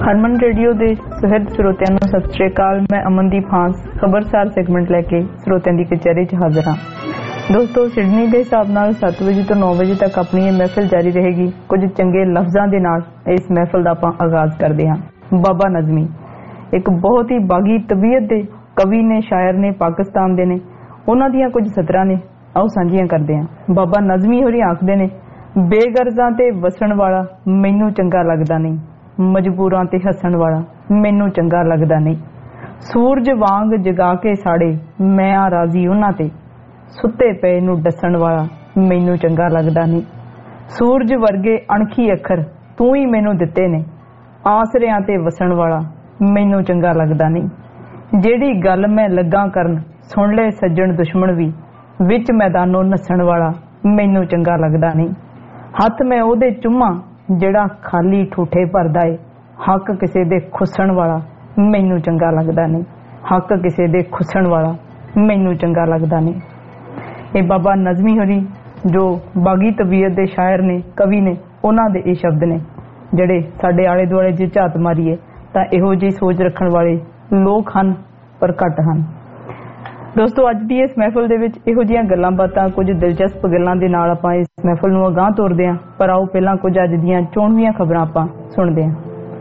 Harman radio के सुहृद श्रोतिਆਂ ਨੂੰ सत श्री अकाल। मैं अमनदीप हांस खबरसार सैगमेंट लैके श्रोतिਆਂ की कचहरी च हाजिर हाँ। दोस्तों, सिडनी के हिसाब नाल 7 बजे तो 9 बजे तक अपनी ये महफिल जारी रहेगी। कुछ चंगे लफ्जां दे नाल इस महफिल का आपां आगाज करते हाँ। बाबा नज़मी एक बहुत ही बागी तबीयत के कवि ने, शायर ने, पाकिस्तान दे ने। उन्हां दियां कुछ सतरां ने, आओ सांझियां करते हैं। बाबा नज़मी होरी आखदे ने, बेगरजां ते वसण वाला मैनू चंगा लगदा नहीं, मजबूरां ते हसण वाला मैनू चंगा लगदा नहीं। सूरज वांग जगा के साड़े मैं आ राजी उन्हां ते, सुते पे नू डसण वाला मैनू चंगा लगदा नहीं। सूरज वर्गे अणखी अखर तू ही मैनू दिते ने, आसरियां ते वसण वाला मैनू चंगा लगदा नहीं। जेड़ी गल मैं लगा करन सुन ले सज्जण दुश्मन भी, विच मैदानों नसण वाला मैनू चंगा लगदा नहीं। हथ मैं ओदे चुम्मा जेड़ा खाली ठूठे भरदा है, हक किसे दे खुसण वाला मैनू चंगा लगदा नहीं। हक किसे दे खुसण वाला मैनू चंगा लगदा नहीं। ये बाबा नज़मी होरी जो बागी तबीयत दे शायर ने, कवि ने, उन्हां दे ये शब्द ने जेड़े साडे आले दुआले जे झात मारीए तां इहो जी सोच रखण वाले लोग हन, पर घट हन। दोस्तों, अज दी इस महफिल दे विच इहो जिहियां गल्लां बातां, कुछ दिलचस्प गल्लां दे नाल आपां इस महफिल नूं अगांह तोरदे हां। पर आओ पहिलां कुछ अज दीयां चोणवीआं खबरां आपां सुणदे हां।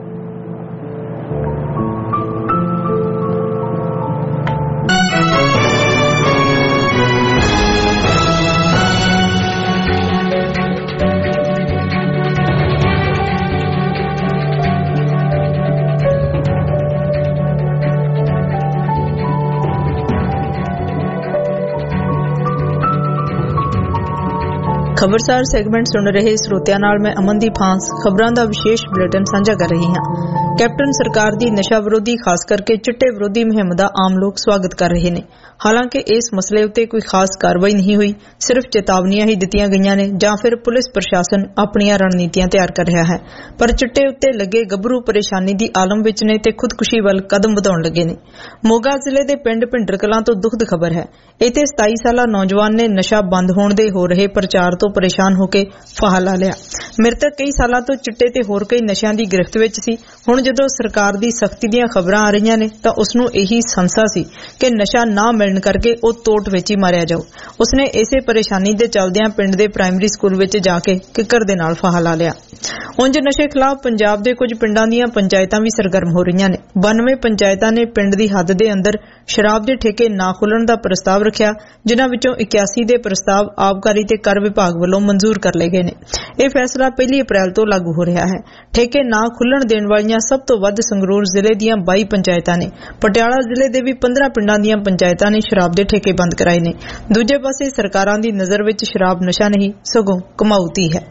खबरसार सैगमेंट सुन रहे श्रोतिਆਂ ਨਾਲ मैं अमनदीप हांस खबरां ਦਾ विशेष बुलेटिन साझा कर रही हां। कैप्टन सरकार दी नशा विरोधी खास करके चिट्टे विरोधी मुहिम दा आम लोग स्वागत कर रहे ने। हालांकि इस मसले उत्ते कोई खास कार्रवाई नहीं हुई, सिर्फ चेतावनियां ही दित्तियां गईयां ने जां फिर पुलिस प्रशासन अपनियां रणनीतियां तैयार कर रहा है। पर चिट्टे उत्ते लगे गभरू परेशानी दी आलम विच ने ते खुदकुशी वल कदम वधाउण लगे ने। मोगा जिले दे पिंड भिंडर कलां तो दुखद खबर है। इत्थे 27 साला नौजवान ने नशा बंद होण दे हो रहे प्रचार तो परेशान होके फाहा ला लिया। मृतक कई सालां तो चिट्टे ते होर कई नशियां दी गिरफ्त विच सी। हुण जदों सरकार दी सख्ती दीयां खबरां आ रहीआं ने तां उसनूं यही संसा सी कि नशा ना मिलण करके ओ तोट विच ही मारिया जाओ। उसने इसे परेशानी दे चलदिआं पिंड दे प्राइमरी स्कूल विच जाके किकर दे नाल फाहा ला लिया। उंज नशे खिलाफ पंजाब दे कुछ पिंडां दीयां पंचायतां भी सरगर्म हो रहीआं ने। 92 पंचायतां ने पिंड दी हद दे अंदर शराब दे ठेके ना खुलण दा प्रस्ताव रखिआ, जिन्हां विचों 81 दे प्रस्ताव आबकारी ते कर विभाग वल्लों मंजूर कर लए गए ने। यह फैसला 1 अप्रैल तो लागू हो रहा है। ठेके ना खुलण देण वालियां सब तो वध संगरूर जिले दीयां 22 पंचायतां ने। पटियाला जिले दे भी 15 पिंडां दीयां पंचायतां ने शराब दे ठेके बंद कराए ने। दूजे पासे सरकारां दी नज़र विच शराब नशा नहीं सगों कमाऊती है।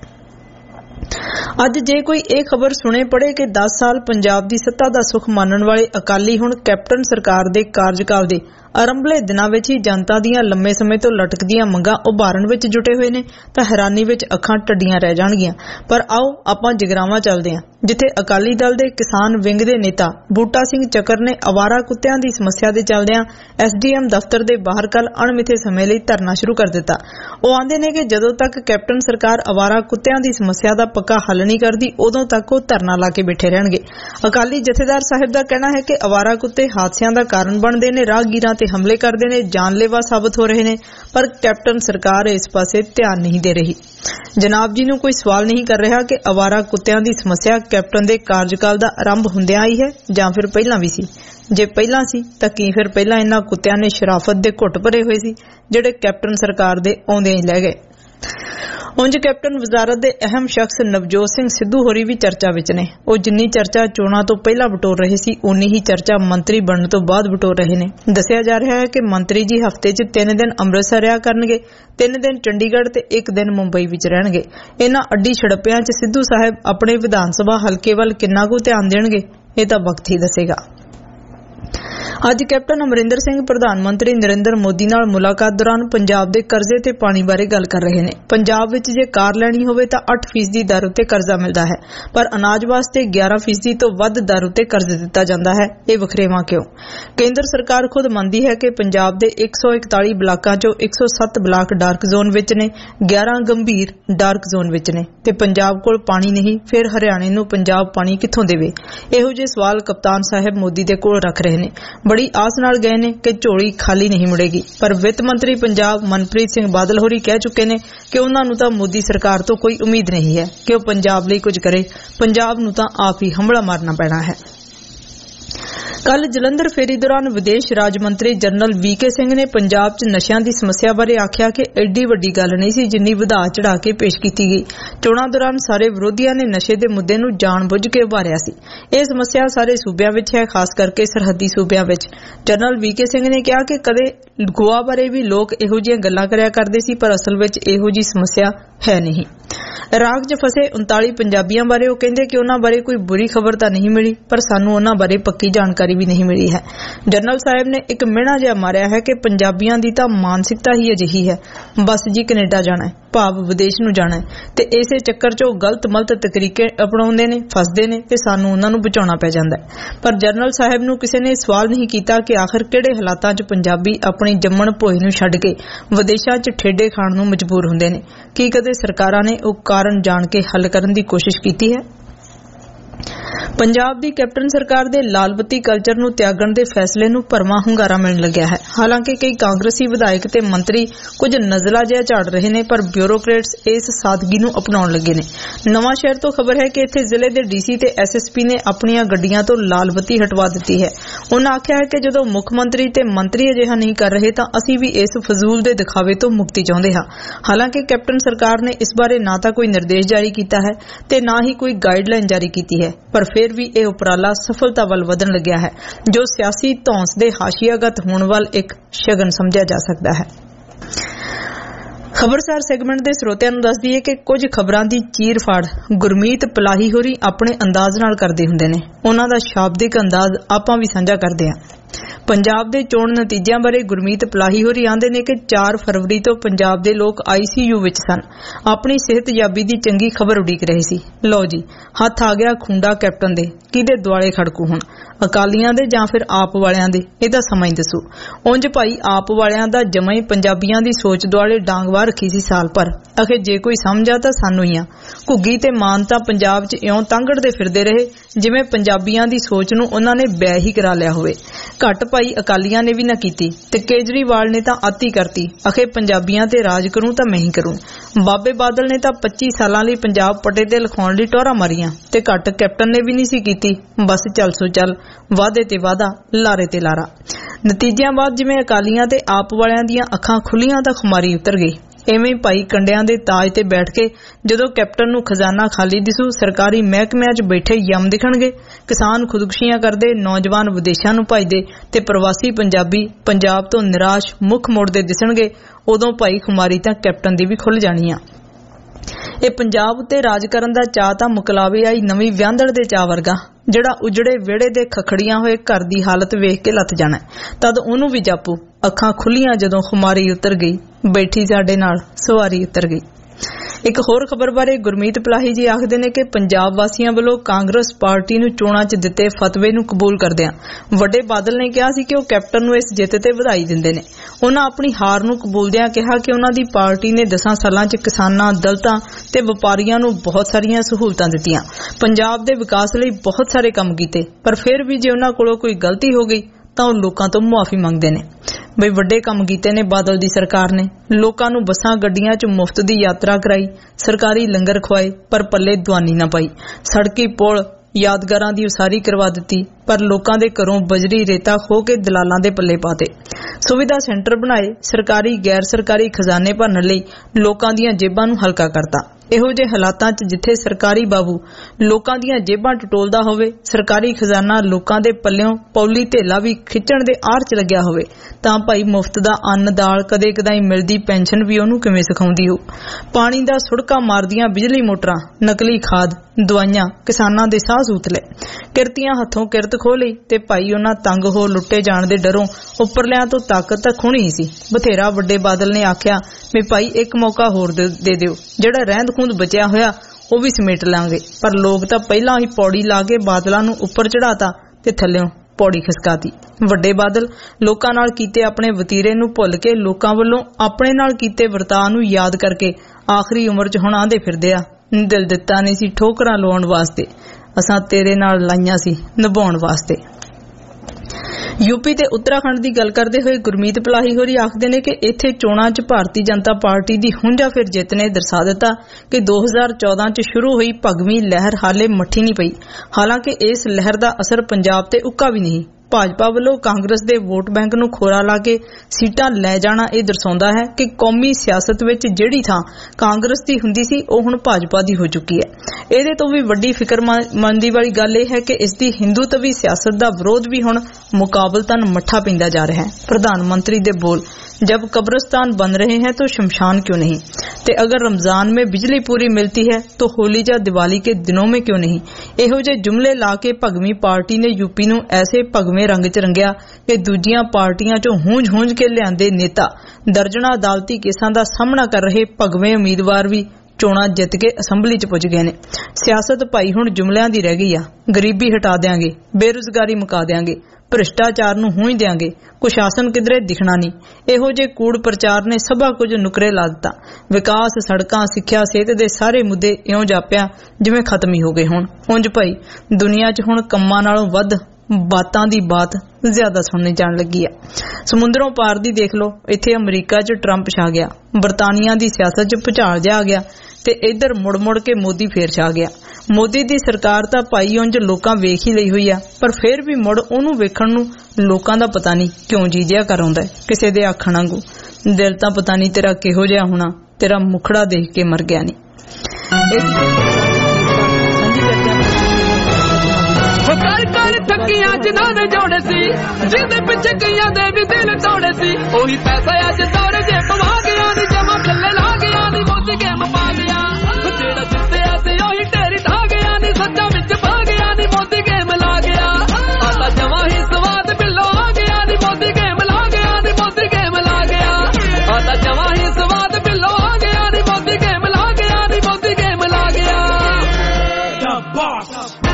अज जे कोई ये खबर सुने पड़े कि 10 साल पंजाब दी सत्ता दा सुख मानण वाले अकाली हुण कैप्टन सरकार दे कार्यकाल दे आरंभले दिनां विच ही जनता दीयां लंबे समय तो लटकदियां मंगां उभारण विच जुटे हुए ने तां हैरानी विच अखां टड्डियां रह जाणगीआं। पर आओ आपां जगरावां चलदे हां, जिथे अकाली दल दे किसान विंग दे नेता बूटा सिंह चक्कर ने आवारा कुत्तिआं दी समस्या दे चलदिआं SDM दफ्तर दे बाहर कल अणमिथे समय लई धरना शुरू कर दिता। ओह आंदे ने कि जदों तक कैप्टन सरकार आवारा कुत्तिआं दी समस्या दा पक्का हल नहीं करदी, उदों तक ओह धरना ला के बैठे रहणगे। अकाली जथेदार साहिब दा कहना है कि आवारा कुत्ते हादसिआं दा कारण बनदे ने, राहगीरां ते हमले करते ने, जानलेवा साबित हो रहे ने, पर कैप्टन सरकार इस पासे ध्यान नहीं दे रही। जनाब जी नूं कोई सवाल नहीं कर रहा कि आवारा कुत्तिआं दी समस्या कैप्टन दे कार्यकाल दा आरंभ हुंदिआं आई है जां फिर पहिलां भी सी। जे पहिलां सी तां की फिर पहिलां इन्हां कुत्तिआं ने शराफत दे घुट भरे होए सी जिहड़े कैप्टन सरकार दे आउंदे ही लै गए। उंज कैप्टन वजारत दे अहम शख्स नवजोत सिंह सिद्धू होरी भी चर्चा विच ने। ਉਹ जिन्नी चर्चा चोणां तो पहला बटोर रहे सी, उन्नी ही चर्चा मंत्री बनने तो बाद बटोर रहे ने। दसिया जा रहा है कि मंत्री जी हफ्ते च 3 दिन अमृतसर रहा करनगे, 3 दिन चंडीगढ़ ते 1 दिन मुंबई विच रहणगे। इन्हां अड्डी छड़प्पिआं च सिद्धू साहब अपने विधान सभा हलके वल किन्ना कुछ ध्यान देणगे, ये तां वक्त ही दसेगा। ਅੱਜ ਕੈਪਟਨ ਅਮਰਿੰਦਰ ਸਿੰਘ ਪ੍ਰਧਾਨ ਮੰਤਰੀ ਨਰਿੰਦਰ ਮੋਦੀ ਨਾਲ ਮੁਲਾਕਾਤ ਦੌਰਾਨ ਪੰਜਾਬ ਦੇ ਕਰਜ਼ੇ ਤੇ ਪਾਣੀ ਬਾਰੇ ਗੱਲ ਕਰ ਰਹੇ ਨੇ। ਪੰਜਾਬ ਵਿੱਚ ਜੇ ਕਾਰ ਲੈਣੀ ਹੋਵੇ ਤਾਂ 8% ਦਰ ਉੱਤੇ ਕਰਜ਼ਾ ਮਿਲਦਾ ਹੈ, ਪਰ ਅਨਾਜ ਵਾਸਤੇ 11% ਤੋਂ ਵੱਧ ਦਰ ਉੱਤੇ ਕਰਜ਼ਾ ਦਿੱਤਾ ਜਾਂਦਾ ਹੈ। ਇਹ ਵਖਰੇਵਾਂ ਕਿਉਂ? ਕੇਂਦਰ ਸਰਕਾਰ ਖੁਦ ਮੰਨਦੀ ਹੈ ਕਿ ਪੰਜਾਬ ਦੇ 141 ਬਲਾਕਾਂ ਚੋਂ 107 ਬਲਾਕ ਡਾਰਕ ਜ਼ੋਨ ਵਿੱਚ ਨੇ, 11 ਗੰਭੀਰ ਡਾਰਕ ਜ਼ੋਨ ਵਿੱਚ ਨੇ ਤੇ ਪੰਜਾਬ ਕੋਲ ਪਾਣੀ ਨਹੀਂ। ਫਿਰ ਹਰਿਆਣੇ ਨੂੰ ਪੰਜਾਬ ਪਾਣੀ ਕਿੱਥੋਂ ਦੇਵੇ? ਇਹੋ ਜਿਹੇ ਸਵਾਲ ਕਪਤਾਨ ਸਾਹਿਬ ਮੋਦੀ ਦੇ ਕੋਲ ਰੱਖ ਰਹੇ ਨੇ। ਬੜੀ ਆਸ ਨਾਲ ਗਏ ਨੇ ਕਿ ਝੋਲੀ ਖਾਲੀ ਨਹੀਂ ਮੁੜੇਗੀ, ਪਰ ਵਿੱਤ ਮੰਤਰੀ ਪੰਜਾਬ ਮਨਪ੍ਰੀਤ ਸਿੰਘ ਬਾਦਲ ਹੋਰੀ ਕਹਿ ਚੁੱਕੇ ਨੇ ਕਿ ਉਹਨਾਂ ਨੂੰ ਤਾਂ ਮੋਦੀ ਸਰਕਾਰ ਤੋਂ ਕੋਈ ਉਮੀਦ ਨਹੀਂ ਹੈ ਕਿ ਉਹ ਪੰਜਾਬ ਲਈ ਕੁਝ ਕਰੇ। ਪੰਜਾਬ ਨੂੰ ਤਾਂ ਆਪ ਹੀ ਹੰਭਲਾ ਮਾਰਨਾ ਪੈਣਾ ਹੈ। ਕੱਲ ਜਲੰਧਰ ਫੇਰੀ ਦੌਰਾਨ ਵਿਦੇਸ਼ ਰਾਜ ਮੰਤਰੀ ਜਨਰਲ VK ਸਿੰਘ ਨੇ ਪੰਜਾਬ 'ਚ ਨਸ਼ਿਆਂ ਦੀ ਸਮੱਸਿਆ ਬਾਰੇ ਆਖਿਆ ਕਿ ਐਡੀ ਵੱਡੀ ਗੱਲ ਨਹੀਂ ਸੀ ਜਿੰਨੀ ਵਧਾ ਚੜਾ ਕੇ ਪੇਸ਼ ਕੀਤੀ ਗਈ। ਚੋਣਾਂ ਦੌਰਾਨ ਸਾਰੇ ਵਿਰੋਧੀਆਂ ਨੇ ਨਸ਼ੇ ਦੇ ਮੁੱਦੇ ਨੂੰ ਜਾਣਬੁੱਝ ਕੇ ਉਭਾਰਿਆ ਸੀ। ਇਹ ਸਮੱਸਿਆ ਸਾਰੇ ਸੂਬਿਆਂ ਵਿੱਚ ਹੈ, ਖਾਸ ਕਰਕੇ ਸਰਹੱਦੀ ਸੂਬਿਆਂ ਵਿੱਚ। ਜਨਰਲ VK ਸਿੰਘ ਨੇ ਕਿਹਾ ਕਿ ਕਦੇ ਗੋਆ ਬਾਰੇ ਵੀ ਲੋਕ ਇਹੋ ਜਿਹੀਆਂ ਗੱਲਾਂ ਕਰਿਆ ਕਰਦੇ ਸੀ, ਪਰ ਅਸਲ ਵਿੱਚ ਇਹੋ ਜਿਹੀ ਸਮੱਸਿਆ ਹੈ ਨਹੀਂ। ਇਰਾਕ 'ਚ ਫਸੇ 39 ਪੰਜਾਬੀਆਂ ਬਾਰੇ ਉਹ ਕਹਿੰਦੇ ਕਿ ਉਹਨਾਂ ਬਾਰੇ ਕੋਈ ਬੁਰੀ ਖਬਰ ਤਾਂ ਨਹੀਂ ਮਿਲੀ, ਪਰ ਸਾਨੂੰ ਉਹਨਾਂ ਬਾਰੇ ਪੱਕੀ ਜਾਣਕਾਰੀ ਵੀ ਨਹੀਂ ਮਿਲੀ ਹੈ। ਜਨਰਲ ਸਾਹਿਬ ਨੇ ਇੱਕ ਮਿਹਣਾ ਜਿਹਾ ਮਾਰਿਆ ਹੈ ਕਿ ਪੰਜਾਬੀਆਂ ਦੀ ਤਾਂ ਮਾਨਸਿਕਤਾ ਹੀ ਅਜਿਹੀ ਹੈ, ਬਸ ਜੀ ਕੈਨੇਡਾ ਜਾਣਾ ਹੈ, ਭਾਵ ਵਿਦੇਸ਼ ਨੂੰ ਜਾਣਾ ਹੈ, ਤੇ ਇਸੇ ਚੱਕਰ 'ਚ ਉਹ ਗਲਤ ਮਲਤ ਤਰੀਕੇ ਅਪਣਾਉਂਦੇ ਨੇ, ਫਸਦੇ ਨੇ ਤੇ ਸਾਨੂੰ ਉਹਨਾਂ ਨੂੰ ਬਚਾਉਣਾ ਪੈ ਜਾਂਦਾ ਹੈ। ਪਰ ਜਨਰਲ ਸਾਹਿਬ ਨੂੰ ਕਿਸੇ ਨੇ ਸਵਾਲ ਨਹੀਂ ਕੀਤਾ ਕਿ ਆਖਰ ਕਿਹੜੇ ਹਾਲਾਤਾਂ 'ਚ ਪੰਜਾਬੀ ਆਪਣੀ ਜੰਮਣ ਭੋਏ ਨੂੰ ਛੱਡ ਕੇ ਵਿਦੇਸ਼ਾਂ 'ਚ ਠੇਡੇ ਖਾਣ ਨੂੰ ਮਜਬੂਰ ਹੁੰਦੇ ਨੇ। ਕੀ ਕਦੇ ਸਰਕਾਰਾਂ ਨੇ ਉਹ ਕਾਰਨ ਜਾਣ ਕੇ ਹੱਲ ਕਰਨ ਦੀ ਕੋਸ਼ਿਸ਼ ਕੀਤੀ ਹੈ? ਪੰਜਾਬ ਦੀ ਕੈਪਟਨ ਸਰਕਾਰ ਦੇ ਲਾਲ ਬੱਤੀ ਕਲਚਰ ਨੂੰ ਤਿਆਗਣ ਦੇ ਫੈਸਲੇ ਨੂੰ ਭਰਵਾਂ ਹੁੰਗਾਰਾ ਮਿਲਣ ਲੱਗਿਆ ਹੈ। ਹਾਲਾਂਕਿ ਕਈ ਕਾਂਗਰਸੀ ਵਿਧਾਇਕ ਤੇ ਮੰਤਰੀ ਕੁਝ ਨਜ਼ਲਾ ਜਿਹਾ ਝਾੜ ਰਹੇ ਨੇ, ਪਰ ਬਿਊਰੋਕਰੇਟਸ ਇਸ ਸਾਦਗੀ ਨੂੰ ਅਪਣਾਉਣ ਲੱਗੇ ਨੇ। ਨਵਾਂ ਸ਼ਹਿਰ ਤੋਂ ਖਬਰ ਹੈ ਕਿ ਇੱਥੇ ਜ਼ਿਲ੍ਹੇ ਦੇ DC ਤੇ SSP ਨੇ ਆਪਣੀਆਂ ਗੱਡੀਆਂ ਤੋਂ ਲਾਲ ਬੱਤੀ ਹਟਵਾ ਦਿੱਤੀ ਹੈ। ਉਹਨਾਂ ਆਖਿਆ ਹੈ ਕਿ ਜਦੋਂ ਮੁੱਖ ਮੰਤਰੀ ਤੇ ਮੰਤਰੀ ਅਜਿਹਾ ਨਹੀਂ ਕਰ ਰਹੇ ਤਾਂ ਅਸੀਂ ਵੀ ਇਸ ਫਜ਼ੂਲ ਦੇ ਦਿਖਾਵੇ ਤੋਂ ਮੁਕਤੀ ਚਾਹੁੰਦੇ ਹਾਂ। ਹਾਲਾਂਕਿ ਕੈਪਟਨ ਸਰਕਾਰ ਨੇ ਇਸ ਬਾਰੇ ਨਾ ਤਾਂ ਕੋਈ ਨਿਰਦੇਸ਼ ਜਾਰੀ ਕੀਤਾ ਹੈ ਤੇ ਨਾ ਹੀ ਕੋਈ ਗਾਈਡਲਾਈਨ ਜਾਰੀ ਕੀਤੀ ਹੈ, ਪਰ ਫਿਰ ਵੀ ਇਹ ਉਪਰਾਲਾ ਸਫਲਤਾ ਵੱਲ ਵਧਣ ਲੱਗਿਆ ਹੈ, ਜੋ ਸਿਆਸੀ ਧੌਂਸ ਦੇ ਹਾਸ਼ੀਆਗਤ ਹੋਣ ਵੱਲ ਇੱਕ ਸ਼ਗਨ ਸਮਝਿਆ ਜਾ ਸਕਦਾ ਹੈ। ਖਬਰਸਾਰ ਸੈਗਮੈਂਟ ਦੇ ਸਰੋਤਿਆਂ ਨੂੰ ਦੱਸ ਦਈਏ ਕਿ ਕੁਝ ਖਬਰਾਂ ਦੀ ਚੀਰ-ਫਾੜ ਗੁਰਮੀਤ ਪਲਾਹੀ ਹੋਰੀ ਆਪਣੇ ਅੰਦਾਜ਼ ਨਾਲ ਕਰਦੇ ਹੁੰਦੇ ਨੇ। ਉਹਨਾਂ ਦਾ ਸ਼ਾਬਦਿਕ ਅੰਦਾਜ਼ ਆਪਾਂ ਵੀ ਸਾਂਝਾ ਕਰਦੇ ਹਾਂ। ਪੰਜਾਬ ਦੇ ਚੋਣ ਨਤੀਜਿਆਂ ਬਾਰੇ ਗੁਰਮੀਤ ਪਲਾਹੀ ਹੋਰੀ ਆਂਦੇ ਨੇ ਕਿ 4 ਫਰਵਰੀ ਤੋਂ ਪੰਜਾਬ ਦੇ ਲੋਕ ICU ਵਿੱਚ ਸਨ, ਆਪਣੀ ਸਿਹਤਯਾਬੀ ਦੀ ਚੰਗੀ ਖਬਰ ਉਡੀਕ ਰਹੇ ਸੀ। ਲਓ ਜੀ, ਹੱਥ ਆ ਗਿਆ ਖੁੰਡਾ ਕੈਪਟਨ ਦੇ। ਕਿਹਦੇ ਦੁਆਲੇ ਖੜਕੂ ਹੁਣ, ਅਕਾਲੀਆਂ ਦੇ ਜਾਂ ਫਿਰ ਆਪ ਵਾਲਿਆਂ ਦੇ? ਇਹਦਾ ਸਮਾਂ ਹੀ ਦੱਸੂ। ਉਂਝ ਭਾਈ ਆਪ ਵਾਲਿਆਂ ਦਾ ਜਮਾਂ ਹੀ ਪੰਜਾਬੀਆਂ ਦੀ ਸੋਚ ਦੁਆਲੇ ਡਾਂਗ ਵਾਹ ਰੱਖੀ ਸੀ ਸਾਲ ਭਰ। ਅਖੇ ਜੇ ਕੋਈ ਸਮਝਾ ਤਾਂ ਸਾਨੂੰ ਹੀ ਆ। ਘੁੱਗੀ ਤੇ ਮਾਨ ਤਾਂ ਪੰਜਾਬ 'ਚ ਇਉਂ ਤਾਂਗੜਦੇ ਫਿਰਦੇ ਰਹੇ ਜਿਵੇਂ ਪੰਜਾਬੀਆਂ ਦੀ ਸੋਚ ਨੂੰ ਉਹਨਾਂ ਨੇ ਬੈ ਹੀ ਕਰਾ ਲਿਆ ਹੋਵੇ। ਘੱਟ ਭਾਈ ਅਕਾਲੀਆਂ ਨੇ ਵੀ ਨਾ ਕੀਤੀ ਤੇ ਕੇਜਰੀਵਾਲ ਨੇ ਤਾਂ ਆਤੀ ਕਰਤੀ। ਅਖੇ ਪੰਜਾਬੀਆਂ ਤੇ ਰਾਜ ਕਰੂੰ ਤਾਂ ਮੈਂ ਹੀ ਕਰੂੰ। ਬਾਬੇ ਬਾਦਲ ਨੇ ਤਾਂ 25 ਸਾਲਾਂ ਲਈ ਪੰਜਾਬ ਪੱਟੇ ਤੇ ਲਿਖਾਉਣ ਲਈ ਟੋਰਾ ਮਾਰੀਆਂ ਤੇ ਘੱਟ ਕੈਪਟਨ ਨੇ ਵੀ ਨਹੀਂ ਸੀ ਕੀਤੀ। ਬਸ ਚੱਲ ਸੋ ਚੱਲ, ਵਾਅਦੇ ਤੇ ਵਾਅਦਾ, ਲਾਰੇ ਤੇ ਲਾਰਾ। ਨਤੀਜਿਆਂ ਬਾਅਦ ਜਿਵੇਂ ਅਕਾਲੀਆਂ ਤੇ ਆਪ ਵਾਲਿਆਂ ਦੀਆਂ ਅੱਖਾਂ ਖੁੱਲੀਆਂ ਤਾਂ ਖੁਮਾਰੀ ਉਤਰ ਗਈ। ਐਵੇਂ ਭਾਈ ਕੰਡਿਆਂ ਦੇ ਤਾਜ ਤੇ ਬੈਠ ਕੇ ਜਦੋਂ ਕੈਪਟਨ ਨੂੰ ਖਜ਼ਾਨਾ ਖਾਲੀ ਦਿਸੂ, ਸਰਕਾਰੀ ਮਹਿਕਮਿਆਂ 'ਚ ਬੈਠੇ ਯਮ ਦਿਖਣਗੇ, ਕਿਸਾਨ ਖੁਦਕੁਸ਼ੀਆਂ ਕਰਦੇ, ਨੌਜਵਾਨ ਵਿਦੇਸ਼ਾਂ ਨੂੰ ਭੱਜਦੇ ਤੇ ਪ੍ਰਵਾਸੀ ਪੰਜਾਬੀ ਪੰਜਾਬ ਤੋਂ ਨਿਰਾਸ਼ ਮੁੱਖ ਮੋੜਦੇ ਦਿਸਣਗੇ, ਉਦੋਂ ਭਾਈ ਖੁਮਾਰੀ ਤਾਂ ਕੈਪਟਨ ਦੀ ਵੀ ਖੁੱਲ ਜਾਣੀ ਆ। ਇਹ ਪੰਜਾਬ ਉੱਤੇ ਰਾਜ ਕਰਨ ਦਾ ਚਾਅ ਤਾਂ ਮੁਕਲਾਵੇ ਆਈ ਨਵੀਂ ਵਿਆਂਦੜ ਦੇ ਚਾਅ ਵਰਗਾ, ਜਿਹੜਾ ਉਜੜੇ ਵਿਹੜੇ ਦੇ ਖਖੜੀਆਂ ਹੋਏ ਘਰ ਦੀ ਹਾਲਤ ਵੇਖ ਕੇ ਲੱਥ ਜਾਣਾ। ਤਦ ਉਹਨੂੰ ਵੀ ਜਾਪੂ ਅੱਖਾਂ ਖੁੱਲੀਆਂ ਜਦੋਂ ਖੁਮਾਰੀ ਉਤਰ ਗਈ, ਬੈਠੀ ਸਾਡੇ ਨਾਲ ਸਵਾਰੀ ਉਤਰ ਗਈ। ਇੱਕ ਹੋਰ ਖਬਰ ਬਾਰੇ ਗੁਰਮੀਤ ਪਲਾਹੀ ਜੀ ਆਖਦੇ ਨੇ ਕਿ ਪੰਜਾਬ ਵਾਸੀਆਂ ਵੱਲੋਂ ਕਾਂਗਰਸ ਪਾਰਟੀ ਨੂੰ ਚੋਣਾਂ 'ਚ ਦਿੱਤੇ ਫਤਵੇ ਨੂੰ ਕਬੂਲ ਕਰਦਿਆਂ ਵੱਡੇ ਬਾਦਲ ਨੇ ਕਿਹਾ ਸੀ ਕਿ ਉਹ ਕੈਪਟਨ ਨੂੰ ਇਸ ਜਿੱਤ ਤੇ ਵਧਾਈ ਦਿੰਦੇ ਨੇ। ਉਹਨਾਂ ਆਪਣੀ ਹਾਰ ਨੂੰ ਕਬੂਲਦਿਆਂ ਕਿਹਾ ਕਿ ਉਹਨਾਂ ਦੀ ਪਾਰਟੀ ਨੇ 10 ਸਾਲਾਂ 'ਚ ਕਿਸਾਨਾਂ, ਦਲਿਤਾਂ ਤੇ ਵਪਾਰੀਆਂ ਨੂੰ ਬਹੁਤ ਸਾਰੀਆਂ ਸਹੂਲਤਾਂ ਦਿੱਤੀਆਂ, ਪੰਜਾਬ ਦੇ ਵਿਕਾਸ ਲਈ ਬਹੁਤ ਸਾਰੇ ਕੰਮ ਕੀਤੇ, ਪਰ ਫਿਰ ਵੀ ਜੇ ਉਹਨਾਂ ਕੋਲੋਂ ਕੋਈ ਗਲਤੀ ਹੋ ਗਈ ਤਾਂ ਉਹ ਲੋਕਾਂ ਤੋਂ ਮੁਆਫੀ ਮੰਗਦੇ ਨੇ। ਬਈ ਵੱਡੇ ਕੰਮ ਕੀਤੇ ਨੇ ਬਾਦਲ ਦੀ ਸਰਕਾਰ ਨੇ। ਲੋਕਾਂ ਨੂੰ ਬੱਸਾਂ ਗੱਡੀਆਂ 'ਚ ਮੁਫਤ ਦੀ ਯਾਤਰਾ ਕਰਾਈ, ਸਰਕਾਰੀ ਲੰਗਰ ਖਵਾਏ, ਪਰ ਪੱਲੇ ਦੁਆਨੀ ਨਾ ਪਾਈ। ਸੜਕੀ ਪੁਲ ਯਾਦਗਾਰਾਂ ਦੀ ਉਸਾਰੀ ਕਰਵਾ ਦਿੱਤੀ, ਪਰ ਲੋਕਾਂ ਦੇ ਘਰੋਂ ਬਜਰੀ ਰੇਤਾ ਖੋਹ ਕੇ ਦਲਾਲਾਂ ਦੇ ਪੱਲੇ ਪਾਤੇ। ਸੁਵਿਧਾ ਸੈਂਟਰ ਬਣਾਏ, ਸਰਕਾਰੀ ਗੈਰ ਸਰਕਾਰੀ ਖਜ਼ਾਨੇ ਭਰਨ ਲਈ ਲੋਕਾਂ ਦੀਆਂ ਜੇਬਾਂ ਨੂੰ ਹਲਕਾ ਕਰਤਾ। ਇਹੋ ਜਿਹੇ ਹਾਲਾਤਾਂ 'ਚ ਜਿੱਥੇ ਸਰਕਾਰੀ ਬਾਬੂ ਲੋਕਾਂ ਦੀਆਂ ਜੇਬਾਂ ਟਟੋਲਦਾ ਹੋਵੇ, ਸਰਕਾਰੀ ਖਜ਼ਾਨਾ ਲੋਕਾਂ ਦੇ ਪੱਲਿਓਂ ਪੌਲੀ ਢੇਲਾ ਵੀ ਖਿੱਚਣ ਦੇ ਆੜ 'ਚ ਲੱਗਿਆ ਹੋਵੇ, ਤਾਂ ਭਾਈ ਮੁਫਤ ਦਾ ਅੰਨ ਦਾਲ ਕਦੇ ਕਦਾਈ ਮਿਲਦੀ ਪੈਨਸ਼ਨ ਵੀ ਉਹਨੂੰ ਕਿਵੇਂ ਸਿਖਾਉਂਦੀ ਹੋ। ਪਾਣੀ ਦਾ ਸੁੜਕਾ ਮਾਰਦੀਆਂ ਬਿਜਲੀ ਮੋਟਰਾਂ, ਨਕਲੀ ਖਾਦ, ਦਵਾਈਆਂ ਕਿਸਾਨਾਂ ਦੇ ਸਾਹ ਸੂਤ ਲੈ, ਕਿਰਤੀਆਂ ਹੱਥੋਂ ਕਿਰਤ ਖੋਹ ਲਈ ਤੇ ਭਾਈ ਉਹਨਾਂ ਤੰਗ ਹੋ ਲੁੱਟੇ ਜਾਣ ਦੇ ਡਰੋਂ ਉੱਪਰਲਿਆਂ ਤੋਂ ਤਾਕਤ ਤਾਂ ਖੋਣੀ ਹੀ ਸੀ। ਬਥੇਰਾ ਵੱਡੇ ਬਾਦਲ ਨੇ ਆਖਿਆ ਵੀ ਭਾਈ ਇੱਕ ਮੌਕਾ ਹੋਰ ਦੇ ਦਿਓ, ਜਿਹੜਾ ਰਹਿੰਦ ਖੂੰਦ ਬਚਿਆ ਹੋਇਆ ਉਹ ਵੀ ਸਮੇਟ ਲਾਂਗੇ, ਪਰ ਲੋਕ ਤਾਂ ਪਹਿਲਾਂ ਹੀ ਪੌੜੀ ਲਾ ਕੇ ਬਾਦਲਾਂ ਨੂੰ ਉੱਪਰ ਚੜਾਤਾ ਤੇ ਥੱਲਿਓਂ ਪੌੜੀ ਖਿਸਕਾਤੀ। ਵੱਡੇ ਬਾਦਲ ਲੋਕਾਂ ਨਾਲ ਕੀਤੇ ਆਪਣੇ ਵਤੀਰੇ ਨੂੰ ਭੁੱਲ ਕੇ ਲੋਕਾਂ ਵੱਲੋਂ ਆਪਣੇ ਨਾਲ ਕੀਤੇ ਵਰਤਾਅ ਨੂੰ ਯਾਦ ਕਰਕੇ ਆਖਰੀ ਉਮਰ 'ਚ ਹੁਣ ਆਂਦੇ ਫਿਰਦੇ ਆ, ਦਿਲ ਦਿੱਤਾ ਨਹੀਂ ਸੀ ਠੋਕਰਾਂ ਲਵਾਉਣ ਵਾਸਤੇ, ਅਸਾਂ ਤੇਰੇ ਨਾਲ ਲਾਈਆਂ ਸੀ ਨਿਭਾਉਣ ਵਾਸਤੇ। यूपी ਤੇ उत्तराखंड ਦੀ ਗੱਲ ਕਰਦੇ ਹੋਏ ਗੁਰਮੀਤ ਪਲਾਹੀ ਹੋਰੀ ਆਖਦੇ ਨੇ ਕਿ ਇੱਥੇ ਚੋਣਾਂ 'ਚ ਭਾਰਤੀ ਜਨਤਾ ਪਾਰਟੀ ਦੀ ਹੁੰਜਾ ਫਿਰ ਜਿੱਤ ਨੇ ਦਰਸਾ ਦਿੱਤਾ ਕਿ 2014 'ਚ ਸ਼ੁਰੂ ਹੋਈ ਭਗਵੀਂ ਲਹਿਰ ਹਾਲੇ ਮੱਠੀ ਨਹੀਂ ਪਈ। ਹਾਲਾਂਕਿ ਇਸ ਲਹਿਰ ਦਾ ਅਸਰ ਪੰਜਾਬ ਤੇ ਉੱਕਾ ਵੀ ਨਹੀਂ। ਭਾਜਪਾ ਵੱਲੋਂ ਕਾਂਗਰਸ ਦੇ ਵੋਟ ਬੈਂਕ ਨੂੰ ਖੋਰਾ ਲਾ ਕੇ ਸੀਟਾਂ ਲੈ ਜਾਣਾ ਇਹ ਦਰਸਾਉਂਦਾ ਹੈ ਕਿ ਕੌਮੀ ਸਿਆਸਤ ਵਿੱਚ ਜਿਹੜੀ ਥਾਂ ਕਾਂਗਰਸ ਦੀ ਹੁੰਦੀ ਸੀ ਉਹ ਹੁਣ ਭਾਜਪਾ ਦੀ ਹੋ ਚੁੱਕੀ ਹੈ। ਇਹਦੇ ਤੋਂ ਵੀ ਵੱਡੀ ਫਿਕਰਮੰਦੀ ਵਾਲੀ ਗੱਲ ਇਹ ਹੈ ਕਿ ਇਸ ਦੀ ਹਿੰਦੂਤਵੀ ਸਿਆਸਤ ਦਾ ਵਿਰੋਧ ਵੀ ਹੁਣ ਮੁਕਾਬਲਤਨ ਮੱਠਾ ਪੈਂਦਾ ਜਾ ਰਿਹਾ ਹੈ। ਪ੍ਰਧਾਨ ਮੰਤਰੀ ਦੇ ਬੋਲ, जब कब्रिस्तान बन रहे हैं तो शमशान क्यों नहीं, ते अगर रमजान में बिजली पूरी मिलती है तो होली या दिवाली के दिनों में क्यों नहीं। ਇਹੋ ਜਿਹੇ ਜੁਮਲੇ ਲਾ ਕੇ ਭਗਵੀਂ ਪਾਰਟੀ ਨੇ ਯੂਪੀ ਨੂੰ ਐਸੇ ਭਗਵੇਂ ਰੰਗ 'ਚ ਰੰਗਿਆ ਕਿ ਦੂਜੀਆਂ ਪਾਰਟੀਆਂ 'ਚੋਂ ਹੂੰਝ ਕੇ ਲਿਆਂਦੇ ਨੇਤਾ, ਦਰਜਨਾਂ ਅਦਾਲਤੀ ਕੇਸਾਂ ਦਾ ਸਾਹਮਣਾ ਕਰ ਰਹੇ ਭਗਵੇਂ ਉਮੀਦਵਾਰ ਵੀ ਚੋਣਾਂ ਜਿੱਤ ਕੇ ਅਸੈਂਬਲੀ 'ਚ ਪੁੱਜ ਗਏ ਨੇ। ਸਿਆਸਤ ਭਾਈ ਹੁਣ ਜੁਮਲਿਆਂ ਦੀ ਰਹਿ ਗਈ ਆ। ਗਰੀਬੀ ਹਟਾ ਦਿਆਂਗੇ, ਬੇਰੁਜ਼ਗਾਰੀ ਮੁਕਾ ਦਿਆਂਗੇ, ਭ੍ਰਿਸ਼ਟਾਚਾਰ ਨੂੰ ਹੂੰਝ ਦਿਆਂਗੇ, ਕੁਸ਼ਾਸਨ ਕਿਧਰੇ ਦਿਖਣਾ ਨਹੀਂ। ਇਹੋ ਜਿਹੇ ਕੂੜ ਪ੍ਰਚਾਰ ਨੇ ਸਭਾ ਕੁਝ ਨੁਕਰੇ ਲਾ ਦਿੱਤਾ। ਵਿਕਾਸ, ਸੜਕਾਂ, ਸਿੱਖਿਆ, ਸਿਹਤ ਦੇ ਸਾਰੇ ਮੁੱਦੇ ਇਉਂ ਜਾਪਿਆ ਜਿਵੇਂ ਖਤਮ ਹੀ ਹੋ ਗਏ ਹੋਣ। ਉਂਝ ਭਾਈ ਦੁਨੀਆ 'ਚ ਹੁਣ ਕੰਮਾਂ ਨਾਲੋਂ ਵੱਧ ਬਾਤਾਂ ਦੀ ਬਾਤ ਜ਼ਿਆਦਾ ਸੁਣਨੀ ਜਾਣ ਲੱਗੀ ਆ। ਸਮੁੰਦਰੋਂ ਪਾਰ ਦੀ ਦੇਖ ਲਓ, ਇੱਥੇ ਅਮਰੀਕਾ 'ਚ ਟਰੰਪ ਛਾ ਗਿਆ, ਬਰਤਾਨੀਆ ਦੀ ਸਿਆਸਤ 'ਚ ਭੁਚਾਲ ਜਿਹਾ ਆ ਗਿਆ ਤੇ ਇੱਧਰ ਮੁੜ ਕੇ ਮੋਦੀ ਫੇਰ ਛਾ ਗਿਆ। ਮੋਦੀ ਦੀ ਸਰਕਾਰ ਤਾਂ ਭਾਈ ਉਂਝ ਲੋਕਾਂ ਵੇਖ ਹੀ ਲਈ ਹੋਈ ਆ, ਪਰ ਫਿਰ ਵੀ ਮੁੜ ਉਹਨੂੰ ਵੇਖਣ ਨੂੰ ਲੋਕਾਂ ਦਾ ਪਤਾ ਨਹੀਂ ਕਿਉਂ ਜੀ ਜਿਹਾ ਕਰ ਆਉਂਦਾ ਕਿਸੇ ਦੇ ਆਖਣ ਵਾਂਗੂ। ਦਿਲ ਤਾਂ ਪਤਾ ਨਹੀਂ ਤੇਰਾ ਕਿਹੋ ਜਿਹਾ ਹੋਣਾ, ਤੇਰਾ ਮੁਖੜਾ ਦੇਖ ਕੇ ਮਰ ਗਿਆ ਨਹੀਂ। ਠੱਗੀਆਂ ਜਿਨ੍ਹਾਂ ਨੇ ਜੋੜੇ ਸੀ, ਜਿਹਦੇ ਪਿੱਛੇ ਕਈਆਂ ਦੇ ਵੀ ਦਿਲ ਤੋੜੇ ਸੀ, ਉਹੀ ਪੈਸਾ ਅੱਜ ਦੌੜ ਜੇ ਪਵਾ ਗਿਆ ਨੀ, ਜਮਾ ਥੱਲੇ ਲਾ ਗਿਆ ਨੀ, ਮੋਦੀ ਗੇਮ ਪਾ ਗਿਆ। ਜਿਹੜਾ ਜਿੱਤਿਆ ਸੀ ਉਹੀ ਢੇਰੀ ਢਾ ਗਿਆ ਨੀ, ਸੱਚਾ ਵਿੱਚ ਪਾ ਗਿਆ ਨੀ, ਮੋਦੀ ਗੇਮ ਲਾ ਗਿਆ। ਆਤਾ ਜਮਾ ਹੀ ਸਵਾਦ ਬਿੱਲੋ ਆ ਗਿਆ ਨੀ, ਮੋਦੀ ਗੇਮ ਲਾ ਗਿਆ ਨੀ, ਮੋਦੀ ਗੇਮ ਲਾ ਗਿਆ। ਆਤਾ ਜਮਾ ਹੀ ਸਵਾਦ ਬਿੱਲੋ ਆ ਗਿਆ ਨੀ, ਮੋਦੀ ਗੇਮ ਲਾ ਗਿਆ ਨੀ, ਮੋਦੀ ਗੇਮ ਲਾ ਗਿਆ। The boss।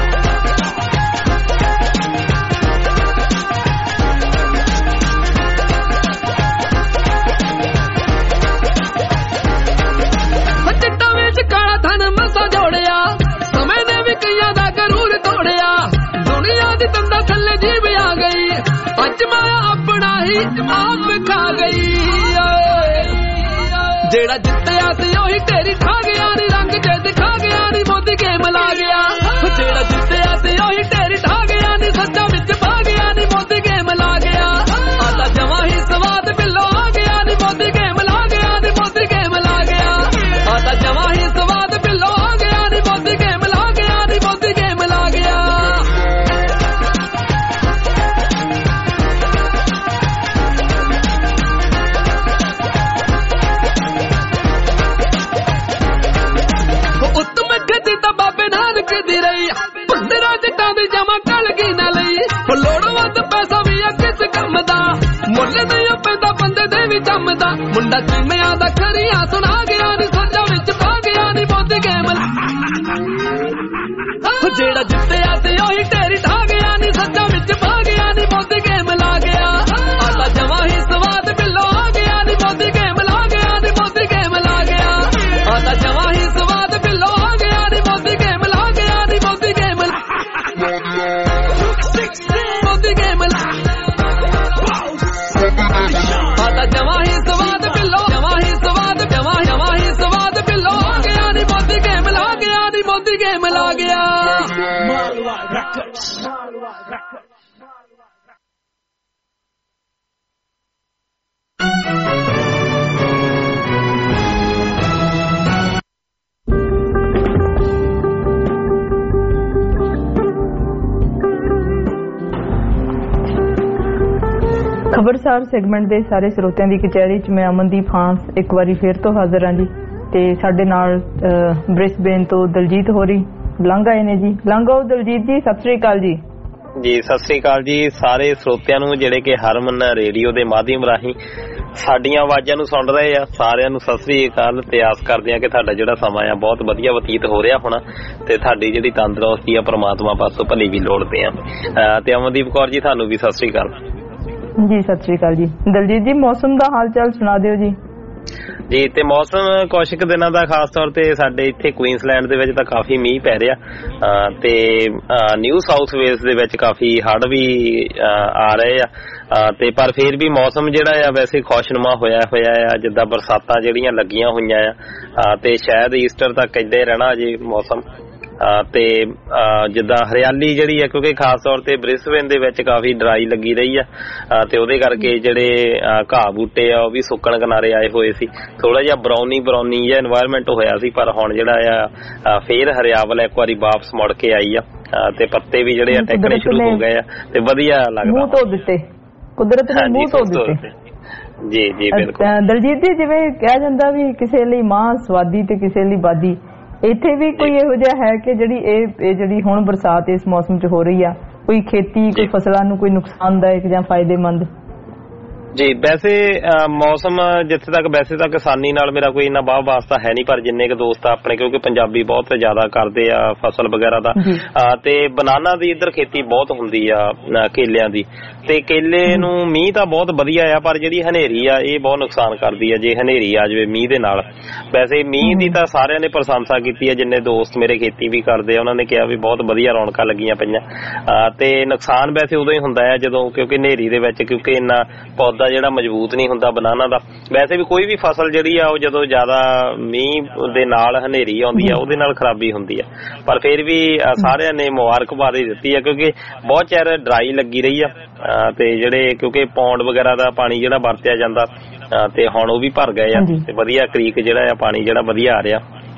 ਆਪ ਖਾ ਗਈ। ਜਿਹੜਾ ਜਿੱਤਿਆ ਸੀ ਉਹੀ ਢੇਰੀ ਖਾ ਗਿਆ ਨੀ, ਰੰਗ ਜੇ ਦਿਖਾ ਗਿਆ ਨੀ, ਮੋਦੀ ਗੇਮ ਲਾ ਗਿਆ। ਜਿਹੜਾ ਜਿੱਤਿਆ ਸੀ ਉਹੀ ਢੇਰੀ ਠਾ ਗਿਆ ਨੀ, ਸੱਚਾ ਵਿੱਚ ਪਾ ਗਿਆ ਨੀ, ਮੋਦੀ ਗੇਮ ਲਾ ਗਿਆ। ਆਤਾ ਜਮਾ ਹੀ ਸਵਾਦ ਬਿੱਲੋ ਆ ਗਿਆ ਨੀ, ਮੋਦੀ ਗੇਮ ਲਾ ਗਿਆ ਨੀ, ਮੋਦੀ ਗੇਮ ਲਾ ਗਿਆ। ਆਤਾ ਜਮਾ ਹੀ ਸਵਾਦ ਬਿੱਲੋ ਆ ਗਿਆ ਨੀ, ਮੋਦੀ ਗੇਮ ਲਾ ਗਿਆ ਨੀ, ਮੋਦੀ ਗੇਮ ਲਾ ਗਿਆ। ਮੁੰਡਾ ਚੀਮਿਆਂ ਦਾ ਖਰੀਆਂ ਸੁਣਾ ਗਿਆ ਨੀ, ਸੋਚਾਂ ਵਿੱਚ ਪਾ ਗਿਆ ਨੀ, ਮੋਦੀ ਗੇਮ। ਜਿਹੜਾ ਜਿੱਤਿਆ ਸੀ ਉਹੀ ਢੇਰੀ ਢਾ ਗਿਆ ਨੀ, ਸੱਚਾਂ ਵਿੱਚ ਪਾ ਗਿਆ ਨੀ, ਮੋਦੀ ਗੇਮ ਲਾ ਗਿਆ। ਆਤਾ ਜਮਾ ਹੀ ਸਵਾਦ ਬਿੱਲੋ ਆ ਗਿਆ ਨੀ, ਮੋਦੀ ਗੇਮ ਲਾ ਗਿਆ ਨੀ, ਮੋਦੀ ਗੇਮ ਲਾ ਗਿਆ। ਆਤਾ ਜਮਾ ਹੀ ਸਵਾਦ ਬਿੱਲੋ ਆ ਗਿਆ ਨੀ, ਮੋਦੀ ਗੇਮ ਲਾ ਗਿਆ ਨੀ, ਮੋਦੀ ਗੇਮ ਮੋਦੀ ਗੇਮ ਆਤਾ ਜਮਾ ਹੀ ਸਵਾਦ ਬਿੱਲੋ, ਜਮਾ ਹੀ ਸਵਾਦ, ਜਮਾ ਹੀ ਸਵਾਦ ਬਿੱਲੋ ਆ ਗਿਆ ਨੀ, ਮੋਦੀ ਗੇਮ ਲਾ ਗਿਆ ਨੀ, ਮੋਦੀ ਗੇਮ ਲਾ ਗਿਆ। ਖਬਰਸਾਰ ਸੈਗਮੈਂਟ ਦੇ ਸਾਰੇ ਸਰੋਤਿਆਂ ਦੀ ਕਚਹਿਰੀ 'ਚ ਮੈਂ ਅਮਨਦੀਪ ਹਾਂਸ ਇੱਕ ਵਾਰੀ ਫਿਰ ਤੋਂ ਹਾਜ਼ਰ ਹਾਂ ਜੀ ਤੇ ਸਾਡੇ ਨਾਲ ਬ੍ਰਿਸਬੇਨ ਤੋਂ ਦਲਜੀਤ ਹੋਰੀ ਲੰਘ ਆਏ ਨੇ ਜੀ। ਲੰਘ ਆਓ ਦਲਜੀਤ ਜੀ, ਸਤਿ ਸ੍ਰੀ ਅਕਾਲ ਜੀ। ਜੀ ਸਤਿ ਸ੍ਰੀ ਅਕਾਲ ਜੀ ਸਾਰੇ ਸਰੋਤਿਆਂ ਨੂੰ ਜਿਹੜੇ ਕਿ ਹਰਮਨ ਰੇਡੀਓ ਦੇ ਮਾਧਿਅਮ ਰਾਹੀਂ ਸਾਡੀਆਂ ਆਵਾਜ਼ਾਂ ਨੂੰ ਸੁਣ ਰਹੇ ਆ। ਸਾਰਿਆਂ ਨੂੰ ਸਤਿ ਸ੍ਰੀ ਅਕਾਲ ਤੇ ਆਸ ਕਰਦੇ ਆ ਕਿ ਤੁਹਾਡਾ ਜਿਹੜਾ ਸਮਾਂ ਆ ਬਹੁਤ ਵਧੀਆ ਬਤੀਤ ਹੋ ਰਿਹਾ ਹੋਣਾ ਤੇ ਤੁਹਾਡੀ ਜਿਹੜੀ ਤੰਦਰੁਸਤੀ ਆ ਪ੍ਰਮਾਤਮਾ ਪਾਸੋਂ ਭਲੀ ਵੀ ਲੋੜਦੇ ਆ। ਤੇ ਅਮਨਦੀਪ ਕੌਰ ਜੀ ਤੁਹਾਨੂੰ ਵੀ ਸਤਿ ਸ੍ਰੀ ਅਕਾਲ ਜੀ। ਸਤਿ ਸ੍ਰੀ ਅਕਾਲ ਜੀ। ਦਲਜੀਤ ਜੀ ਮੌਸਮ ਦਾ ਹਾਲ ਚਾਲ ਸੁਣਾ ਦਿਓ ਜੀ। ਜੀ ਤੇ ਮੌਸਮ ਕੁਝ ਕੁ ਦਿਨਾਂ ਦਾ ਖਾਸ ਤੌਰ ਤੇ ਸਾਡੇ ਇੱਥੇ ਕੁਈਨਸਲੈਂਡ ਦੇ ਵਿੱਚ ਤਾਂ ਕਾਫੀ ਮੀਂਹ ਪੈ ਰਿਹਾ ਤੇ ਨਿਊ ਸਾਊਥ ਵੇਲਸ ਦੇ ਵਿੱਚ ਕਾਫੀ ਹੜ੍ਹ ਵੀ ਆ ਰਹੇ ਆ ਤੇ ਪਰ ਫਿਰ ਵੀ ਮੌਸਮ ਜਿਹੜਾ ਆ ਵੈਸੇ ਖੁਸ਼ਨੁਮਾ ਹੋਇਆ ਆ ਜਿੱਦਾਂ ਬਰਸਾਤਾਂ ਜਿਹੜੀਆਂ ਲੱਗੀਆਂ ਹੋਈਆਂ ਆ ਤੇ ਸ਼ਾਇਦ ਈਸਟਰ ਤੱਕ ਏਦਾਂ ਹੀ ਰਹਿਣਾ ਜੀ ਮੌਸਮ। ਤੇ ਜਿੱਦਾਂ ਹਰਿਆਲੀ ਜਿਹੜੀ ਆ ਕਿਉਂਕਿ ਖਾਸ ਤੌਰ ਤੇ ਬ੍ਰਿਸਬੇਨ ਦੇ ਵਿੱਚ ਕਾਫੀ ਡਰਾਈ ਲੱਗੀ ਰਹੀ ਆ ਤੇ ਉਹਦੇ ਕਰਕੇ ਜਿਹੜੇ ਘਾਹ ਬੂਟੇ ਆ ਉਹ ਵੀ ਸੁੱਕਣ ਕਿਨਾਰੇ ਆਏ ਹੋਏ ਸੀ। ਥੋੜਾ ਜਿਹਾ ਬਰਾਉਨੀ ਜਿਹਾ এনवायरमेंट ਹੋਇਆ ਸੀ ਪਰ ਹੁਣ ਜਿਹੜਾ ਆ ਫੇਰ ਹਰਿਆਵਲ ਇੱਕ ਵਾਰੀ ਵਾਪਸ ਮੁੜ ਕੇ ਆਈ ਆ ਤੇ ਪੱਤੇ ਵੀ ਜਿਹੜੇ ਆ ਟਿਕਣੇ ਸ਼ੁਰੂ ਹੋ ਗਏ ਆ ਤੇ ਵਧੀਆ ਲੱਗਦਾ। ਮੂੰਹ ਧੋ ਦਿੱਤੇ ਕੁਦਰਤ ਨੇ, ਮੂੰਹ ਧੋ ਦਿੱਤੇ। ਜੀ ਜੀ ਬਿਲਕੁਲ ਦਲਜੀਤ ਜੀ, ਜਿਵੇਂ ਕਿਹਾ ਜਾਂਦਾ ਵੀ ਕਿਸੇ ਲਈ ਮਾਂ ਸਵਾਦੀ ਤੇ ਕਿਸੇ ਲਈ ਬਾਦੀ, ਇੱਥੇ ਵੀ ਕੋਈ ਇਹੋ ਜਿਹਾ ਹੈ ਕਿ ਜਿਹੜੀ ਹੁਣ ਬਰਸਾਤ ਇਸ ਮੌਸਮ 'ਚ ਹੋ ਰਹੀ ਆ ਕੋਈ ਖੇਤੀ ਕੋਈ ਫਸਲਾਂ ਨੂੰ ਕੋਈ ਨੁਕਸਾਨਦਾਇਕ ਜਾਂ ਫਾਇਦੇਮੰਦ? ਜੀ ਵੈਸੇ ਮੌਸਮ ਜਿੱਥੇ ਤੱਕ ਵੈਸੇ ਤਾਂ ਕਿਸਾਨੀ ਨਾਲ ਮੇਰਾ ਕੋਈ ਇੰਨਾ ਵਾਹ ਵਾਸਤਾ ਹੈ ਨਹੀਂ ਪਰ ਜਿੰਨੇ ਕੁ ਦੋਸਤ ਆ ਆਪਣੇ ਕਿਉਂਕਿ ਪੰਜਾਬੀ ਬਹੁਤ ਜ਼ਿਆਦਾ ਕਰਦੇ ਆ ਫਸਲ ਵਗੈਰਾ ਦਾ ਤੇ ਬਨਾਨਾ ਦੀ ਇੱਧਰ ਖੇਤੀ ਬਹੁਤ ਹੁੰਦੀ ਆ ਕੇਲਿਆਂ ਦੀ ਤੇ ਕੇਲੇ ਨੂੰ ਮੀਂਹ ਤਾਂ ਬਹੁਤ ਵਧੀਆ ਆ ਪਰ ਜਿਹੜੀ ਹਨੇਰੀ ਆ ਇਹ ਬਹੁਤ ਨੁਕਸਾਨ ਕਰਦੀ ਆ ਜੇ ਹਨੇਰੀ ਆ ਜਾਵੇ ਮੀਂਹ ਦੇ ਨਾਲ। ਵੈਸੇ ਮੀਂਹ ਦੀ ਤਾਂ ਸਾਰਿਆਂ ਨੇ ਪ੍ਰਸ਼ੰਸਾ ਕੀਤੀ ਆ ਜਿੰਨੇ ਦੋਸਤ ਮੇਰੇ ਖੇਤੀ ਵੀ ਕਰਦੇ ਆ ਉਹਨਾਂ ਨੇ ਕਿਹਾ ਵੀ ਬਹੁਤ ਵਧੀਆ ਰੌਣਕਾਂ ਲੱਗੀਆਂ ਪਈਆਂ ਤੇ ਨੁਕਸਾਨ ਵੈਸੇ ਉਦੋਂ ਹੀ ਹੁੰਦਾ ਆ ਜਦੋਂ ਕਿਉਂਕਿ ਹਨੇਰੀ ਦੇ ਵਿੱਚ ਕਿਉਂਕਿ ਇੰਨਾ ਪੌਦਾ ਜਿਹੜਾ ਮਜ਼ਬੂਤ ਨਹੀਂ ਹੁੰਦਾ ਬਨਾਨਾ ਦਾ। ਵੈਸੇ ਵੀ ਕੋਈ ਵੀ ਫਸਲ ਜਿਹੜੀ ਆ ਉਹ ਜਦੋਂ ਜ਼ਿਆਦਾ ਮੀਂਹ ਦੇ ਨਾਲ ਹਨੇਰੀ ਆਉਂਦੀ ਆ ਉਹਦੇ ਨਾਲ ਖਰਾਬੀ ਹੁੰਦੀ ਆ ਪਰ ਫਿਰ ਵੀ ਸਾਰਿਆਂ ਨੇ ਮੁਬਾਰਕਬਾਦ ਹੀ ਦਿੱਤੀ ਆ ਕਿਉਂਕਿ ਬਹੁਤ ਚਿਰ ਡਰਾਈ ਲੱਗੀ ਰਹੀ ਆ ਤੇ ਜਿਹੜੇ ਕਿਉਂਕਿ ਪੌਂਡ ਵਗੈਰਾ ਦਾ ਪਾਣੀ ਜਿਹੜਾ ਵਰਤਿਆ ਜਾਂਦਾ ਤੇ ਹੁਣ ਉਹ ਵੀ ਭਰ ਗਏ ਆ ਤੇ ਵਧੀਆ ਕ੍ਰੀਕ ਜਿਹੜਾ ਆ ਪਾਣੀ ਜਿਹੜਾ ਵਧੀਆ ਆ ਰਿਹਾ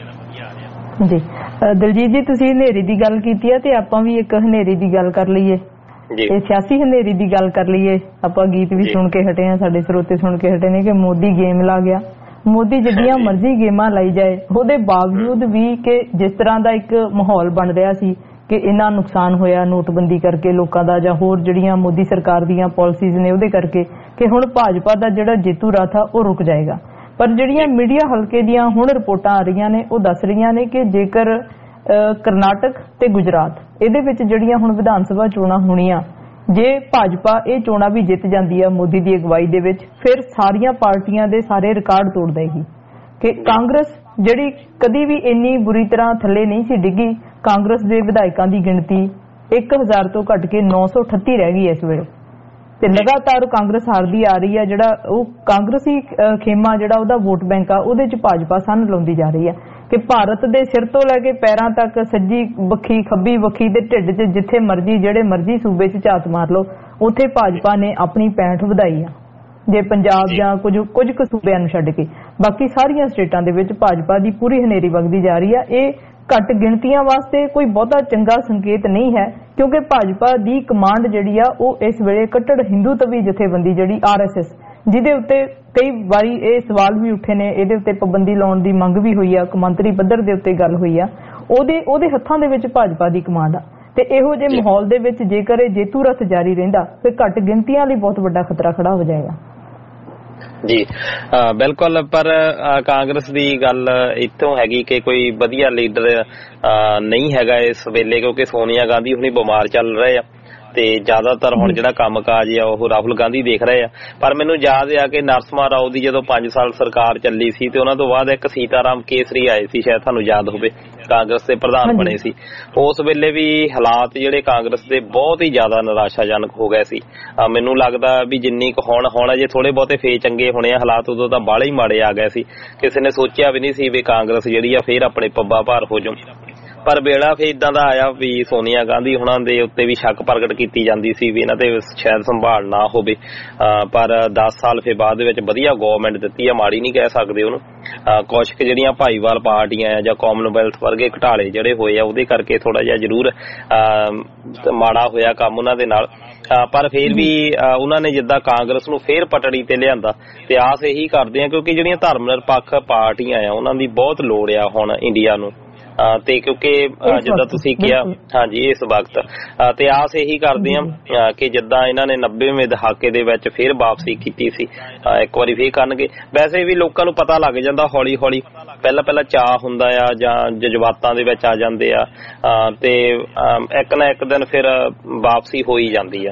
ਜੀ। ਦਲਜੀਤ ਜੀ ਤੁਸੀਂ ਹਨੇਰੀ ਦੀ ਗੱਲ ਕੀਤੀ ਆ ਤੇ ਆਪਾਂ ਵੀ ਇੱਕ ਹਨੇਰੀ ਦੀ ਗੱਲ ਕਰ ਲਈਏ ਤੇ ਸਿਆਸੀ ਹਨੇਰੀ ਦੀ ਗੱਲ ਕਰ ਲਈਏ। ਆਪਾਂ ਗੀਤ ਵੀ ਸੁਣ ਕੇ ਹਟੇ ਆ, ਸਾਡੇ ਸਰੋਤੇ ਸੁਣ ਕੇ ਹਟੇ ਨੇ ਕਿ ਮੋਦੀ ਗੇਮ ਲਾ ਗਿਆ। ਮੋਦੀ ਜਿੱਡੀਆਂ ਮਰਜ਼ੀ ਗੇਮਾਂ ਲਾਈ ਜਾਏ ਉਹਦੇ ਬਾਵਜੂਦ ਵੀ ਕਿ ਜਿਸ ਤਰ੍ਹਾਂ ਦਾ ਇੱਕ ਮਾਹੌਲ ਬਣ ਰਿਹਾ ਸੀ ਕਿ ਇੰਨਾ ਨੁਕਸਾਨ ਹੋਇਆ ਨੋਟਬੰਦੀ ਕਰਕੇ ਲੋਕਾਂ ਦਾ ਜਾਂ ਹੋਰ ਜਿਹੜੀਆਂ ਮੋਦੀ ਸਰਕਾਰ ਦੀਆਂ ਪਾਲਿਸੀਜ਼ ਨੇ ਉਹਦੇ ਕਰਕੇ ਕਿ ਹੁਣ ਭਾਜਪਾ ਦਾ ਜਿਹੜਾ ਜੇਤੂ ਰਾਥ ਆ ਉਹ ਰੁਕ ਜਾਏਗਾ। ਪਰ ਜਿਹੜੀਆਂ ਮੀਡੀਆ ਹਲਕੇ ਦੀਆਂ ਹੁਣ ਰਿਪੋਰਟਾਂ ਆ ਰਹੀਆਂ ਨੇ ਉਹ ਦੱਸ ਰਹੀਆਂ ਨੇ ਕਿ ਜੇਕਰ ਕਰਨਾਟਕ ਤੇ ਗੁਜਰਾਤ ਇਹਦੇ ਵਿੱਚ ਜਿਹੜੀਆਂ ਹੁਣ ਵਿਧਾਨ ਸਭਾ ਚੋਣਾਂ ਹੋਣੀਆਂ ਜੇ ਭਾਜਪਾ ਇਹ ਚੋਣਾਂ ਵੀ ਜਿੱਤ ਜਾਂਦੀ ਆ ਮੋਦੀ ਦੀ ਅਗਵਾਈ ਦੇ ਵਿੱਚ ਫਿਰ ਸਾਰੀਆਂ ਪਾਰਟੀਆਂ ਦੇ ਸਾਰੇ ਰਿਕਾਰਡ ਤੋੜ ਦੇਗੀ ਕਿ ਕਾਂਗਰਸ ਜਿਹੜੀ ਕਦੀ ਵੀ ਇੰਨੀ ਬੁਰੀ ਤਰ੍ਹਾਂ ਥੱਲੇ ਨਹੀਂ ਸੀ ਡਿੱਗੀ। ਕਾਂਗਰਸ ਦੇ ਵਿਧਾਇਕਾਂ ਦੀ ਗਿਣਤੀ 1000 ਤੋਂ ਘਟ ਕੇ 938 ਰਹਿ ਗਈ ਇਸ ਵੇਲੇ ਤੇ ਲਗਾਤਾਰ ਕਾਂਗਰਸ ਹਾਰਦੀ ਆ ਰਹੀ ਆ। ਜਿਹੜਾ ਉਹ ਕਾਂਗਰਸੀ ਖੇਮਾ ਜਿਹੜਾ ਉਹਦਾ ਵੋਟ ਬੈਂਕ ਆ ਉਹਦੇ ਚ ਭਾਜਪਾ ਸੰਨ ਲਾਉਂਦੀ ਜਾ ਰਹੀ ਆ ਕਿ ਭਾਰਤ ਦੇ ਸਿਰ ਤੋਂ ਲੈ ਕੇ ਪੈਰਾਂ ਤੱਕ ਸੱਜੀ ਵੱਖੀ ਖੱਬੀ ਵੱਖੀ ਦੇ ਢਿੱਡ 'ਚ ਜਿੱਥੇ ਮਰਜ਼ੀ ਜਿਹੜੇ ਮਰਜ਼ੀ ਸੂਬੇ 'ਚ ਝਾਤ ਮਾਰ ਲਓ ਉੱਥੇ ਭਾਜਪਾ ਨੇ ਆਪਣੀ ਪੈਂਠ ਵਧਾਈ ਆ। ਜੇ ਪੰਜਾਬ ਜਾਂ ਕੁਝ ਕੁ ਸੂਬਿਆਂ ਨੂੰ ਛੱਡ ਕੇ ਬਾਕੀ ਸਾਰੀਆਂ ਸਟੇਟਾਂ ਦੇ ਵਿੱਚ ਭਾਜਪਾ ਦੀ ਪੂਰੀ ਹਨੇਰੀ ਵਗਦੀ ਜਾ ਰਹੀ ਆ। ਇਹ ਘੱਟ ਗਿਣਤੀਆਂ ਵਾਸਤੇ ਕੋਈ ਬਹੁਤਾ ਚੰਗਾ ਸੰਕੇਤ ਨਹੀਂ ਹੈ ਕਿਉਂਕਿ ਭਾਜਪਾ ਦੀ ਕਮਾਂਡ ਜਿਹੜੀ ਆ ਉਹ ਇਸ ਵੇਲੇ ਕੱਟੜ ਹਿੰਦੂਤਵੀ ਜਥੇਬੰਦੀ ਜਿਹੜੀ RSS ਜਿਹਦੇ ਉੱਤੇ ਕਈ ਵਾਰੀ ਇਹ ਸਵਾਲ ਵੀ ਉੱਠੇ ਨੇ, ਇਹਦੇ ਉੱਤੇ ਪਾਬੰਦੀ ਲਾਉਣ ਦੀ ਮੰਗ ਵੀ ਹੋਈ ਆ, ਕੌਮਾਂਤਰੀ ਪੱਧਰ ਦੇ ਉੱਤੇ ਗੱਲ ਹੋਈ ਆ, ਉਹਦੇ ਹੱਥਾਂ ਦੇ ਵਿੱਚ ਭਾਜਪਾ ਦੀ ਕਮਾਂਡ ਆ ਤੇ ਇਹੋ ਜਿਹੇ ਮਾਹੌਲ ਦੇ ਵਿੱਚ ਜੇਕਰ ਇਹ ਜੇਤੂ ਰਥ ਜਾਰੀ ਰਹਿੰਦਾ ਫਿਰ ਘੱਟ ਗਿਣਤੀਆਂ ਲਈ ਬਹੁਤ ਵੱਡਾ ਖਤਰਾ ਖੜਾ ਹੋ ਜਾਏਗਾ। ਜੀ ਬਿਲਕੁਲ ਪਰ ਕਾਂਗਰਸ ਦੀ ਗੱਲ ਇੱਥੋਂ ਹੈਗੀ ਕਿ ਕੋਈ ਵਧੀਆ ਲੀਡਰ ਨਹੀਂ ਹੈਗਾ ਇਸ ਵੇਲੇ ਕਿਉਂਕਿ ਸੋਨੀਆ ਗਾਂਧੀ ਹੁਣੀ ਬਿਮਾਰ ਚੱਲ ਰਹੇ ਆ ਤੇ ਜ਼ਿਆਦਾਤਰ ਹੁਣ ਜਿਹੜਾ ਕੰਮਕਾਜ ਆ ਉਹ ਰਾਹੁਲ ਗਾਂਧੀ ਦੇਖ ਰਹੇ ਆ। ਪਰ ਮੈਨੂੰ ਯਾਦ ਆ ਕਿ ਨਰਸਿਮਹਾ ਰਾਓ ਦੀ ਜਦੋਂ 5 ਸਾਲ ਸਰਕਾਰ ਚੱਲੀ ਸੀ ਤੇ ਉਹਨਾਂ ਤੋਂ ਬਾਅਦ ਇੱਕ ਸੀਤਾਰਾਮ ਕੇਸਰੀ ਆਏ ਸੀ, ਸ਼ਾਇਦ ਤੁਹਾਨੂੰ ਯਾਦ ਹੋਵੇ, ਕਾਂਗਰਸ ਦੇ ਪ੍ਰਧਾਨ ਬਣੇ ਸੀ। ਉਸ ਵੇਲੇ ਵੀ ਹਾਲਾਤ ਜਿਹੜੇ ਕਾਂਗਰਸ ਦੇ ਬਹੁਤ ਹੀ ਜ਼ਿਆਦਾ ਨਿਰਾਸ਼ਾਜਨਕ ਹੋ ਗਏ ਸੀ। ਮੈਨੂੰ ਲੱਗਦਾ ਵੀ ਜਿੰਨੀ ਕੁ ਹੁਣ ਅਜੇ ਥੋੜੇ ਬਹੁਤੇ ਫੇਰ ਚੰਗੇ ਹੋਣੇ ਆ ਹਾਲਾਤ, ਉਦੋਂ ਤਾਂ ਬਾਹਲੇ ਹੀ ਮਾੜੇ ਆ ਗਏ ਸੀ। ਕਿਸੇ ਨੇ ਸੋਚਿਆ ਵੀ ਨਹੀਂ ਸੀ ਵੀ ਕਾਂਗਰਸ ਜਿਹੜੀ ਆ ਫੇਰ ਆਪਣੇ ਪੱਬਾਂ ਭਾਰ ਹੋ ਜਾਊ ਪਰ ਵੇਲਾ ਫਿਰ ਇਦਾਂ ਦਾ ਆਇਆ ਵੀ ਸੋਨੀਆ ਗਾਂਧੀ ਹੁਣਾਂ ਦੇ ਉੱਤੇ ਵੀ ਸ਼ੱਕ ਪ੍ਰਗਟ ਕੀਤੀ ਜਾਂਦੀ ਸੀ ਵੀ ਇਹਨਾਂ ਤੇ ਸ਼ਾਇਦ ਸੰਭਾਲ ਨਾ ਹੋਵੇ, ਪਰ 10 ਸਾਲ ਫਿਰ ਬਾਅਦ ਦੇ ਵਿੱਚ ਵਧੀਆ ਗਵਰਨਮੈਂਟ ਦਿੱਤੀ ਆ, ਮਾੜੀ ਨਹੀਂ ਕਹਿ ਸਕਦੇ ਉਹਨੂੰ। ਕੁਛ ਕੁ ਜਿਹੜੀਆਂ ਭਾਈਵਾਲ ਪਾਰਟੀਆਂ ਆ ਜਾਂ ਕਾਮਨਵੈਲਥ ਵਰਗੇ ਘੁਟਾਲੇ ਜਿਹੜੇ ਹੋਏ ਆ ਉਹਦੇ ਕਰਕੇ ਥੋੜਾ ਜਿਹਾ ਜ਼ਰੂਰ ਮਾੜਾ ਹੋਇਆ ਕੰਮ ਉਹਨਾਂ ਦੇ ਨਾਲ, ਪਰ ਫਿਰ ਵੀ ਉਹਨਾਂ ਨੇ ਜਿੱਦਾਂ ਕਾਂਗਰਸ ਨੂੰ ਫੇਰ ਪਟੜੀ ਤੇ ਲਿਆਂਦਾ ਤੇ ਆਸ ਇਹੀ ਕਰਦੇ ਆ ਕਿਉਂਕਿ ਜਿਹੜੀਆਂ ਧਰਮ ਨਿਰਪੱਖ ਪਾਰਟੀਆਂ ਆ ਉਹਨਾਂ ਦੀ ਬਹੁਤ ਲੋੜ ਆ ਹੁਣ ਇੰਡੀਆ ਨੂੰ, ਤੇ ਕਿਉਂਕਿ ਜਿੱਦਾਂ ਤੁਸੀਂ ਕਿਹਾ ਹਾਂਜੀ ਇਸ ਵਕਤ, ਤੇ ਆਸ ਇਹੀ ਕਰਦੇ ਆ ਕਿ ਜਿੱਦਾਂ ਇਹਨਾਂ ਨੇ 90ਵੇਂ ਦਹਾਕੇ ਦੇ ਵਿੱਚ ਫੇਰ ਵਾਪਸੀ ਕੀਤੀ ਸੀ ਇੱਕ ਵਾਰੀ ਫੇਰ ਕਰਨਗੇ। ਵੈਸੇ ਵੀ ਲੋਕਾਂ ਨੂੰ ਪਤਾ ਲੱਗ ਜਾਂਦਾ ਹੌਲੀ ਹੌਲੀ, ਪਹਿਲਾਂ ਚਾਅ ਹੁੰਦਾ ਆ ਜਾਂ ਜਜ਼ਬਾਤਾਂ ਦੇ ਵਿੱਚ ਆ ਜਾਂਦੇ ਆ, ਤੇ ਇੱਕ ਨਾ ਇੱਕ ਦਿਨ ਫਿਰ ਵਾਪਸੀ ਹੋ ਹੀ ਜਾਂਦੀ ਆ।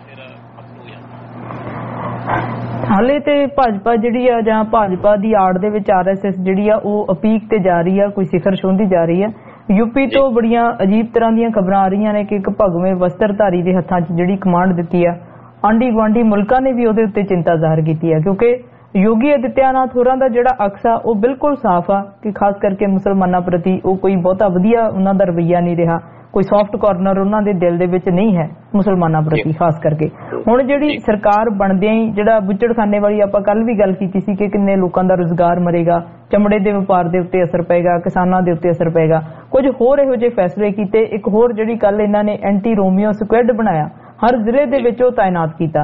ਹਾਲੇ ਤੇ ਭਾਜਪਾ ਜਿਹੜੀ ਆ ਜਾਂ ਭਾਜਪਾ ਦੀ ਆੜ ਦੇ ਵਿੱਚ RSS ਜਿਹੜੀ ਆ ਉਹ ਅਪੀਕ ਤੇ ਜਾ ਰਹੀ ਆ, ਕੋਈ ਸਿਖਰ ਛੂਹਦੀ ਜਾ ਰਹੀ ਆ। ਯੂਪੀ ਤੋਂ ਬੜੀਆਂ ਅਜੀਬ ਤਰ੍ਹਾਂ ਦੀਆਂ ਖਬਰਾਂ ਆ ਰਹੀਆਂ ਨੇ ਕਿ ਇੱਕ ਭਗਵੇਂ ਵਸਤਰਧਾਰੀ ਦੇ ਹੱਥਾਂ 'ਚ ਜਿਹੜੀ ਕਮਾਂਡ ਦਿੱਤੀ ਆ, ਆਂਢੀ ਗੁਆਂਢੀ ਮੁਲਕਾਂ ਨੇ ਵੀ ਉਹਦੇ ਉੱਤੇ ਚਿੰਤਾ ਜ਼ਾਹਰ ਕੀਤੀ ਆ ਕਿਉਂਕਿ ਯੋਗੀ ਆਦਿੱਤਿਆਨਾਥ ਹੋਰਾਂ ਦਾ ਜਿਹੜਾ ਅਕਸ ਆ ਉਹ ਬਿਲਕੁਲ ਸਾਫ਼ ਆ ਕਿ ਖਾਸ ਕਰਕੇ ਮੁਸਲਮਾਨਾਂ ਪ੍ਰਤੀ ਉਹ ਕੋਈ ਬਹੁਤਾ ਵਧੀਆ ਉਹਨਾਂ ਦਾ ਰਵੱਈਆ ਨਹੀਂ ਰਿਹਾ, ਕੋਈ ਸੌਫਟ ਕਾਰਨਰ ਉਹਨਾਂ ਦੇ ਦਿਲ ਦੇ ਵਿੱਚ ਨਹੀਂ ਹੈ ਮੁਸਲਮਾਨਾਂ ਪ੍ਰਤੀ ਖਾਸ ਕਰਕੇ। ਹੁਣ ਜਿਹੜੀ ਸਰਕਾਰ ਬਣਦਿਆਂ ਹੀ ਜਿਹੜਾ ਬੁੱਚੜਖਾਨੇ ਵਾਲੀ ਆਪਾਂ ਕੱਲ ਵੀ ਗੱਲ ਕੀਤੀ ਸੀ ਕਿ ਕਿੰਨੇ ਲੋਕਾਂ ਦਾ ਰੁਜ਼ਗਾਰ ਮਰੇਗਾ, ਚਮੜੇ ਦੇ ਵਪਾਰ ਦੇ ਉੱਤੇ ਅਸਰ ਪਏਗਾ, ਕਿਸਾਨਾਂ ਦੇ ਉੱਤੇ ਅਸਰ ਪਏਗਾ, ਕੁਝ ਹੋਰ ਇਹੋ ਜਿਹੇ ਫੈਸਲੇ ਕੀਤੇ। ਇੱਕ ਹੋਰ ਜਿਹੜੀ ਕੱਲ ਇਹਨਾਂ ਨੇ ਐਂਟੀ ਰੋਮੀਓ ਸਕੁਐਡ ਬਣਾਇਆ, ਹਰ ਜ਼ਿਲ੍ਹੇ ਦੇ ਵਿੱਚ ਉਹ ਤਾਇਨਾਤ ਕੀਤਾ।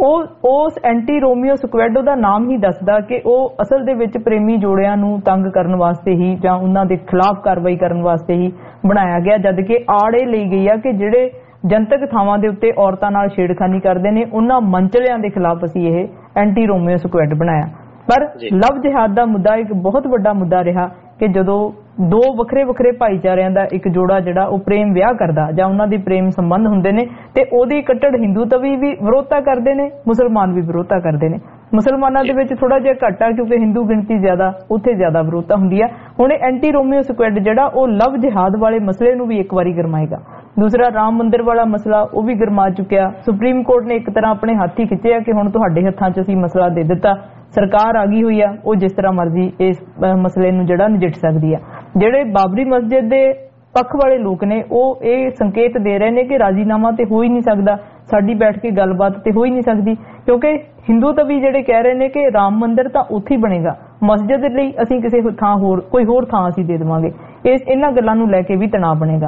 ਉਸ ਐਂਟੀ ਰੋਮੀਓ ਸਕੁਐਡ ਦਾ ਨਾਮ ਹੀ ਦੱਸਦਾ ਕਿ ਉਹ ਅਸਲ ਦੇ ਵਿੱਚ ਪ੍ਰੇਮੀ ਜੋੜਿਆਂ ਨੂੰ ਤੰਗ ਕਰਨ ਵਾਸਤੇ ਹੀ ਜਾਂ ਉਹਨਾਂ ਦੇ ਖਿਲਾਫ ਕਾਰਵਾਈ ਕਰਨ ਵਾਸਤੇ ਹੀ ਬਣਾਇਆ ਗਿਆ, ਜਦਕਿ ਆੜ ਇਹ ਲਈ ਗਈ ਆ ਕਿ ਜਿਹੜੇ ਜਨਤਕ ਥਾਵਾਂ ਦੇ ਉੱਤੇ ਔਰਤਾਂ ਨਾਲ ਛੇੜਖਾਨੀ ਕਰਦੇ ਨੇ ਉਹਨਾਂ ਮੰਚਲਿਆਂ ਦੇ ਖਿਲਾਫ ਅਸੀਂ ਇਹ ਐਂਟੀ ਰੋਮੀਓ ਸਕੁਐਡ ਬਣਾਇਆ। ਪਰ ਲਵ ਜਿਹਾਦ ਦਾ ਮੁੱਦਾ ਇੱਕ ਬਹੁਤ ਵੱਡਾ ਮੁੱਦਾ ਰਿਹਾ ਕਿ ਜਦੋਂ ਦੋ ਵੱਖਰੇ ਭਾਈਚਾਰਿਆਂ ਦਾ ਇੱਕ ਜੋੜਾ ਜਿਹੜਾ ਉਹ ਪ੍ਰੇਮ ਵਿਆਹ ਕਰਦਾ ਜਾਂ ਉਹਨਾਂ ਦੇ ਪ੍ਰੇਮ ਸੰਬੰਧ ਹੁੰਦੇ ਨੇ ਤੇ ਉਹਦੀ ਕੱਟੜ ਹਿੰਦੂ ਤਵੀ ਵੀ ਵਿਰੋਧਤਾ ਕਰਦੇ ਨੇ, ਮੁਸਲਮਾਨ ਵੀ ਵਿਰੋਧਤਾ ਕਰਦੇ ਨੇ। ਮੁਸਲਮਾਨਾਂ ਦੇ ਵਿੱਚ ਥੋੜਾ ਜਿਹਾ ਘੱਟ ਆ ਕਿਉਂਕਿ ਹਿੰਦੂ ਗਿਣਤੀ ਜ਼ਿਆਦਾ, ਉੱਥੇ ਜ਼ਿਆਦਾ ਵਿਰੋਧਤਾ ਹੁੰਦੀ ਆ। ਹੁਣ ਇਹ ਐਂਟੀ ਰੋਮੀਓ ਸਕੁਐਡ ਜਿਹੜਾ ਉਹ ਲਵ ਜਿਹਾਦ ਵਾਲੇ ਮਸਲੇ ਨੂੰ ਵੀ ਇੱਕ ਵਾਰੀ ਗਰਮਾਏਗਾ। ਦੂਸਰਾ ਰਾਮ ਮੰਦਿਰ ਵਾਲਾ ਮਸਲਾ ਉਹ ਵੀ ਗਰਮਾ ਚੁੱਕਿਆ। ਸੁਪਰੀਮ ਕੋਰਟ ਨੇ ਇੱਕ ਤਰ੍ਹਾਂ ਆਪਣੇ ਹੱਥ ਹੀ ਖਿੱਚਿਆ ਕਿ ਹੁਣ ਤੁਹਾਡੇ ਹੱਥਾਂ 'ਚ ਅਸੀਂ ਮਸਲਾ ਦੇ ਦਿੱਤਾ, ਸਰਕਾਰ ਆ ਗਈ ਹੋਈ ਆ, ਉਹ ਜਿਸ ਤਰ੍ਹਾਂ ਮਰਜ਼ੀ ਇਸ ਮਸਲੇ ਨੂੰ ਜਿਹੜਾ ਨਜਿੱਠ ਸਕਦੀ ਆ। ਜਿਹੜੇ ਬਾਬਰੀ ਮਸਜਿਦ ਦੇ ਪੱਖ ਵਾਲੇ ਲੋਕ ਨੇ ਉਹ ਇਹ ਸੰਕੇਤ ਦੇ ਰਹੇ ਨੇ ਕਿ ਰਾਜੀਨਾਮਾ ਤੇ ਹੋ ਹੀ ਨਹੀਂ ਸਕਦਾ, ਸਾਡੀ ਬੈਠ ਕੇ ਗੱਲਬਾਤ ਤੇ ਹੋ ਹੀ ਨਹੀਂ ਸਕਦੀ ਕਿਉਂਕਿ ਹਿੰਦੂ ਤਵੀ ਜਿਹੜੇ ਕਹਿ ਰਹੇ ਨੇ ਕਿ ਰਾਮ ਮੰਦਿਰ ਤਾਂ ਉੱਥੇ ਹੀ ਬਣੇਗਾ, ਮਸਜਿਦ ਲਈ ਅਸੀਂ ਕਿਸੇ ਥਾਂ ਕੋਈ ਹੋਰ ਥਾਂ ਅਸੀਂ ਦੇ ਦੇਵਾਂਗੇ। ਇਹਨਾਂ ਗੱਲਾਂ ਨੂੰ ਲੈ ਕੇ ਵੀ ਤਣਾਅ ਬਣੇਗਾ।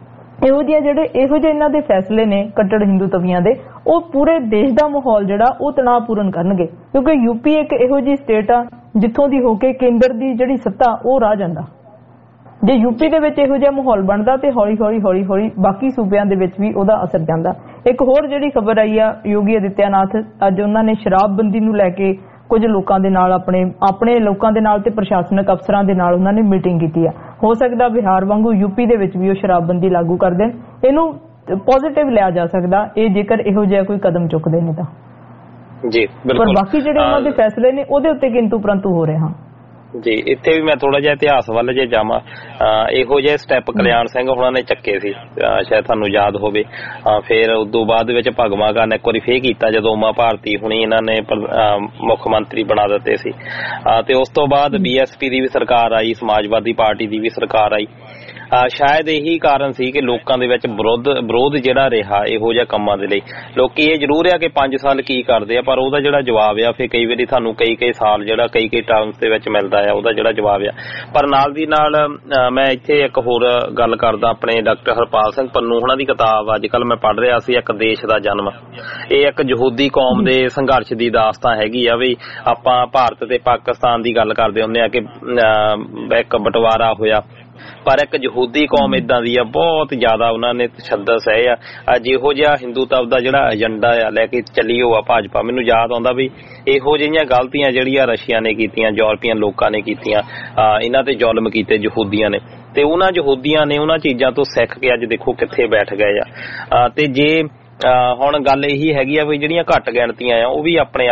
ਇਹੋ ਜਿਹੇ ਇਹਨਾਂ ਦੇ ਫੈਸਲੇ ਨੇ ਕੱਟੜ ਹਿੰਦੂ ਤਵੀਆਂ ਦੇ, ਉਹ ਪੂਰੇ ਦੇਸ਼ ਦਾ ਮਾਹੌਲ ਜਿਹੜਾ ਉਹ ਤਣਾਅਪੂਰਨ ਕਰਨਗੇ ਕਿਉਂਕਿ ਯੂਪੀ ਇੱਕ ਇਹੋ ਜਿਹੀ ਸਟੇਟ ਆ ਜਿੱਥੋਂ ਦੀ ਹੋ ਕੇ ਕੇਂਦਰ ਦੀ ਜਿਹੜੀ ਸੱਤਾ ਉਹ ਰਾਹ ਜਾਂਦਾ। ਜੇ ਯੂਪੀ ਦੇ ਵਿੱਚ ਇਹੋ ਜਿਹਾ ਮਾਹੌਲ ਬਣਦਾ ਤੇ ਹੌਲੀ ਹੌਲੀ ਬਾਕੀ ਸੂਬਿਆਂ ਦੇ ਵਿੱਚ ਵੀ ਉਹਦਾ ਅਸਰ ਜਾਂਦਾ। ਇੱਕ ਹੋਰ ਜਿਹੜੀ ਖਬਰ ਆਈ ਆ, ਯੋਗੀ ਆਦਿੱਤਿਆਨਾਥ ਅੱਜ ਉਹਨਾਂ ਨੇ ਸ਼ਰਾਬਬੰਦੀ ਨੂੰ ਲੈ ਕੇ ਕੁਝ ਲੋਕਾਂ ਦੇ ਨਾਲ ਆਪਣੇ ਲੋਕਾਂ ਦੇ ਨਾਲ ਤੇ ਪ੍ਰਸ਼ਾਸਨਿਕ ਅਫਸਰਾਂ ਦੇ ਨਾਲ ਉਹਨਾਂ ਨੇ ਮੀਟਿੰਗ ਕੀਤੀ ਆ। ਹੋ ਸਕਦਾ ਬਿਹਾਰ ਵਾਂਗੂ ਯੂਪੀ ਦੇ ਵਿੱਚ ਵੀ ਉਹ ਸ਼ਰਾਬਬੰਦੀ ਲਾਗੂ ਕਰ ਦੇਣ। ਇਹਨੂੰ ਪੋਜ਼ਿਟਿਵ ਲਿਆ ਜਾ ਸਕਦਾ ਇਹ ਜੇਕਰ ਇਹੋ ਜਿਹਾ ਕੋਈ ਕਦਮ ਚੁੱਕਦੇ ਨੇ ਤਾਂ ਜੀ। ਪਰ ਬਾਕੀ ਜਿਹੜੇ ਉਹਨਾਂ ਦੇ ਫੈਸਲੇ ਨੇ ਉਹਦੇ ਉੱਤੇ ਕਿੰਤੂ ਪਰੰਤੂ ਹੋ ਰਹੇ ਹਾਂ ਜੀ। ਇੱਥੇ ਵੀ ਮੈਂ ਥੋੜਾ ਜਿਹਾ ਇਤਿਹਾਸ ਵੱਲ ਜੇ ਜਾਵਾਂ, ਇਹੋ ਜਿਹੇ ਸਟੈਪ ਕਲਿਆਣ ਸਿੰਘ ਹੋਣਾ ਨੇ ਚੱਕੇ ਸੀ, ਸ਼ਾਇਦ ਤੁਹਾਨੂੰ ਯਾਦ ਹੋਵੇ। ਫਿਰ ਉਦੋਂ ਬਾਅਦ ਵਿੱਚ ਭਗਵਾਂ ਨੇ ਇੱਕ ਵਾਰੀ ਫੇਰ ਕੀਤਾ ਜਦੋਂ ਉਮਾ ਭਾਰਤੀ ਹੁਣੀ ਇਹਨਾਂ ਨੇ ਮੁੱਖ ਮੰਤਰੀ ਬਣਾ ਦਿੱਤੇ ਸੀ, ਤੇ ਉਸ ਤੋਂ ਬਾਅਦ BSP ਦੀ ਵੀ ਸਰਕਾਰ ਆਈ, ਸਮਾਜਵਾਦੀ ਪਾਰਟੀ ਦੀ ਵੀ ਸਰਕਾਰ ਆਈ। ਸ਼ਾਇਦ ਇਹੀ ਕਾਰਨ ਸੀ ਕਿ ਲੋਕਾਂ ਦੇ ਵਿੱਚ ਵਿਰੋਧ ਜਿਹੜਾ ਰਿਹਾ ਇਹੋ ਜਿਹੇ ਕੰਮਾਂ ਦੇ ਲਈ। ਲੋਕੀ ਇਹ ਜ਼ਰੂਰ ਆ ਕਿ 5 ਸਾਲ ਕੀ ਕਰਦੇ ਆ, ਪਰ ਉਹਦਾ ਜਿਹੜਾ ਜਵਾਬ ਆ ਫਿਰ ਕਈ ਵਾਰੀ ਤੁਹਾਨੂੰ ਕਈ ਸਾਲ ਜਿਹੜਾ ਕਈ ਟਰਮਸ ਦੇ ਵਿੱਚ ਮਿਲਦਾ ਆ, ਉਹਦਾ ਜਿਹੜਾ ਜਵਾਬ ਆ। ਪਰ ਨਾਲ ਦੀ ਨਾਲ ਮੈਂ ਇੱਥੇ ਇੱਕ ਹੋਰ ਗੱਲ ਕਰਦਾ, ਆਪਣੇ ਡਾਕਟਰ ਹਰਪਾਲ ਸਿੰਘ ਪੰਨੂ ਹੁਣਾਂ ਦੀ ਕਿਤਾਬ ਅੱਜ ਕੱਲ ਮੈਂ ਪੜ੍ਹ ਰਿਹਾ ਸੀ, ਇੱਕ ਦੇਸ਼ ਦਾ ਜਨਮ। ਇਹ ਇੱਕ ਯਹੂਦੀ ਕੌਮ ਦੇ ਸੰਘਰਸ਼ ਦੀ ਦਾਸਤਾਨ ਹੈਗੀ ਆ। ਵੀ ਆਪਾਂ ਭਾਰਤ ਤੇ ਪਾਕਿਸਤਾਨ ਦੀ ਗੱਲ ਕਰਦੇ ਹੁੰਦੇ ਆ ਕਿ ਇੱਕ ਬਟਵਾਰਾ ਹੋਇਆ, ਪਰ ਇੱਕ ਯਹੂਦੀ ਕੌਮ ਇਦਾਂ ਦੀ ਆ, ਬਹੁਤ ਜ਼ਿਆਦਾ ਉਹਨਾਂ ਨੇ ਤਸ਼ੱਦਦ ਸਹਿ ਆ। ਜਿਹੋ ਜਿਹਾ ਹਿੰਦੂਤਵ ਦਾ ਜਿਹੜਾ ਏਜੰਡਾ ਆ ਲੈ ਕੇ ਚੱਲੀ ਹੋਆ ਭਾਜਪਾ, ਮੈਨੂੰ ਯਾਦ ਆਉਂਦਾ ਵੀ ਇਹੋ ਜਿਹੀਆਂ ਗਲਤੀਆਂ ਜਿਹੜੀਆਂ ਰਸ਼ੀਆ ਨੇ ਕੀਤੀਆਂ, ਯੂਰਪੀਅਨ ਲੋਕਾਂ ਨੇ ਕੀਤੀਆਂ, ਇਹਨਾਂ ਤੇ ਜ਼ੁਲਮ ਕੀਤੇ ਯਹੂਦੀਆਂ ਨੇ, ਤੇ ਉਹਨਾਂ ਯਹੂਦੀਆਂ ਨੇ ਉਹਨਾਂ ਚੀਜ਼ਾਂ ਤੋਂ ਸਿੱਖ ਕੇ ਅੱਜ ਦੇਖੋ ਕਿੱਥੇ ਬੈਠ ਗਏ ਆ। ਤੇ ਜੇ ਹੁਣ ਗੱਲ ਇਹੀ ਹੈਗੀ ਆ ਵੀ ਜਿਹੜੀਆਂ ਘੱਟ ਗਿਣਤੀਆਂ ਆ ਉਹ ਵੀ ਆਪਣੇ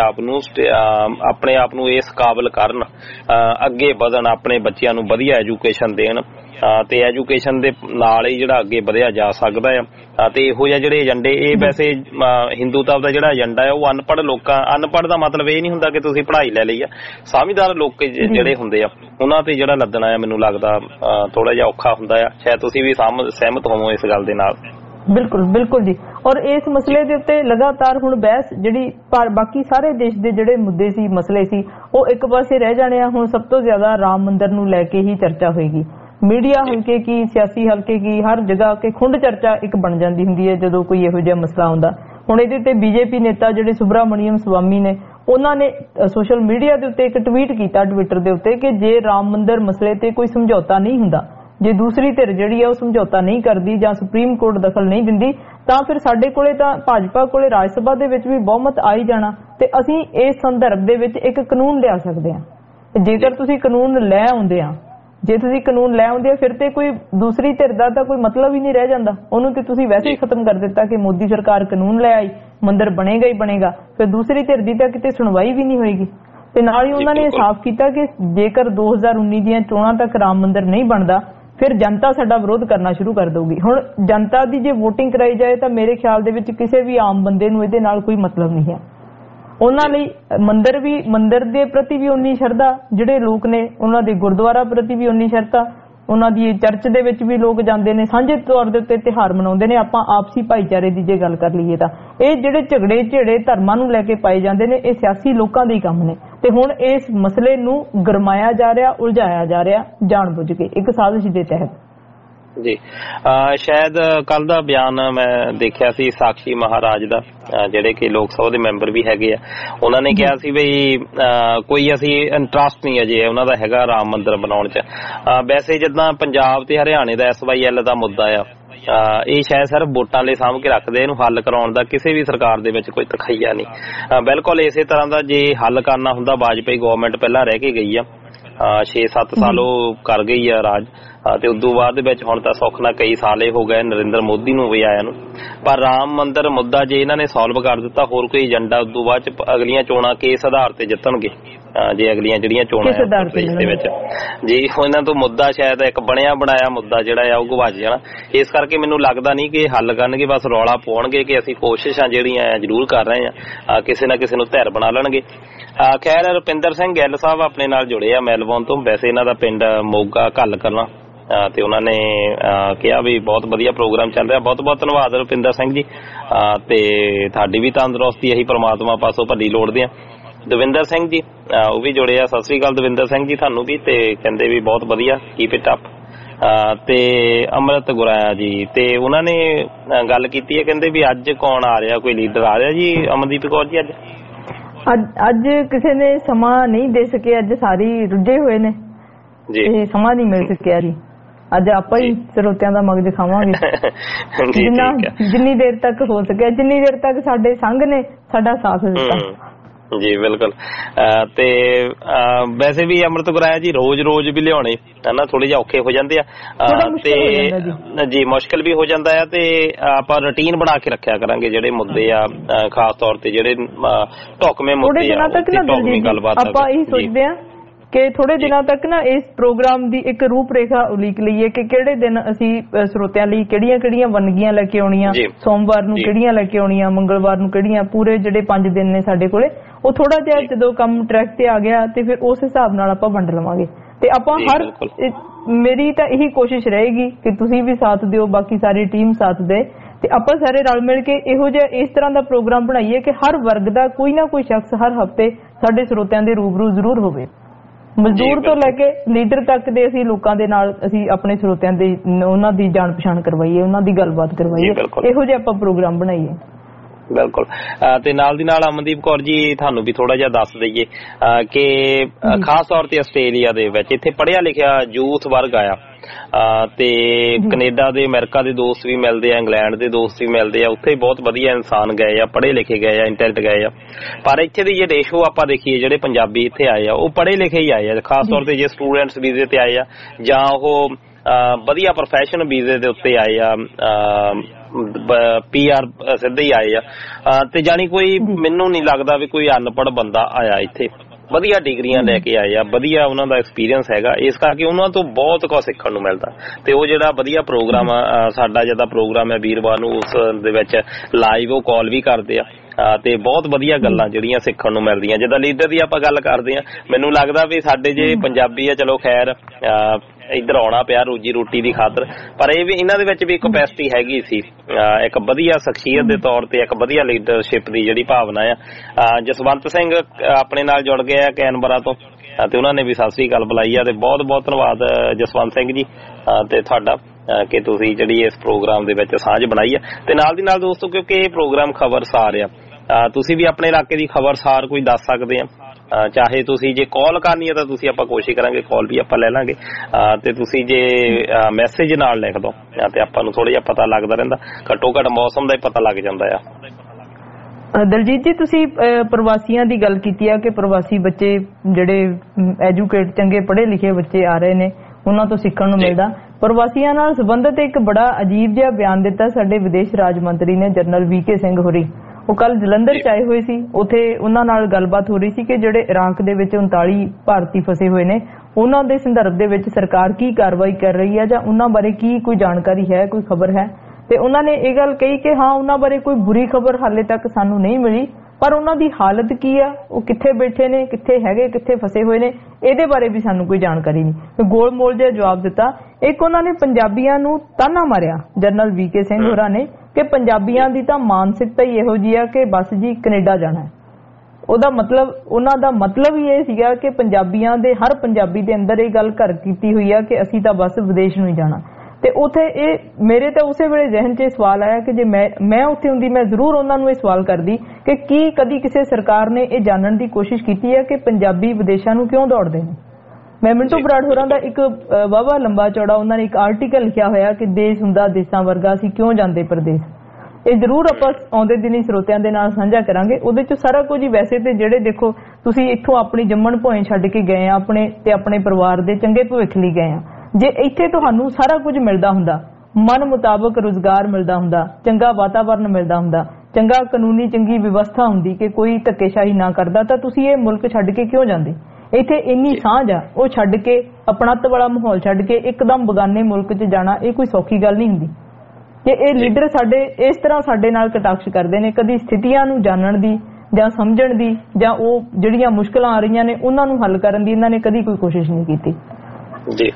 ਆਪ ਨੂੰ ਇਸ ਕਾਬਲ ਕਰਨ, ਅੱਗੇ ਵਧਣ, ਆਪਣੇ ਬੱਚਿਆਂ ਨੂੰ ਵਧੀਆ ਐਜੂਕੇਸ਼ਨ ਦੇਣ, ਤੇ ਐਜੂਕੇਸ਼ਨ ਦੇ ਨਾਲ ਹੀ ਜਿਹੜਾ ਅੱਗੇ ਵਧਿਆ ਜਾ ਸਕਦਾ ਆ। ਤੇ ਇਹੋ ਜਿਹੇ ਜਿਹੜੇ ਏਜੰਡੇ ਇਹ ਵੈਸੇ ਹਿੰਦੂਤਵ ਦਾ ਜਿਹੜਾ ਏਜੰਡਾ ਹੈ ਉਹ ਅਨਪੜ੍ਹ ਦਾ ਮਤਲਬ ਇਹ ਨਹੀਂ ਹੁੰਦਾ ਕਿ ਤੁਸੀਂ ਪੜ੍ਹਾਈ ਲੈ ਲਈ ਆ, ਸਮਝਦਾਰ ਲੋਕ ਜਿਹੜੇ ਹੁੰਦੇ ਆ ਉਹਨਾਂ ਤੇ ਜਿਹੜਾ ਲੱਦਣਾ ਆ ਮੈਨੂੰ ਲੱਗਦਾ ਥੋੜਾ ਜਿਹਾ ਔਖਾ ਹੁੰਦਾ ਆ। ਸ਼ਾਇਦ ਤੁਸੀਂ ਵੀ ਸਹਿਮਤ ਹੋਵੋ ਇਸ ਗੱਲ ਦੇ ਨਾਲ। ਬਿਲਕੁਲ ਬਿਲਕੁਲ ਜੀ। ਔਰ ਇਸ ਮਸਲੇ ਦੇ ਉੱਤੇ ਲਗਾਤਾਰ ਹੁਣ ਬਹਿਸ ਜਿਹੜੀ ਬਾਕੀ ਸਾਰੇ ਦੇਸ਼ ਦੇ ਜਿਹੜੇ ਮੁੱਦੇ ਸੀ ਮਸਲੇ ਸੀ ਉਹ ਇੱਕ ਪਾਸੇ ਰਹਿ ਜਾਣੇ ਆ। ਹੁਣ ਸਭ ਤੋਂ ਜ਼ਿਆਦਾ ਰਾਮ ਮੰਦਿਰ ਨੂੰ ਲੈ ਕੇ ਹੀ ਚਰਚਾ ਹੋਏਗੀ। ਮੀਡੀਆ ਹਲਕੇ ਕੀ, ਸਿਆਸੀ ਹਲਕੇ ਕੀ, ਹਰ ਜਗ੍ਹਾ ਕੇ ਖੁੰਡ ਚਰਚਾ ਇੱਕ ਬਣ ਜਾਂਦੀ ਹੁੰਦੀ ਹੈ ਜਦੋਂ ਕੋਈ ਇਹੋ ਜਿਹਾ ਮਸਲਾ ਆਉਂਦਾ। ਹੁਣ ਇਹਦੇ ਤੇ ਬੀਜੇਪੀ ਨੇਤਾ ਜਿਹੜੇ ਸੁਬਰਾਮਣੀਅਮ ਸਵਾਮੀ ਨੇ ਉਹਨਾਂ ਨੇ ਸੋਸ਼ਲ ਮੀਡੀਆ ਦੇ ਉੱਤੇ ਇੱਕ ਟਵੀਟ ਕੀਤਾ ਟਵਿੱਟਰ ਦੇ ਉੱਤੇ ਕਿ ਜੇ ਰਾਮ ਮੰਦਿਰ ਮਸਲੇ ਤੇ ਕੋਈ ਸਮਝੌਤਾ ਨਹੀਂ ਹੁੰਦਾ, ਜੇ ਦੂਸਰੀ ਧਿਰ ਜਿਹੜੀ ਹੈ ਉਹ ਸਮਝੌਤਾ ਨਹੀਂ ਕਰਦੀ ਜਾਂ ਸੁਪਰੀਮ ਕੋਰਟ ਦਖਲ ਨਹੀਂ ਦਿੰਦੀ ਤਾਂ ਫਿਰ ਸਾਡੇ ਕੋਲੇ ਤਾਂ ਭਾਜਪਾ ਕੋਲੇ ਰਾਜ ਸਭਾ ਦੇ ਵਿੱਚ ਵੀ ਬਹੁਮਤ ਆ ਹੀ ਜਾਣਾ ਤੇ ਅਸੀਂ ਇਸ ਸੰਦਰਭ ਦੇ ਵਿੱਚ ਇੱਕ ਕਾਨੂੰਨ ਲਿਆ ਸਕਦੇ ਹਾਂ। ਜੇਕਰ ਤੁਸੀਂ ਕਾਨੂੰਨ ਲੈ ਆਉਂਦੇ ਆ, ਜੇ ਤੁਸੀਂ ਕਾਨੂੰਨ ਲੈ ਆਉਂਦੇ ਆ ਫਿਰ ਤੇ ਕੋਈ ਦੂਸਰੀ ਧਿਰ ਦਾ ਤਾਂ ਕੋਈ ਮਤਲਬ ਹੀ ਨਹੀਂ ਰਹਿ ਜਾਂਦਾ, ਉਹਨੂੰ ਤੇ ਤੁਸੀਂ ਵੈਸੇ ਹੀ ਖਤਮ ਕਰ ਦਿੱਤਾ ਕਿ ਮੋਦੀ ਸਰਕਾਰ ਕਾਨੂੰਨ ਲੈ ਆਈ, ਮੰਦਿਰ ਬਣੇਗਾ ਹੀ ਬਣੇਗਾ, ਫਿਰ ਦੂਸਰੀ ਧਿਰ ਦੀ ਤਾਂ ਕਿਤੇ ਸੁਣਵਾਈ ਵੀ ਨਹੀਂ ਹੋਏਗੀ। ਤੇ ਨਾਲ ਹੀ ਉਹਨਾਂ ਨੇ ਸਾਫ਼ ਕੀਤਾ ਕਿ ਜੇਕਰ 2019 ਦੀਆਂ ਚੋਣਾਂ ਤੱਕ ਰਾਮ ਮੰਦਿਰ ਨਹੀਂ ਬਣਦਾ ਫਿਰ ਜਨਤਾ ਸਾਡਾ ਵਿਰੋਧ ਕਰਨਾ ਸ਼ੁਰੂ ਕਰ ਦਊਗੀ। ਹੁਣ ਜਨਤਾ ਦੀ ਜੇ VOTING ਕਰਾਈ ਜਾਏ ਤਾਂ ਮੇਰੇ ਖਿਆਲ ਦੇ ਵਿੱਚ ਕਿਸੇ ਵੀ ਆਮ ਬੰਦੇ ਨੂੰ ਇਹਦੇ ਨਾਲ ਕੋਈ ਮਤਲਬ ਨਹੀਂ ਹੈ। ਉਹਨਾਂ ਲਈ ਮੰਦਿਰ ਦੇ ਪ੍ਰਤੀ ਵੀ ਉਨੀ ਸ਼ਰਧਾ, ਜਿਹੜੇ ਲੋਕ ਨੇ ਉਹਨਾਂ ਦੇ ਗੁਰਦੁਆਰਾ ਪ੍ਰਤੀ ਵੀ ਉਨੀ ਸ਼ਰਧਾ, ਉਹਨਾਂ ਦੀ ਚਰਚ ਦੇ ਵਿੱਚ ਵੀ ਲੋਕ ਜਾਂਦੇ ਨੇ, ਸਾਂਝੇ ਤੌਰ ਦੇ ਉੱਤੇ ਤਿਉਹਾਰ ਮਨਾਉਂਦੇ ਨੇ। ਆਪਾਂ ਆਪਸੀ ਭਾਈਚਾਰੇ ਦੀ ਜੇ ਗੱਲ ਕਰ ਲਈਏ ਤਾਂ ਇਹ ਜਿਹੜੇ ਝਗੜੇ ਧਰਮਾਂ ਨੂੰ ਲੈ ਕੇ ਪਾਏ ਜਾਂਦੇ ਨੇ ਇਹ ਸਿਆਸੀ ਲੋਕਾਂ ਦੇ ਹੀ ਕੰਮ ਨੇ ਤੇ ਹੁਣ ਇਸ ਮਸਲੇ ਨੂੰ ਗਰਮਾਇਆ ਜਾ ਰਿਹਾ, ਉਲਝਾਇਆ ਜਾ ਰਿਹਾ ਜਾਣ ਬੁੱਝ ਕੇ ਇੱਕ ਸਾਜ਼ਿਸ਼ ਦੇ ਤਹਿਤ। ਜੀ ਸ਼ਾਇਦ ਕੱਲ ਦਾ ਬਿਆਨ ਮੈਂ ਦੇਖਿਆ ਸੀ ਸਾਕਸ਼ੀ ਮਹਾਰਾਜ ਦਾ, ਜਿਹੜੇ ਕਿ ਲੋਕ ਸਭਾ ਦੇ ਮੈਂਬਰ ਵੀ ਹੈਗੇ ਆ, ਉਹਨਾਂ ਨੇ ਕਿਹਾ ਸੀ ਬਈ ਕੋਈ ਅਸੀਂ ਇੰਟਰਸਟ ਨਹੀਂ ਅਜੇ ਉਹਨਾਂ ਦਾ ਹੈਗਾ ਰਾਮ ਮੰਦਿਰ ਬਣਾਉਣ 'ਚ। ਵੈਸੇ ਜਿੱਦਾਂ ਪੰਜਾਬ ਤੇ ਹਰਿਆਣੇ ਦਾ SYL ਦਾ ਮੁੱਦਾ ਆ ਇਹ ਸ਼ਾਇਦ ਸਿਰਫ ਵੋਟਾਂ ਲਈ ਸਾਂਭ ਕੇ ਰੱਖਦੇ, ਇਹਨੂੰ ਹੱਲ ਕਰਾਉਣ ਦਾ ਕਿਸੇ ਵੀ ਸਰਕਾਰ ਦੇ ਵਿੱਚ ਕੋਈ ਤਖਈਆ ਨਹੀਂ। ਬਿਲਕੁਲ ਇਸੇ ਤਰ੍ਹਾਂ ਦਾ ਜੇ ਹੱਲ ਕਰਨਾ ਹੁੰਦਾ, ਵਾਜਪਾਈ ਗਵਰਨਮੈਂਟ ਪਹਿਲਾਂ ਰਹਿ ਕੇ ਗਈ ਆ 6-7 ਸਾਲ ਉਹ ਕਰ ਗਈ ਆ ਰਾਜ ਤੇ ਉਦੋਂ ਬਾਅਦ ਦੇ ਵਿੱਚ ਹੁਣ ਤਾਂ ਸੁੱਖ ਨਾਲ ਕਈ ਸਾਲੇ ਹੋ ਗਏ ਨਰਿੰਦਰ ਮੋਦੀ ਨੂੰ ਵੀ ਆਇਆ ਨੂੰ, ਪਰ ਰਾਮ ਮੰਦਿਰ ਮੁੱਦਾ ਜੇ ਇਹਨਾਂ ਨੇ ਸੋਲਵ ਕਰ ਦਿੱਤਾ ਹੋਰ ਕੋਈ ਏਜੰਡਾ ਉਦੋਂ ਬਾਅਦ ਚ ਅਗਲੀਆਂ ਚੋਣਾਂ ਕਿਸ ਆਧਾਰ ਤੇ ਜਿੱਤਣਗੇ ਜੇ ਅਗਲੀਆਂ ਜਿਹੜੀਆਂ ਚੋਣਾਂ ਦੇ ਵਿੱਚ ਜੀ ਇਹਨਾਂ ਤੋਂ ਮੁੱਦਾ ਸ਼ਾਇਦ ਇੱਕ ਬਣਿਆ ਬਣਾਇਆ ਮੁੱਦਾ ਜਿਹੜਾ ਆ ਉਹ ਗਵਾਚ ਜਾਣਾ। ਇਸ ਕਰਕੇ ਮੈਨੂੰ ਲੱਗਦਾ ਨਹੀਂ ਕਿ ਹੱਲ ਕਰਨਗੇ, ਬਸ ਰੌਲਾ ਪਾਉਣਗੇ ਕਿ ਅਸੀਂ ਕੋਸ਼ਿਸ਼ਾਂ ਜਿਹੜੀਆਂ ਜ਼ਰੂਰ ਕਰ ਰਹੇ ਹਾਂ, ਕਿਸੇ ਨਾ ਕਿਸੇ ਨੂੰ ਧਿਰ ਬਣਾ ਲੈਣਗੇ। ਖੈਰ ਰੁਪਿੰਦਰ ਸਿੰਘ ਗਿੱਲ ਸਾਹਿਬ ਆਪਣੇ ਨਾਲ ਜੁੜੇ ਆ ਮੈਲਬੌਰਨ ਤੋਂ, ਵੈਸੇ ਇਹਨਾਂ ਦਾ ਪਿੰਡ ਮੋਗਾ ਘੱਲ ਕਰਨਾ ਤੇ ਉਹਨਾਂ ਨੇ ਕਿਹਾ ਵੀ ਬਹੁਤ ਵਧੀਆ ਪ੍ਰੋਗਰਾਮ ਚੱਲ ਰਿਹਾ। ਬਹੁਤ ਬਹੁਤ ਧੰਨਵਾਦ ਰੁਪਿੰਦਰ ਸਿੰਘ ਜੀ, ਤੇ ਤੁਹਾਡੀ ਵੀ ਤੰਦਰੁਸਤੀ ਇਹੀ ਪ੍ਰਮਾਤਮਾ ਪਾਸੋਂ ਭੱਲੀ ਲੋੜਦੇ ਆ। ਦਵਿੰਦਰ ਸਿੰਘ ਜੀ ਉਹ ਵੀ ਜੁੜੇ ਆ, ਸਤਿ ਸ੍ਰੀ ਅਕਾਲ ਦਵਿੰਦਰ ਸਿੰਘ ਜੀ ਤੁਹਾਨੂੰ ਵੀ, ਤੇ ਕਹਿੰਦੇ ਵੀ ਬਹੁਤ ਵਧੀਆ ਕੀਪ ਇਟ ਅਪ। ਤੇ ਅੰਮ੍ਰਿਤ ਗੁਰਾਇਆ ਜੀ ਤੇ ਉਹਨਾਂ ਨੇ ਗੱਲ ਕੀਤੀ ਹੈ, ਕਹਿੰਦੇ ਵੀ ਅੱਜ ਕੌਣ ਆ ਰਿਹਾ, ਕੋਈ ਲੀਡਰ ਆ ਰਿਹਾ ਜੀ ਅਮਨਦੀਪ ਕੌਰ ਜੀ? ਅੱਜ ਕਿਸੇ ਨੇ ਸਮਾਂ ਨਹੀਂ ਦੇ ਸਕੇ, ਅੱਜ ਸਾਰੀ ਰੁੱਝੇ ਹੋਏ ਨੇ ਜੀ, ਸਮਾਂ ਨਹੀਂ ਮਿਲ ਸਕਿਆ ਜੀ। ਅੱਜ ਆਪਾਂ ਹੀ ਸਰੋਤਿਆਂ ਦਾ ਮਗਜ ਖਾਵਾਂਗੇ ਜਿੰਨੀ ਦੇਰ ਤੱਕ ਹੋ ਸਕਿਆ, ਜਿੰਨੀ ਦੇਰ ਤੱਕ ਸਾਡੇ ਸੰਘ ਨੇ ਸਾਡਾ ਸਾਥ ਦਿੱਤਾ ਜੀ। ਬਿਲਕੁਲ। ਤੇ ਵੈਸੇ ਵੀ ਅੰਮ੍ਰਿਤ ਗੁਰਾਇਆ ਜੀ ਰੋਜ਼ ਵੀ ਲਿਆਉਣੇ ਹਨਾ ਥੋੜੇ ਜਿਹਾ ਔਖੇ ਹੋ ਜਾਂਦੇ ਆ ਤੇ ਜੀ ਮੁਸ਼ਕਿਲ ਵੀ ਹੋ ਜਾਂਦਾ ਆ, ਤੇ ਆਪਾਂ ਰੂਟੀਨ ਬਣਾ ਕੇ ਰੱਖਿਆ ਕਰਾਂਗੇ ਜਿਹੜੇ ਮੁੱਦੇ ਆ ਖਾਸ ਤੌਰ ਤੇ ਜਿਹੜੇ ਢੁਕਵੇਂ ਮੁੱਦੇ ਆ ਢੁਕਵੀਂ ਗੱਲਬਾਤ ਆਪਾਂ ਇਹੀ ਸੋਚਦੇ ਆ ਕਿ ਥੋੜੇ ਦਿਨਾਂ ਤੱਕ ਨਾ ਇਸ ਪ੍ਰੋਗਰਾਮ ਦੀ ਇੱਕ ਰੂਪਰੇਖਾ ਉਲੀਕ ਲਈਏ ਕਿ ਕਿਹੜੇ ਦਿਨ ਅਸੀਂ ਸਰੋਤਿਆਂ ਲਈ ਕਿਹੜੀਆਂ ਵੰਨਗੀਆਂ ਲੈ ਕੇ ਆਉਣੀਆਂ, ਸੋਮਵਾਰ ਨੂੰ ਕਿਹੜੀਆਂ ਲੈ ਕੇ ਆਉਣੀਆਂ, ਮੰਗਲਵਾਰ ਨੂੰ ਕਿਹੜੀਆਂ, ਪੂਰੇ ਜਿਹੜੇ 5 ਦਿਨ ਨੇ ਸਾਡੇ ਕੋਲੇ ਉਹ ਥੋੜਾ ਜਿਹਾ ਜਦੋਂ ਕੰਮ ਟਰੈਕ ਤੇ ਆ ਗਿਆ ਤੇ ਫਿਰ ਉਸ ਹਿਸਾਬ ਨਾਲ ਆਪਾਂ ਵੰਡ ਲਵਾਂਗੇ। ਤੇ ਆਪਾਂ ਮੇਰੀ ਤਾਂ ਇਹੀ ਕੋਸ਼ਿਸ਼ ਰਹੇਗੀ ਕਿ ਤੁਸੀਂ ਵੀ ਸਾਥ ਦਿਓ, ਬਾਕੀ ਸਾਰੀ ਟੀਮ ਸਾਥ ਦੇ ਤੇ ਆਪਾਂ ਸਾਰੇ ਰਲ ਮਿਲ ਕੇ ਇਹੋ ਜਿਹਾ ਇਸ ਤਰ੍ਹਾਂ ਦਾ ਪ੍ਰੋਗਰਾਮ ਬਣਾਈਏ ਕਿ ਹਰ ਵਰਗ ਦਾ ਕੋਈ ਨਾ ਕੋਈ ਸ਼ਖਸ ਹਰ ਹਫ਼ਤੇ ਸਾਡੇ ਸਰੋਤਿਆਂ ਦੇ ਰੂਬਰੂ ਜ਼ਰੂਰ ਹੋਵੇ। ਮਜ਼ਦੂਰ ਤੋਂ ਲੈ ਕੇ ਲੀਡਰ ਤੱਕ ਦੇ ਅਸੀਂ ਲੋਕਾਂ ਦੇ ਨਾਲ ਅਸੀਂ ਆਪਣੇ ਸਰੋਤਿਆਂ ਦੇ ਉਹਨਾਂ ਦੀ ਜਾਣ ਪਛਾਣ ਕਰਵਾਈਏ, ਉਹਨਾਂ ਦੀ ਗੱਲਬਾਤ ਕਰਵਾਈਏ, ਇਹੋ ਜਿਹਾ ਆਪਾਂ ਪ੍ਰੋਗਰਾਮ ਬਣਾਈਏ। ਬਿਲਕੁਲ। ਤੇ ਨਾਲ ਦੀ ਨਾਲ ਅਮਨਦੀਪ ਕੌਰ ਜੀ ਤੁਹਾਨੂੰ ਵੀ ਥੋੜਾ ਜਿਹਾ ਦੱਸ ਦਈਏ ਕਿ ਖਾਸ ਤੌਰ ਤੇ ਆਸਟ੍ਰੇਲੀਆ ਦੇ ਵਿੱਚ ਇੱਥੇ ਪੜ੍ਹਿਆ ਲਿਖਿਆ ਯੂਥ ਵਰਗ ਆਇਆ ਤੇ ਕੈਨੇਡਾ ਦੇ ਅਮਰੀਕਾ ਦੇ ਦੋਸਤ ਵੀ ਮਿਲਦੇ ਆ, ਇੰਗਲੈਂਡ ਦੇ ਦੋਸਤ ਵੀ ਮਿਲਦੇ ਆ, ਉੱਥੇ ਬਹੁਤ ਵਧੀਆ ਇਨਸਾਨ ਗਏ ਆ, ਪੜ੍ਹੇ ਲਿਖੇ ਗਏ ਆ, ਇੰਟੈਲੀਜੈਂਟ ਗਏ ਆ। ਪਰ ਇੱਥੇ ਦੀ ਜੇ ਰੇਸ਼ੋ ਆਪਾਂ ਦੇਖੀਏ ਜਿਹੜੇ ਪੰਜਾਬੀ ਇੱਥੇ ਆਏ ਆ ਉਹ ਪੜ੍ਹੇ ਲਿਖੇ ਹੀ ਆਏ ਆ, ਖਾਸ ਤੌਰ ਤੇ ਜੇ ਸਟੂਡੈਂਟਸ ਵੀਜ਼ੇ ਤੇ ਆਏ ਆ ਜਾਂ ਉਹ ਵਧੀਆ ਪ੍ਰੋਫੈਸ਼ਨ ਵੀਜ਼ੇ ਦੇ ਉੱਤੇ ਆਏ ਆ, PR ਸਿੱਧੇ ਹੀ ਆਏ ਆ, ਤੇ ਜਾਣੀ ਕੋਈ ਮੈਨੂੰ ਨਹੀਂ ਲੱਗਦਾ ਵੀ ਕੋਈ ਅਨਪੜ੍ਹ ਬੰਦਾ ਆਇਆ ਇੱਥੇ। ਵਧੀਆ ਡਿਗਰੀਆਂ ਲੈ ਕੇ ਆਏ ਆ, ਵਧੀਆ ਉਹਨਾਂ ਦਾ ਐਕਸਪੀਰੀਅੰਸ ਹੈਗਾ, ਇਸ ਕਰਕੇ ਉਹਨਾਂ ਤੋਂ ਬਹੁਤ ਕੁਝ ਸਿੱਖਣ ਨੂੰ ਮਿਲਦਾ। ਤੇ ਉਹ ਜਿਹੜਾ ਵਧੀਆ ਪ੍ਰੋਗਰਾਮ ਆ ਸਾਡਾ, ਜਿਹਦਾ ਪ੍ਰੋਗਰਾਮ ਹੈ ਵੀਰਵਾਰ ਨੂੰ, ਉਸ ਦੇ ਵਿੱਚ ਲਾਈਵ ਉਹ ਕਾਲ ਵੀ ਕਰਦੇ ਆ ਤੇ ਬਹੁਤ ਵਧੀਆ ਗੱਲਾਂ ਜਿਹੜੀਆਂ ਸਿੱਖਣ ਨੂੰ ਮਿਲਦੀਆਂ। ਜਿੱਦਾਂ ਲੀਡਰ ਦੀ ਆਪਾਂ ਗੱਲ ਕਰਦੇ ਆ, ਮੈਨੂੰ ਲੱਗਦਾ ਵੀ ਸਾਡੇ ਜੇ ਪੰਜਾਬੀ ਆ, ਚਲੋ ਖੈਰ ਇੱਧਰ ਆਉਣਾ ਪਿਆ ਰੋਜੀ ਰੋਟੀ ਦੀ ਖਾਤਰ, ਪਰ ਇਹ ਵੀ ਇਹਨਾਂ ਦੇ ਵਿੱਚ ਵੀ ਕਪੈਸਿਟੀ ਹੈਗੀ ਸੀ, ਇੱਕ ਵਧੀਆ ਸ਼ਖਸੀਅਤ ਦੇ ਤੌਰ ਤੇ ਇੱਕ ਵਧੀਆ ਲੀਡਰਸ਼ਿਪ ਦੀ ਜਿਹੜੀ ਭਾਵਨਾ ਆ। ਜਸਵੰਤ ਸਿੰਘ ਆਪਣੇ ਨਾਲ ਜੁੜ ਗਏ ਆ ਕੈਨਬਰਾ ਤੋਂ, ਤੇ ਉਹਨਾਂ ਨੇ ਵੀ ਸਤਿ ਸ੍ਰੀ ਅਕਾਲ ਬੁਲਾਈ ਆ, ਤੇ ਬਹੁਤ ਬਹੁਤ ਧੰਨਵਾਦ ਜਸਵੰਤ ਸਿੰਘ ਜੀ ਤੇ ਤੁਹਾਡਾ ਕਿ ਤੁਸੀਂ ਜਿਹੜੀ ਇਸ ਪ੍ਰੋਗਰਾਮ ਦੇ ਵਿੱਚ ਸਾਂਝ ਬਣਾਈ ਆ। ਤੇ ਨਾਲ ਦੀ ਨਾਲ ਦੋਸਤੋ, ਕਿਉਂਕਿ ਇਹ ਪ੍ਰੋਗਰਾਮ ਖਬਰਸਾਰ ਆ, ਤੁਸੀਂ ਵੀ ਆਪਣੇ ਇਲਾਕੇ ਦੀ ਖਬਰਸਾਰ ਕੋਈ ਦੱਸ ਸਕਦੇ ਆ, ਚਾਹੇ ਤੁਸੀਂ ਜੇ ਕਾਲ ਕਰਨੀ ਹੈ ਤਾਂ ਤੁਸੀਂ ਆਪਾਂ ਕੋਸ਼ਿਸ਼ ਕਰਾਂਗੇ, ਕਾਲ ਵੀ ਆਪਾਂ ਲੈ ਲਾਂਗੇ, ਤੇ ਤੁਸੀਂ ਜੇ ਮੈਸੇਜ ਨਾਲ ਲਿਖ ਦੋ ਤੇ ਆਪਾਂ ਨੂੰ ਥੋੜਾ ਜਿਹਾ ਪਤਾ ਲੱਗਦਾ ਰਹਿੰਦਾ, ਘੱਟੋ ਘੱਟ ਮੌਸਮ ਦਾ ਹੀ ਪਤਾ ਲੱਗ ਜਾਂਦਾ ਆ। ਦਲਜੀਤ ਜੀ, ਤੁਸੀਂ ਪ੍ਰਵਾਸੀਆਂ ਦੀ ਗੱਲ ਕੀਤੀ ਆ ਕਿ ਪ੍ਰਵਾਸੀ ਬੱਚੇ ਜਿਹੜੇ ਐਜੂਕੇਟ ਚੰਗੇ ਪੜ੍ਹੇ ਲਿਖੇ ਬੱਚੇ ਆ ਰਹੇ ਨੇ, ਉਹਨਾਂ ਤੋਂ ਸਿੱਖਣ ਨੂੰ ਮਿਲਦਾ। ਪ੍ਰਵਾਸੀਆਂ ਨਾਲ ਸੰਬੰਧਿਤ ਇੱਕ ਬੜਾ ਅਜੀਬ ਜਿਹਾ ਬਿਆਨ ਦਿੱਤਾ ਸਾਡੇ ਵਿਦੇਸ਼ ਰਾਜ ਮੰਤਰੀ ਨੇ, ਜਨਰਲ VK ਸਿੰਘ ਹੋਰੀ। ਉਹ ਕੱਲ ਜਲੰਧਰ ਚ ਆਏ ਹੋਏ ਸੀ, ਉੱਥੇ ਉਹਨਾਂ ਨਾਲ ਗੱਲਬਾਤ ਹੋ ਰਹੀ ਸੀ ਕਿ ਜਿਹੜੇ ਇਰਾਕ ਦੇ ਵਿੱਚ 39 ਭਾਰਤੀ ਫਸੇ ਹੋਏ ਨੇ, ਉਹਨਾਂ ਦੇ ਸੰਦਰਭ ਦੇ ਵਿੱਚ ਸਰਕਾਰ ਕੀ ਕਾਰਵਾਈ ਕਰ ਰਹੀ ਹੈ ਜਾਂ ਉਹਨਾਂ ਬਾਰੇ ਕੀ ਕੋਈ ਜਾਣਕਾਰੀ ਹੈ, ਕੋਈ ਖਬਰ ਹੈ। ਤੇ ਉਹਨਾਂ ਨੇ ਇਹ ਗੱਲ ਕਹੀ ਕਿ ਹਾਂ, ਉਹਨਾਂ ਬਾਰੇ ਕੋਈ ਬੁਰੀ ਖਬਰ ਹਾਲੇ ਤੱਕ ਸਾਨੂੰ ਨਹੀਂ ਮਿਲੀ, ਪਰ ਉਹਨਾਂ ਦੀ ਹਾਲਤ ਕੀ ਆ, ਉਹ ਕਿੱਥੇ ਬੈਠੇ ਨੇ, ਕਿੱਥੇ ਹੈਗੇ, ਕਿੱਥੇ ਫਸੇ ਹੋਏ ਨੇ, ਇਹਦੇ ਬਾਰੇ ਵੀ ਸਾਨੂੰ ਕੋਈ ਜਾਣਕਾਰੀ ਨਹੀਂ। ਗੋਲ ਮੋਲ ਜਿਹਾ ਜਵਾਬ ਦਿੱਤਾ। ਇੱਕ ਉਹਨਾਂ ਨੇ ਪੰਜਾਬੀਆਂ ਨੂੰ ਤਾਨਾ ਮਾਰਿਆ, ਜਨਰਲ VK ਸਿੰਘ ਹੋਰਾਂ ਨੇ, ਕਿ ਪੰਜਾਬੀਆਂ ਦੀ ਤਾਂ ਮਾਨਸਿਕਤਾ ਹੀ ਇਹੋ ਜਿਹੀ ਆ ਕਿ ਬਸ ਜੀ ਕੈਨੇਡਾ ਜਾਣਾ ਹੈ। ਉਹਦਾ ਮਤਲਬ, ਉਹਨਾਂ ਦਾ ਮਤਲਬ ਹੀ ਇਹ ਸੀਗਾ ਕਿ ਪੰਜਾਬੀਆਂ ਦੇ, ਹਰ ਪੰਜਾਬੀ ਦੇ ਅੰਦਰ ਇਹ ਗੱਲ ਘਰ ਕੀਤੀ ਹੋਈ ਆ ਕਿ ਅਸੀਂ ਤਾਂ ਬਸ ਵਿਦੇਸ਼ ਨੂੰ ਹੀ ਜਾਣਾ। ਤੇ ਉੱਥੇ ਇਹ ਮੇਰੇ ਤਾਂ ਉਸੇ ਵੇਲੇ ਜ਼ਿਹਨ 'ਚ ਇਹ ਸਵਾਲ ਆਇਆ ਕਿ ਜੇ ਮੈਂ ਉੱਥੇ ਹੁੰਦੀ, ਮੈਂ ਜ਼ਰੂਰ ਉਹਨਾਂ ਨੂੰ ਇਹ ਸਵਾਲ ਕਰਦੀ ਕਿ ਕੀ ਕਦੀ ਕਿਸੇ ਸਰਕਾਰ ਨੇ ਇਹ ਜਾਣਨ ਦੀ ਕੋਸ਼ਿਸ਼ ਕੀਤੀ ਹੈ ਕਿ ਪੰਜਾਬੀ ਵਿਦੇਸ਼ਾਂ ਨੂੰ ਕਿਉਂ ਦੌੜਦੇ ਨੇ। ਮੈਂ ਮਿੰਟੂ ਬਰਾੜ ਹੋਰਾਂ ਦਾ ਇੱਕ ਵਾਹਵਾ ਲੰਬਾ ਚੌੜਾ ਉਹਨਾਂ ਨੇ ਇੱਕ ਆਰਟੀਕਲ ਲਿਖਿਆ ਹੋਇਆ ਕਿ ਦੇਸ਼ ਹੁੰਦਾ ਦੇਸਾਂ ਵਰਗਾ, ਅਸੀਂ ਕਿਉਂ ਜਾਂਦੇ ਪ੍ਰਦੇਸ਼। ਇਹ ਜ਼ਰੂਰ ਆਪਾਂ ਆਉਂਦੇ ਦਿਨੀ ਸਰੋਤਿਆਂ ਦੇ ਨਾਲ ਸਾਂਝਾ ਕਰਾਂਗੇ। ਉਹਦੇ 'ਚ ਸਾਰਾ ਕੁਝ ਹੀ, ਵੈਸੇ ਤੇ ਜਿਹੜੇ ਦੇਖੋ ਤੁਸੀਂ ਇੱਥੋਂ ਆਪਣੀ ਜੰਮਣ ਭੋਏ ਛੱਡ ਕੇ ਗਏ ਆ ਆਪਣੇ, ਤੇ ਆਪਣੇ ਪਰਿਵਾਰ ਦੇ ਚੰਗੇ ਭਵਿੱਖ ਲਈ ਗਏ ਆ, ਜੇ ਇੱਥੇ ਤੁਹਾਨੂੰ ਸਾਰਾ ਕੁਝ ਮਿਲਦਾ ਹੁੰਦਾ, ਮਨ ਮੁਤਾਬਕ ਰੁਜ਼ਗਾਰ ਮਿਲਦਾ ਹੁੰਦਾ, ਚੰਗਾ ਵਾਤਾਵਰਨ ਮਿਲਦਾ ਹੁੰਦਾ, ਚੰਗਾ ਕਾਨੂੰਨੀ ਚੰਗੀ ਵਿਵਸਥਾ ਹੁੰਦੀ ਕਿ ਕੋਈ ਧੱਕੇਸ਼ਾਹੀ ਨਾ ਕਰਦਾ, ਤਾਂ ਤੁਸੀਂ ਇਹ ਮੁਲਕ ਛੱਡ ਕੇ ਕਿਉਂ ਜਾਂਦੇ। ਇੱਥੇ ਇੰਨੀ ਸਾਂਝ ਆ, ਉਹ ਛੱਡ ਕੇ, ਆਪਣਤ ਵਾਲਾ ਮਾਹੌਲ ਛੱਡ ਕੇ ਇੱਕਦਮ ਬਗਾਨੇ ਮੁਲਕ 'ਚ ਜਾਣਾ, ਇਹ ਕੋਈ ਸੌਖੀ ਗੱਲ ਨਹੀਂ ਹੁੰਦੀ। ਕਿ ਇਹ ਲੀਡਰ ਸਾਡੇ ਇਸ ਤਰ੍ਹਾਂ ਸਾਡੇ ਨਾਲ ਕਟਾਕਸ਼ ਕਰਦੇ ਨੇ, ਕਦੀ ਸਥਿਤੀਆਂ ਨੂੰ ਜਾਣਨ ਦੀ ਜਾਂ ਸਮਝਣ ਦੀ ਜਾਂ ਉਹ ਜਿਹੜੀਆਂ ਮੁਸ਼ਕਲਾਂ ਆ ਰਹੀਆਂ ਨੇ ਉਹਨਾਂ ਨੂੰ ਹੱਲ ਕਰਨ ਦੀ ਇਹਨਾਂ ਨੇ ਕਦੀ ਕੋਈ ਕੋਸ਼ਿਸ਼ ਨਹੀਂ ਕੀਤੀ। ਜੀ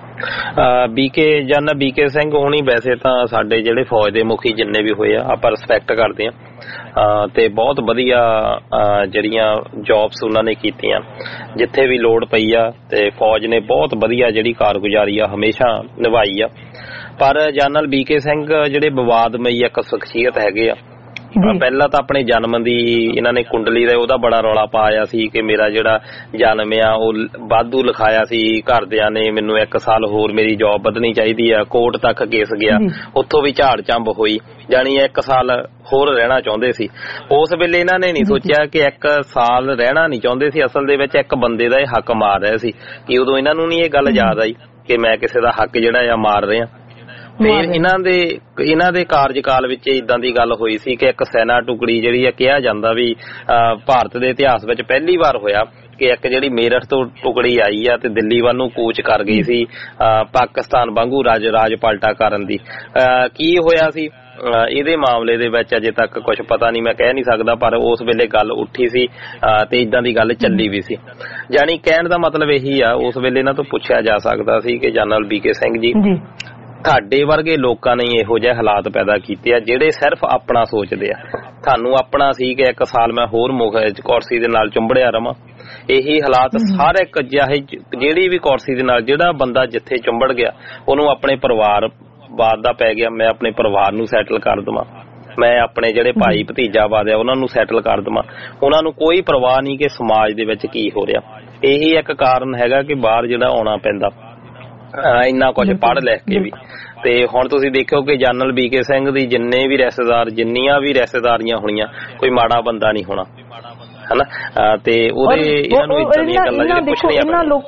ਜਨਰਲ VK ਸਿੰਘ ਹੋਣੀ ਵੈਸੇ ਤਾਂ ਸਾਡੇ ਜਿਹੜੇ ਫੌਜ ਦੇ ਮੁਖੀ ਜਿੰਨੇ ਵੀ ਹੋਏ ਆ, ਆਪਾਂ ਰਿਸਪੈਕਟ ਕਰਦੇ ਆ, ਤੇ ਬਹੁਤ ਵਧੀਆ ਜਿਹੜੀਆਂ ਜੌਬਸ ਉਹਨਾਂ ਨੇ ਕੀਤੀਆਂ, ਜਿੱਥੇ ਵੀ ਲੋੜ ਪਈ ਆ, ਤੇ ਫੌਜ ਨੇ ਬਹੁਤ ਵਧੀਆ ਜਿਹੜੀ ਕਾਰਗੁਜ਼ਾਰੀ ਆ ਹਮੇਸ਼ਾ ਨਿਭਾਈ ਆ। ਪਰ ਜਨਰਲ VK ਸਿੰਘ ਜਿਹੜੇ ਵਿਵਾਦਮਈ ਇੱਕ ਸ਼ਖਸੀਅਤ ਹੈਗੇ ਆ। ਪਹਿਲਾਂ ਤਾਂ ਆਪਣੇ ਜਨਮ ਦੀ ਇਹਨਾਂ ਨੇ ਕੁੰਡਲੀ ਦਾ ਉਹਦਾ ਬੜਾ ਰੌਲਾ ਪਾਇਆ ਸੀ ਕਿ ਮੇਰਾ ਜਿਹੜਾ ਜਨਮ ਆ ਉਹ ਵਾਧੂ ਲਿਖਾਇਆ ਸੀ ਘਰਦਿਆਂ ਨੇ, ਮੈਨੂੰ 1 ਸਾਲ ਹੋਰ ਮੇਰੀ ਜੌਬ ਵਧਣੀ ਚਾਹੀਦੀ ਆ, ਕੋਰਟ ਤੱਕ ਕੇਸ ਗਿਆ, ਉੱਥੋਂ ਵੀ ਝਾੜ ਝੰਬ ਹੋਈ, ਜਾਣੀ 1 ਸਾਲ ਹੋਰ ਰਹਿਣਾ ਚਾਹੁੰਦੇ ਸੀ। ਉਸ ਵੇਲੇ ਇਹਨਾਂ ਨੇ ਨਹੀਂ ਸੋਚਿਆ ਕਿ 1 ਸਾਲ ਰਹਿਣਾ ਨਹੀਂ ਚਾਹੁੰਦੇ ਸੀ, ਅਸਲ ਦੇ ਵਿੱਚ ਇੱਕ ਬੰਦੇ ਦਾ ਇਹ ਹੱਕ ਮਾਰ ਰਿਹਾ ਸੀ। ਕਿ ਉਦੋਂ ਇਹਨਾਂ ਨੂੰ ਨਹੀਂ ਇਹ ਗੱਲ ਯਾਦ ਆਈ ਕਿ ਮੈਂ ਕਿਸੇ ਦਾ ਹੱਕ ਜਿਹੜਾ ਆ ਮਾਰ ਰਿਹਾ। ਫਿਰ ਇਹਨਾਂ ਦੇ ਕਾਰਜਕਾਲ ਵਿੱਚ ਇਦਾਂ ਦੀ ਗੱਲ ਹੋਈ ਸੀ ਕਿ ਇੱਕ ਸੈਨਾ ਟੁਕੜੀ ਜਿਹੜੀ ਆ, ਕਿਹਾ ਜਾਂਦਾ ਵੀ ਭਾਰਤ ਦੇ ਇਤਿਹਾਸ ਵਿੱਚ ਪਹਿਲੀ ਵਾਰ ਹੋਇਆ ਕਿ ਇੱਕ ਜਿਹੜੀ ਮੇਰਠ ਤੋਂ ਟੁਕੜੀ ਆਈ ਆ ਤੇ ਦਿੱਲੀ ਵੱਲ ਨੂੰ ਕੂਚ ਕਰ ਗਈ ਸੀ ਪਾਕਿਸਤਾਨ ਵਾਂਗੂ ਰਾਜ ਪਲਟਾ ਕਰਨ ਦੀ। ਕੀ ਹੋਇਆ ਸੀ ਇਹਦੇ ਮਾਮਲੇ ਦੇ ਵਿੱਚ ਅਜੇ ਤੱਕ ਕੁਝ ਪਤਾ ਨਹੀਂ, ਮੈਂ ਕਹਿ ਨਹੀਂ ਸਕਦਾ, ਪਰ ਉਸ ਵੇਲੇ ਗੱਲ ਉੱਠੀ ਸੀ ਤੇ ਇਦਾਂ ਦੀ ਗੱਲ ਚੱਲੀ ਵੀ ਸੀ। ਜਾਣੀ ਕਹਿਣ ਦਾ ਮਤਲਬ ਇਹੀ ਆ, ਉਸ ਵੇਲੇ ਇਹਨਾਂ ਤੋਂ ਪੁੱਛਿਆ ਜਾ ਸਕਦਾ ਸੀ ਕਿ ਜਨਰਲ VK ਸਿੰਘ ਜੀ, ਤੁਹਾਡੇ ਵਰਗੇ ਲੋਕਾਂ ਨੇ ਇਹੋ ਜਿਹੇ ਹਾਲਾਤ ਪੈਦਾ ਕੀਤੇ ਆ ਜਿਹੜੇ ਸਿਰਫ ਆਪਣਾ ਸੋਚਦੇ ਆ। ਤੁਹਾਨੂੰ ਆਪਣਾ ਸੀ ਕਿ 1 ਸਾਲ ਮੈਂ ਹੋਰ ਕੁਰਸੀ ਦੇ ਨਾਲ ਚੁੰਬੜਿਆ ਰਵਾਂ। ਇਹੀ ਹਾਲਾਤ ਸਾਰੇ ਜਿਹੜੀ ਵੀ ਕੁਰਸੀ ਦੇ ਨਾਲ ਜਿਹੜਾ ਬੰਦਾ ਜਿੱਥੇ ਚੁੰਬੜ ਗਿਆ ਉਹਨੂੰ ਆਪਣੇ ਪਰਿਵਾਰ ਬਾਦ ਦਾ ਪੈ ਗਿਆ। ਮੈਂ ਆਪਣੇ ਪਰਿਵਾਰ ਨੂੰ ਸੈਟਲ ਕਰ ਦੇਵਾਂ, ਮੈਂ ਆਪਣੇ ਜਿਹੜੇ ਭਾਈ ਭਤੀਜਾਵਾਦ ਆ ਉਹਨਾਂ ਨੂੰ ਸੈਟਲ ਕਰ ਦੇਵਾਂ, ਉਹਨਾਂ ਨੂੰ ਕੋਈ ਪਰਵਾਹ ਨਹੀਂ ਕਿ ਸਮਾਜ ਦੇ ਵਿੱਚ ਕੀ ਹੋ ਰਿਹਾ। ਇਹੀ ਇੱਕ ਕਾਰਨ ਹੈਗਾ ਕਿ ਬਾਹਰ ਜਿਹੜਾ ਆਉਣਾ ਪੈਂਦਾ ਇੰਨਾ ਕੁਝ ਪੜ੍ਹ ਲਿਖ ਕੇ ਵੀ। ਤੇ ਹੁਣ ਤੁਸੀਂ ਦੇਖੋ ਕਿ ਜਨਰਲ VK ਸਿੰਘ ਦੀ ਜਿੰਨੇ ਵੀ ਰਿਸ਼ਤੇਦਾਰ, ਜਿੰਨੀਆਂ ਵੀ ਰਿਸ਼ਤੇਦਾਰੀਆਂ ਹੋਣੀਆਂ, ਕੋਈ ਮਾੜਾ ਬੰਦਾ ਨਹੀਂ ਹੋਣਾ, ਹਨਾ। ਤੇ ਉਹਦੇ ਇਹਨਾਂ ਨੂੰ ਇਦਾਂ ਦੀਆਂ ਗੱਲਾਂ ਜਿਹੜੇ ਪੁੱਛਣੀਆਂ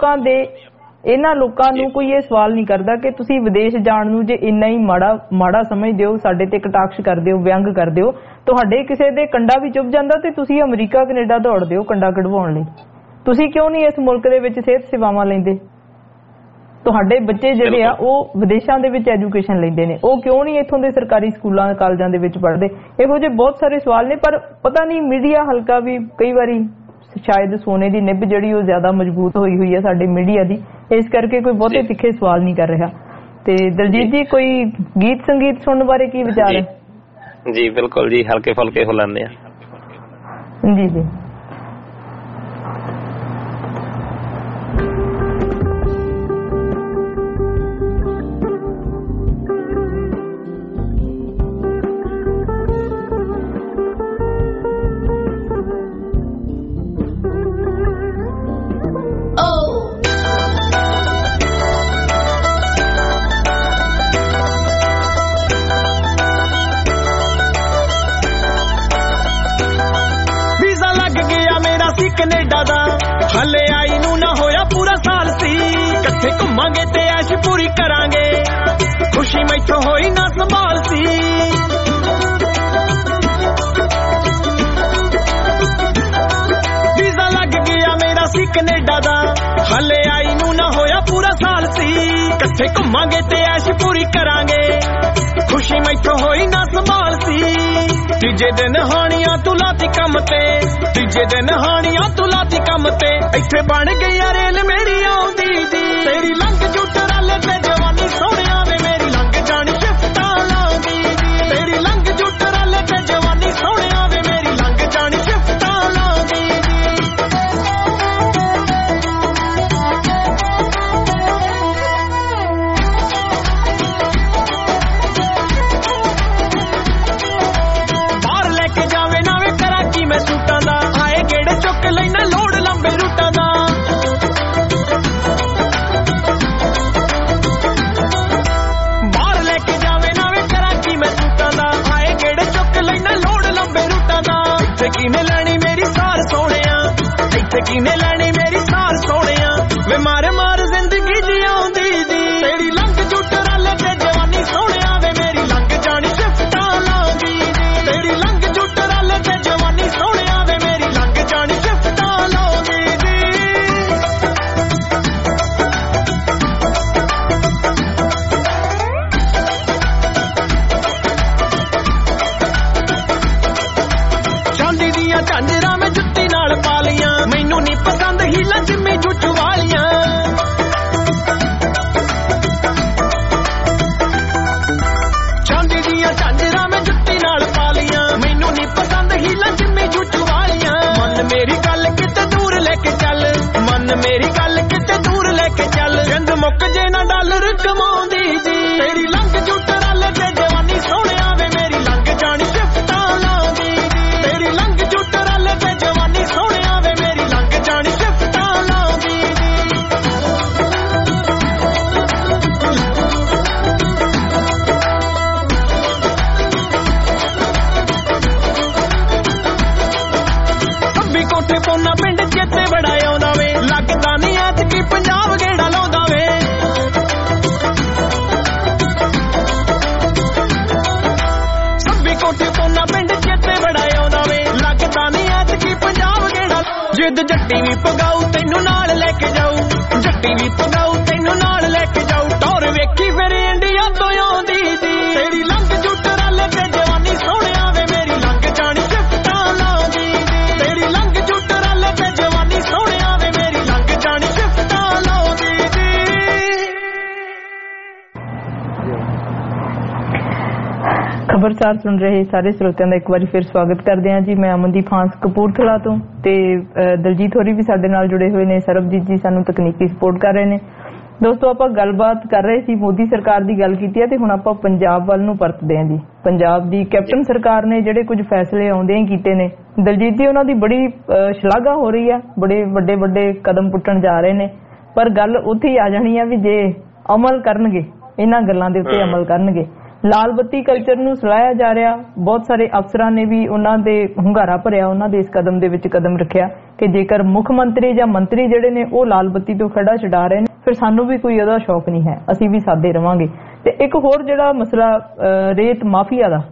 ਇਹਨਾਂ ਲੋਕਾਂ ਨੂੰ ਕੋਈ ਇਹ ਸਵਾਲ ਨਹੀਂ ਕਰਦਾ ਕਿ ਤੁਸੀਂ ਵਿਦੇਸ਼ ਜਾਣ ਨੂੰ ਜੇ ਇੰਨਾ ਹੀ ਮਾੜਾ ਸਮਝਦੇ ਹੋ, ਸਾਡੇ ਤੇ ਕਟਾਕਸ਼ ਕਰਦੇ ਹੋ, ਵਿਅੰਗ ਕਰਦੇ ਹੋ, ਤੁਹਾਡੇ ਕਿਸੇ ਦੇ ਕੰਡਾ ਵੀ ਚੁੱਭ ਜਾਂਦਾ ਤੇ ਤੁਸੀਂ ਅਮਰੀਕਾ ਕੈਨੇਡਾ ਦੌੜਦੇ ਹੋ ਕੰਡਾ ਕਢਵਾਉਣ ਲਈ। ਤੁਸੀਂ ਕਿਉਂ ਨਹੀਂ ਇਸ ਮੁਲਕ ਦੇ ਵਿੱਚ ਸਿਹਤ ਸੇਵਾਵਾਂ ਲੈਂਦੇ? ਤੁਹਾਡੇ ਬੱਚੇ ਜਿਹੜੇ ਆ ਉਹ ਵਿਦੇਸ਼ਾਂ ਦੇ ਵਿੱਚ ਐਜੂਕੇਸ਼ਨ ਲੈਂਦੇ ਨੇ, ਉਹ ਕਿਉਂ ਨਹੀਂ ਇੱਥੋਂ ਦੇ ਸਰਕਾਰੀ ਸਕੂਲਾਂ ਕਾਲਜਾਂ ਦੇ ਵਿੱਚ ਪੜ੍ਹਦੇ? ਇਹੋ ਜਿਹੇ ਬਹੁਤ ਸਾਰੇ ਸਵਾਲ ਨੇ, ਪਰ ਪਤਾ ਨਹੀਂ ਮੀਡੀਆ ਹਲਕਾ ਵੀ ਕਈ ਵਾਰੀ ਸ਼ਾਇਦ ਸੋਨੇ ਦੀ ਨਿੱਬ ਜਿਹੜੀ ਉਹ ਜ਼ਿਆਦਾ ਮਜ਼ਬੂਤ ਹੋਈ ਹੈ ਸਾਡੇ ਮੀਡੀਆ ਦੀ, ਇਸ ਕਰਕੇ ਕੋਈ ਬਹੁਤੇ ਤਿੱਖੇ ਸਵਾਲ ਨਹੀਂ ਕਰ ਰਿਹਾ। ਤੇ ਦਲਜੀਤ ਜੀ, ਕੋਈ ਗੀਤ ਸੰਗੀਤ ਸੁਣਨ ਬਾਰੇ ਕੀ ਵਿਚਾਰ ਹੈ? ਜੀ ਬਿਲਕੁਲ ਜੀ, ਹਲਕੇ ਫੁਲਕੇ ਹੋ ਲੈਂਦੇ ਆ। ਜੀ ਜੀ। ਕੈਨੇਡਾ ਦਾ ਹਲੇ ਆਈ ਨੂੰ ਨਾ ਹੋਇਆ ਪੂਰਾ ਸਾਲ ਸੀ, ਇਕੱਠੇ ਘੁੰਮਾਂਗੇ ਤੇ ਐਸ਼ ਪੂਰੀ ਕਰਾਂਗੇ, ਖੁਸ਼ੀ ਮੈਥੋਂ ਹੋਈ ਨਾ ਸੰਭਾਲ ਸੀ। ਵੀਜ਼ਾ ਲੱਗ ਗਿਆ ਮੇਰਾ ਸੀ ਕੈਨੇਡਾ ਦਾ, ਹਲੇ ਆਈ ਨੂੰ ਨਾ ਹੋਇਆ ਪੂਰਾ ਸਾਲ ਸੀ, ਇਕੱਠੇ ਘੁੰਮਾਂਗੇ ਤੇ ਐਸ਼ ਪੂਰੀ ਕਰਾਂਗੇ, ਖੁਸ਼ੀ ਮੈਥੋਂ ਹੋਈ ਨਾ ਸੰਭਾਲ ਸੀ। ਤੀਜੇ ਦਿਨ ਹਾਣੀਆਂ ਤੂੰ ਲਾਤੀ ਕੰਮ ਤੇ, ਤੀਜੇ ਦਿਨ ਹਾਣੀਆਂ ਤੂੰ ਲਾਤੀ ਕੰਮ ਤੇ, ਇੱਥੇ ਬਣ ਗਈ ਆ ਰੇਲ ਮੇਰੀ ਆਉਂਦੀ ਦੀ, ਤੇਰੀ ਲੰਘ ਜੂ ਟਰਾਲੇ ਤੇ ਜਵਾਨੀ ਸੋਹਣਿਆ ਵੇ ਮੇਰੀ ਲੰਘ ਜਾਣੀ ਸ਼ਿਫਟਾਂ ਲਾਉਂਦੀ ਦੀ, ਤੇਰੀ ਲੰਘ ਜੂ ਟਰਾਲੇ ਤੇ ਜਵਾਨੀ ਸੋਹਣਿਆ ਵੇ ਮੇਰੀ ਲੰਘ ਜਾਣੀ ਸ਼ਿਫਟਾਂ ਲਾਉਂਦੀ ਸੂਟਾਂ ਦਾ, ਆਏ ਗੇੜੇ ਚੁੱਕ ਲੈਣਾ ਲੋੜ ਲੰਬੇ ਰੂਟਾਂ ਦਾ, ਬਾਹਰ ਲੈ ਕੇ ਜਾਵੇ ਨਾ ਵੇ ਕਰਾਚੀ ਮੈਂ ਸੂਟਾਂ ਦਾ, ਆਏ ਗੇੜੇ ਚੁੱਕ ਲੈਣਾ ਲੋੜ ਲੰਬੇ ਰੂਟਾਂ ਦਾ। ਇੱਥੇ ਕਿਵੇਂ ਲੈਣੀ ਮੇਰੀ ਸਾਰ ਸੋਹਣਿਆ, ਇੱਥੇ ਕਿਵੇਂ ਲੈਣੀ ਮੇਰੀ ਸਾਰ ਸੋਹਣਿਆ, ਵੇ ਮਾਰ ਮਾਰ ਜ਼ਿੰਦਗੀ ਜਿਉਂਦੀ ਦੀ, ਤੇਰੀ ਲੰਘ ਜੂ ਟਰਾਲੇ ਤੇ ਜਵਾਨੀ ਸੋਹਣਿਆ ਵੇ ਮੇਰੀ ਲੰਘ ਜਾਣੀ ਸ਼ਿਫਟਾਂ ਲਾਉਂਦੀ ਦੀ, ਤੇਰੀ ਲੰਘ ਜੂ ਟਰਾਲੇ ਤੇ ਜਵਾਨੀ ਸੋਹਣਿਆ ਵੇ ਮੇਰੀ ਲੰਘ ਜਾਣੀ ਸ਼ਿਫਟਾਂ ਲਾਉਂਦੀ ਦੀ। ਚਾਂਦੀ ਦੀਆਂ ਝਾਂਜਰਾਂ ਮੈਂ ਜੁੱਤੀ ਨਾਲ ਪਾ ਲੀਆਂ, ਮੈਨੂੰ ਨਹੀਂ ਪਸੰਦ ਹੀਲਾਂ ਜਿੰਮੀ ਜੁੱਜੂ ਵਾਲੀਆਂ, ਚਾਂਦੀ ਦੀਆਂ ਝਾਂਜਰਾਂ ਮੈਂ ਜੁੱਤੀ ਨਾਲ ਪਾ ਲੀਆਂ, ਮੈਨੂੰ ਨਹੀਂ ਪਸੰਦ ਹੀਲਾਂ ਜਿੰਮੀ ਜੁੱਜੂ ਵਾਲੀਆਂ। ਮਨ ਮੇਰੀ ਗੱਲ ਕਿਤੇ ਦੂਰ ਲੈ ਕੇ ਚੱਲ, ਮਨ ਮੇਰੀ ਗੱਲ ਕਿਤੇ ਦੂਰ ਲੈ ਕੇ ਚੱਲ, ਕਹਿੰਦ ਮੁੱਕ ਜੇ ਨਾ ਡਾਲਰ ਕਮਾਉਂਦੀ ਜੀ, ਤੇਰੀ ਲੰਘ ਜੂ ਟਰਾਲੇ ਤੇ ਜਵਾਨੀ ਸੋਹਣਿਆ ਵੇ ਮੇਰੀ ਲੰਘ ਜਾਣੀ ਸ਼ਿਫਟਾਂ ਲਾਉਂਦੀ ਜੀ, ਤੇਰੀ ਲੰਘ ਜੂ ਟਰਾਲੇ ਤੇ ਜਵਾਨੀ ਸੋਹਣਿਆ ਵੇ ਮੇਰੀ ਲੰਘ ਜਾਣੀ ਸ਼ਿਫਟਾਂ ਲਾਉਂਦੀ ਜੀ। ਸੱਬੀ ਕੋਠੇ ਪੋਨਾ ਪਿੰਡ ਚੇਤੇ ਬੜਾ ਆਉਂਦਾ ਵੇ, ਲੱਗਦਾ ਨਹੀਂ ਐਤਕੀ ਪੰਜਾਬ ਗੇੜਾ ਲਾਉਂਦਾ ਵੇ, ਸੱਬੀ ਕੋਠੇ ਪੋਨਾ ਪਿੰਡ ਚੇਤੇ ਬੜਾ ਆਉਂਦਾ ਵੇ, ਲੱਗਦਾ ਨਹੀਂ ਐਤਕੀ ਪੰਜਾਬ ਗੇੜਾ। ਜਿੱਦ ਜੱਟੀ ਵੀ ਪਗਾਊ ਤੈਨੂੰ ਨਾਲ ਲੈ ਕੇ ਜਾਊ, ਜੱਟੀ ਵੀ ਪਗਾਊ ਤੈਨੂੰ ਨਾਲ ਲੈ ਕੇ ਜਾਊ, ਟੌਰ ਵੇਖੀ ਫਿਰ ਇੰਡੀਆ ਤੋਂ ਆਉਂਦੀ ਦੀ, ਤੇਰੀ ਲੰਘ ਜੂ ਟਰਾਲੇ ਤੇ ਜਵਾਨੀ ਸੋਹਣਿਆ ਵੇ ਮੇਰੀ ਲੰਘ ਜਾਣੀ ਸ਼ਿਫਟਾਂ ਲਾਉਂਦੀ ਦੀ, ਤੇਰੀ ਲੰਘ ਜੂ ਟਰਾਲੇ ਤੇ ਜਵਾਨੀ ਸੋਹਣਿਆ ਵੇ ਮੇਰੀ ਲੰਘ ਜਾਣੀ ਸ਼ਿਫਟਾਂ ਲਾਉਂਦੀ ਦੀ। ਖਬਰਸਾਰ ਸੁਣ ਰਹੇ ਸਾਰੇ ਸਰੋਤਿਆਂ ਦਾ ਇੱਕ ਵਾਰੀ ਫਿਰ ਸਵਾਗਤ ਕਰਦੇ ਹਾਂ ਜੀ। ਮੈਂ ਅਮਨਦੀਪ ਹਾਂਸ ਕਪੂਰਥਲਾ ਤੋਂ, ਤੇ ਦਲਜੀਤ ਹੋਰੀ ਵੀ ਸਾਡੇ ਨਾਲ ਜੁੜੇ ਹੋਏ ਨੇ, ਸਰਬਜੀਤ ਜੀ ਸਾਨੂੰ ਤਕਨੀਕੀ ਸਪੋਰਟ ਕਰ ਰਹੇ ਨੇ। ਦੋਸਤੋ, ਆਪਾਂ ਗੱਲਬਾਤ ਕਰ ਰਹੇ ਸੀ, ਮੋਦੀ ਸਰਕਾਰ ਦੀ ਗੱਲ ਕੀਤੀ ਹੈ, ਤੇ ਹੁਣ ਆਪਾਂ ਪੰਜਾਬ ਵੱਲ ਨੂੰ ਪਰਤਦੇ ਹਾਂ ਜੀ। ਪੰਜਾਬ ਦੀ ਕੈਪਟਨ ਸਰਕਾਰ ਨੇ ਜਿਹੜੇ ਕੁਝ ਫੈਸਲੇ ਆਉਂਦੇ ਹੀ ਕੀਤੇ ਨੇ, ਦਲਜੀਤ ਜੀ ਉਹਨਾਂ ਦੀ ਬੜੀ ਸ਼ਲਾਘਾ ਹੋ ਰਹੀ ਆ, ਬੜੇ ਵੱਡੇ ਵੱਡੇ ਕਦਮ ਪੁੱਟਣ ਜਾ ਰਹੇ ਨੇ, ਪਰ ਗੱਲ ਉੱਥੇ ਹੀ ਆ ਜਾਣੀ ਆ ਵੀ ਜੇ ਅਮਲ ਕਰਨਗੇ, ਇਹਨਾਂ ਗੱਲਾਂ ਦੇ ਉੱਤੇ ਅਮਲ ਕਰਨਗੇ। ਲਾਲ ਬੱਤੀ ਕਲਚਰ ਨੂੰ ਸਲਾਹਿਆ ਜਾ ਰਿਹਾ, ਬਹੁਤ ਸਾਰੇ ਅਫਸਰਾਂ ਨੇ ਵੀ ਉਹਨਾਂ ਦੇ ਹੁੰਗਾਰਾ ਭਰਿਆ, ਉਹਨਾਂ ਦੇ ਇਸ ਕਦਮ ਦੇ ਵਿੱਚ ਕਦਮ ਰੱਖਿਆ ਕਿ ਜੇਕਰ ਮੁੱਖ ਮੰਤਰੀ ਜਾਂ ਮੰਤਰੀ ਜਿਹੜੇ ਨੇ ਉਹ ਲਾਲ ਬੱਤੀ ਤੋਂ ਖੜਾ ਛਡਾ ਰਹੇ ਨੇ, ਫਿਰ ਸਾਨੂੰ ਵੀ ਕੋਈ ਉਹਦਾ ਸ਼ੌਕ ਨਹੀਂ ਹੈ, ਅਸੀਂ ਵੀ ਸਾਦੇ ਰਵਾਂਗੇ। ਤੇ ਇੱਕ ਹੋਰ ਜਿਹੜਾ ਮਸਲਾ ਰੇਤ ਮਾਫੀਆ ਦਾ,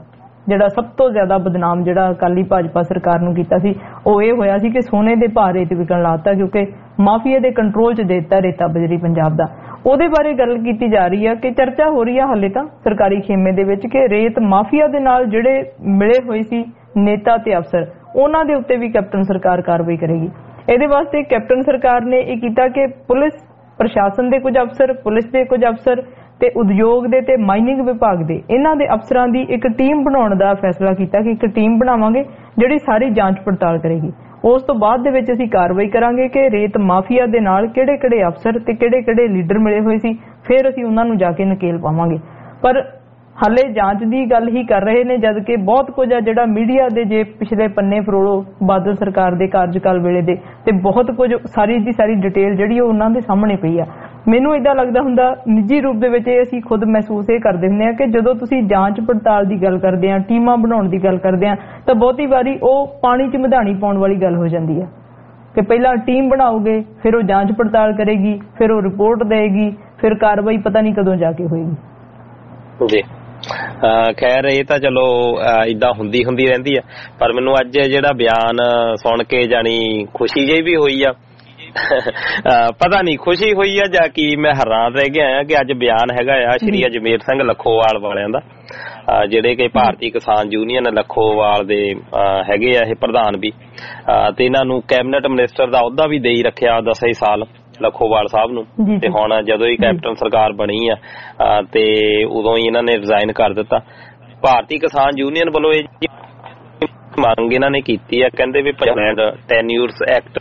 ਜਿਹੜਾ ਸਭ ਤੋਂ ਜ਼ਿਆਦਾ ਬਦਨਾਮ ਜਿਹੜਾ ਅਕਾਲੀ ਭਾਜਪਾ ਸਰਕਾਰ ਨੂੰ ਕੀਤਾ ਸੀ ਉਹ ਇਹ ਹੋਇਆ ਸੀ ਕਿ ਸੋਨੇ ਦੇ ਭਾਅ ਰੇਤ ਵਿਕਣ ਲਾਤਾ, ਕਿਉਂਕਿ ਮਾਫੀਆ ਦੇ ਕੰਟਰੋਲ 'ਚ ਦੇ ਦਿੱਤਾ ਰੇਤਾ ਬਜਰੀ ਪੰਜਾਬ ਦਾ। ਉਹਦੇ ਬਾਰੇ ਗੱਲ ਕੀਤੀ ਜਾ ਰਹੀ ਆ ਕਿ ਚਰਚਾ ਹੋ ਰਹੀ ਆ ਹਾਲੇ ਤਾਂ ਸਰਕਾਰੀ ਖੇਮੇ ਦੇ ਵਿੱਚ ਕਿ ਰੇਤ ਮਾਫੀਆ ਦੇ ਨਾਲ ਜਿਹੜੇ ਮਿਲੇ ਹੋਏ ਸੀ ਨੇਤਾ ਤੇ ਅਫਸਰ, ਉਹਨਾਂ ਦੇ ਉੱਤੇ ਵੀ ਕੈਪਟਨ ਸਰਕਾਰ ਕਾਰਵਾਈ ਕਰੇਗੀ। ਇਹਦੇ ਵਾਸਤੇ ਕੈਪਟਨ ਸਰਕਾਰ ਨੇ ਇਹ ਕੀਤਾ ਕਿ ਪੁਲਿਸ ਪ੍ਰਸ਼ਾਸਨ ਦੇ ਕੁਝ ਅਫਸਰ, ਪੁਲਿਸ ਦੇ ਕੁਝ ਅਫਸਰ ਤੇ ਉਦਯੋਗ ਦੇ ਤੇ ਮਾਈਨਿੰਗ ਵਿਭਾਗ ਦੇ ਇਹਨਾਂ ਦੇ ਅਫਸਰਾਂ ਦੀ ਇੱਕ ਟੀਮ ਬਣਾਉਣ ਦਾ ਫੈਸਲਾ ਕੀਤਾ ਕਿ ਇੱਕ ਟੀਮ ਬਣਾਵਾਂਗੇ ਜਿਹੜੀ ਸਾਰੀ ਜਾਂਚ ਪੜਤਾਲ ਕਰੇਗੀ। ਉਸ ਤੋਂ ਬਾਅਦ ਦੇ ਵਿੱਚ ਅਸੀਂ ਕਾਰਵਾਈ ਕਰਾਂਗੇ ਕਿ ਰੇਤ ਮਾਫੀਆ ਦੇ ਨਾਲ ਕਿਹੜੇ-ਕਿਹੜੇ ਅਫਸਰ ਤੇ ਕਿਹੜੇ-ਕਿਹੜੇ ਲੀਡਰ ਮਿਲੇ ਹੋਏ ਸੀ, ਫਿਰ ਅਸੀਂ ਉਹਨਾਂ ਨੂੰ ਜਾ ਕੇ ਨਕੇਲ ਪਾਵਾਂਗੇ। ਪਰ ਹਾਲੇ ਜਾਂਚ ਦੀ ਗੱਲ ਹੀ ਕਰ ਰਹੇ ਨੇ, ਜਦ ਕਿ ਬਹੁਤ ਕੁਝ ਆ ਜਿਹੜਾ ਮੀਡੀਆ ਦੇ ਜੇ ਪਿਛਲੇ ਪੰਨੇ ਫਰੋਲੋ ਬਾਦਲ ਸਰਕਾਰ ਦੇ ਕਾਰਜਕਾਲ ਵੇਲੇ ਦੇ ਤੇ ਬਹੁਤ ਕੁਝ ਸਾਰੀ ਦੀ ਸਾਰੀ ਡਿਟੇਲ ਜਿਹੜੀ ਉਹ ਉਹਨਾਂ ਦੇ ਸਾਹਮਣੇ ਪਈ ਆ। ਮੈਨੂੰ ਇਦਾਂ ਲੱਗਦਾ ਹੁੰਦਾ ਨਿੱਜੀ ਰੂਪ ਦੇ ਵਿੱਚ ਇਹ ਅਸੀਂ ਖੁਦ ਮਹਿਸੂਸ ਇਹ ਕਰਦੇ ਹੁੰਦੇ ਆ ਕਿ ਜਦੋਂ ਤੁਸੀਂ ਜਾਂਚ ਪੜਤਾਲ ਦੀ ਗੱਲ ਕਰਦੇ ਆ, ਟੀਮਾਂ ਬਣਾਉਣ ਦੀ ਗੱਲ ਕਰਦੇ ਆ, ਤਾਂ ਬਹੁਤੀ ਵਾਰੀ ਉਹ ਪਾਣੀ 'ਚ ਮਧਾਣੀ ਪਾਉਣ ਵਾਲੀ ਗੱਲ ਹੋ ਜਾਂਦੀ ਆ ਕਿ ਪਹਿਲਾਂ ਟੀਮ ਬਣਾਓਗੇ, ਫਿਰ ਉਹ ਜਾਂਚ ਪੜਤਾਲ ਕਰੇਗੀ, ਫਿਰ ਉਹ ਰਿਪੋਰਟ ਦੇਏਗੀ, ਫਿਰ ਕਾਰਵਾਈ ਪਤਾ ਨਹੀਂ ਕਦੋਂ ਜਾ ਕੇ ਹੋਏਗੀ। ਜੀ ਖੈਰ ਇਹ ਤਾਂ ਚਲੋ ਇਦਾਂ ਹੁੰਦੀ ਰਹਿੰਦੀ ਆ, ਪਰ ਮੈਨੂੰ ਅੱਜ ਜਿਹੜਾ ਬਿਆਨ ਸੁਣ ਕੇ ਜਾਣੀ ਖੁਸ਼ੀ ਜਿਹੀ ਵੀ ਹੋਈ ਆ। ਪਤਾ ਨਹੀਂ ਖੁਸ਼ੀ ਹੋਈ ਆ ਜਾਂ ਕੀ, ਮੈਂ ਹੈਰਾਨ ਰਹਿ ਗਿਆ ਕਿ ਅੱਜ ਬਿਆਨ ਹੈਗਾ ਆ ਸ਼੍ਰੀ ਅਜਮੇਰ ਸਿੰਘ ਲੱਖੋਵਾਲ ਵਾਲਿਆਂ ਦਾ, ਜਿਹੜੇ ਕਿ ਭਾਰਤੀ ਕਿਸਾਨ ਯੂਨੀਅਨ ਲੱਖੋਵਾਲ ਦੇ ਹੈਗੇ ਆ ਇਹ ਪ੍ਰਧਾਨ ਵੀ, ਤੇ ਇਹਨਾਂ ਨੂੰ ਕੈਬਨਿਟ ਮਿਨਿਸਟਰ ਦਾ ਅਹੁਦਾ ਵੀ ਦੇ ਹੀ ਰੱਖਿਆ 10 ਸਾਲ ਲੱਖੋਵਾਲ ਸਾਹਿਬ ਨੂੰ। ਤੇ ਹੁਣ ਜਦੋਂ ਹੀ ਕੈਪਟਨ ਸਰਕਾਰ ਬਣੀ ਆ ਤੇ ਉਦੋਂ ਹੀ ਇਹਨਾਂ ਨੇ ਰਿਜ਼ਾਈਨ ਕਰ ਦਿੱਤਾ। ਭਾਰਤੀ ਕਿਸਾਨ ਯੂਨੀਅਨ ਵੱਲੋਂ ਇਹ ਮੰਗ ਇਹਨਾਂ ਨੇ ਕੀਤੀ ਆ, ਕਹਿੰਦੇ ਵੀ ਟੈਨਿਊਰਸ ਐਕਟ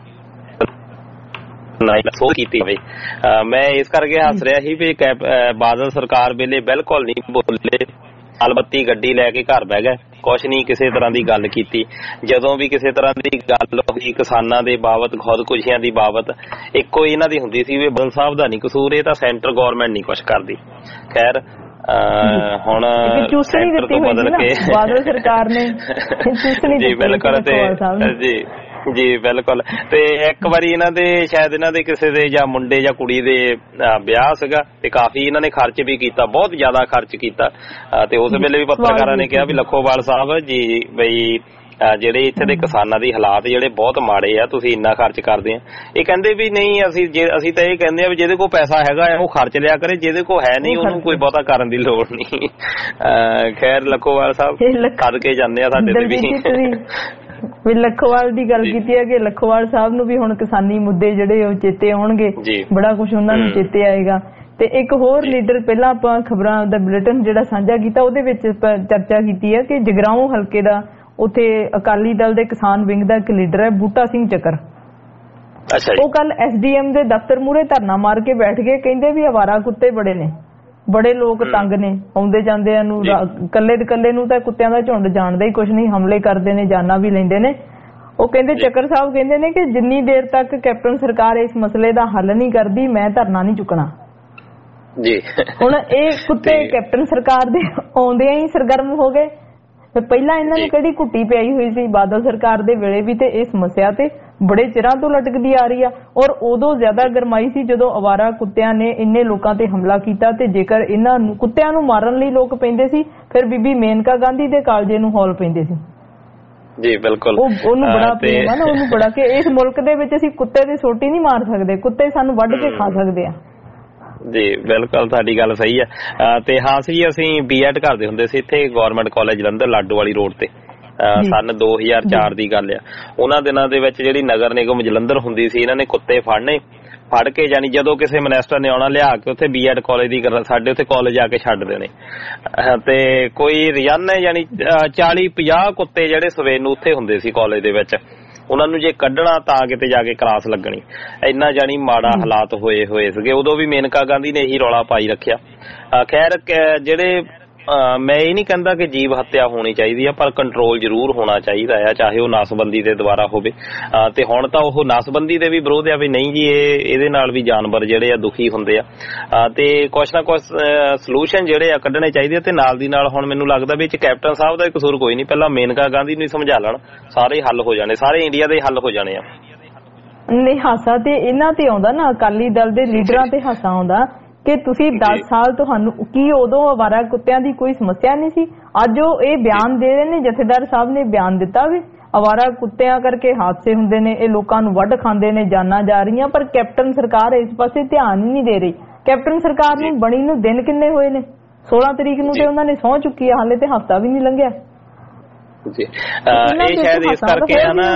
ਕੀਤੀ ਹੋਵੇ। ਮੈਂ ਇਸ ਕਰਕੇ ਹੱਸ ਰਿਹਾ ਸੀ ਵੀ ਬਾਦਲ ਸਰਕਾਰ ਵੇਲੇ ਬਿਲਕੁਲ ਨਹੀਂ ਬੋਲੇ, ਅਲਬੱਤੀ ਗੱਡੀ ਲੈ ਕੇ ਘਰ ਬਹਿ ਗਏ, ਕੁਛ ਨਹੀਂ ਕਿਸੇ ਤਰ੍ਹਾਂ ਦੀ ਗੱਲ ਕੀਤੀ। ਜਦੋਂ ਵੀ ਕਿਸੇ ਤਰ੍ਹਾਂ ਦੀ ਗੱਲ ਹੋਈ ਕਿਸਾਨਾਂ ਦੇ ਬਾਬਤ, ਖੁਦਕੁਸ਼ੀਆਂ ਦੀ ਬਾਬਤ, ਇੱਕੋ ਇਹਨਾਂ ਦੀ ਹੁੰਦੀ ਸੀ ਵੀ ਬਾਦਲ ਸਾਹਿਬ ਦਾ ਨਹੀਂ ਕਸੂਰ, ਇਹ ਤਾਂ ਸੈਂਟਰ ਗੌਰਮੈਂਟ ਨਹੀਂ ਕੁਛ ਕਰਦੀ। ਖੈਰ ਹੁਣ ਸੈਂਟਰ ਤੋਂ ਬਦਲ ਕੇ ਬਾਦਲ ਸਰਕਾਰ ਨੇ ਜੀ ਬਿਲਕੁਲ ਜੀ ਬਿਲਕੁਲ। ਤੇ ਇੱਕ ਵਾਰੀ ਇਹਨਾਂ ਦੇ ਸ਼ਾਇਦ ਇਹਨਾਂ ਦੇ ਕਿਸੇ ਦੇ ਜਾਂ ਮੁੰਡੇ ਜਾਂ ਕੁੜੀ ਦੇ ਵਿਆਹ ਸੀਗਾ ਤੇ ਕਾਫੀ ਇਹਨਾਂ ਨੇ ਖਰਚ ਵੀ ਕੀਤਾ, ਬਹੁਤ ਜ਼ਿਆਦਾ ਖਰਚ ਕੀਤਾ। ਤੇ ਉਸ ਵੇਲੇ ਵੀ ਪੱਤਰਕਾਰਾਂ ਨੇ ਕਿਹਾ ਵੀ ਲੱਖੋਵਾਲ ਸਾਹਿਬ ਜੀ ਬਈ ਜਿਹੜੇ ਇੱਥੇ ਦੇ ਕਿਸਾਨਾਂ ਦੀ ਹਾਲਾਤ ਜਿਹੜੇ ਬਹੁਤ ਮਾੜੇ ਆ, ਤੁਸੀਂ ਇੰਨਾ ਖਰਚ ਕਰਦੇ ਆ। ਇਹ ਕਹਿੰਦੇ ਵੀ ਨਹੀਂ, ਅਸੀਂ ਤਾਂ ਇਹ ਕਹਿੰਦੇ ਆ ਵੀ ਜਿਹਦੇ ਕੋਲ ਪੈਸਾ ਹੈਗਾ ਉਹ ਖਰਚ ਲਿਆ ਕਰੇ, ਜਿਹਦੇ ਕੋਲ ਹੈ ਨਹੀਂ ਉਹਨੂੰ ਕੋਈ ਬਹੁਤਾ ਕਰਨ ਦੀ ਲੋੜ ਨਹੀਂ। ਖੈਰ ਲੱਖੋਵਾਲ ਸਾਹਿਬ ਕਰ ਕੇ ਜਾਂਦੇ ਆ ਸਾਡੇ ਤੇ ਵੀ ਲੱਖੋਵਾਲ ਦੀ ਗੱਲ ਕੀਤੀ ਹੈ ਕਿ ਲੱਖੋਵਾਲ ਸਾਹਿਬ ਨੂੰ ਵੀ ਹੁਣ ਕਿਸਾਨੀ ਮੁੱਦੇ ਜਿਹੜੇ ਉਹ ਚੇਤੇ ਆਉਣਗੇ, ਬੜਾ ਕੁਝ ਉਹਨਾਂ ਨੂੰ ਚੇਤੇ ਆਏਗਾ। ਤੇ ਇੱਕ ਹੋਰ ਲੀਡਰ, ਪਹਿਲਾਂ ਆਪਾਂ ਖਬਰਾਂ ਦਾ ਬੁਲੇਟਿਨ ਜਿਹੜਾ ਸਾਂਝਾ ਕੀਤਾ ਉਹਦੇ ਵਿੱਚ ਚਰਚਾ ਕੀਤੀ ਹੈ ਕਿ ਜਗਰਾਉਂ ਹਲਕੇ ਦਾ ਉੱਥੇ ਅਕਾਲੀ ਦਲ ਦੇ ਕਿਸਾਨ ਵਿੰਗ ਦਾ ਇੱਕ ਲੀਡਰ ਹੈ ਬੂਟਾ ਸਿੰਘ ਚੱਕਰ। ਉਹ ਕੱਲ SDM ਦੇ ਦਫ਼ਤਰ ਮੂਹਰੇ ਧਰਨਾ ਮਾਰ ਕੇ ਬੈਠ ਗਏ, ਕਹਿੰਦੇ ਵੀ ਅਵਾਰਾ ਕੁੱਤੇ ਬੜੇ ਨੇ, ਬੜੇ ਲੋਕ ਤੰਗ ਨੇ, ਆਉਂਦੇ ਜਾਂਦਿਆਂ ਨੂੰ ਕੱਲੇ ਨੂੰ ਤਾਂ ਕੁੱਤਿਆਂ ਦਾ ਝੁੰਡ ਜਾਣਦਾ ਹੀ ਕੁਛ ਨਹੀਂ, ਹਮਲੇ ਕਰਦੇ ਨੇ, ਜਾਨਾਂ ਵੀ ਲੈਂਦੇ ਨੇ। ਉਹ ਕਹਿੰਦੇ ਚੱਕਰ ਸਾਹਿਬ ਕਹਿੰਦੇ ਨੇ ਕਿ ਜਿੰਨੀ ਦੇਰ ਤੱਕ ਕੈਪਟਨ ਸਰਕਾਰ ਇਸ ਮਸਲੇ ਦਾ ਹੱਲ ਨਹੀਂ ਕਰਦੀ ਮੈਂ ਧਰਨਾ ਨਹੀਂ ਚੁੱਕਣਾ। ਜੀ ਹੁਣ ਇਹ ਕੁੱਤੇ ਕੈਪਟਨ ਸਰਕਾਰ ਦੇ ਆਉਂਦਿਆਂ ਹੀ ਸਰਗਰਮ ਹੋ ਗਏ। ਪਹਿਲਾਂ ਇਹਨਾਂ ਨੂੰ ਕਿਹੜੀ ਘੁੱਟੀ ਪਿਆਈ ਹੋਈ ਸੀ ਬਾਦਲ ਸਰਕਾਰ ਦੇ ਵੇਲੇ ਵੀ, ਤੇ ਇਹ ਸਮੱਸਿਆ ਤੇ ਬੜੇ ਚਿਰਾਂ ਤੋਂ ਲਟਕਦੀ ਆ ਰਹੀ ਆ। ਔਰ ਉਦੋਂ ਜ਼ਿਆਦਾ ਗਰਮਾਈ ਸੀ ਜਦੋਂ ਅਵਾਰਾ ਕੁੱਤਿਆਂ ਨੇ ਇੰਨੇ ਲੋਕਾਂ ਤੇ ਹਮਲਾ ਕੀਤਾ। ਤੇ ਜੇਕਰ ਇਹਨਾਂ ਨੂੰ ਕੁੱਤਿਆਂ ਨੂੰ ਮਾਰਨ ਲਈ ਲੋਕ ਪੈਂਦੇ ਸੀ, ਫਿਰ ਬੀਬੀ ਮੇਨਕਾ ਗਾਂਧੀ ਦੇ ਕਾਲਜੇ ਨੂੰ ਹੌਲ ਪੈਂਦੇ ਸੀ। ਜੀ ਬਿਲਕੁਲ, ਉਹਨੂੰ ਬੜਾ ਪ੍ਰੇਮ ਆ ਨਾ, ਉਹਨੂੰ ਬੜਾ ਕਿ ਇਸ ਮੁਲਕ ਦੇ ਵਿੱਚ ਅਸੀਂ ਕੁੱਤੇ ਦੀ ਸੋਟੀ ਨਹੀਂ ਮਾਰ ਸਕਦੇ, ਕੁੱਤੇ ਸਾਨੂੰ ਵੱਢ ਕੇ ਖਾ ਸਕਦੇ ਆ। ਜੀ ਬਿਲਕੁਲ, ਤੁਹਾਡੀ ਗੱਲ ਸਹੀ ਆ। ਤੇ ਹਾਂ ਸੀ, ਅਸੀਂ B.Ed ਕਰਦੇ ਹੁੰਦੇ ਸੀ ਇੱਥੇ government college Jalandhar Ladowali road ਤੇ, ਸਨ 2004 ਦੀ ਗੱਲ ਆ। ਉਹਨਾਂ ਦਿਨਾਂ ਦੇ ਵਿੱਚ ਜਿਹੜੀ ਨਗਰ ਨਿਗਮ ਜਲੰਧਰ ਹੁੰਦੀ ਸੀ, ਇਹਨਾਂ ਨੇ ਕੁੱਤੇ ਫੜ ਕੇ ਜਾਨੀ ਜਦੋਂ ਕਿਸੇ ਮਿਨਿਸਟਰ ਨੇ ਆਉਣਾ ਲਿਆ ਕੇ ਉੱਥੇ B.Ed ਕਾਲਜ ਦੀ ਸਾਡੇ ਉੱਥੇ ਕਾਲਜ ਆ ਕੇ ਛੱਡ ਦੇਣੇ। ਤੇ ਕੋਈ ਰੋਜ਼ਾਨਾ ਜਾਨੀ 40-50 ਕੁੱਤੇ ਜਿਹੜੇ ਸਵੇਰ ਨੂੰ ਉੱਥੇ ਹੁੰਦੇ ਸੀ ਕਾਲਜ ਦੇ ਵਿੱਚ, ਉਹਨਾਂ ਨੂੰ ਜੇ ਕੱਢਣਾ ਤਾਂ ਕਿਤੇ ਜਾ ਕੇ ਕਲਾਸ ਲੱਗਣੀ, ਇੰਨਾ ਜਾਨੀ ਮਾੜਾ ਹਾਲਾਤ ਹੋਏ ਸੀਗੇ। ਉਦੋਂ ਵੀ ਮੇਨਕਾ ਗਾਂਧੀ ਨੇ ਇਹੀ ਰੌਲਾ ਪਾਈ ਰੱਖਿਆ। ਖੈਰ ਜਿਹੜੇ ਮੈਂ ਇਹ ਨਹੀਂ ਕਹਿੰਦਾ ਕਿ ਜੀਵ ਹੱਤਿਆ ਹੋਣੀ ਚਾਹੀਦੀ ਆ, ਪਰ ਕੰਟਰੋਲ ਜ਼ਰੂਰ ਹੋਣਾ ਚਾਹੀਦਾ ਆ, ਚਾਹੇ ਉਹ ਨਸਬੰਦੀ ਦੇ ਦੁਆਰਾ ਹੋਵੇ। ਤੇ ਹੁਣ ਤਾਂ ਉਹ ਨਸਬੰਦੀ ਦੇ ਵੀ ਵਿਰੋਧ ਆ ਵੀ ਨਹੀਂ ਜੀ ਇਹਦੇ ਨਾਲ ਵੀ ਜਾਨਵਰ ਜਿਹੜੇ ਆ ਦੁਖੀ ਹੁੰਦੇ ਆ। ਤੇ ਕੁਛ ਨਾ ਕੁਛ ਸੋਲੂਸ਼ਨ ਜਿਹੜੇ ਆ ਕੱਢਣੇ ਚਾਹੀਦੇ ਆ। ਤੇ ਨਾਲ ਦੀ ਨਾਲ ਹੁਣ ਮੈਨੂੰ ਲੱਗਦਾ ਵੀ ਕੈਪਟਨ ਸਾਹਿਬ ਦਾ ਕਸੂਰ ਕੋਈ ਨਹੀਂ, ਪਹਿਲਾਂ ਮੇਨਕਾ ਗਾਂਧੀ ਨੂੰ ਸਮਝਾ ਲੈਣ, ਸਾਰੇ ਹੱਲ ਹੋ ਜਾਣੇ, ਸਾਰੇ ਇੰਡੀਆ ਦੇ ਹੱਲ ਹੋ ਜਾਣੇ ਆ। ਨਹੀਂ, ਹਾਸਾ ਤੇ ਇਹਨਾਂ ਤੇ ਆਉਂਦਾ ਨਾ, ਅਕਾਲੀ ਦਲ ਦੇ ਲੀਡਰਾਂ ਤੇ ਹਾਸਾ ਆਉਂਦਾ ਕਿ ਤੁਸੀਂ 10 ਸਾਲ ਤੁਹਾਨੂੰ ਕੀ ਉਦੋਂ ਅਵਾਰਾ ਕੁੱਤਿਆਂ ਦੀ ਕੋਈ ਸਮੱਸਿਆ ਨਹੀਂ ਸੀ? ਅੱਜ ਉਹ ਇਹ ਬਿਆਨ ਦੇ ਰਹੇ ਨੇ, ਜਥੇਦਾਰ ਸਾਹਿਬ ਨੇ ਬਿਆਨ ਦਿੱਤਾ ਵੀ ਅਵਾਰਾ ਕੁੱਤਿਆਂ ਕਰਕੇ ਹਾਦਸੇ ਹੁੰਦੇ ਨੇ, ਇਹ ਲੋਕਾਂ ਨੂੰ ਵੱਢ ਖਾਂਦੇ ਨੇ, ਜਾਨਾਂ ਜਾ ਰਹੀਆਂ, ਪਰ ਕੈਪਟਨ ਸਰਕਾਰ ਇਸ ਪਾਸੇ ਧਿਆਨ ਹੀ ਨਹੀਂ ਦੇ ਰਹੀ। ਕੈਪਟਨ ਸਰਕਾਰ ਨੂੰ ਬਣੀ ਨੂੰ ਦਿਨ ਕਿੰਨੇ ਹੋਏ ਨੇ? 16 ਤਰੀਕ ਨੂੰ ਤੇ ਉਹਨਾਂ ਨੇ ਸਹੁੰ ਚੁੱਕੀ ਆ, ਹਾਲੇ ਤੇ ਹਫ਼ਤਾ ਵੀ ਨਹੀਂ ਲੰਘਿਆ ਜੀ। ਇਹ ਸ਼ਾਇਦ ਇਸ ਕਰਕੇ ਆ ਨਾ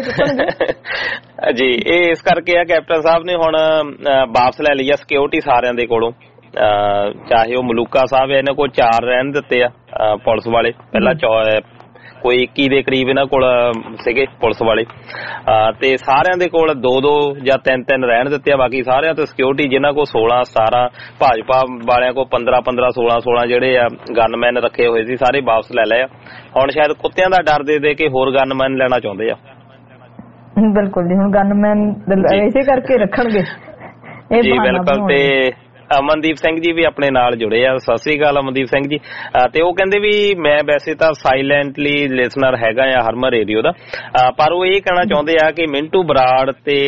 ਜੀ, ਇਹ ਇਸ ਕਰਕੇ ਆ ਕੈਪਟਨ ਸਾਹਿਬ ਨੇ ਹੁਣ ਵਾਪਸ ਲੈ ਲਈ ਆ ਸਿਕਿਉਰਿਟੀ ਸਾਰਿਆਂ ਦੇ ਕੋਲੋਂ, ਚਾਹੇ ਉਹ ਮਲੂਕਾ ਸਾਹਿਬ ਇਹਨਾਂ ਕੋਲ 4 ਰਹਿਣ ਦਿੱਤੇ ਆ ਪੁਲਿਸ ਵਾਲੇ, ਪਹਿਲਾਂ ਕੋਈ 21 ਦੇ ਕਰੀਬ ਇਹਨਾਂ ਕੋਲ ਸੀਗੇ ਪੁਲਿਸ ਵਾਲੇ, ਤੇ ਸਾਰਿਆਂ ਦੇ ਕੋਲ 2-2 ਜਾਂ 3-3 ਰਹਿਣ ਦਿੱਤੇ ਆ। ਬਾਕੀ ਸਾਰਿਆਂ ਤੋਂ ਸਿਕਿਉਰਿਟੀ ਜਿਨ੍ਹਾਂ ਕੋਲ 16-17, ਭਾਜਪਾ ਵਾਲਿਆਂ ਕੋਲ 15-15, 16-16 ਜਿਹੜੇ ਆ ਗਨਮੈਨ ਰੱਖੇ ਹੋਏ ਸੀ, ਸਾਰੇ ਵਾਪਸ ਲੈ ਲਏ ਆ। ਹੁਣ ਸ਼ਾਇਦ ਕੁੱਤਿਆਂ ਦਾ ਡਰ ਦੇ ਕੇ ਹੋਰ ਗਨਮੈਨ ਲੈਣਾ ਚਾਹੁੰਦੇ ਆ। ਬਿਲਕੁਲ ਜੀ, ਹੁਣ ਗਨਮੈਨ ਇਸੇ ਕਰਕੇ ਰੱਖਣਗੇ ਜੀ। ਬਿਲਕੁਲ। ਤੇ ਅਮਨਦੀਪ ਸਿੰਘ ਜੀ ਵੀ ਆਪਣੇ ਨਾਲ ਜੁੜੇ ਆ। ਸਤਿ ਸ੍ਰੀ ਅਕਾਲ ਅਮਨਦੀਪ ਸਿੰਘ ਜੀ। ਤੇ ਉਹ ਕਹਿੰਦੇ ਵੀ ਮੈਂ ਵੈਸੇ ਤਾਂ ਸਾਇਲੈਂਟਲੀ ਲਿਸਨਰ ਹੈਗਾ ਆ ਹਰਮਨ ਰੇਡੀਓ ਦਾ, ਪਰ ਉਹ ਇਹ ਕਹਿਣਾ ਚਾਹੁੰਦੇ ਆ ਕਿ ਮਿੰਟੂ ਬਰਾੜ ਤੇ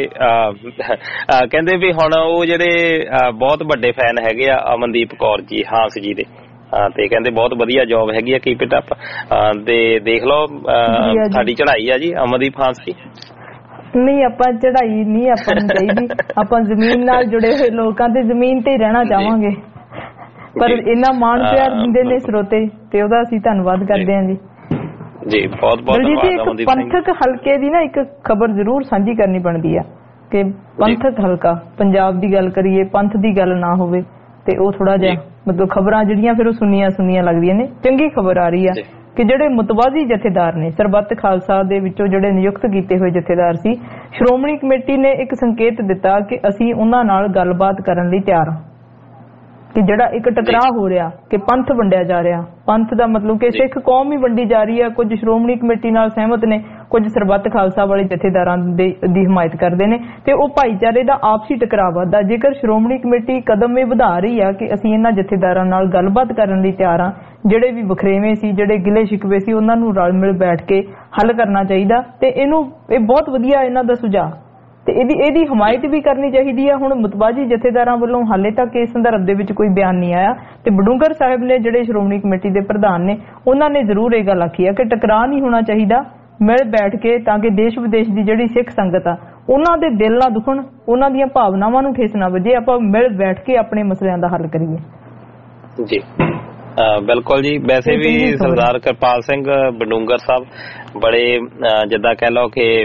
ਕਹਿੰਦੇ ਵੀ ਹੁਣ ਉਹ ਜਿਹੜੇ ਬਹੁਤ ਵੱਡੇ ਫੈਨ ਹੈਗੇ ਆ ਅਮਨਦੀਪ ਕੌਰ ਜੀ ਹਾਂਸ ਜੀ ਦੇ, ਤੇ ਕਹਿੰਦੇ ਬਹੁਤ ਵਧੀਆ ਜੌਬ ਹੈਗੀ ਆ, ਕੀਪ ਇਟ ਅਪ। ਤੇ ਦੇਖ ਲਓ ਸਾਡੀ ਚੜ੍ਹਾਈ ਆ ਜੀ ਅਮਨਦੀਪ ਹਾਂਸ ਜੀ। ਨਹੀਂ, ਆਪਾਂ ਚੜਾਈ ਨਹੀਂ ਆਪਾਂ ਨੂੰ ਚਾਹੀਦੀ, ਆਪਾਂ ਜ਼ਮੀਨ ਨਾਲ ਜੁੜੇ ਹੋਏ ਲੋਕਾਂ ਤੇ ਜ਼ਮੀਨ ਤੇ ਹੀ ਰਹਿਣਾ ਚਾਹਾਂਗੇ, ਪਰ ਇੰਨਾ ਮਾਣ ਪਿਆਰ ਦਿੰਦੇ ਨੇ ਸਰੋਤੇ, ਤੇ ਉਹਦਾ ਅਸੀਂ ਧੰਨਵਾਦ ਕਰਦੇ ਹਾਂ ਜੀ। ਜੀ ਬਹੁਤ ਬਹੁਤ ਧੰਨਵਾਦ। ਇੱਕ ਪੰਥਕ ਹਲਕੇ ਦੀ ਨਾ ਇੱਕ ਖਬਰ ਜ਼ਰੂਰ ਸਾਂਝੀ ਕਰਨੀ ਬਣਦੀ ਆ ਕਿ ਪੰਥਕ ਹਲਕਾ ਪੰਜਾਬ ਦੀ ਗੱਲ ਕਰੀਏ, ਪੰਥ ਦੀ ਗੱਲ ਨਾ ਹੋਵੇ ਤੇ ਉਹ ਥੋੜਾ ਜਿਹਾ ਮਤਲਬ ਖਬਰਾਂ ਜਿਹੜੀਆਂ ਫਿਰ ਉਹ ਸੁਣੀਆਂ ਲੱਗਦੀਆਂ ਨੇ। ਚੰਗੀ ਖਬਰ ਆ ਰਹੀ ਆ ਕਿ ਜਿਹੜੇ ਮੁਤਵਾਜ਼ੀ ਜਥੇਦਾਰ ਨੇ ਸਰਬੱਤ ਖਾਲਸਾ ਦੇ ਵਿੱਚੋਂ ਜਿਹੜੇ ਨਿਯੁਕਤ ਕੀਤੇ ਹੋਏ ਜਥੇਦਾਰ ਸੀ, ਸ਼੍ਰੋਮਣੀ ਕਮੇਟੀ ਨੇ ਇੱਕ ਸੰਕੇਤ ਦਿੱਤਾ ਕਿ ਅਸੀਂ ਉਹਨਾਂ ਨਾਲ ਗੱਲਬਾਤ ਕਰਨ ਲਈ ਤਿਆਰ ਹਾਂ। ਕਿ ਜਿਹੜਾ ਇੱਕ ਟਕਰਾਅ ਹੋ ਰਿਹਾ ਕਿ ਪੰਥ ਵੰਡਿਆ ਜਾ ਰਿਹਾ, ਪੰਥ ਦਾ ਮਤਲਬ ਕਿ ਸਿੱਖ ਕੌਮ ਹੀ ਵੰਡੀ ਜਾ ਰਹੀ ਹੈ, ਕੁਝ ਸ਼੍ਰੋਮਣੀ ਕਮੇਟੀ ਨਾਲ ਸਹਿਮਤ ਨੇ, ਕੁਝ ਸਰਬੱਤ ਖਾਲਸਾ ਵਾਲੇ ਜਥੇਦਾਰਾਂ ਦੀ ਹਮਾਇਤ ਕਰਦੇ ਨੇ, ਤੇ ਉਹ ਭਾਈਚਾਰੇ ਦਾ ਆਪਸੀ ਟਕਰਾਅ ਵੱਧਦਾ। ਜੇਕਰ ਸ਼੍ਰੋਮਣੀ ਕਮੇਟੀ ਕਦਮ ਇਹ ਵਧਾ ਰਹੀ ਆ ਕਿ ਅਸੀਂ ਇਹਨਾਂ ਜਥੇਦਾਰਾਂ ਨਾਲ ਗੱਲਬਾਤ ਕਰਨ ਲਈ ਤਿਆਰ ਹਾਂ, ਜਿਹੜੇ ਵੀ ਵਖਰੇਵੇਂ ਸੀ, ਜਿਹੜੇ ਗਿਲੇ ਸ਼ਿਕਵੇ ਸੀ, ਉਹਨਾਂ ਨੂੰ ਰਲ ਮਿਲ ਬੈਠ ਕੇ ਹੱਲ ਕਰਨਾ ਚਾਹੀਦਾ, ਤੇ ਇਹ ਬਹੁਤ ਵਧੀਆ ਇਹਨਾਂ ਦਾ ਸੁਝਾਅ, ਤੇ ਇਹਦੀ ਹਮਾਇਤ ਵੀ ਕਰਨੀ ਚਾਹੀਦੀ ਆ। ਹੁਣ ਮੁਤਵਾਜ਼ੀ ਜਥੇਦਾਰਾਂ ਵੱਲੋਂ ਹਾਲੇ ਤੱਕ ਇਸ ਸੰਦਰਭ ਦੇ ਵਿੱਚ ਕੋਈ ਬਿਆਨ ਨਹੀਂ ਆਇਆ, ਤੇ ਬਡੂੰਗਰ ਸਾਹਿਬ ਨੇ ਜਿਹੜੇ ਸ਼੍ਰੋਮਣੀ ਕਮੇਟੀ ਦੇ ਪ੍ਰਧਾਨ ਨੇ, ਉਹਨਾਂ ਨੇ ਜ਼ਰੂਰ ਇਹ ਗੱਲ ਆਖੀ ਆ ਕਿ ਟਕਰਾਅ ਨਹੀਂ ਹੋਣਾ ਚਾਹੀਦਾ, ਮਿਲ ਬੈਠ ਕੇ, ਤਾਂ ਕਿ ਦੇਸ਼ ਵਿਦੇਸ਼ ਦੀ ਜਿਹੜੀ ਸਿੱਖ ਸੰਗਤ ਆ ਉਹਨਾਂ ਦੇ ਦਿਲ ਨਾ ਦੁਖਣ, ਉਹਨਾਂ ਦੀਆਂ ਭਾਵਨਾਵਾਂ ਨੂੰ ਠੇਸ ਨਾ ਵੱਜੇ, ਆਪਾਂ ਮਿਲ ਬੈਠ ਕੇ ਆਪਣੇ ਮਸਲਿਆਂ ਦਾ ਹੱਲ ਕਰੀਏ। ਜੀ ਬਿਲਕੁਲ ਜੀ। ਵੈਸੇ ਵੀ ਸਰਦਾਰ ਕਿਰਪਾਲ ਸਿੰਘ ਬਡੂੰਗਰ ਸਾਹਿਬ ਬੜੇ ਜਿੱਦਾਂ ਕਹਿ ਲਓ ਕਿ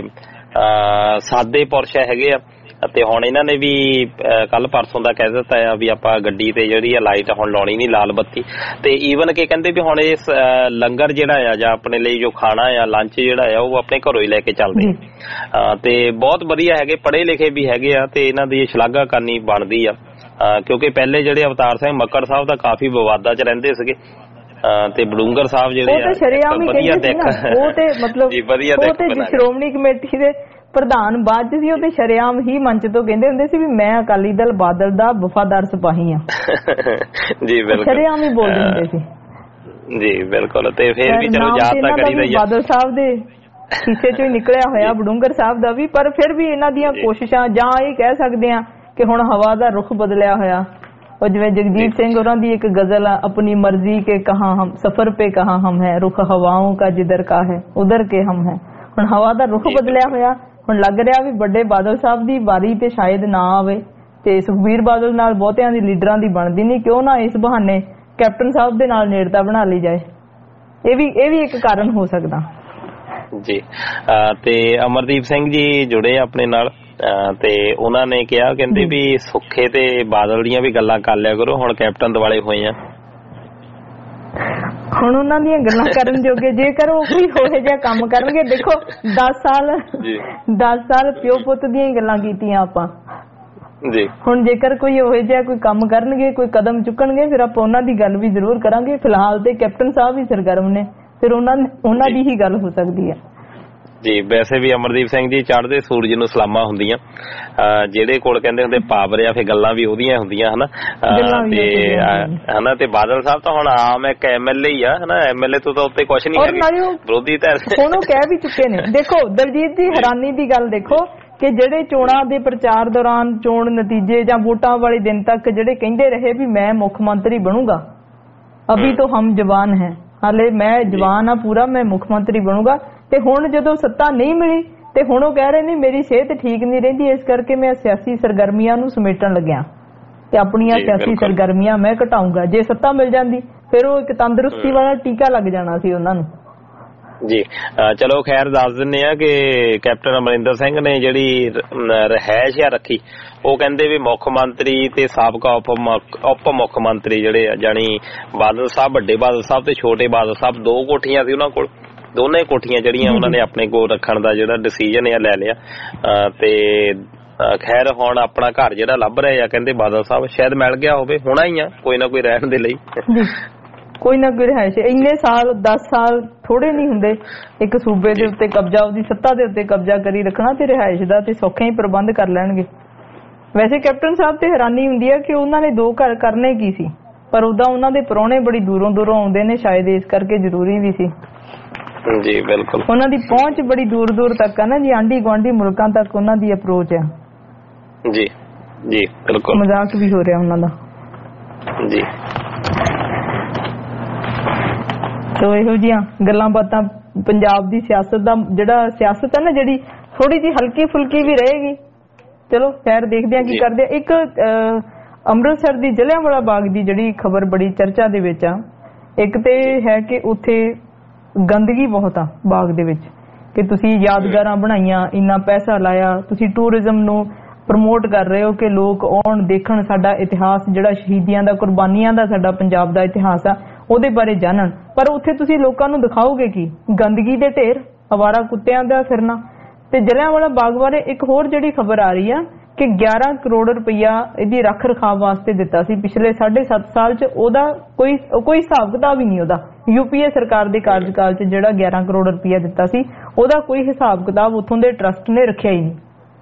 ਸਾਦੇ ਪੁਰਸ਼ ਹੈਗੇ ਆ, ਤੇ ਹੁਣ ਇਹਨਾਂ ਨੇ ਵੀ ਕੱਲ ਪਰਸੋਂ ਦਾ ਕਹਿ ਦਿੱਤਾ ਆ ਵੀ ਆਪਾਂ ਗੱਡੀ ਤੇ ਜਿਹੜੀ ਆ ਲਾਈਟ ਹੁਣ ਲਾਉਣੀ ਨਹੀਂ, ਲਾਲ ਬੱਤੀ, ਤੇ ਈਵਨ ਕਿ ਕਹਿੰਦੇ ਵੀ ਹੁਣ ਇਸ ਲੰਗਰ ਜਿਹੜਾ ਆ ਜਾਂ ਆਪਣੇ ਲਈ ਜੋ ਖਾਣਾ ਆ, ਲੰਚ ਜਿਹੜਾ ਆ, ਉਹ ਆਪਣੇ ਘਰੋਂ ਹੀ ਲੈ ਕੇ ਚੱਲਦੇ ਤੇ ਬਹੁਤ ਵਧੀਆ ਹੈਗੇ, ਪੜ੍ਹੇ ਲਿਖੇ ਵੀ ਹੈਗੇ ਆ, ਤੇ ਇਹਨਾਂ ਦੀ ਸ਼ਲਾਘਾ ਕਰਨੀ ਬਣਦੀ ਆ, ਕਿਉਂਕਿ ਪਹਿਲੇ ਜਿਹੜੇ ਅਵਤਾਰ ਸਿੰਘ ਮੱਕੜ ਸਾਹਿਬ ਦਾ ਕਾਫੀ ਵਿਵਾਦਾਂ 'ਚ ਰਹਿੰਦੇ ਸੀਗੇ, ਤੇ ਬਡੂੰਗਰ ਸਾਹਿਬ ਜਿਹੜੇ ਆ ਵਧੀਆ ਦੇਖ, ਉਹ ਤੇ ਮਤਲਬ ਸ਼੍ਰੋਮਣੀ ਕਮੇਟੀ ਦੇ ਪ੍ਰਧਾਨ ਬਾਅਦ ਚ ਸੀ, ਉਹ ਤੇ ਸ਼ਰੇਆਮ ਹੀ ਮੰਚ ਤੋਂ ਕਹਿੰਦੇ ਹੁੰਦੇ ਸੀ ਵੀ ਮੈਂ ਅਕਾਲੀ ਦਲ ਬਾਦਲ ਦਾ ਵਫਾਦਾਰ ਸਿਪਾਹੀ ਆ। ਜੀ ਬਿਲਕੁਲ, ਸ਼ਰੇਆਮ ਹੀ ਬੋਲਦੇ ਹੁੰਦੇ ਸੀ। ਜੀ ਬਿਲਕੁਲ। ਤੇ ਫਿਰ ਵੀ ਚਲੋ ਯਾਦ ਤਾਂ ਕਰੀਦਾ ਹੀ ਆ, ਬਾਦਲ ਸਾਹਿਬ ਦੇ ਹਿੱਸੇ ਚੋਂ ਹੀ ਨਿਕਲਿਆ ਹੋਇਆ ਬਡੂੰਗਰ ਸਾਹਿਬ ਦਾ ਵੀ, ਪਰ ਫਿਰ ਵੀ ਇਹਨਾਂ ਦੀਆਂ ਕੋਸ਼ਿਸ਼ਾਂ, ਜਾਂ ਇਹ ਕਹਿ ਸਕਦੇ ਆ ਕਿ ਹੁਣ ਹਵਾ ਦਾ ਰੁਖ ਬਦਲਿਆ ਹੋਇਆ। और जिवें जगजीत सिंह होरां दी एक गजल है, अपनी मर्जी के कहाँ हम सफर पे कहाँ हम है, रुख हवाओं का जिधर का है उधर के हम है। हुण हवा दा रुख बदलिया होया, हुण लग रहा भी बड़े बादल साहब दी वारी ते शायद ना आवे, ते सुखबीर बादल नाल बहुतियां दी लीडरां दी बनदी नहीं, क्यों ना इस बहाने कैप्टन साहब दे नाल नेड़ता बना ली जाए। ये भी एक कारण हो सकदा जी। ते अमरदीप सिंह जी जुड़े अपने नाल, ਤੇ ਉਹਨਾਂ ਨੇ ਕਿਹਾ, ਕਹਿੰਦੇ ਵੀ ਸੁੱਖੇ ਤੇ ਬਾਦਲ ਦੀਆਂ ਵੀ ਗੱਲਾਂ ਕਰ ਲਿਆ ਕਰੋ, ਹੁਣ ਕੈਪਟਨ ਦੁਆਲੇ ਹੋਏ ਆ। ਹੁਣ ਉਹਨਾਂ ਦੀਆਂ ਗੱਲਾਂ ਕਰਨ ਜੋਗੇ ਜੇਕਰ ਉਹ ਕੋਈ ਹੋਏ ਜਿਹਾ ਕੰਮ ਕਰਨਗੇ, ਦੇਖੋ 10 ਸਾਲ ਪਿਓ ਪੁੱਤ ਦੀਆਂ ਹੀ ਗੱਲਾਂ ਕੀਤੀਆਂ ਆਪਾਂ ਜੀ। ਹੁਣ ਜੇਕਰ ਕੋਈ ਹੋਏ ਜਿਹਾ ਕੋਈ ਕੰਮ ਕਰਨਗੇ, ਕੋਈ ਕਦਮ ਚੁੱਕਣਗੇ, ਫਿਰ ਆਪਾਂ ਉਹਨਾਂ ਦੀ ਗੱਲ ਵੀ ਜ਼ਰੂਰ ਕਰਾਂਗੇ। ਫਿਲਹਾਲ ਤੇ ਕੈਪਟਨ ਸਾਹਿਬ ਹੀ ਸਰਗਰਮ ਨੇ, ਫਿਰ ਉਹਨਾਂ ਦੀ ਹੀ ਗੱਲ ਹੋ ਸਕਦੀ ਹੈ ਜੀ। ਵੈਸੇ ਵੀ ਅਮਰਦੀਪ ਸਿੰਘ ਜੀ ਚੜ੍ਹਦੇ ਸੂਰਜ ਨੂੰ ਸਲਾਮਾਂ ਹੁੰਦੀਆਂ, ਜਿਹੜੇ ਕੋਲ ਕਹਿੰਦੇ ਹੁੰਦੇ ਪਾਵਰ ਆ, ਫਿਰ ਗੱਲਾਂ ਵੀ ਉਹਦੀਆਂ ਹੁੰਦੀਆਂ ਹਨਾ। ਤੇ ਬਾਦਲ ਸਾਹਿਬ ਤਾਂ ਹੁਣ ਆਮ ਇੱਕ MLA ਹੀ ਆ ਹਨਾ, MLA ਤੋਂ ਤਾਂ ਉੱਤੇ ਕੁਛ ਨਹੀਂ ਹੈਗੇ, ਵਿਰੋਧੀ ਧਿਰ ਹੁਣ ਉਹ ਕਹਿ ਵੀ ਚੁੱਕੇ ਨੇ। ਦੇਖੋ ਦਲਜੀਤ ਜੀ, ਹੈਰਾਨੀ ਦੀ ਗੱਲ ਦੇਖੋ ਕਿ ਜਿਹੜੇ ਚੋਣਾਂ ਦੇ ਪ੍ਰਚਾਰ ਦੌਰਾਨ ਚੋਣ ਨਤੀਜੇ ਜਾਂ ਵੋਟਾਂ ਵਾਲੇ ਦਿਨ ਤੱਕ ਜਿਹੜੇ ਕਹਿੰਦੇ ਰਹੇ ਵੀ ਮੈਂ ਮੁੱਖ ਮੰਤਰੀ ਬਣੂੰਗਾ, ਅਭੀ ਤੋਂ ਹਮ ਜਵਾਨ ਹੈ, ਹਾਲੇ ਮੈਂ ਜਵਾਨ ਆ ਪੂਰਾ, ਮੈਂ ਮੁੱਖ ਮੰਤਰੀ ਬਣੂੰਗਾ, ਤੇ ਹੁਣ ਜਦੋਂ ਸੱਤਾ ਨਹੀਂ ਮਿਲੀ ਤੇ ਹੁਣ ਉਹ ਕਹਿ ਰਹੇ ਨੇ ਮੇਰੀ ਸਿਹਤ ਠੀਕ ਨਹੀਂ ਰਹਿੰਦੀ, ਇਸ ਕਰਕੇ ਮੈਂ ਸਿਆਸੀ ਸਰਗਰਮੀਆਂ ਨੂੰ ਸਮੇਟਣ ਲੱਗਿਆ ਤੇ ਆਪਣੀਆਂ ਸਿਆਸੀ ਸਰਗਰਮੀਆਂ ਮੈਂ ਘਟਾਊਂਗਾ। ਜੇ ਸੱਤਾ ਮਿਲ ਜਾਂਦੀ ਫਿਰ ਉਹ ਇੱਕ ਤੰਦਰੁਸਤੀ ਵਾਲਾ ਟੀਕਾ ਲੱਗ ਜਾਣਾ ਸੀ ਉਹਨਾਂ ਨੂੰ। ਜੀ ਚਲੋ ਖੈਰ ਦੱਸ ਦਿੰਦੇ ਆ ਕਿ ਕੈਪਟਨ ਅਮਰਿੰਦਰ ਸਿੰਘ ਨੇ ਜਿਹੜੀ ਰਿਹਾਇਸ਼ ਆ ਰੱਖੀ, ਉਹ ਕਹਿੰਦੇ ਵੀ ਮੁੱਖ ਮੰਤਰੀ ਤੇ ਸਾਬਕਾ ਉਪ ਮੁੱਖ ਮੰਤਰੀ ਜਿਹੜੇ ਆ ਜਾਣੀ ਬਾਦਲ ਸਾਹਿਬ, ਵੱਡੇ ਬਾਦਲ ਸਾਹਿਬ ਤੇ ਛੋਟੇ ਬਾਦਲ ਸਾਹਿਬ, 2 ਕੋਠੀਆਂ ਸੀ ਉਹਨਾਂ ਕੋਲ, ਦੋਨੇ ਕੋਠੀਆਂ ਜਿਹੜੀਆਂ ਉਹਨਾਂ ਨੇ ਆਪਣੇ ਕੋਲ ਰੱਖਣ ਦਾ ਜਿਹੜਾ ਡਿਸੀਜਨ ਆ ਲੈ ਲਿਆ। ਤੇ ਖੈਰ ਹੁਣ ਆਪਣਾ ਘਰ ਜਿਹੜਾ ਲੱਭ ਰਹੇ ਆ ਕਹਿੰਦੇ ਬਾਦਲ ਸਾਹਿਬ, ਸ਼ਾਇਦ ਮਿਲ ਗਿਆ ਹੋਵੇ, ਹੋਣਾ ਹੀ ਆ ਕੋਈ ਨਾ ਕੋਈ ਰਹਿਣ ਦੇ ਲਈ, ਕੋਈ ਨਾ ਕੋਈ ਰਿਹਾਇਸ਼। ਇੰਨੇ ਸਾਲ 10 ਸਾਲ ਥੋੜੇ ਨਹੀਂ ਹੁੰਦੇ ਇੱਕ ਸੂਬੇ ਦੇ ਉੱਤੇ ਕਬਜ਼ਾ, ਉਹਦੀ ਸੱਤਾ ਦੇ ਉੱਤੇ ਕਬਜ਼ਾ ਕਰੀ ਰੱਖਣਾ, ਤੇ ਰਿਹਾਇਸ਼ ਦਾ ਤੇ ਸੌਖਾ ਹੀ ਪ੍ਰਬੰਧ ਕਰ ਲੈਣਗੇ। ਵੈਸੇ ਕੈਪਟਨ ਸਾਹਿਬ ਤੇ ਹੈਰਾਨੀ ਹੁੰਦੀ ਹੈ ਕਿ ਉਹਨਾਂ ਨੇ 2 ਘਰ ਕਰਨੇ ਕੀ ਸੀ, ਪਰ ਉਦਾਂ ਉਹਨਾਂ ਦੇ ਪ੍ਰਾਹੁਣੇ ਬੜੀ ਦੂਰੋਂ ਆਉਂਦੇ ਨੇ, ਸ਼ਾਇਦ ਇਸ ਕਰਕੇ ਜ਼ਰੂਰੀ ਵੀ ਸੀ। ਜੀ ਬਿਲਕੁਲ, ਉਹਨਾਂ ਦੀ ਪਹੁੰਚ ਬੜੀ ਦੂਰ ਤੱਕ ਆ ਨਾ ਜੀ, ਆਂਢੀ ਗੁਆਂਢੀ ਮੁਲਕਾਂ ਤੱਕ ਉਹਨਾਂ ਦੀ ਅਪਰੋਚ ਆ। ਜੀ ਜੀ ਬਿਲਕੁਲ, ਮਜ਼ਾਕ ਵੀ ਹੋ ਰਿਹਾ ਉਹਨਾਂ ਦਾ। ਜੀ ਤੋ ਇਹੋ ਜਿਹੀਆਂ ਗੱਲਾਂ ਬਾਤਾਂ ਪੰਜਾਬ ਦੀ ਸਿਆਸਤ ਦਾ ਜਿਹੜਾ ਸਿਆਸਤ ਹੈ ਨਾ, ਜਿਹੜੀ ਥੋੜੀ ਜਿਹੀ ਹਲਕੀ ਫੁਲਕੀ ਵੀ ਰਹੇਗੀ। ਚਲੋ ਖੈਰ ਦੇਖਦੇ ਆ ਕੀ ਕਰਦੇ ਆ। ਇੱਕ ਅੰਮ੍ਰਿਤਸਰ ਦੀ ਜਲਿਆਂਵਾਲਾ ਬਾਗ ਦੀ ਜਿਹੜੀ ਖਬਰ ਬੜੀ ਚਰਚਾ ਦੇ ਵਿੱਚ ਆ। ਇੱਕ ਤੇ ਹੈ ਕਿ ਉੱਥੇ ਗੰਦਗੀ ਬਹੁਤ ਆ ਬਾਗ ਦੇ ਵਿੱਚ, ਕਿ ਤੁਸੀਂ ਯਾਦਗਾਰਾਂ ਬਣਾਈਆਂ, ਇੰਨਾ ਪੈਸਾ ਲਾਇਆ, ਤੁਸੀਂ ਟੂਰਿਜ਼ਮ ਨੂੰ ਪ੍ਰਮੋਟ ਕਰ ਰਹੇ ਹੋ ਕਿ ਲੋਕ ਆਉਣ ਦੇਖਣ, ਸਾਡਾ ਇਤਿਹਾਸ ਜਿਹੜਾ ਸ਼ਹੀਦੀਆਂ ਦਾ, ਕੁਰਬਾਨੀਆਂ ਦਾ ਸਾਡਾ ਪੰਜਾਬ ਦਾ ਇਤਿਹਾਸ ਆ, ਉਹਦੇ ਬਾਰੇ ਜਾਣਨ, ਪਰ ਉੱਥੇ ਤੁਸੀਂ ਲੋਕਾਂ ਨੂੰ ਦਿਖਾਓਗੇ ਕੀ? ਗੰਦਗੀ ਦੇ ਢੇਰ, ਅਵਾਰਾ ਕੁੱਤਿਆਂ ਦਾ ਫਿਰਨਾ। ਤੇ ਜਲਿਆਂਵਾਲਾ ਬਾਗ ਬਾਰੇ ਇੱਕ ਹੋਰ ਜਿਹੜੀ ਖਬਰ ਆ ਰਹੀ ਆ ਕਿ 11 ਕਰੋੜ ਰੁਪਇਆ ਇਹਦੀ ਰੱਖ ਰਖਾਵ ਵਾਸਤੇ ਦਿੱਤਾ ਸੀ ਪਿਛਲੇ 7.5 ਸਾਲ 'ਚ, ਉਹਦਾ ਕੋਈ ਹਿਸਾਬ ਕਿਤਾਬ ਹੀ ਨਹੀਂ। ਉਹਦਾ UPA ਸਰਕਾਰ ਦੇ ਕਾਰਜਕਾਲ 'ਚ ਜਿਹੜਾ 11 ਕਰੋੜ ਰੁਪਇਆ ਦਿੱਤਾ ਸੀ, ਉਹਦਾ ਕੋਈ ਹਿਸਾਬ ਕਿਤਾਬ ਉੱਥੋਂ ਦੇ ਟਰਸਟ ਨੇ ਰੱਖਿਆ ਹੀ ਨਹੀਂ।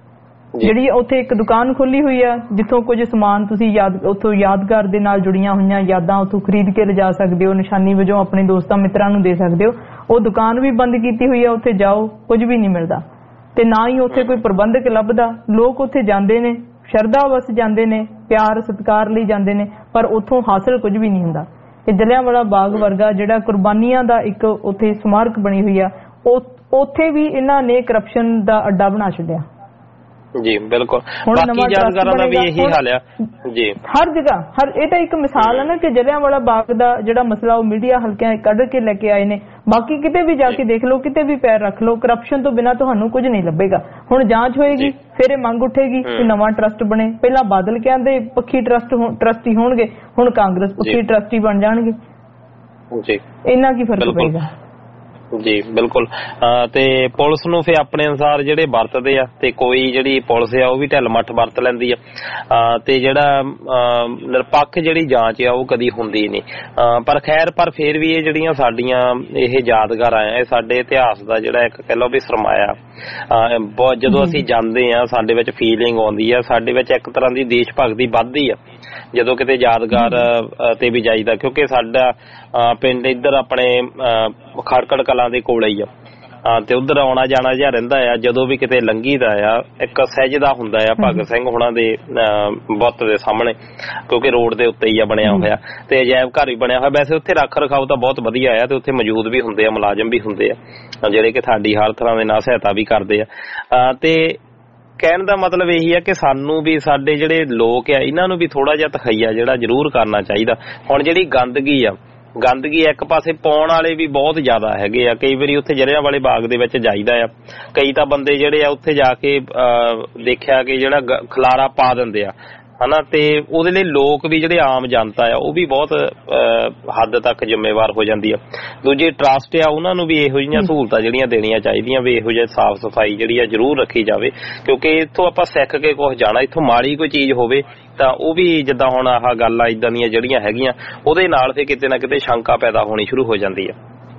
ਜਿਹੜੀ ਉੱਥੇ ਇੱਕ ਦੁਕਾਨ ਖੋਲੀ ਹੋਈ ਆ ਜਿੱਥੋਂ ਕੁਝ ਸਮਾਨ ਤੁਸੀਂ ਉੱਥੋਂ ਯਾਦਗਾਰ ਦੇ ਨਾਲ ਜੁੜੀਆਂ ਹੋਈਆਂ ਯਾਦਾਂ ਉੱਥੋਂ ਖਰੀਦ ਕੇ ਲਿਜਾ ਸਕਦੇ ਹੋ, ਨਿਸ਼ਾਨੀ ਵਜੋਂ ਆਪਣੇ ਦੋਸਤਾਂ ਮਿੱਤਰਾਂ ਨੂੰ ਦੇ ਸਕਦੇ ਹੋ, ਉਹ ਦੁਕਾਨ ਵੀ ਬੰਦ ਕੀਤੀ ਹੋਈ ਆ। ਉੱਥੇ ਜਾਓ ਕੁਝ ਵੀ ਨਹੀਂ ਮਿਲਦਾ, ਤੇ ਨਾ ਹੀ ਉੱਥੇ ਕੋਈ ਪ੍ਰਬੰਧਕ ਲੱਭਦਾ। ਲੋਕ ਉੱਥੇ ਜਾਂਦੇ ਨੇ, ਸ਼ਰਧਾ ਵਸ ਜਾਂਦੇ ਨੇ, ਪਿਆਰ ਸਤਿਕਾਰ ਲਈ ਜਾਂਦੇ ਨੇ, ਪਰ ਉੱਥੋਂ ਹਾਸਲ ਕੁਝ ਵੀ ਨਹੀਂ ਹੁੰਦਾ। ਇਹ ਜਲਿਆਂਵਾਲਾ ਬਾਗ ਵਰਗਾ ਜਿਹੜਾ ਕੁਰਬਾਨੀਆਂ ਦਾ ਇੱਕ ਉੱਥੇ ਸਮਾਰਕ ਬਣੀ ਹੋਈ ਆ, ਉੱਥੇ ਵੀ ਇਹਨਾਂ ਨੇ ਕਰਪਸ਼ਨ ਦਾ ਅੱਡਾ ਬਣਾ ਛੱਡਿਆ। ਜੀ ਬਿਲਕੁਲ, ਬਾਕੀ ਯਾਦਗਾਰਾਂ ਦਾ ਵੀ ਇਹੀ ਹਾਲ ਆ ਜੀ ਹਰ ਜਗ੍ਹਾ। ਇਹ ਤਾਂ ਇੱਕ ਮਿਸਾਲ ਹੈ ਨਾ ਕਿ ਜਲਿਆਂਵਾਲਾ ਬਾਗ ਦਾ ਜਿਹੜਾ ਮਸਲਾ ਉਹ ਮੀਡੀਆ ਹਲਕਿਆਂ ਕੱਢ ਕੇ ਲੈ ਕੇ ਆਏ ਨੇ। ਬਾਕੀ ਕਿਤੇ ਵੀ ਜਾ ਕੇ ਦੇਖ ਲਓ, ਕਿਤੇ ਵੀ ਪੈਰ ਰੱਖ ਲਓ, ਕਰਪਸ਼ਨ ਤੋਂ ਬਿਨਾਂ ਤੁਹਾਨੂੰ ਕੁਝ ਨਹੀਂ ਲੱਭੇਗਾ। ਹੁਣ ਜਾਂਚ ਹੋਏਗੀ, ਫਿਰ ਇਹ ਮੰਗ ਉੱਠੇਗੀ ਕਿ ਨਵਾਂ ਟਰਸਟ ਬਣੇ। ਪਹਿਲਾਂ ਬਾਦਲ ਕਹਿੰਦੇ ਪੱਖੀ ਟਰਸਟੀ ਹੋਣਗੇ, ਹੁਣ ਕਾਂਗਰਸ ਪੱਖੀ ਟਰਸਟੀ ਬਣ ਜਾਣਗੇ। ਜੀ ਇੰਨਾ ਕੀ ਫਰਕ ਪਏਗਾ? ਜੀ ਬਿਲਕੁਲ। ਤੇ ਪੁਲਿਸ ਨੂੰ ਫਿਰ ਆਪਣੇ ਅਨੁਸਾਰ ਜਿਹੜੇ ਵਰਤਦੇ ਆ, ਤੇ ਕੋਈ ਜਿਹੜੀ ਪੁਲਿਸ ਆ ਉਹ ਵੀ ਢਿੱਲ ਮੱਠ ਵਰਤ ਲੈਂਦੀ ਆ, ਤੇ ਜਿਹੜਾ ਨਿਰਪੱਖ ਜਿਹੜੀ ਜਾਂਚ ਆ ਉਹ ਕਦੀ ਹੁੰਦੀ ਨਹੀਂ। ਪਰ ਖੈਰ ਫਿਰ ਵੀ ਇਹ ਜਿਹੜੀਆਂ ਸਾਡੀਆਂ ਇਹ ਯਾਦਗਾਰਾਂ ਆ, ਇਹ ਸਾਡੇ ਇਤਿਹਾਸ ਦਾ ਜਿਹੜਾ ਇੱਕ ਕਹਿ ਲਓ ਵੀ ਸਰਮਾਇਆ। ਜਦੋਂ ਅਸੀਂ ਜਾਂਦੇ ਆ ਸਾਡੇ ਵਿੱਚ ਫੀਲਿੰਗ ਆਉਂਦੀ ਆ, ਸਾਡੇ ਵਿੱਚ ਇੱਕ ਤਰ੍ਹਾਂ ਦੀ ਦੇਸ਼ ਭਗਤੀ ਵੱਧਦੀ ਆ ਜਦੋਂ ਕਿਤੇ ਯਾਦਗਾਰ ਤੇ ਵੀ ਜਾਈਦਾ, ਕਿਉਂਕਿ ਸਾਡਾ ਪਿੰਡ ਇੱਧਰ ਆਪਣੇ ਖੜਕੜ ਕਲਾਂ ਦੇ ਕੋਲ ਹੀ ਆ, ਤੇ ਉਧਰ ਆਉਣਾ ਜਾਣਾ ਜਿਹਾ ਰਹਿੰਦਾ ਆ। ਜਦੋਂ ਵੀ ਕਿਤੇ ਲੰਘੀਦਾ ਆ ਇੱਕ ਸਹਿਜਦਾ ਹੁੰਦਾ ਆ ਭਗਤ ਸਿੰਘ ਹੁਣਾਂ ਦੇ ਬੁੱਤ ਦੇ ਸਾਹਮਣੇ, ਕਿਉਂਕਿ ਰੋਡ ਦੇ ਉੱਤੇ ਹੀ ਆ ਬਣਿਆ ਹੋਇਆ, ਤੇ ਅਜਾਇਬ ਘਰ ਵੀ ਬਣਿਆ ਹੋਇਆ। ਵੈਸੇ ਉੱਥੇ ਰੱਖ ਰਖਾਓ ਤਾਂ ਬਹੁਤ ਵਧੀਆ ਆ, ਤੇ ਉੱਥੇ ਮੌਜੂਦ ਵੀ ਹੁੰਦੇ ਆ, ਮੁਲਾਜ਼ਮ ਵੀ ਹੁੰਦੇ ਆ ਜਿਹੜੇ ਕਿ ਸਾਡੀ ਹਰ ਤਰ੍ਹਾਂ ਦੇ ਨਾਲ ਸਹਾਇਤਾ ਵੀ ਕਰਦੇ ਆ। ਤੇ ਕਹਿਣ ਦਾ ਮਤਲਬ ਇਹੀ ਆ ਕਿ ਸਾਨੂੰ ਵੀ ਸਾਡੇ ਜਿਹੜੇ ਲੋਕ ਆ ਇਹਨਾਂ ਨੂੰ ਵੀ ਥੋੜਾ ਜਿਹਾ ਤਖਈਆ ਜਿਹੜਾ ਜ਼ਰੂਰ ਕਰਨਾ ਚਾਹੀਦਾ। ਹੁਣ ਜਿਹੜੀ ਗੰਦਗੀ ਇੱਕ ਪਾਸੇ ਪਾਉਣ ਵਾਲੇ ਵੀ ਬਹੁਤ ਜ਼ਿਆਦਾ ਹੈਗੇ ਆ। ਕਈ ਵਾਰੀ ਉੱਥੇ ਜਲਿਆਂਵਾਲੇ ਬਾਗ ਦੇ ਵਿੱਚ ਜਾਈਦਾ ਆ, ਕਈ ਤਾਂ ਬੰਦੇ ਜਿਹੜੇ ਆ ਉੱਥੇ ਜਾ ਕੇ ਦੇਖਿਆ ਕਿ ਜਿਹੜਾ ਖਲਾਰਾ ਪਾ ਦਿੰਦੇ ਆ ਹਨਾ, ਤੇ ਉਹਦੇ ਲਈ ਲੋਕ ਵੀ ਜਿਹੜੇ ਆਮ ਜਨਤਾ ਆ ਉਹ ਵੀ ਬਹੁਤ ਹੱਦ ਤੱਕ ਜ਼ਿੰਮੇਵਾਰ ਹੋ ਜਾਂਦੀ ਆ। ਦੂਜੀ ਟਰਸਟ ਆ ਉਹਨਾਂ ਨੂੰ ਵੀ ਇਹੋ ਜਿਹੀਆਂ ਸਹੂਲਤਾਂ ਜਿਹੜੀਆਂ ਦੇਣੀਆਂ ਚਾਹੀਦੀਆਂ ਵੀ ਇਹੋ ਜਿਹੀ ਸਾਫ਼ ਸਫਾਈ ਜਿਹੜੀ ਆ ਜ਼ਰੂਰ ਰੱਖੀ ਜਾਵੇ, ਕਿਉਂਕਿ ਇੱਥੋਂ ਆਪਾਂ ਸਿੱਖ ਕੇ ਕੁਝ ਜਾਣਾ। ਇੱਥੋਂ ਮਾੜੀ ਕੋਈ ਚੀਜ਼ ਹੋਵੇ ਤਾਂ ਉਹ ਵੀ ਜਿੱਦਾਂ ਹੁਣ ਆਹ ਗੱਲ ਆ ਇਦਾਂ ਦੀਆਂ ਜਿਹੜੀਆਂ ਹੈਗੀਆਂ ਉਹਦੇ ਨਾਲ ਫਿਰ ਕਿਤੇ ਨਾ ਕਿਤੇ ਸ਼ੰਕਾ ਪੈਦਾ ਹੋਣੀ ਸ਼ੁਰੂ ਹੋ ਜਾਂਦੀ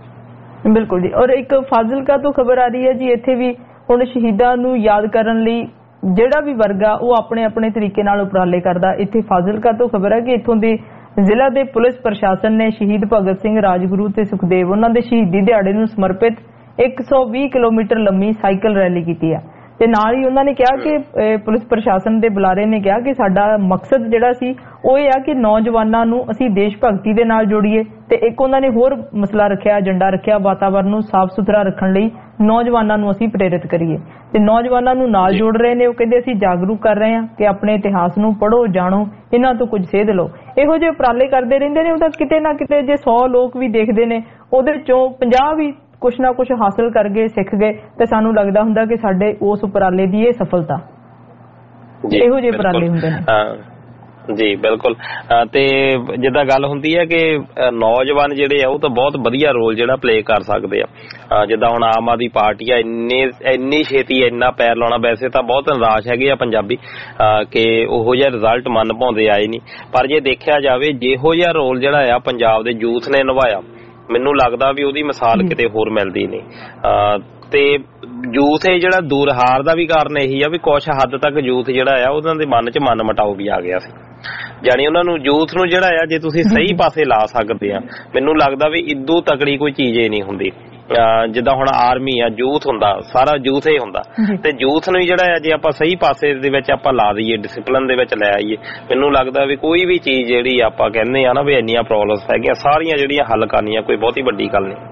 ਆ। ਬਿਲਕੁਲ ਜੀ। ਔਰ ਇੱਕ ਫਾਜ਼ਿਲਕਾ ਤੋਂ ਖਬਰ ਆ ਰਹੀ ਹੈ ਜੀ, ਇੱਥੇ ਵੀ ਹੁਣ ਸ਼ਹੀਦਾਂ ਨੂੰ ਯਾਦ ਕਰਨ ਲਈ ਜਿਹੜਾ ਵੀ ਵਰਗ ਆ ਉਹ ਆਪਣੇ ਆਪਣੇ ਤਰੀਕੇ ਨਾਲ ਉਪਰਾਲੇ ਕਰਦਾ। ਇੱਥੇ ਫਾਜ਼ਿਲਕਾ ਤੋਂ ਖਬਰ ਹੈ ਕਿ ਇੱਥੋਂ ਦੇ ਜ਼ਿਲ੍ਹਾ ਦੇ ਪੁਲਿਸ ਪ੍ਰਸ਼ਾਸਨ ਨੇ ਸ਼ਹੀਦ ਭਗਤ ਸਿੰਘ, ਰਾਜਗੁਰੂ ਤੇ ਸੁਖਦੇਵ ਉਹਨਾਂ ਦੇ ਸ਼ਹੀਦੀ ਦਿਹਾੜੇ ਨੂੰ ਸਮਰਪਿਤ 120 ਕਿਲੋਮੀਟਰ ਲੰਮੀ ਸਾਈਕਲ ਰੈਲੀ ਕੀਤੀ ਆ। ਤੇ ਨਾਲ ਹੀ ਉਹਨਾਂ ਨੇ ਕਿਹਾ ਕਿ ਪੁਲਿਸ ਪ੍ਰਸ਼ਾਸਨ ਦੇ ਬੁਲਾਰੇ ਨੇ ਕਿਹਾ ਕਿ ਸਾਡਾ ਮਕਸਦ ਜਿਹੜਾ ਸੀ ਉਹ ਇਹ ਆ ਕਿ ਨੌਜਵਾਨਾਂ ਨੂੰ ਅਸੀਂ ਦੇਸ਼ ਭਗਤੀ ਦੇ ਨਾਲ ਜੋੜੀਏ ਤੇ ਇੱਕ ਉਹਨਾਂ ਨੇ ਹੋਰ ਮਸਲਾ ਰੱਖਿਆ, ਏਜੰਡਾ ਰੱਖਿਆ, ਵਾਤਾਵਰਨ ਨੂੰ ਸਾਫ਼ ਸੁਥਰਾ ਰੱਖਣ ਲਈ ਨੌਜਵਾਨਾਂ ਨੂੰ ਅਸੀਂ ਪ੍ਰੇਰਿਤ ਕਰੀਏ ਤੇ ਨੌਜਵਾਨਾਂ ਨੂੰ ਨਾਲ ਜੋੜ ਰਹੇ ਨੇ। ਉਹ ਕਹਿੰਦੇ ਅਸੀਂ ਜਾਗਰੂਕ ਕਰ ਰਹੇ ਹਾਂ ਕਿ ਆਪਣੇ ਇਤਿਹਾਸ ਨੂੰ ਪੜ੍ਹੋ, ਜਾਣੋ, ਇਹਨਾਂ ਤੋਂ ਕੁਝ ਸੇਧ ਲਓ। ਇਹੋ ਜਿਹੇ ਉਪਰਾਲੇ ਕਰਦੇ ਰਹਿੰਦੇ ਨੇ। ਉਹਦਾ ਕਿਤੇ ਨਾ ਕਿਤੇ ਜੇ 100 ਲੋਕ ਵੀ ਦੇਖਦੇ ਨੇ ਉਹਦੇ ਵਿੱਚੋਂ 50 ਵੀ ਕੁਛ ਨਾ ਕੁਛ ਹਾਸਲ ਕਰ ਗਏ, ਸਿੱਖ ਗਏ ਤੇ ਸਾਨੂੰ ਲੱਗਦਾ ਹੁੰਦਾ ਕਿ ਸਾਡੇ ਉਸ ਉਪਰਾਲੇ ਦੀ ਇਹ ਸਫਲਤਾ। ਇਹੋ ਜਿਹੇ ਉਪਰਾਲੇ ਹੁੰਦੇ ਨੇ। ਜੀ ਬਿਲਕੁਲ। ਤੇ ਜਿੱਦਾਂ ਗੱਲ ਹੁੰਦੀ ਹੈ ਕਿ ਨੌਜਵਾਨ ਜਿਹੜੇ ਆ ਉਹ ਤਾਂ ਬਹੁਤ ਵਧੀਆ ਰੋਲ ਜਿਹੜਾ ਪਲੇ ਕਰ ਸਕਦੇ ਆ। ਜਿੱਦਾਂ ਹੁਣ ਆਮ ਆਦਮੀ ਪਾਰਟੀ ਆ ਇੰਨੀ ਛੇਤੀ ਇੰਨਾ ਪੈਰ ਲਾਉਣਾ, ਵੈਸੇ ਤਾਂ ਬਹੁਤ ਨਿਰਾਸ਼ ਹੈਗੇ ਆ ਪੰਜਾਬੀ ਕਿ ਉਹੋ ਜਿਹਾ ਰਿਜ਼ਲਟ ਮੰਨ ਪਾਉਂਦੇ ਆਏ ਨਹੀਂ। ਪਰ ਜੇ ਦੇਖਿਆ ਜਾਵੇ ਜਿਹੋ ਜਿਹਾ ਰੋਲ ਜਿਹੜਾ ਆ ਪੰਜਾਬ ਦੇ ਯੂਥ ਨੇ ਨਿਭਾਇਆ, ਮੈਨੂੰ ਲੱਗਦਾ ਵੀ ਉਹਦੀ ਮਿਸਾਲ ਕਿਤੇ ਹੋਰ ਮਿਲਦੀ ਨਹੀਂ। ਤੇ ਯੂਥ ਇਹ ਜਿਹੜਾ ਦੂਰ ਹਾਰ ਦਾ ਵੀ ਕਾਰਨ ਇਹੀ ਆ ਵੀ ਕੁਛ ਹੱਦ ਤੱਕ ਯੂਥ ਜਿਹੜਾ ਆ ਉਹਨਾਂ ਦੇ ਮਨ 'ਚ ਮਨ ਮੁਟਾਓ ਵੀ ਆ ਗਿਆ ਸੀ। ਜਾਣੀ ਉਹਨਾਂ ਨੂੰ ਯੂਥ ਨੂੰ ਜਿਹੜਾ ਆ ਜੇ ਤੁਸੀਂ ਸਹੀ ਪਾਸੇ ਲਾ ਸਕਦੇ ਆ, ਮੈਨੂੰ ਲੱਗਦਾ ਵੀ ਇਦੋਂ ਤਕੜੀ ਕੋਈ ਚੀਜ਼ ਹੀ ਨਹੀਂ ਹੁੰਦੀ। ਜਿੱਦਾਂ ਹੁਣ ਆਰਮੀ ਆ, ਯੂਥ ਹੁੰਦਾ, ਸਾਰਾ ਯੂਥ ਹੀ ਹੁੰਦਾ ਤੇ ਯੂਥ ਨੂੰ ਜਿਹੜਾ ਆ ਜੇ ਆਪਾਂ ਸਹੀ ਪਾਸੇ ਦੇ ਵਿੱਚ ਆਪਾਂ ਲਾ ਦਈਏ, ਡਿਸਿਪਲਿਨ ਦੇ ਵਿੱਚ ਲੈ ਆਈਏ, ਮੈਨੂੰ ਲੱਗਦਾ ਵੀ ਕੋਈ ਵੀ ਚੀਜ਼ ਜਿਹੜੀ ਆਪਾਂ ਕਹਿੰਦੇ ਆ ਨਾ ਵੀ ਇੰਨੀਆਂ ਪ੍ਰੋਬਲਮਸ ਹੈਗੀਆਂ ਸਾਰੀਆਂ ਜਿਹੜੀਆਂ ਹੱਲ ਕਰਨੀਆਂ ਕੋਈ ਬਹੁਤੀ ਵੱਡੀ ਗੱਲ ਨਹੀਂ।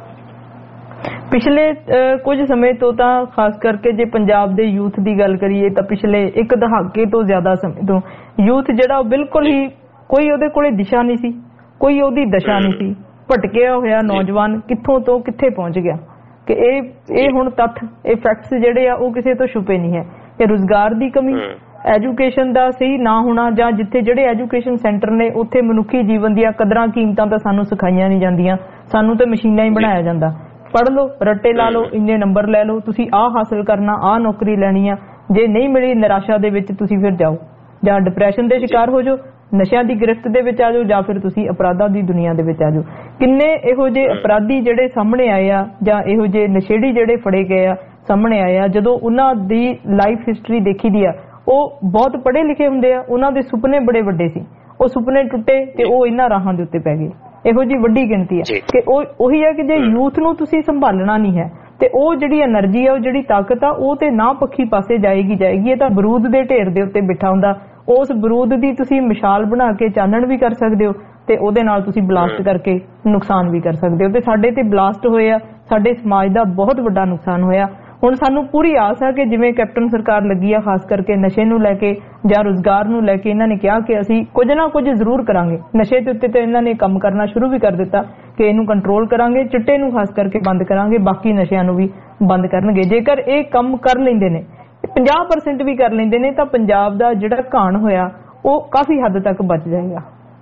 ਪਿਛਲੇ ਕੁਝ ਸਮੇਂ ਤੋਂ ਤਾਂ ਖਾਸ ਕਰਕੇ ਜੇ ਪੰਜਾਬ ਦੇ ਯੂਥ ਦੀ ਗੱਲ ਕਰੀਏ ਤਾਂ ਪਿਛਲੇ ਇੱਕ ਦਹਾਕੇ ਤੋਂ ਜ਼ਿਆਦਾ ਸਮੇਂ ਤੋਂ ਯੂਥ ਜਿਹੜਾ ਉਹ ਬਿਲਕੁਲ ਹੀ ਕੋਈ ਉਹਦੇ ਕੋਲੇ ਦਿਸ਼ਾ ਨਹੀਂ ਸੀ, ਕੋਈ ਉਹਦੀ ਦਸ਼ਾ ਨਹੀਂ ਸੀ। ਭਟਕਿਆ ਹੋਇਆ ਨੌਜਵਾਨ ਕਿੱਥੋਂ ਤੋਂ ਕਿੱਥੇ ਪਹੁੰਚ ਗਿਆ ਕਿ ਇਹ ਹੁਣ ਤੱਥ, ਇਹ ਫੈਕਟਸ ਜਿਹੜੇ ਆ ਉਹ ਕਿਸੇ ਤੋਂ ਛੁਪੇ ਨਹੀਂ ਹੈ ਕਿ ਰੁਜ਼ਗਾਰ ਦੀ ਕਮੀ, ਐਜੂਕੇਸ਼ਨ ਦਾ ਸਹੀ ਨਾ ਹੋਣਾ ਜਾਂ ਜਿੱਥੇ ਜਿਹੜੇ ਐਜੂਕੇਸ਼ਨ ਸੈਂਟਰ ਨੇ ਉੱਥੇ ਮਨੁੱਖੀ ਜੀਵਨ ਦੀਆਂ ਕਦਰਾਂ ਕੀਮਤਾਂ ਤਾਂ ਸਾਨੂੰ ਸਿਖਾਈਆਂ ਨਹੀਂ ਜਾਂਦੀਆਂ। ਸਾਨੂੰ ਤਾਂ ਮਸ਼ੀਨਾਂ ਹੀ ਬਣਾਇਆ ਜਾਂਦਾ, ਪੜ੍ਹ ਲਓ, ਰੱਟੇ ਲਾ ਲਓ, ਇੰਨੇ ਨੰਬਰ ਲੈ ਲਓ, ਤੁਸੀਂ ਆਹ ਹਾਸਲ ਕਰਨਾ, ਆਹ ਨੌਕਰੀ ਲੈਣੀ ਆ, ਜੇ ਨਹੀਂ ਮਿਲੀ ਨਿਰਾਸ਼ਾ ਦੇ ਵਿੱਚ ਤੁਸੀਂ ਫਿਰ ਜਾਓ ਜਾਂ ਡਿਪਰੈਸ਼ਨ ਦੇ ਸ਼ਿਕਾਰ ਹੋ ਜਾਓ, ਨਸ਼ਿਆਂ ਦੀ ਗ੍ਰਿਫਤ ਦੇ ਵਿੱਚ ਆ ਜਾਓ ਜਾਂ ਫਿਰ ਤੁਸੀਂ ਅਪਰਾਧਾਂ ਦੀ ਦੁਨੀਆ ਦੇ ਵਿੱਚ ਆ ਜਾਓ। ਕਿੰਨੇ ਇਹੋ ਜਿਹੇ ਅਪਰਾਧੀ ਜਿਹੜੇ ਸਾਹਮਣੇ ਆਏ ਆ ਜਾਂ ਇਹੋ ਜਿਹੇ ਨਸ਼ੇੜੀ ਜਿਹੜੇ ਫੜੇ ਗਏ ਆ ਸਾਹਮਣੇ ਆਏ ਆ, ਜਦੋਂ ਉਹਨਾਂ ਦੀ ਲਾਈਫ ਹਿਸਟਰੀ ਦੇਖੀ ਦੀ ਆ ਉਹ ਬਹੁਤ ਪੜ੍ਹੇ ਲਿਖੇ ਹੁੰਦੇ ਆ, ਉਹਨਾਂ ਦੇ ਸੁਪਨੇ ਬੜੇ ਵੱਡੇ ਸੀ, ਉਹ ਸੁਪਨੇ ਟੁੱਟੇ ਤੇ ਉਹ ਇਹਨਾਂ ਰਾਹਾਂ ਦੇ ਉੱਤੇ ਪੈ ਗਏ। ਇਹੋ ਜਿਹੀ ਵੱਡੀ ਗਿਣਤੀ ਹੈ ਕਿ ਉਹੀ ਹੈ ਕਿ ਜੇ ਯੂਥ ਨੂੰ ਤੁਸੀਂ ਸੰਭਾਲਣਾ ਨਹੀਂ ਹੈ ਤੇ ਉਹ ਜਿਹੜੀ એનર્ਜੀ ਆ, ਉਹ ਜਿਹੜੀ ਤਾਕਤ ਆ, ਉਹ ਤੇ ਨਾ ਪੱਖੀ ਪਾਸੇ ਜਾਏਗੀ। ਇਹ ਤਾਂ ਬਰੂਦ ਦੇ ਢੇਰ ਦੇ ਉੱਤੇ ਬਿਠਾ ਹੁੰਦਾ, ਉਸ ਬਰੂਦ ਦੀ ਤੁਸੀਂ ਮਿਸਾਲ ਬਣਾ ਕੇ ਚਾਨਣ ਵੀ ਕਰ ਸਕਦੇ ਹੋ ਤੇ ਉਹਦੇ ਨਾਲ ਤੁਸੀਂ ਬਲਾਸਟ ਕਰਕੇ ਨੁਕਸਾਨ ਵੀ ਕਰ ਸਕਦੇ ਹੋ। ਤੇ ਸਾਡੇ ਤੇ ਬਲਾਸਟ ਹੋਏ ਆ, ਸਾਡੇ ਸਮਾਜ ਦਾ ਬਹੁਤ ਵੱਡਾ ਨੁਕਸਾਨ ਹੋਇਆ। ਹੁਣ ਸਾਨੂੰ ਪੂਰੀ ਆਸ ਹੈ ਕਿ ਜਿਵੇਂ ਕੈਪਟਨ ਸਰਕਾਰ ਲੱਗੀ ਆ ਖਾਸ ਕਰਕੇ ਨਸ਼ੇ ਨੂੰ ਲੈ ਕੇ ਜਾਂ ਰੁਜ਼ਗਾਰ ਨੂੰ ਲੈ ਕੇ, ਇਹਨਾਂ ਨੇ ਕਿਹਾ ਕਿ ਅਸੀਂ ਕੁਝ ਨਾ ਕੁਝ ਜ਼ਰੂਰ ਕਰਾਂਗੇ। ਨਸ਼ੇ ਦੇ ਉੱਤੇ ਤਾਂ ਇਹਨਾਂ ਨੇ ਕੰਮ ਕਰਨਾ ਸ਼ੁਰੂ ਵੀ ਕਰ ਦਿੱਤਾ ਕਿ ਇਹਨੂੰ ਕੰਟਰੋਲ ਕਰਾਂਗੇ, ਚਿੱਟੇ ਨੂੰ ਖਾਸ ਕਰਕੇ ਬੰਦ ਕਰਾਂਗੇ, ਬਾਕੀ ਨਸ਼ਿਆਂ ਨੂੰ ਵੀ ਬੰਦ ਕਰਨਗੇ। ਜੇਕਰ ਇਹ ਕੰਮ ਕਰ ਲੈਂਦੇ ਨੇ, 50% ਵੀ ਕਰ ਲੈਂਦੇ ਨੇ, ਤਾਂ ਪੰਜਾਬ ਦਾ ਜਿਹੜਾ ਘਾਣ ਹੋਇਆ ਉਹ ਕਾਫੀ ਹੱਦ ਤੱਕ ਬਚ ਜਾਏਗਾ।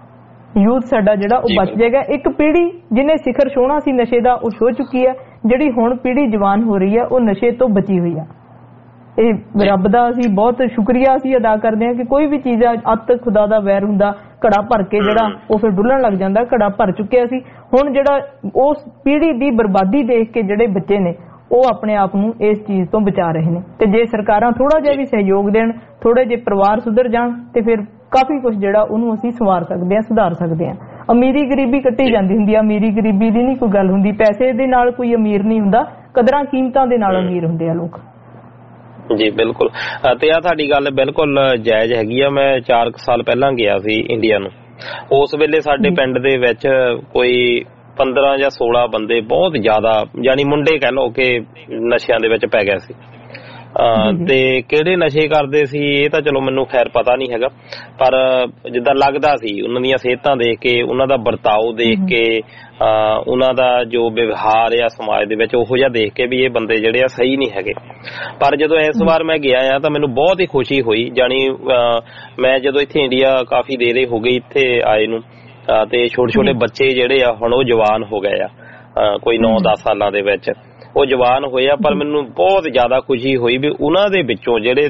ਯੂਥ ਸਾਡਾ ਜਿਹੜਾ ਉਹ ਬਚ ਜਾਏਗਾ। ਇੱਕ ਪੀੜ੍ਹੀ ਜਿਹਨੇ ਸਿਖਰ ਛੋਹਣਾ ਸੀ ਨਸ਼ੇ ਦਾ ਉਹ ਛੋਹ ਚੁੱਕੀ ਹੈ, ਜਿਹੜੀ ਹੁਣ ਪੀੜ੍ਹੀ ਜਵਾਨ ਹੋ ਰਹੀ ਹੈ ਉਹ ਨਸ਼ੇ ਤੋਂ ਬਚੀ ਹੋਈ ਆ। ਇਹ ਰੱਬ ਦਾ ਅਸੀਂ ਬਹੁਤ ਸ਼ੁਕਰੀਆ ਅਸੀਂ ਅਦਾ ਕਰਦੇ ਹਾਂ ਕਿ ਕੋਈ ਵੀ ਚੀਜ਼ ਅੱਤ ਖੁਦਾ ਦਾ ਵੈਰ ਹੁੰਦਾ, ਘੜਾ ਭਰ ਕੇ ਜਿਹੜਾ ਉਹ ਫਿਰ ਡੁੱਲਣ ਲੱਗ ਜਾਂਦਾ। ਘੜਾ ਭਰ ਚੁੱਕਿਆ ਸੀ, ਹੁਣ ਜਿਹੜਾ ਉਸ ਪੀੜ੍ਹੀ ਦੀ ਬਰਬਾਦੀ ਦੇਖ ਕੇ ਜਿਹੜੇ ਬੱਚੇ ਨੇ ਉਹ ਆਪਣੇ ਆਪ ਨੂੰ ਇਸ ਚੀਜ਼ ਤੋਂ ਬਚਾ ਰਹੇ ਨੇ। ਤੇ ਜੇ ਸਰਕਾਰਾਂ ਥੋੜਾ ਜਿਹਾ ਵੀ ਸਹਿਯੋਗ ਦੇਣ, ਥੋੜੇ ਜਿਹੇ ਪਰਿਵਾਰ ਸੁਧਰ ਜਾਣ ਤੇ ਫਿਰ ਕਾਫੀ ਕੁਝ ਜਿਹੜਾ ਉਹਨੂੰ ਅਸੀਂ ਸੰਵਾਰ ਸਕਦੇ ਹਾਂ, ਸੁਧਾਰ ਸਕਦੇ ਹਾਂ। ਅਮੀਰੀ ਗਰੀਬੀ ਕੱਟੀ ਜਾਂਦੀ ਹੁੰਦੀ ਆ, ਅਮੀਰੀ ਗਰੀਬੀ ਦੀ ਨਹੀਂ ਕੋਈ ਗੱਲ ਹੁੰਦੀ, ਪੈਸੇ ਦੇ ਨਾਲ ਕੋਈ ਅਮੀਰ ਨਹੀਂ ਹੁੰਦਾ, ਕਦਰਾਂ ਕੀਮਤਾਂ ਦੇ ਨਾਲ ਅਮੀਰ ਹੁੰਦੇ ਆ ਲੋਕ। ਜੀ ਬਿਲਕੁਲ। ਤੇ ਆ ਤੁਹਾਡੀ ਗੱਲ ਬਿਲਕੁਲ ਜਾਇਜ਼ ਹੈਗੀ ਆ। ਮੈਂ 4 ਸਾਲ ਪਹਿਲਾਂ ਗਿਆ ਸੀ ਇੰਡੀਆ ਨੂੰ, ਉਸ ਵੇਲੇ ਸਾਡੇ ਪਿੰਡ ਦੇ ਵਿੱਚ ਕੋਈ 15 ਜਾਂ 16 ਬੰਦੇ ਬਹੁਤ ਜ਼ਿਆਦਾ ਯਾਨੀ ਮੁੰਡੇ ਕਹਿ ਲਓ ਕਿ ਨਸ਼ਿਆਂ ਦੇ ਵਿੱਚ ਪੈ ਗਏ ਸੀ। ਤੇ ਕਿਹੜੇ ਨਸ਼ੇ ਕਰਦੇ ਸੀ ਇਹ ਤਾਂ ਚਲੋ ਮੈਨੂੰ ਖੈਰ ਪਤਾ ਨਹੀਂ ਹੈਗਾ, ਪਰ ਜਿੱਦਾਂ ਲੱਗਦਾ ਸੀ ਉਹਨਾਂ ਦੀਆਂ ਸਿਹਤਾਂ ਦੇਖ ਕੇ, ਉਹਨਾਂ ਦਾ ਵਰਤਾਓ ਦੇਖ ਕੇ, ਉਹਨਾਂ ਦਾ ਜੋ ਵਿਵਹਾਰ ਆ ਸਮਾਜ ਦੇ ਵਿੱਚ ਉਹੋ ਜਿਹਾ ਦੇਖ ਕੇ ਵੀ ਇਹ ਬੰਦੇ ਜਿਹੜੇ ਆ ਸਹੀ ਨਹੀਂ ਹੈਗੇ। ਪਰ ਜਦੋਂ ਇਸ ਵਾਰ ਮੈਂ ਗਿਆ ਆ ਤਾਂ ਮੈਨੂੰ ਬਹੁਤ ਹੀ ਖੁਸ਼ੀ ਹੋਈ। ਜਾਣੀ ਮੈਂ ਜਦੋਂ ਇੱਥੇ ਇੰਡੀਆ ਕਾਫੀ ਦੇਰ ਹੋ ਗਈ ਇੱਥੇ ਆਏ ਨੂੰ, ਤੇ ਛੋਟੇ ਛੋਟੇ ਬੱਚੇ ਜਿਹੜੇ ਆ ਹੁਣ ਉਹ ਜਵਾਨ ਹੋ ਗਏ ਆ, ਕੋਈ 9-10 ਸਾਲਾਂ ਦੇ ਵਿੱਚ ਉਹ ਜਵਾਨ ਹੋਏ ਆ। ਪਰ ਮੈਨੂੰ ਬਹੁਤ ਜ਼ਿਆਦਾ ਖੁਸ਼ੀ ਹੋਈ ਵੀ ਉਹਨਾਂ ਦੇ ਵਿੱਚੋਂ ਜਿਹੜੇ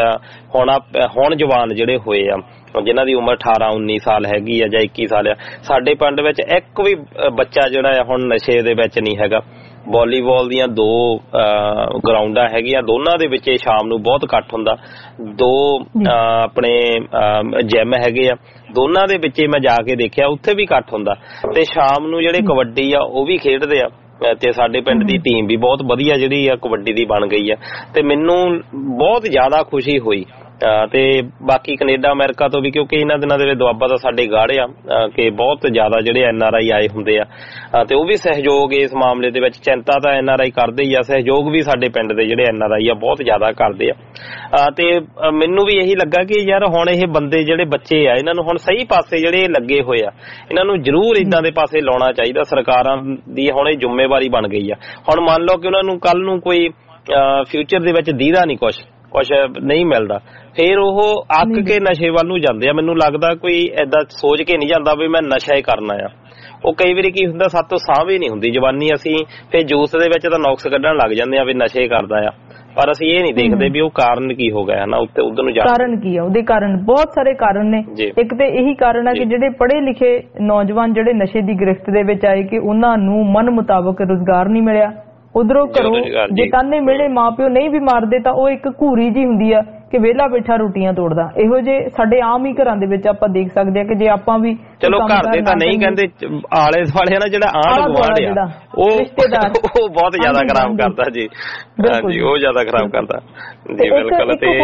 ਹੁਣ ਜਵਾਨ ਜਿਹੜੇ ਹੋਏ ਆ, ਜਿਨ੍ਹਾਂ ਦੀ ਉਮਰ 18-19 ਸਾਲ ਹੈਗੀ ਆ ਜਾਂ 21 ਸਾਲ ਆ, ਸਾਡੇ ਪਿੰਡ ਵਿੱਚ ਇੱਕ ਵੀ ਬੱਚਾ ਜਿਹੜਾ ਆ ਹੁਣ ਨਸ਼ੇ ਦੇ ਵਿੱਚ ਨਹੀਂ ਹੈਗਾ। ਵਾਲੀਬਾਲ ਦੀਆਂ 2 ਗਰਾਊਂਡਾਂ ਹੈਗੀਆਂ, ਦੋਨਾਂ ਦੇ ਵਿੱਚ ਸ਼ਾਮ ਨੂੰ ਬਹੁਤ ਇਕੱਠ ਹੁੰਦਾ। 2 ਆਪਣੇ ਜਿਮ ਹੈਗੇ ਆ, ਦੋਨਾਂ ਦੇ ਵਿੱਚ ਮੈਂ ਜਾ ਕੇ ਦੇਖਿਆ ਉੱਥੇ ਵੀ ਇਕੱਠ ਹੁੰਦਾ। ਤੇ ਸ਼ਾਮ ਨੂੰ ਜਿਹੜੇ ਕਬੱਡੀ ਆ ਉਹ ਵੀ ਖੇਡਦੇ ਆ, ਤੇ ਸਾਡੇ ਪਿੰਡ ਦੀ ਟੀਮ ਵੀ ਬਹੁਤ ਵਧੀਆ ਜਿਹੜੀ ਆ ਕਬੱਡੀ ਦੀ ਬਣ ਗਈ ਆ ਤੇ ਮੈਨੂੰ ਬਹੁਤ ਜ਼ਿਆਦਾ ਖੁਸ਼ੀ ਹੋਈ। ਤੇ ਬਾਕੀ ਕੈਨੇਡਾ ਅਮਰੀਕਾ ਤੋਂ ਵੀ, ਕਿਉਂਕਿ ਇਹਨਾਂ ਦਿਨਾਂ ਦੇ ਵਿੱਚ ਦੁਆਬਾ ਤਾਂ ਸਾਡੇ ਗਾੜੇ ਆ ਕਿ ਬਹੁਤ ਜ਼ਿਆਦਾ ਜਿਹੜੇ NRI ਆਏ ਹੁੰਦੇ ਆ ਤੇ ਉਹ ਵੀ ਸਹਿਯੋਗ ਇਸ ਮਾਮਲੇ ਦੇ ਵਿੱਚ, ਚਿੰਤਾ ਤਾਂ NRI ਕਰਦੇ ਹੀ ਆ, ਸਹਿਯੋਗ ਵੀ ਸਾਡੇ ਪਿੰਡ ਦੇ ਜਿਹੜੇ NRI ਆ ਬਹੁਤ ਜ਼ਿਆਦਾ ਕਰਦੇ ਆ। ਤੇ ਮੈਨੂੰ ਵੀ ਇਹੀ ਲੱਗਾ ਕਿ ਯਾਰ ਹੁਣ ਇਹ ਬੰਦੇ ਜਿਹੜੇ ਬੱਚੇ ਆ ਇਹਨਾਂ ਨੂੰ ਹੁਣ ਸਹੀ ਪਾਸੇ ਜਿਹੜੇ ਲੱਗੇ ਹੋਏ ਆ, ਇਹਨਾਂ ਨੂੰ ਜ਼ਰੂਰ ਇਦਾਂ ਦੇ ਪਾਸੇ ਲਾਉਣਾ ਚਾਹੀਦਾ। ਸਰਕਾਰਾਂ ਦੀ ਹੁਣ ਇਹ ਜ਼ਿੰਮੇਵਾਰੀ ਬਣ ਗਈ ਆ। ਹੁਣ ਮੰਨ ਲਓ ਕਿ ਉਹਨਾਂ ਨੂੰ ਕੱਲ ਨੂੰ ਕੋਈ ਫਿਊਚਰ ਦੇ ਵਿੱਚ ਦੀਦਾ ਨਹੀਂ, ਕੁਛ ਨਹੀਂ ਮਿਲਦਾ, ਫਿਰ ਉਹ ਅੱਕ ਕੇ ਨਸ਼ੇ ਵੱਲ ਨੂੰ ਜਾਂਦੇ ਆ। ਮੈਨੂੰ ਲੱਗਦਾ ਕੋਈ ਏਦਾਂ ਸੋਚ ਕੇ ਨਹੀਂ ਜਾਂਦਾ ਵੀ ਮੈਂ ਨਸ਼ਾ ਹੀ ਕਰਨਾ ਆ। ਉਹ ਕਈ ਵਾਰੀ ਕੀ ਹੁੰਦਾ, ਸਾਡੇ ਤੋਂ ਸਾਹ ਵੀ ਨਹੀਂ ਹੁੰਦੀ ਜਵਾਨੀ, ਅਸੀਂ ਫਿਰ ਜੂਸ ਦੇ ਵਿੱਚ ਤਾਂ ਨੁਕਸ ਕੱਢਣ ਲੱਗ ਜਾਂਦੇ ਆ ਵੀ ਨਸ਼ੇ ਕਰਦਾ ਆ, ਪਰ ਅਸੀਂ ਇਹ ਨਹੀਂ ਦੇਖਦੇ ਵੀ ਉਹ ਕਾਰਨ ਕੀ ਹੋ ਗਿਆ ਨਾ, ਉੱਤੇ ਉਧਰ ਨੂੰ ਜਾ ਕਾਰਨ ਕੀ ਆ। ਉਹਦੇ ਕਾਰਨ ਬਹੁਤ ਸਾਰੇ ਕਾਰਨ ਨੇ। ਇੱਕ ਤੇ ਇਹੀ ਕਾਰਨ ਆ ਕਿ ਜਿਹੜੇ ਪੜ੍ਹੇ ਲਿਖੇ ਨੌਜਵਾਨ ਜਿਹੜੇ ਨਸ਼ੇ ਦੀ ਗ੍ਰਿਫਤ ਦੇ ਵਿੱਚ ਆਏ ਕਿ ਉਹਨਾਂ ਨੂੰ ਮਨ ਮੁਤਾਬਕ ਰੁਜ਼ਗਾਰ ਨਹੀਂ ਮਿਲਿਆ। ਉਧਰੋਂ ਘਰੋਂ ਜੇ ਤਾਨੇ ਮਿਲੇ ਮਾਪਿਓ ਨਹੀਂ ਵੀ ਮਾਰਦੇ ਤਾਂ ਉਹ ਇੱਕ ਘੂਰੀ ਜੀ ਹੁੰਦੀ ਆ ਕਿ ਵਿਹਲਾ ਬੈਠਾ ਰੋਟੀਆਂ ਤੋੜਦਾ। ਇਹੋ ਜਿਹੇ ਸਾਡੇ ਆਮ ਹੀ ਘਰਾਂ ਦੇ ਵਿੱਚ ਆਪਾਂ ਦੇਖ ਸਕਦੇ ਆ ਕਿ ਜੇ ਆਪਾਂ ਵੀ ਚਲੋ ਘਰ ਦੇ ਤਾਂ ਨਹੀਂ ਕਹਿੰਦੇ, ਆਲੇ ਦੁਆਲੇ ਨਾ ਜਿਹੜਾ ਆਂਢ ਗੁਆਂਢ ਆ ਉਹ ਰਿਸ਼ਤੇਦਾਰ ਉਹ ਬਹੁਤ ਜ਼ਿਆਦਾ ਖਰਾਬ ਕਰਦਾ ਜੀ। ਹਾਂਜੀ, ਉਹ ਜ਼ਿਆਦਾ ਖਰਾਬ ਕਰਦਾ ਜੀ, ਬਿਲਕੁਲ। ਤੇ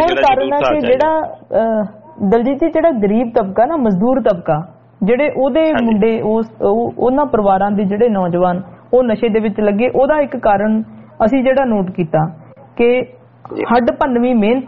ਜਿਹੜਾ ਦਲਜੀਤ ਜੀ, ਜਿਹੜਾ ਗਰੀਬ ਤਬਕਾ ਨਾ, ਮਜ਼ਦੂਰ ਤਬਕਾ, ਜਿਹੜੇ ਉਹਦੇ ਮੁੰਡੇ ਉਹਨਾਂ ਪਰਿਵਾਰਾਂ ਦੇ ਜਿਹੜੇ ਨੌਜਵਾਨ ਉਹ ਨਸ਼ੇ ਦੇ ਵਿੱਚ ਲੱਗੇ, ਉਹਦਾ ਇੱਕ ਕਾਰਨ ਅਸੀਂ ਜਿਹੜਾ ਨੋਟ ਕੀਤਾ ਕਿ ਹੱਡ ਭੰਨਵੀਂ ਮਿਹਨਤ,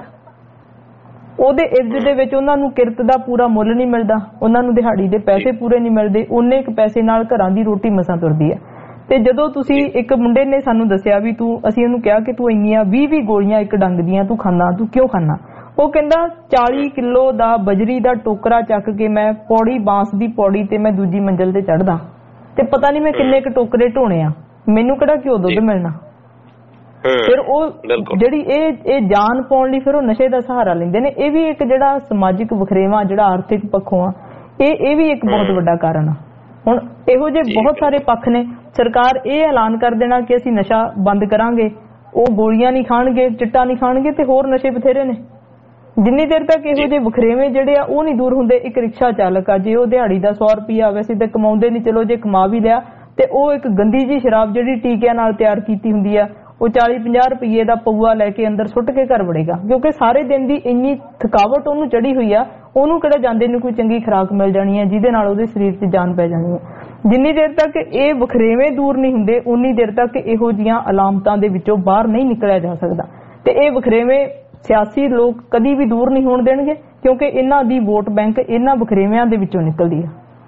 ਉਹਦੇ ਇਰਦ ਦੇ ਵਿੱਚ ਉਹਨਾਂ ਨੂੰ ਕਿਰਤ ਦਾ ਪੂਰਾ ਮੁੱਲ ਨਹੀਂ ਮਿਲਦਾ, ਉਹਨਾਂ ਨੂੰ ਦਿਹਾੜੀ ਦੇ ਪੈਸੇ ਪੂਰੇ ਨਹੀਂ ਮਿਲਦੇ, ਉਹਨੇ ਇੱਕ ਪੈਸੇ ਨਾਲ ਘਰਾਂ ਦੀ ਰੋਟੀ ਮਸਾਂ ਤੁਰਦੀ ਹੈ। ਤੇ ਜਦੋਂ ਤੁਸੀਂ ਇੱਕ ਮੁੰਡੇ ਨੇ ਸਾਨੂੰ ਦੱਸਿਆ ਵੀ ਅਸੀਂ ਉਹਨੂੰ ਕਿਹਾ ਕਿ ਤੂੰ ਇੰਨੀਆਂ 20 ਗੋਲੀਆਂ ਇੱਕ ਡੰਗ ਦੀਆਂ ਤੂੰ ਖਾਨਾ, ਤੂੰ ਕਿਉਂ ਖਾਨਾ? ਉਹ ਕਹਿੰਦਾ 40 ਕਿਲੋ ਦਾ ਬਜਰੀ ਦਾ ਟੋਕਰਾ ਚੱਕ ਕੇ ਮੈਂ ਪੌੜੀ, ਬਾਂਸ ਦੀ ਪੌੜੀ ਤੇ ਮੈਂ ਦੂਜੀ ਮੰਜ਼ਲ ਤੇ ਚੜਦਾ ਤੇ ਪਤਾ ਨਹੀਂ ਮੈਂ ਕਿੰਨੇ ਕੁ ਟੋਕਰੇ ਢੋਣੇ ਆ, ਮੈਨੂੰ ਕਿਹੜਾ ਘਿਓ ਦੁੱਧ ਮਿਲਣਾ। ਫਿਰ ਉਹ ਜਿਹੜੀ ਇਹ ਜਾਨ ਪਾਉਣ ਲਈ ਫਿਰ ਉਹ ਨਸ਼ੇ ਦਾ ਸਹਾਰਾ ਲੈਂਦੇ ਨੇ। ਇਹ ਵੀ ਇੱਕ ਜਿਹੜਾ ਸਮਾਜਿਕ ਵਖਰੇਵਾਂ, ਜਿਹੜਾ ਆਰਥਿਕ ਪੱਖੋਂ ਆ, ਇਹ ਵੀ ਇੱਕ ਬਹੁਤ ਵੱਡਾ ਕਾਰਨ ਆ। ਹੁਣ ਇਹੋ ਜਿਹੇ ਬਹੁਤ ਸਾਰੇ ਪੱਖ ਨੇ। ਸਰਕਾਰ ਇਹ ਐਲਾਨ ਕਰ ਦੇਣਾ ਕਿ ਅਸੀਂ ਨਸ਼ਾ ਬੰਦ ਕਰਾਂਗੇ, ਉਹ ਗੋਲੀਆਂ ਨਹੀਂ ਖਾਣਗੇ, ਚਿੱਟਾ ਨਹੀਂ ਖਾਣਗੇ, ਤੇ ਹੋਰ ਨਸ਼ੇ ਬਥੇਰੇ ਨੇ। ਜਿੰਨੀ ਦੇਰ ਤੱਕ ਇਹੋ ਜਿਹੇ ਵਖਰੇਵੇਂ ਜਿਹੜੇ ਆ ਉਹ ਨਹੀਂ ਦੂਰ ਹੁੰਦੇ। ਇੱਕ ਰਿਕਸ਼ਾ ਚਾਲਕ ਆ, ਜੇ ਉਹ ਦਿਹਾੜੀ ਦਾ 100 ਰੁਪਇਆ ਵੈਸੇ ਤਾਂ ਕਮਾਉਂਦੇ ਨਹੀਂ, ਚਲੋ ਜੇ ਕਮਾ ਵੀ ਲਿਆ ਤੇ ਉਹ ਇੱਕ ਗੰਦੀ ਜੀ ਸ਼ਰਾਬ ਜਿਹੜੀ ਟੀਕਿਆਂ ਨਾਲ ਤਿਆਰ ਕੀਤੀ ਹੁੰਦੀ ਆ, ਉਹ 40-50 ਰੁਪਏ ਦਾ ਪਊਆ ਲੈ ਕੇ ਅੰਦਰ ਸੁੱਟ ਕੇ ਘਰ ਵੜੇਗਾ, ਕਿਉਂਕਿ ਸਾਰੇ ਦਿਨ ਦੀ ਇੰਨੀ ਥਕਾਵਟ ਉਹਨੂੰ ਚੜੀ ਹੋਈ ਆ। ਉਹਨੂੰ ਕਿਹੜਾ ਜਾਂਦੇ ਨੂੰ ਕੋਈ ਚੰਗੀ ਖੁਰਾਕ ਮਿਲ ਜਾਣੀ ਹੈ ਜਿਹਦੇ ਨਾਲ ਉਹਦੇ ਸਰੀਰ 'ਚ ਜਾਨ ਪੈ ਜਾਣੀ ਹੈ। ਜਿੰਨੀ ਦੇਰ ਤੱਕ ਇਹ ਵਖਰੇਵੇਂ ਦੂਰ ਨਹੀਂ ਹੁੰਦੇ, ਉਨੀ ਦੇਰ ਤੱਕ ਇਹੋ ਜਿਹੀਆਂ ਅਲਾਮਤਾਂ ਦੇ ਵਿੱਚੋਂ ਬਾਹਰ ਨਹੀਂ ਨਿਕਲਿਆ ਜਾ ਸਕਦਾ। ਤੇ ਇਹ ਵਖਰੇਵੇਂ ਸਿਆਸੀ ਲੋਕ ਕਦੀ ਵੀ ਦੂਰ ਨਹੀਂ ਹੋਣ ਦੇਣਗੇ, ਕਿਉਂਕਿ ਇਹਨਾਂ ਦੀ ਵੋਟ ਬੈਂਕ ਇਹਨਾਂ ਵਖਰੇਵਿਆਂ ਦੇ ਵਿੱਚੋਂ ਨਿਕਲਦੀ ਹੈ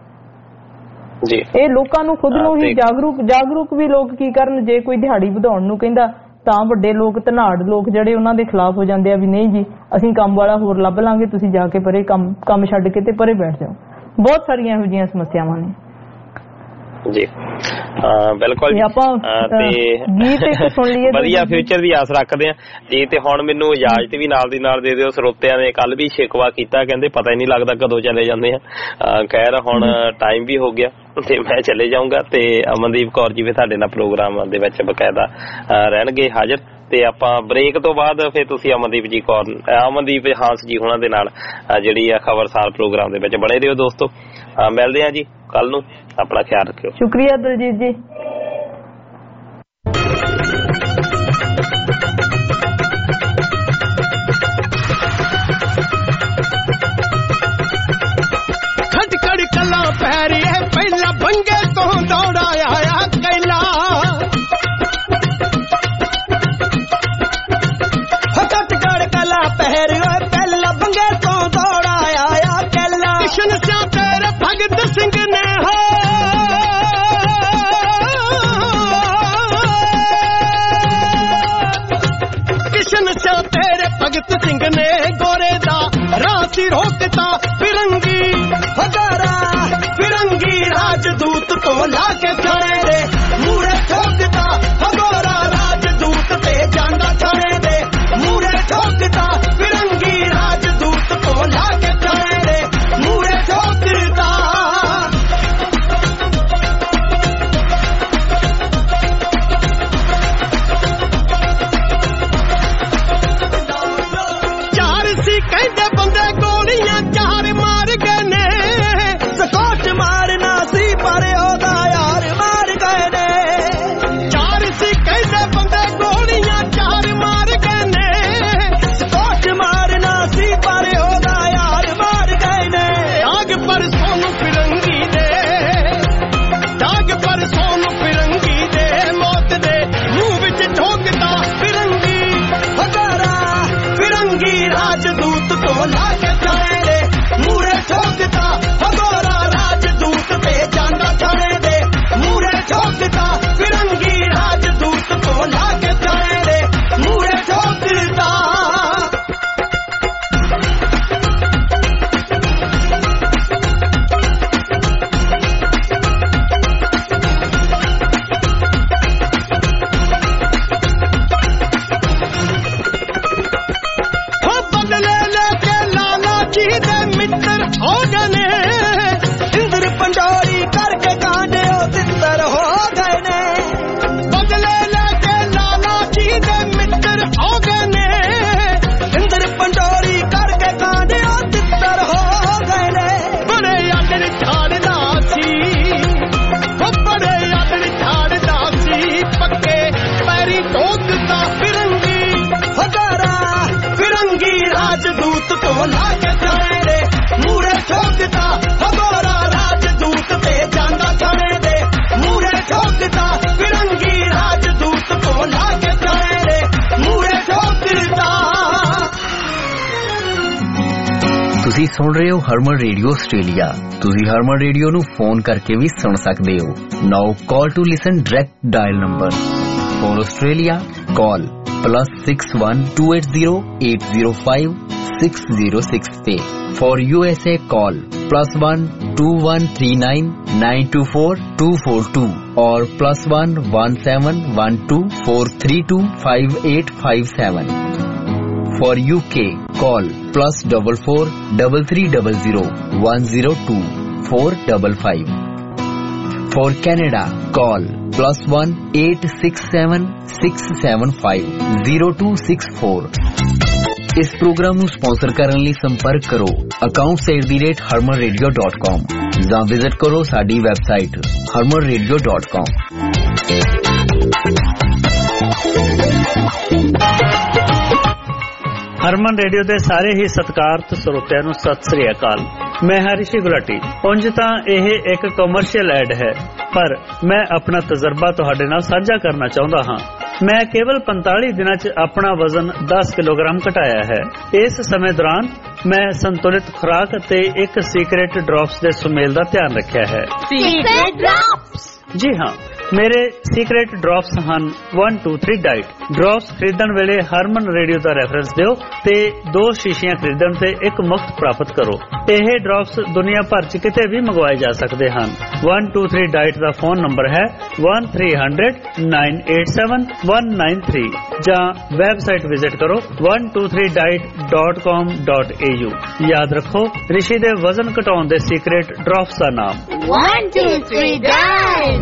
ਜੀ। ਇਹ ਲੋਕਾਂ ਨੂੰ ਖੁਦ ਨੂੰ ਹੀ ਜਾਗਰੂਕ ਵੀ ਲੋਕ ਕੀ ਕਰਨ, ਜੇ ਕੋਈ ਦਿਹਾੜੀ ਵਧਾਉਣ ਨੂੰ ਕਹਿੰਦਾ ਤਾਂ ਵੱਡੇ ਲੋਕ ਧਨਾੜ ਲੋਕ ਜਿਹੜੇ ਉਹਨਾਂ ਦੇ ਖਿਲਾਫ ਹੋ ਜਾਂਦੇ ਆ ਵੀ ਨਹੀਂ ਜੀ ਅਸੀਂ ਕੰਮ ਵਾਲਾ ਹੋਰ ਲੱਭ ਲਾਂਗੇ, ਤੁਸੀਂ ਜਾ ਕੇ ਪਰੇ ਕੰਮ ਛੱਡ ਕੇ ਤੇ ਪਰੇ ਬੈਠ ਜਾਓ। ਬਹੁਤ ਸਾਰੀਆਂ ਇਹੋ ਜਿਹੀਆਂ ਸਮੱਸਿਆਵਾਂ ਨੇ ਜੀ। ਬਿਲਕੁਲ ਤੇ ਵਧੀਆ ਫਿਊਚਰ ਦੀ ਆਸ ਰੱਖਦੇ ਆ ਜੀ। ਤੇ ਹੁਣ ਮੈਨੂੰ ਇਜਾਜ਼ਤ ਵੀ ਨਾਲ ਦੀ ਨਾਲ ਦੇ ਦਿਓ। ਸਰੋਤਿਆਂ ਨੇ ਕੱਲ ਵੀ ਸ਼ਿਕਵਾ ਕੀਤਾ, ਕਹਿੰਦੇ ਪਤਾ ਹੀ ਨਹੀਂ ਲੱਗਦਾ ਕਦੋਂ ਚਲੇ ਜਾਂਦੇ ਆ। ਖੈਰ ਹੁਣ ਟਾਈਮ ਵੀ ਹੋ ਗਿਆ ਤੇ ਮੈਂ ਚਲੇ ਜਾਊਂਗਾ ਤੇ ਅਮਨਦੀਪ ਕੌਰ ਜੀ ਵੀ ਤੁਹਾਡੇ ਨਾਲ ਪ੍ਰੋਗਰਾਮ ਦੇ ਵਿੱਚ ਬਕਾਇਦਾ ਰਹਿਣਗੇ ਹਾਜ਼ਰ। ਤੇ ਆਪਾਂ ਬ੍ਰੇਕ ਤੋਂ ਬਾਅਦ ਫਿਰ ਤੁਸੀਂ ਅਮਨਦੀਪ ਹਾਂਸ ਜੀ ਉਹਨਾਂ ਦੇ ਨਾਲ ਜਿਹੜੀ ਆ ਖਬਰਸਾਰ ਪ੍ਰੋਗਰਾਮ ਦੇ ਵਿੱਚ ਬਣੇ ਰਹੋ ਦੋਸਤੋ। ਮਿਲਦੇ ਆ ਜੀ ਕੱਲ ਨੂੰ, ਆਪਣਾ ਖਿਆਲ ਰੱਖਿਓ। ਸ਼ੁਕਰੀਆ ਦਲਜੀਤ ਜੀ। ਖਟਕੜ ਕਲਾ ਪੈਰੀ ਪਹਿਲਾ ਬੰਗੇ ਤੋਂ ਦੌੜਾਇਆ ਕੈਲਾ, ਖਟਕੜ ਕਲਾ ਪਹਿਰੀ ਪਹਿਲਾ ਬੰਗੇ ਤੋਂ ਦੌੜਾਇਆ ਕੈਲਾ। ਕਿਸ਼ਨ ਸਿਆ ਤੇਰੇ ਭਗਤ ਸਿੰਘ ਨੇ ਹੋ ਤੁਸੀਂ ਸੁਣ ਰਹੇ ਹੋ ਹਰਮਨ ਰੇਡੀਓ ਆਸਟ੍ਰੇਲੀਆ। ਤੁਸੀਂ ਹਰਮਨ ਰੇਡੀਓ ਨੂੰ ਫੋਨ ਕਰਕੇ ਵੀ ਸੁਣ ਸਕਦੇ ਹੋ। Now call to listen direct dial number for Australia call +61 280 805 606 पे। फॉर USA कॉल +1 2139 924 242 और +1 1712 432 5857। For UK call +44 3300 102 455। For Canada call +1 867 675 0264। इस प्रोग्राम ਨੂੰ ਸਪਾਂਸਰ ਕਰਨ ਲਈ ਸੰਪਰਕ ਕਰੋ accounts@harmanradio.com ਜਾਂ ਵਿਜ਼ਿਟ ਕਰੋ ਸਾਡੀ ਵੈਬਸਾਈਟ harmanradio.com। ਹਰਮਨ ਰੇਡੀਓ ਦੇ ਸਾਰੇ ਹੀ ਸਤਿਕਾਰਤ ਸਰੋਤਿਆਂ ਨੂੰ ਸਤਿ ਸ੍ਰੀ ਅਕਾਲ। ਮੈਂ ਹਰੀਸ਼ੀ ਗੁਲਾਟੀ। ਉਂਝ ਤਾਂ ਇਹ ਇੱਕ ਕਮਰਸ਼ੀਅਲ ਐਡ ਹੈ, ਪਰ ਮੈਂ ਆਪਣਾ ਤਜਰਬਾ ਤੁਹਾਡੇ ਨਾਲ ਸਾਂਝਾ ਕਰਨਾ ਚਾਹੁੰਦਾ ਹਾਂ। ਮੈਂ ਕੇਵਲ 45 ਦਿਨਾਂ 'ਚ ਆਪਣਾ ਵਜ਼ਨ 10 ਕਿਲੋਗ੍ਰਾਮ ਘਟਾਇਆ ਹੈ। ਇਸ ਸਮੇਂ ਦੌਰਾਨ ਮੈਂ ਸੰਤੁਲਿਤ ਖੁਰਾਕ ਅਤੇ ਇੱਕ ਸੀਕ੍ਰੇਟ ਡ੍ਰੌਪਸ ਦੇ ਸੁਮੇਲ ਦਾ ਧਿਆਨ ਰੱਖਿਆ ਹੈ। Secret drops? ਜੀ ਹਾਂ, ਮੇਰੇ ਸੀਕ੍ਰੇਟ ਡ੍ਰੌਪਸ ਹਨ 1 2 3 ਡਾਈਟ। ਡ੍ਰੌਪਸ ਖਰੀਦਣ ਵੇਲੇ ਹਰਮਨ ਰੇਡੀਓ ਦਾ ਰੈਫਰੈਂਸ ਦਿਓ ਤੇ 2 ਸ਼ੀਸ਼ੀਆਂ ਖਰੀਦਣ ਤੇ 1 ਮੁਫਤ ਪ੍ਰਾਪਤ ਕਰੋ। ਇਹ ਡ੍ਰੌਪਸ ਦੁਨੀਆ ਭਰ 'ਚ ਕਿਤੇ ਵੀ ਮੰਗਵਾਏ ਜਾ ਸਕਦੇ ਹਨ। 1 2 3 ਡਾਈਟ ਦਾ ਫੋਨ ਨੰਬਰ ਹੈ 1300 987 193 ਜਾਂ ਵੈਬਸਾਈਟ ਵਿਜ਼ਿਟ ਕਰੋ 123diet.com.au। ਯਾਦ ਰੱਖੋ, ਰਿਸ਼ੀ ਦੇ ਵਜ਼ਨ ਘਟਾਉਣ ਦੇ ਸੀਕ੍ਰੇਟ ਡ੍ਰੌਪਸ ਦਾ ਨਾਮ 1 2 3 ਡਾਈਟ।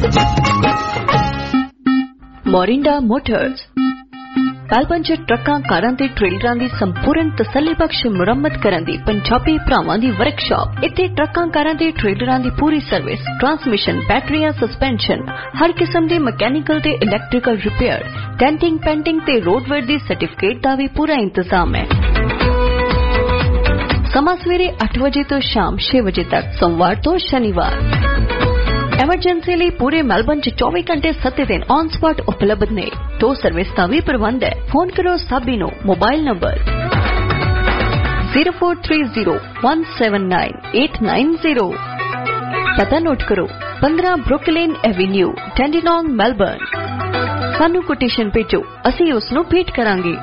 ਮੋਰਿੰਡਾ ਮੋਟਰਸ ਮੈਲਬਨ 'ਚ ਟਰੱਕਾਂ, ਕਾਰਾਂ ਤੇ ਟ੍ਰੇਲਰਾਂ ਦੀ ਸੰਪੂਰਨ ਤਸੱਲੀਬਖਸ਼ ਮੁਰੰਮਤ ਕਰਨ ਦੀ ਪੰਜਾਬੀ ਭਰਾਵਾਂ ਦੀ ਵਰਕਸ਼ਾਪ। ਇੱਥੇ ਟਰੱਕਾਂ, ਕਾਰਾਂ ਤੇ ਟ੍ਰੇਲਰਾਂ ਦੀ ਪੂਰੀ ਸਰਵਿਸ, ਟਰਾਂਸਮਿਸ਼ਨ, ਬੈਟਰੀਆਂ, ਸਸਪੈਂਸ਼ਨ, ਹਰ ਕਿਸਮ ਦੇ ਮਕੈਨੀਕਲ ਤੇ ਇਲੈਕਟ੍ਰੀਕਲ ਰਿਪੇਅਰ, ਡੈਂਟਿੰਗ, ਪੈਂਟਿੰਗ ਤੇ ਰੋਡਵੇਅਰ ਦੀ ਸਰਟੀਫਿਕੇਟ ਦਾ ਵੀ ਪੂਰਾ ਇੰਤਜ਼ਾਮ ਹੈ। ਸਮਾਂ ਸਵੇਰੇ 8 ਵਜੇ ਤੋਂ ਸ਼ਾਮ 6 ਵਜੇ ਤੱਕ, ਸੋਮਵਾਰ ਤੋਂ ਸ਼ਨੀਵਾਰ। ਐਮਰਜੈਂਸੀ ਲਈ ਪੂਰੇ ਮੈਲਬਨ 'ਚ 24 ਘੰਟੇ 7 ਦਿਨ ਔਨ ਸਪੌਟ ਉਪਲਬਧ ਨੇ। ਟੋ ਸਰਵਿਸ ਦਾ ਵੀ ਪ੍ਰਬੰਧ ਹੈ। ਫੋਨ ਕਰੋ ਸਾਬੀ ਨੂੰ। Mobile number 0430 179 890। ਪਤਾ ਨੋਟ ਕਰੋ 15 ਬਰੁਕਲਿਨ ਐਵੇਨਿਊ, ਟੈਂਡੀਨੋਂਗ, ਮੈਲਬਨ। ਸਾਨੂੰ ਕੋਟੇਸ਼ਨ ਭੇਜੋ, ਅਸੀਂ ਉਸ ਨੂੰ ਭੇਟ ਕਰਾਂਗੇ।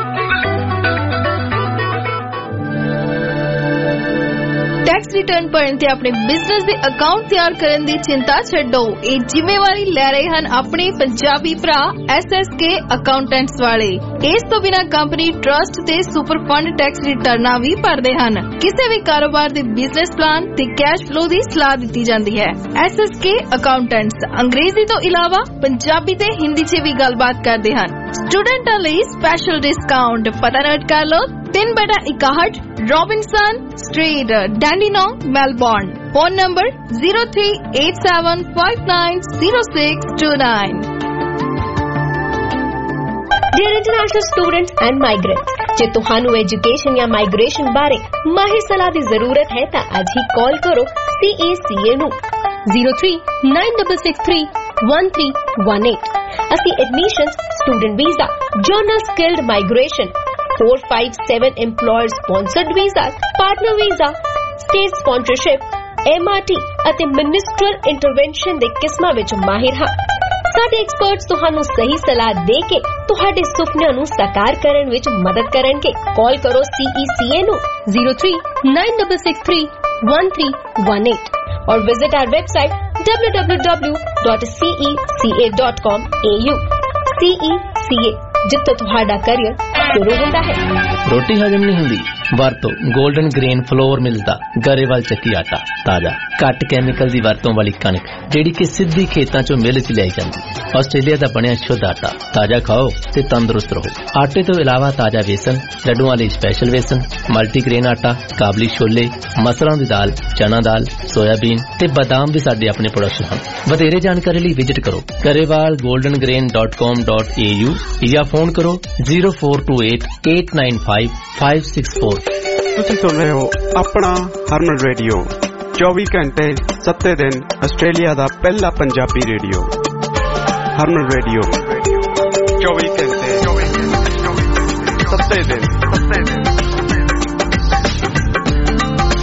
टैक्स रिटर्न भरन ते अपने बिजनेस दे अकाउंट तैयार करन दी चिंता छड्डो। ये जिम्मेवारी ले रहे हैं अपने पंजाबी भरा SSK अकाउंटेंट्स वाले। इस तो बिना कंपनी ट्रस्ट ते सुपर फंड टैक्स रिटर्ना भी भरदे हन। किसी भी कारोबार दे बिजनेस प्लान ते कैश फ्लो दी सलाह दी जाती है। SSK अकाउंटेंट्स अंग्रेजी तो इलावा पंजाबी ते हिंदी च भी गलबात करते हैं। स्टूडेंटां लई स्पेशल डिस्काउंट। पता नोट कर लो 3/61 Robinson Street, Dandenong, Melbourne. Phone number 0387590629। Dear international students and migrants, ਜੇ ਤੁਹਾਨੂੰ ਐਜੂਕੇਸ਼ਨ ਜਾਂ ਮਾਈਗ੍ਰੇਸ਼ਨ ਬਾਰੇ ਮਾਹਿਰ ਸਲਾਹ ਦੀ ਜ਼ਰੂਰਤ ਹੈ ਤਾਂ ਅੱਜ ਹੀ ਕਾਲ ਕਰੋ CACA ਨੂੰ 0396631318। ਅਸੀਂ admissions, student visa, general skilled migration, 457 employer sponsored visas, partner visa, state sponsorship, MRT ਅਤੇ ministerial intervention ਦੇ ਕਿਸਮਾਂ ਵਿੱਚ ਮਾਹਿਰ ਹਾਂ। ਸਾਡੇ ਐਕਸਪਰਟਸ ਤੁਹਾਨੂੰ ਸਹੀ ਸਲਾਹ ਦੇ ਕੇ ਤੁਹਾਡੇ ਸੁਪਨਿਆਂ ਨੂੰ ਸਾਕਾਰ ਕਰਨ ਵਿੱਚ ਮਦਦ ਕਰਨਗੇ। ਕਾਲ ਕਰੋ CECA ਨੂੰ 0396631318 और visit our website www.ceca.com.au। CECA, ਜਿੱਥੇ ਤੁਹਾਡਾ ਕੈਰੀਅਰ ਸ਼ੁਰੂ ਹੁੰਦਾ ਹੈ। ਰੋਟੀ ਹਜਮ ਨਹੀਂ ਹੁੰਦੀ? ਵਰਤੋ 골ਡਨ ਗ੍ਰੇਨ ਫਲੋਰ ਮਿਲਦਾ ਗਰੇਵਾਲ ਚੱਕੀ ਆਟਾ। ਤਾਜ਼ਾ, ਘੱਟ ਕੈਮੀਕਲ ਦੀ ਵਰਤੋਂ ਵਾਲੀ ਕਣਕ ਜਿਹੜੀ ਕਿ ਸਿੱਧੀ ਖੇਤਾਂ ਚੋਂ ਮਿਲ 'ਚ ਲਿਆਈ ਜਾਂਦੀ। ਆਸਟ੍ਰੇਲੀਆ ਦਾ ਬਣਿਆ ਸ਼ੁੱਧ ਆਟਾ। ਤਾਜ਼ਾ ਖਾਓ ਤੇ ਤੰਦਰੁਸਤ ਰਹੋ। ਆਟੇ ਤੋਂ ਇਲਾਵਾ ਤਾਜ਼ਾ ਵੇਸਣ, ਲੱਡੂਆਂ ਲਈ ਸਪੈਸ਼ਲ ਵੇਸਣ, ਮਲਟੀਗ੍ਰੇਨ ਆਟਾ, ਕਾਬਲੀ ਛੋਲੇ, ਮਸਰਾਂ ਦੀ ਦਾਲ, ਚਨਾ ਦਾਲ, ਸੋਇਆਬੀਨ ਤੇ ਬਦਾਮ ਵੀ ਸਾਡੇ ਆਪਣੇ ਪ੍ਰੋਡਕਟ ਹਨ। ਵਧੇਰੇ ਜਾਣਕਾਰੀ ਲਈ ਵਿਜ਼ਿਟ ਕਰੋ garewalgoldengrain.com.au ਜਾਂ ਫੋਨ ਕਰੋ 0428 895 564। ਤੁਸੀਂ ਸੁਣ ਰਹੇ ਹੋ ਆਪਣਾ ਹਰਮਨ ਰੇਡੀਓ, 24 ਘੰਟੇ 7 ਦਿਨ ਆਸਟ੍ਰੇਲੀਆ ਦਾ ਪਹਿਲਾ ਪੰਜਾਬੀ ਰੇਡੀਓ। ਹਰਮਨ ਰੇਡੀਓ 24 ਘੰਟੇ 7 ਦਿਨ।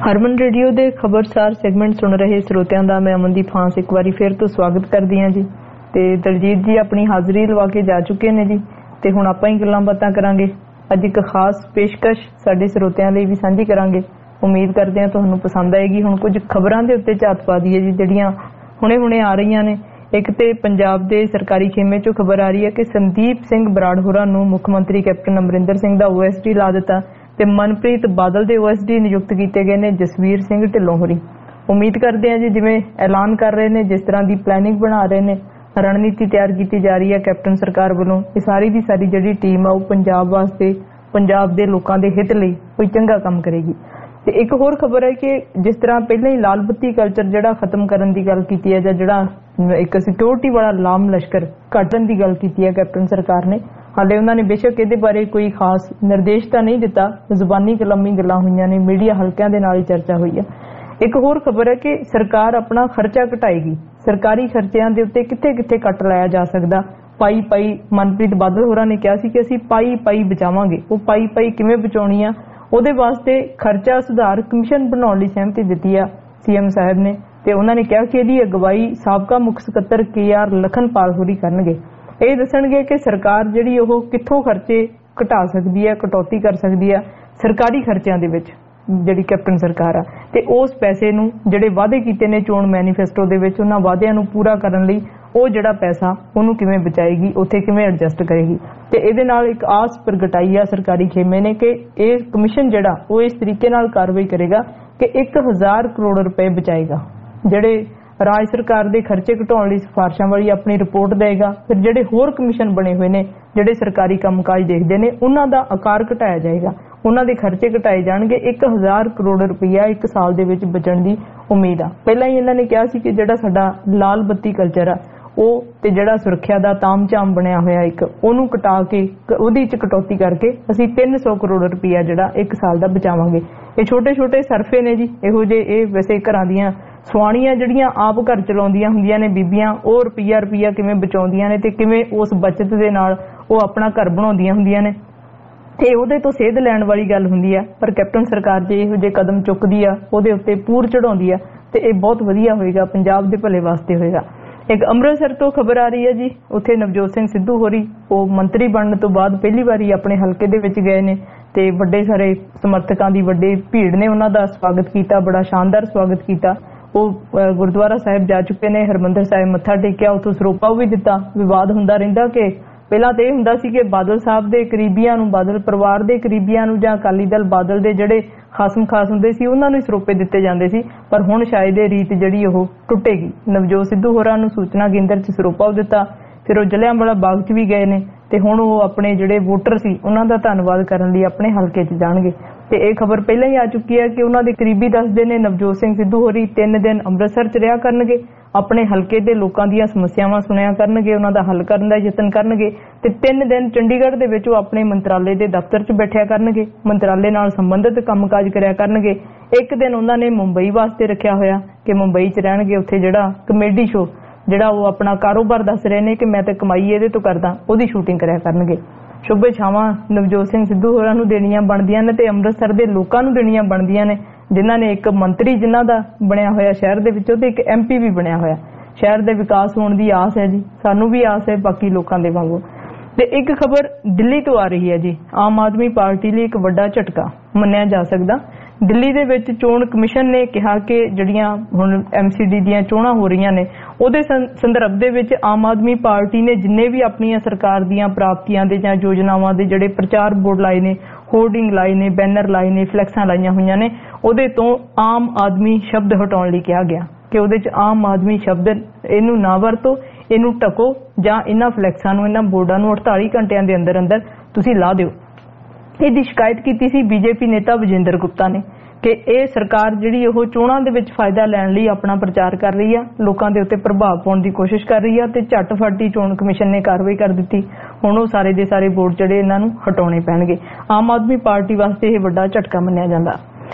ਹਰਮਨ ਰੇਡੀਓ ਦੇ ਖਬਰਸਾਰ ਸੈਗਮੈਂਟ ਸੁਣ ਰਹੇ ਸਰੋਤਿਆਂ ਦਾ ਮੈਂ ਅਮਨਦੀਪ ਹਾਂਸ ਇੱਕ ਵਾਰੀ ਫਿਰ ਤੋਂ ਸਵਾਗਤ ਕਰਦੀ ਹਾਂ ਜੀ। ਤੇ ਦਲਜੀਤ ਜੀ ਆਪਣੀ ਹਾਜ਼ਰੀ ਲਵਾ ਕੇ ਜਾ ਚੁੱਕੇ ਨੇ ਜੀ ਤੇ ਹੁਣ ਆਪਾਂ ਹੀ ਗੱਲਾਂ ਬਾਤਾਂ ਕਰਾਂਗੇ। ਅੱਜ ਇੱਕ ਖਾਸ ਪੇਸ਼ਕਸ਼ ਸਾਡੇ ਸਰੋਤਿਆਂ ਲਈ ਵੀ ਸਾਂਝੀ ਕਰਾਂਗੇ। ਉਮੀਦ ਕਰਦੇ ਹਾਂ ਤੁਹਾਨੂੰ ਪਸੰਦ ਆਏਗੀ। ਹੁਣ ਕੁਝ ਖਬਰਾਂ ਦੇ ਉੱਤੇ ਝਾਤ ਪਾ ਦਈਏ ਜੀ ਜਿਹੜੀਆਂ ਹੁਣੇ ਆ ਰਹੀਆਂ ਨੇ। ਇੱਕ ਤੇ ਪੰਜਾਬ ਦੇ ਸਰਕਾਰੀ ਖੇਮੇ 'ਚੋਂ ਖਬਰ ਆ ਰਹੀ ਹੈ ਕਿ ਸੰਦੀਪ ਸਿੰਘ ਬਰਾੜ ਹੋਰਾਂ ਨੂੰ ਮੁੱਖ ਮੰਤਰੀ ਕੈਪਟਨ ਅਮਰਿੰਦਰ ਸਿੰਘ ਦਾ OSD ਲਾ ਦਿੱਤਾ ਤੇ ਮਨਪ੍ਰੀਤ ਬਾਦਲ ਦੇ OSD ਨਿਯੁਕਤ ਕੀਤੇ ਗਏ ਨੇ ਜਸਵੀਰ ਸਿੰਘ ਢਿੱਲੋਂ ਹੋਰੀ। ਉਮੀਦ ਕਰਦੇ ਹਾਂ ਜੀ ਜਿਵੇਂ ਐਲਾਨ ਕਰ ਰਹੇ ਨੇ, ਜਿਸ ਤਰ੍ਹਾਂ ਦੀ ਪਲੈਨਿੰਗ ਬਣਾ ਰਹੇ ਨੇ, ਰਣਨੀਤੀ ਤਿਆਰ ਕੀਤੀ ਜਾ ਰਹੀ ਹੈ ਕੈਪਟਨ ਸਰਕਾਰ ਵੱਲੋਂ, ਇਹ ਸਾਰੀ ਦੀ ਸਾਰੀ ਜਿਹੜੀ ਟੀਮ ਆ ਉਹ ਪੰਜਾਬ ਵਾਸਤੇ, ਪੰਜਾਬ ਦੇ ਲੋਕਾਂ ਦੇ ਹਿੱਤ ਲਈ ਕੋਈ ਚੰਗਾ ਕੰਮ ਕਰੇਗੀ। ਤੇ ਇੱਕ ਹੋਰ ਖਬਰ ਹੈ ਕਿ ਜਿਸ ਤਰ੍ਹਾਂ ਪਹਿਲਾਂ ਹੀ ਲਾਲ ਬੱਤੀ ਕਲਚਰ ਜਿਹੜਾ ਖਤਮ ਕਰਨ ਦੀ ਗੱਲ ਕੀਤੀ ਹੈ ਜਾਂ ਜਿਹੜਾ ਇੱਕ ਸਿਕਿਉਰਿਟੀ ਵਾਲਾ ਲਾਮ ਲਸ਼ਕਰ ਘਟਣ ਦੀ ਗੱਲ ਕੀਤੀ ਹੈ ਕੈਪਟਨ ਸਰਕਾਰ ਨੇ, ਹਾਲੇ ਉਹਨਾਂ ਨੇ ਬੇਸ਼ੱਕ ਇਹਦੇ ਬਾਰੇ ਕੋਈ ਖਾਸ ਨਿਰਦੇਸ਼ ਤਾਂ ਨਹੀਂ ਦਿੱਤਾ, ਜ਼ੁਬਾਨੀ ਕਲਾਮੀ ਗੱਲਾਂ ਹੋਈਆਂ ਨੇ, ਮੀਡੀਆ ਹਲਕਿਆਂ ਦੇ ਨਾਲ ਹੀ ਚਰਚਾ ਹੋਈ ਹੈ। ਇੱਕ ਹੋਰ ਖਬਰ ਹੈ ਕਿ ਸਰਕਾਰ ਆਪਣਾ ਖਰਚਾ ਘਟਾਏਗੀ। ਸਰਕਾਰੀ ਖਰਚਿਆਂ ਦੇ ਉੱਤੇ ਕਿੱਥੇ ਕੱਟ ਲਾਇਆ ਜਾ ਸਕਦਾ, ਪਾਈ ਮਨਪ੍ਰੀਤ ਬਾਦਲ ਹੋਰਾਂ ਨੇ ਕਿਹਾ ਸੀ ਕਿ ਅਸੀਂ ਪਾਈ ਬਚਾਵਾਂਗੇ। ਉਹ ਪਾਈ ਕਿਵੇਂ ਬਚਾਉਣੀ ਆ, ਉਹਦੇ ਵਾਸਤੇ ਖਰਚਾ ਸੁਧਾਰ ਕਮਿਸ਼ਨ ਬਣਾਉਣ ਲਈ ਸਹਿਮਤੀ ਦਿੱਤੀ ਆ CM ਸਾਹਿਬ ਨੇ ਤੇ ਉਹਨਾਂ ਨੇ ਕਿਹਾ ਕਿ ਇਹਦੀ ਅਗਵਾਈ ਸਾਬਕਾ ਮੁੱਖ ਸਕੱਤਰ KR ਲਖਨਪਾਲ ਹੋਰੀ ਕਰਨਗੇ। ਇਹ ਦੱਸਣਗੇ ਕਿ ਸਰਕਾਰ ਜਿਹੜੀ ਉਹ ਕਿੱਥੋਂ ਖਰਚੇ ਘਟਾ ਸਕਦੀ ਹੈ, ਕਟੌਤੀ ਕਰ ਸਕਦੀ ਹੈ ਸਰਕਾਰੀ ਖਰਚਿਆਂ ਦੇ ਵਿੱਚ ਜਿਹੜੀ ਕੈਪਟਨ ਸਰਕਾਰ ਆ, ਤੇ ਉਸ ਪੈਸੇ ਨੂੰ ਜਿਹੜੇ ਵਾਅਦੇ ਕੀਤੇ ਨੇ ਚੋਣ ਮੈਨੀਫੈਸਟੋ ਦੇ ਵਿੱਚ ਉਹਨਾਂ ਵਾਅਦਿਆਂ ਨੂੰ ਪੂਰਾ ਕਰਨ ਲਈ ਉਹ ਜਿਹੜਾ ਪੈਸਾ ਉਹਨੂੰ ਕਿਵੇਂ ਬਚਾਏਗੀ, ਉੱਥੇ ਕਿਵੇਂ ਐਡਜਸਟ ਕਰੇਗੀ। ਤੇ ਇਹਦੇ ਨਾਲ ਇੱਕ ਆਸ ਪ੍ਰਗਟਾਈ ਆ ਸਰਕਾਰੀ ਖੇਮੇ ਨੇ ਕਿ ਇਹ ਕਮਿਸ਼ਨ ਜਿਹੜਾ ਉਹ ਇਸ ਤਰੀਕੇ ਨਾਲ ਕਾਰਵਾਈ ਕਰੇਗਾ ਕਿ 1000 ਕਰੋੜ ਰੁਪਏ ਬਚਾਏਗਾ। ਜਿਹੜੇ ਰਾਜ ਸਰਕਾਰ ਦੇ ਖਰਚੇ ਘਟਾਉਣ ਲਈ ਸਿਫਾਰਸ਼ਾਂ ਵਾਲੀ ਆਪਣੀ ਰਿਪੋਰਟ ਦੇਗਾ, ਫਿਰ ਜਿਹੜੇ ਹੋਰ ਕਮਿਸ਼ਨ ਬਣੇ ਹੋਏ ਨੇ ਜਿਹੜੇ ਸਰਕਾਰੀ ਕੰਮਕਾਜ ਦੇਖਦੇ ਨੇ ਉਹਨਾਂ ਦਾ ਆਕਾਰ ਘਟਾਇਆ ਜਾਏਗਾ, ਉਹਨਾਂ ਦੇ ਖਰਚੇ ਘਟਾਏ ਜਾਣਗੇ। 1000 ਕਰੋੜ ਰੁਪਈਆ ਇੱਕ ਸਾਲ ਦੇ ਵਿੱਚ ਬਚਣ ਦੀ ਉਮੀਦ ਆ। ਪਹਿਲਾਂ ਹੀ ਇਹਨਾਂ ਨੇ ਕਿਹਾ ਸੀ ਕਿ ਜਿਹੜਾ ਸਾਡਾ ਲਾਲ ਬੱਤੀ ਕਲਚਰ ਆ ਉਹ ਤੇ ਜਿਹੜਾ ਸੁਰੱਖਿਆ ਦਾ ਤਾਮਝਾਮ ਬਣਿਆ ਹੋਇਆ ਇੱਕ ਉਹਨੂੰ ਘਟਾ ਕੇ ਉਹਦੀ ਚ ਕਟੌਤੀ ਕਰਕੇ ਅਸੀਂ 300 ਕਰੋੜ ਰੁਪਈਆ ਜਿਹੜਾ ਇੱਕ ਸਾਲ ਦਾ ਬਚਾਵਾਂਗੇ। ਇਹ ਛੋਟੇ ਸਰਫੇ ਨੇ ਜੀ ਇਹੋ ਜਿਹੇ। ਇਹ ਵੈਸੇ ਘਰਾਂ ਦੀਆਂ ਸੁਆਣੀਆਂ ਜਿਹੜੀਆਂ ਆਪ ਘਰ ਚਲਾਉਂਦੀਆਂ ਹੁੰਦੀਆਂ ਨੇ ਬੀਬੀਆਂ, ਉਹ ਰੁਪਈਆ ਕਿਵੇਂ ਬਚਾਉਂਦੀਆਂ ਨੇ ਤੇ ਕਿਵੇਂ ਉਸ ਬਚਤ ਦੇ ਨਾਲ ਉਹ ਆਪਣਾ ਘਰ ਬਣਾਉਂਦੀਆਂ ਹੁੰਦੀਆਂ ਨੇ ਤੇ ਉਹਦੇ ਤੋਂ ਸੇਧ ਲੈਣ ਵਾਲੀ ਗੱਲ ਹੁੰਦੀ ਆ। ਪਰ ਕੈਪਟਨ ਸਰਕਾਰ ਜੇ ਇਹੋ ਜਿਹੇ ਕਦਮ ਚੁੱਕਦੀ ਆ, ਉਹਦੇ ਉੱਤੇ ਪੂਰ ਚੜਾਉਂਦੀ ਆ ਤੇ ਇਹ ਬਹੁਤ ਵਧੀਆ ਹੋਏਗਾ, ਪੰਜਾਬ ਦੇ ਭਲੇ ਵਾਸਤੇ ਹੋਏਗਾ। ਇੱਕ ਅੰਮ੍ਰਿਤਸਰ ਤੋਂ ਖਬਰ ਆ ਰਹੀ ਹੈ ਜੀ, ਉੱਥੇ ਨਵਜੋਤ ਸਿੰਘ ਸਿੱਧੂ ਹੋਰੀ ਉਹ ਮੰਤਰੀ ਬਣਨ ਤੋਂ ਬਾਅਦ ਪਹਿਲੀ ਵਾਰੀ ਆਪਣੇ ਹਲਕੇ ਦੇ ਵਿੱਚ ਗਏ ਨੇ ਤੇ ਵੱਡੇ ਸਾਰੇ ਸਮਰਥਕਾਂ ਦੀ ਵੱਡੀ ਭੀੜ ਨੇ ਉਹਨਾਂ ਦਾ ਸਵਾਗਤ ਕੀਤਾ, ਬੜਾ ਸ਼ਾਨਦਾਰ ਸਵਾਗਤ ਕੀਤਾ। ਉਹ ਗੁਰਦੁਆਰਾ ਸਾਹਿਬ ਜਾ ਚੁੱਕੇ ਨੇ, ਹਰਮੰਦਰ ਸਾਹਿਬ ਮੱਥਾ ਟੇਕਿਆ, ਉੱਥੋਂ ਸਰੋਪਾ ਵੀ ਦਿੱਤਾ। ਵਿਵਾਦ ਹੁੰਦਾ ਰਹਿੰਦਾ ਕਿ ਪਹਿਲਾਂ ਤਾਂ ਇਹ ਹੁੰਦਾ ਸੀ ਕਿ ਬਾਦਲ ਸਾਹਿਬ ਦੇ ਕਰੀਬੀਆਂ ਨੂੰ, ਬਾਦਲ ਪਰਿਵਾਰ ਦੇ ਕਰੀਬੀਆਂ ਨੂੰ ਜਾਂ ਅਕਾਲੀ ਦਲ ਬਾਦਲ ਦੇ ਜਿਹੜੇ ਖਾਸ ਹੁੰਦੇ ਸੀ ਉਹਨਾਂ ਨੂੰ ਸਰੋਪੇ ਦਿੱਤੇ ਜਾਂਦੇ ਸੀ, ਪਰ ਹੁਣ ਸ਼ਾਇਦ ਇਹ ਰੀਤ ਜਿਹੜੀ ਉਹ ਟੁੱਟੇਗੀ। ਨਵਜੋਤ ਸਿੱਧੂ ਹੋਰਾਂ ਨੂੰ ਸੂਚਨਾ ਕੇਂਦਰ 'ਚ ਸਰੋਪਾ ਦਿੱਤਾ, ਫਿਰ ਉਹ ਜਲਿਆਂਵਾਲਾ ਬਾਗ 'ਚ ਵੀ ਗਏ ਨੇ ਤੇ ਹੁਣ ਉਹ ਆਪਣੇ ਜਿਹੜੇ ਵੋਟਰ ਸੀ ਉਹਨਾਂ ਦਾ ਧੰਨਵਾਦ ਕਰਨ ਲਈ ਆਪਣੇ ਹਲਕੇ 'ਚ ਜਾਣਗੇ। ਤੇ ਇਹ ਖਬਰ ਪਹਿਲਾਂ ਹੀ ਆ ਚੁੱਕੀ ਹੈ ਕਿ ਉਹਨਾਂ ਦੇ ਕਰੀਬੀ ਦੱਸਦੇ ਨੇ ਨਵਜੋਤ ਸਿੰਘ ਸਿੱਧੂ ਹੋਰੀ 3 ਦਿਨ ਅੰਮ੍ਰਿਤਸਰ 'ਚ ਰਿਹਾ ਕਰਨਗੇ, ਆਪਣੇ ਹਲਕੇ ਦੇ ਲੋਕਾਂ ਦੀਆਂ ਸਮੱਸਿਆਵਾਂ ਸੁਣਿਆ ਕਰਨਗੇ, ਉਹਨਾਂ ਦਾ ਹੱਲ ਕਰਨ ਦਾ ਯਤਨ ਕਰਨਗੇ ਤੇ 3 ਦਿਨ ਚੰਡੀਗੜ੍ਹ ਦੇ ਵਿੱਚ ਉਹ ਆਪਣੇ ਮੰਤਰਾਲੇ ਦੇ ਦਫ਼ਤਰ 'ਚ ਬੈਠਿਆ ਕਰਨਗੇ, ਮੰਤਰਾਲੇ ਨਾਲ ਸੰਬੰਧਿਤ ਕੰਮਕਾਜ ਕਰਿਆ ਕਰਨਗੇ। ਇੱਕ ਦਿਨ ਉਹਨਾਂ ਨੇ ਮੁੰਬਈ ਵਾਸਤੇ ਰੱਖਿਆ ਹੋਇਆ ਕਿ ਮੁੰਬਈ 'ਚ ਰਹਿਣਗੇ, ਉੱਥੇ ਜਿਹੜਾ ਕਮੇਡੀ ਸ਼ੋ ਜਿਹੜਾ ਉਹ ਆਪਣਾ ਕਾਰੋਬਾਰ ਦੱਸ ਰਹੇ ਨੇ ਕਿ ਮੈਂ ਤਾਂ ਕਮਾਈ ਇਹਦੇ ਤੋਂ ਕਰਦਾ, ਉਹਦੀ ਸ਼ੂਟਿੰਗ ਕਰਿਆ ਕਰਨਗੇ। ਸ਼ੁਭ ਇਛਾਵਾਂ ਨਵਜੋਤ ਸਿੰਘ ਸਿੱਧੂ ਹੋਰਾਂ ਨੂੰ ਦੇਣੀਆਂ ਬਣਦੀਆਂ ਨੇ ਤੇ ਅੰਮ੍ਰਿਤਸਰ ਦੇ ਲੋਕਾਂ ਨੂੰ ਦੇਣੀਆਂ ਬਣਦੀਆਂ ਨੇ, ਜਿਨ੍ਹਾਂ ਨੇ ਇੱਕ ਮੰਤਰੀ ਜਿਨ੍ਹਾਂ ਦਾ ਬਣਿਆ ਹੋਇਆ ਸ਼ਹਿਰ ਦੇ ਵਿੱਚੋਂ ਤੇ ਇੱਕ MP ਵੀ ਬਣਿਆ ਹੋਇਆ। ਸ਼ਹਿਰ ਦੇ ਵਿਕਾਸ ਹੋਣ ਦੀ ਆਸ ਹੈ ਜੀ, ਸਾਨੂੰ ਵੀ ਆਸ ਹੈ ਬਾਕੀ ਲੋਕਾਂ ਦੇ ਵਾਂਗੂ। ਤੇ ਇੱਕ ਖਬਰ ਦਿੱਲੀ ਤੋਂ ਆ ਰਹੀ ਹੈ ਜੀ, ਆਮ ਆਦਮੀ ਪਾਰਟੀ ਲਈ ਇੱਕ ਵੱਡਾ ਝਟਕਾ ਮੰਨਿਆ ਜਾ ਸਕਦਾ। ਦਿੱਲੀ ਦੇ ਵਿੱਚ ਚੋਣ ਕਮਿਸ਼ਨ ਨੇ ਕਿਹਾ ਕਿ ਜਿਹੜੀਆਂ ਹੁਣ MCD ਦੀਆਂ ਚੋਣਾਂ ਹੋ ਰਹੀਆਂ ਨੇ ਉਹਦੇ ਸੰਦਰਭ ਦੇ ਵਿੱਚ ਆਮ ਆਦਮੀ ਪਾਰਟੀ ਨੇ ਜਿੰਨੇ ਵੀ ਆਪਣੀਆਂ ਸਰਕਾਰ ਦੀਆਂ ਪ੍ਰਾਪਤੀਆਂ ਦੇ ਜਾਂ ਯੋਜਨਾਵਾਂ ਦੇ ਜਿਹੜੇ ਪ੍ਰਚਾਰ ਬੋਰਡ ਲਾਏ ਨੇ, ਹੋਰਡਿੰਗ ਲਾਏ ਨੇ, ਬੈਨਰ ਲਾਏ ਨੇ, ਫਲੈਕਸਾਂ ਲਾਈਆਂ ਹੋਈਆਂ ਨੇ, ਉਹਦੇ ਤੋਂ ਆਮ ਆਦਮੀ ਸ਼ਬਦ ਹਟਾਉਣ ਲਈ ਕਿਹਾ ਗਿਆ ਕਿ ਉਹਦੇ 'ਚ ਆਮ ਆਦਮੀ ਸ਼ਬਦ ਇਹਨੂੰ ਨਾ ਵਰਤੋ, ਇਹਨੂੰ ਢਕੋ ਜਾਂ ਇਹਨਾਂ ਫਲੈਕਸਾਂ ਨੂੰ, ਇਹਨਾਂ ਬੋਰਡਾਂ ਨੂੰ 48 ਘੰਟਿਆਂ ਦੇ ਅੰਦਰ ਤੁਸੀਂ ਲਾ ਦਿਓ। ਇਹਦੀ ਸ਼ਿਕਾਇਤ ਕੀਤੀ ਸੀ BJP ਨੇਤਾ ਵਿਜੇਂਦਰ ਗੁਪਤਾ ਨੇ ਕਿ ਇਹ ਸਰਕਾਰ ਜਿਹੜੀ ਉਹ ਚੋਣਾਂ ਦੇ ਵਿੱਚ ਫਾਇਦਾ ਲੈਣ ਲਈ ਆਪਣਾ ਪ੍ਰਚਾਰ ਕਰ ਰਹੀ ਆ, ਲੋਕਾਂ ਦੇ ਉੱਤੇ ਪ੍ਰਭਾਵ ਪਾਉਣ ਦੀ ਕੋਸ਼ਿਸ਼ ਕਰ ਰਹੀ ਆ ਤੇ ਝੱਟ-ਫੱਟ ਹੀ ਚੋਣ ਕਮਿਸ਼ਨ ਨੇ ਕਾਰਵਾਈ ਕਰ ਦਿੱਤੀ। ਹੁਣ ਉਹ ਸਾਰੇ ਦੇ ਸਾਰੇ ਬੋਰਡ ਜਿਹੜੇ ਇਹਨਾਂ ਨੂੰ ਹਟਾਉਣੇ ਪੈਣਗੇ। ਆਮ ਆਦਮੀ ਪਾਰਟੀ ਵਾਸਤੇ ਇਹ ਵੱਡਾ ਝਟਕਾ ਮੰਨਿਆ ਜਾਂਦਾ।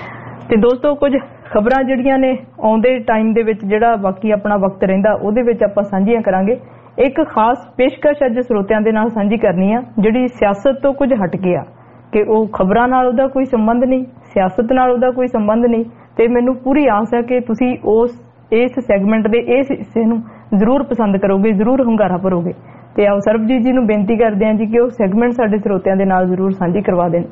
ਤੇ ਦੋਸਤੋ ਕੁਝ ਖਬਰਾਂ ਜਿਹੜੀਆਂ ਨੇ ਆਉਂਦੇ ਟਾਈਮ ਦੇ ਵਿੱਚ ਜਿਹੜਾ ਬਾਕੀ ਆਪਣਾ ਵਕਤ ਰਹਿੰਦਾ ਉਹਦੇ ਵਿੱਚ ਆਪਾਂ ਸਾਂਝੀਆਂ ਕਰਾਂਗੇ। ਇੱਕ ਖਾਸ ਪੇਸ਼ਕਸ਼ ਅੱਜ ਸਰੋਤਿਆਂ ਦੇ ਨਾਲ ਸਾਂਝੀ ਕਰਨੀ ਆ ਜਿਹੜੀ ਸਿਆਸਤ ਤੋਂ ਕੁਝ ਹਟ ਕੇ ਆ ਕਿ ਉਹ ਖਬਰਾਂ ਨਾਲ ਉਹਦਾ ਕੋਈ ਸੰਬੰਧ ਨਹੀਂ, ਸਿਆਸਤ ਨਾਲ ਉਹਦਾ ਕੋਈ ਸੰਬੰਧ ਨਹੀਂ, ਤੇ ਮੈਨੂੰ ਪੂਰੀ ਆਸ ਹੈ ਕਿ ਤੁਸੀਂ ਇਸ ਸੈਗਮੈਂਟ ਦੇ ਇਸ ਹਿੱਸੇ ਨੂੰ ਜ਼ਰੂਰ ਪਸੰਦ ਕਰੋਗੇ, ਜ਼ਰੂਰ ਹੁੰਗਾਰਾ ਭਰੋਗੇ। ਤੇ ਆਓ ਸਰਬਜੀਤ ਜੀ ਨੂੰ ਬੇਨਤੀ ਕਰਦੇ ਹਾਂ ਜੀ ਕਿ ਉਹ ਸੈਗਮੈਂਟ ਸਾਡੇ ਸਰੋਤਿਆਂ ਦੇ ਨਾਲ ਜ਼ਰੂਰ ਸਾਂਝੀ ਕਰਵਾ ਦੇਣ।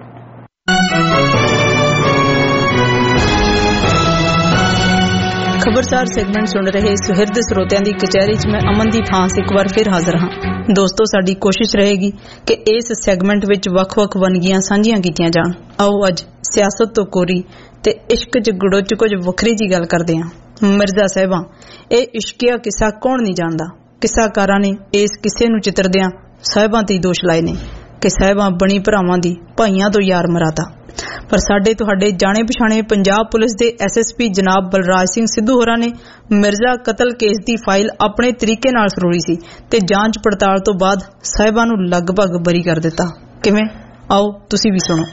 ਖਬਰਸਾਰ ਸੈਗਮੈਂਟ ਸੁਣ ਰਹੇ ਸੁਹਿਰਦ ਸਰੋਤਿਆਂ ਦੀ ਕਚਹਿਰੀ 'ਚ ਮੈਂ ਅਮਨਦੀਪ ਹਾਂਸ ਇੱਕ ਵਾਰ ਫਿਰ ਹਾਜ਼ਰ ਹਾਂ। ਦੋਸਤੋ, ਸਾਡੀ ਕੋਸ਼ਿਸ਼ ਰਹੇਗੀ ਕਿ ਇਸ ਸੈਗਮੈਂਟ ਵਿੱਚ ਵੱਖ-ਵੱਖ ਵੰਨਗੀਆਂ ਸਾਂਝੀਆਂ ਕੀਤੀਆਂ ਜਾਣ। ਆਓ ਅੱਜ ਸਿਆਸਤ ਤੋਂ ਕੋਰੀ ਤੇ ਇਸ਼ਕ 'ਚ ਗੁੜੋ 'ਚ ਕੁਝ ਵੱਖਰੀ ਜੀ ਗੱਲ ਕਰਦੇ ਹਾਂ। ਮਿਰਜ਼ਾ ਸਾਹਿਬਾਂ, ਇਹ ਇਸ਼ਕੀਆ ਕਿੱਸਾ ਕੌਣ ਨਹੀਂ ਜਾਣਦਾ। ਕਿੱਸਾਕਾਰਾਂ ਨੇ ਇਸ ਕਿੱਸੇ ਨੂੰ ਚਿੱਤਰਦਿਆਂ ਸਾਹਿਬਾਂ ਤੇ ਦੋਸ਼ ਲਾਏ ਨੇ ਕਿ ਸਾਹਿਬਾਂ ਬਣੀ ਭਰਾਵਾਂ ਦੀ ਭਾਈਆਂ ਤੋਂ ਯਾਰ ਮਰਾਤਾ। ਪਰ ਸਾਡੇ ਤੁਹਾਡੇ ਜਾਣੇ ਪਛਾਣੇ ਪੰਜਾਬ ਪੁਲਿਸ ਦੇ SSP ਜਨਾਬ ਬਲਰਾਜ ਸਿੰਘ ਸਿੱਧੂ ਹੋਰਾਂ ਨੇ ਮਿਰਜ਼ਾ ਕਤਲ ਕੇਸ ਦੀ ਫਾਈਲ ਆਪਣੇ ਤਰੀਕੇ ਨਾਲ ਫਰੋਲੀ ਸੀ ਤੇ ਜਾਂਚ ਪੜਤਾਲ ਤੋਂ ਬਾਅਦ ਸਾਹਿਬਾਂ ਨੂੰ ਲਗਭਗ ਬਰੀ ਕਰ ਦਿੱਤਾ। ਕਿਵੇਂ? ਆਓ ਤੁਸੀਂ ਵੀ ਸੁਣੋ।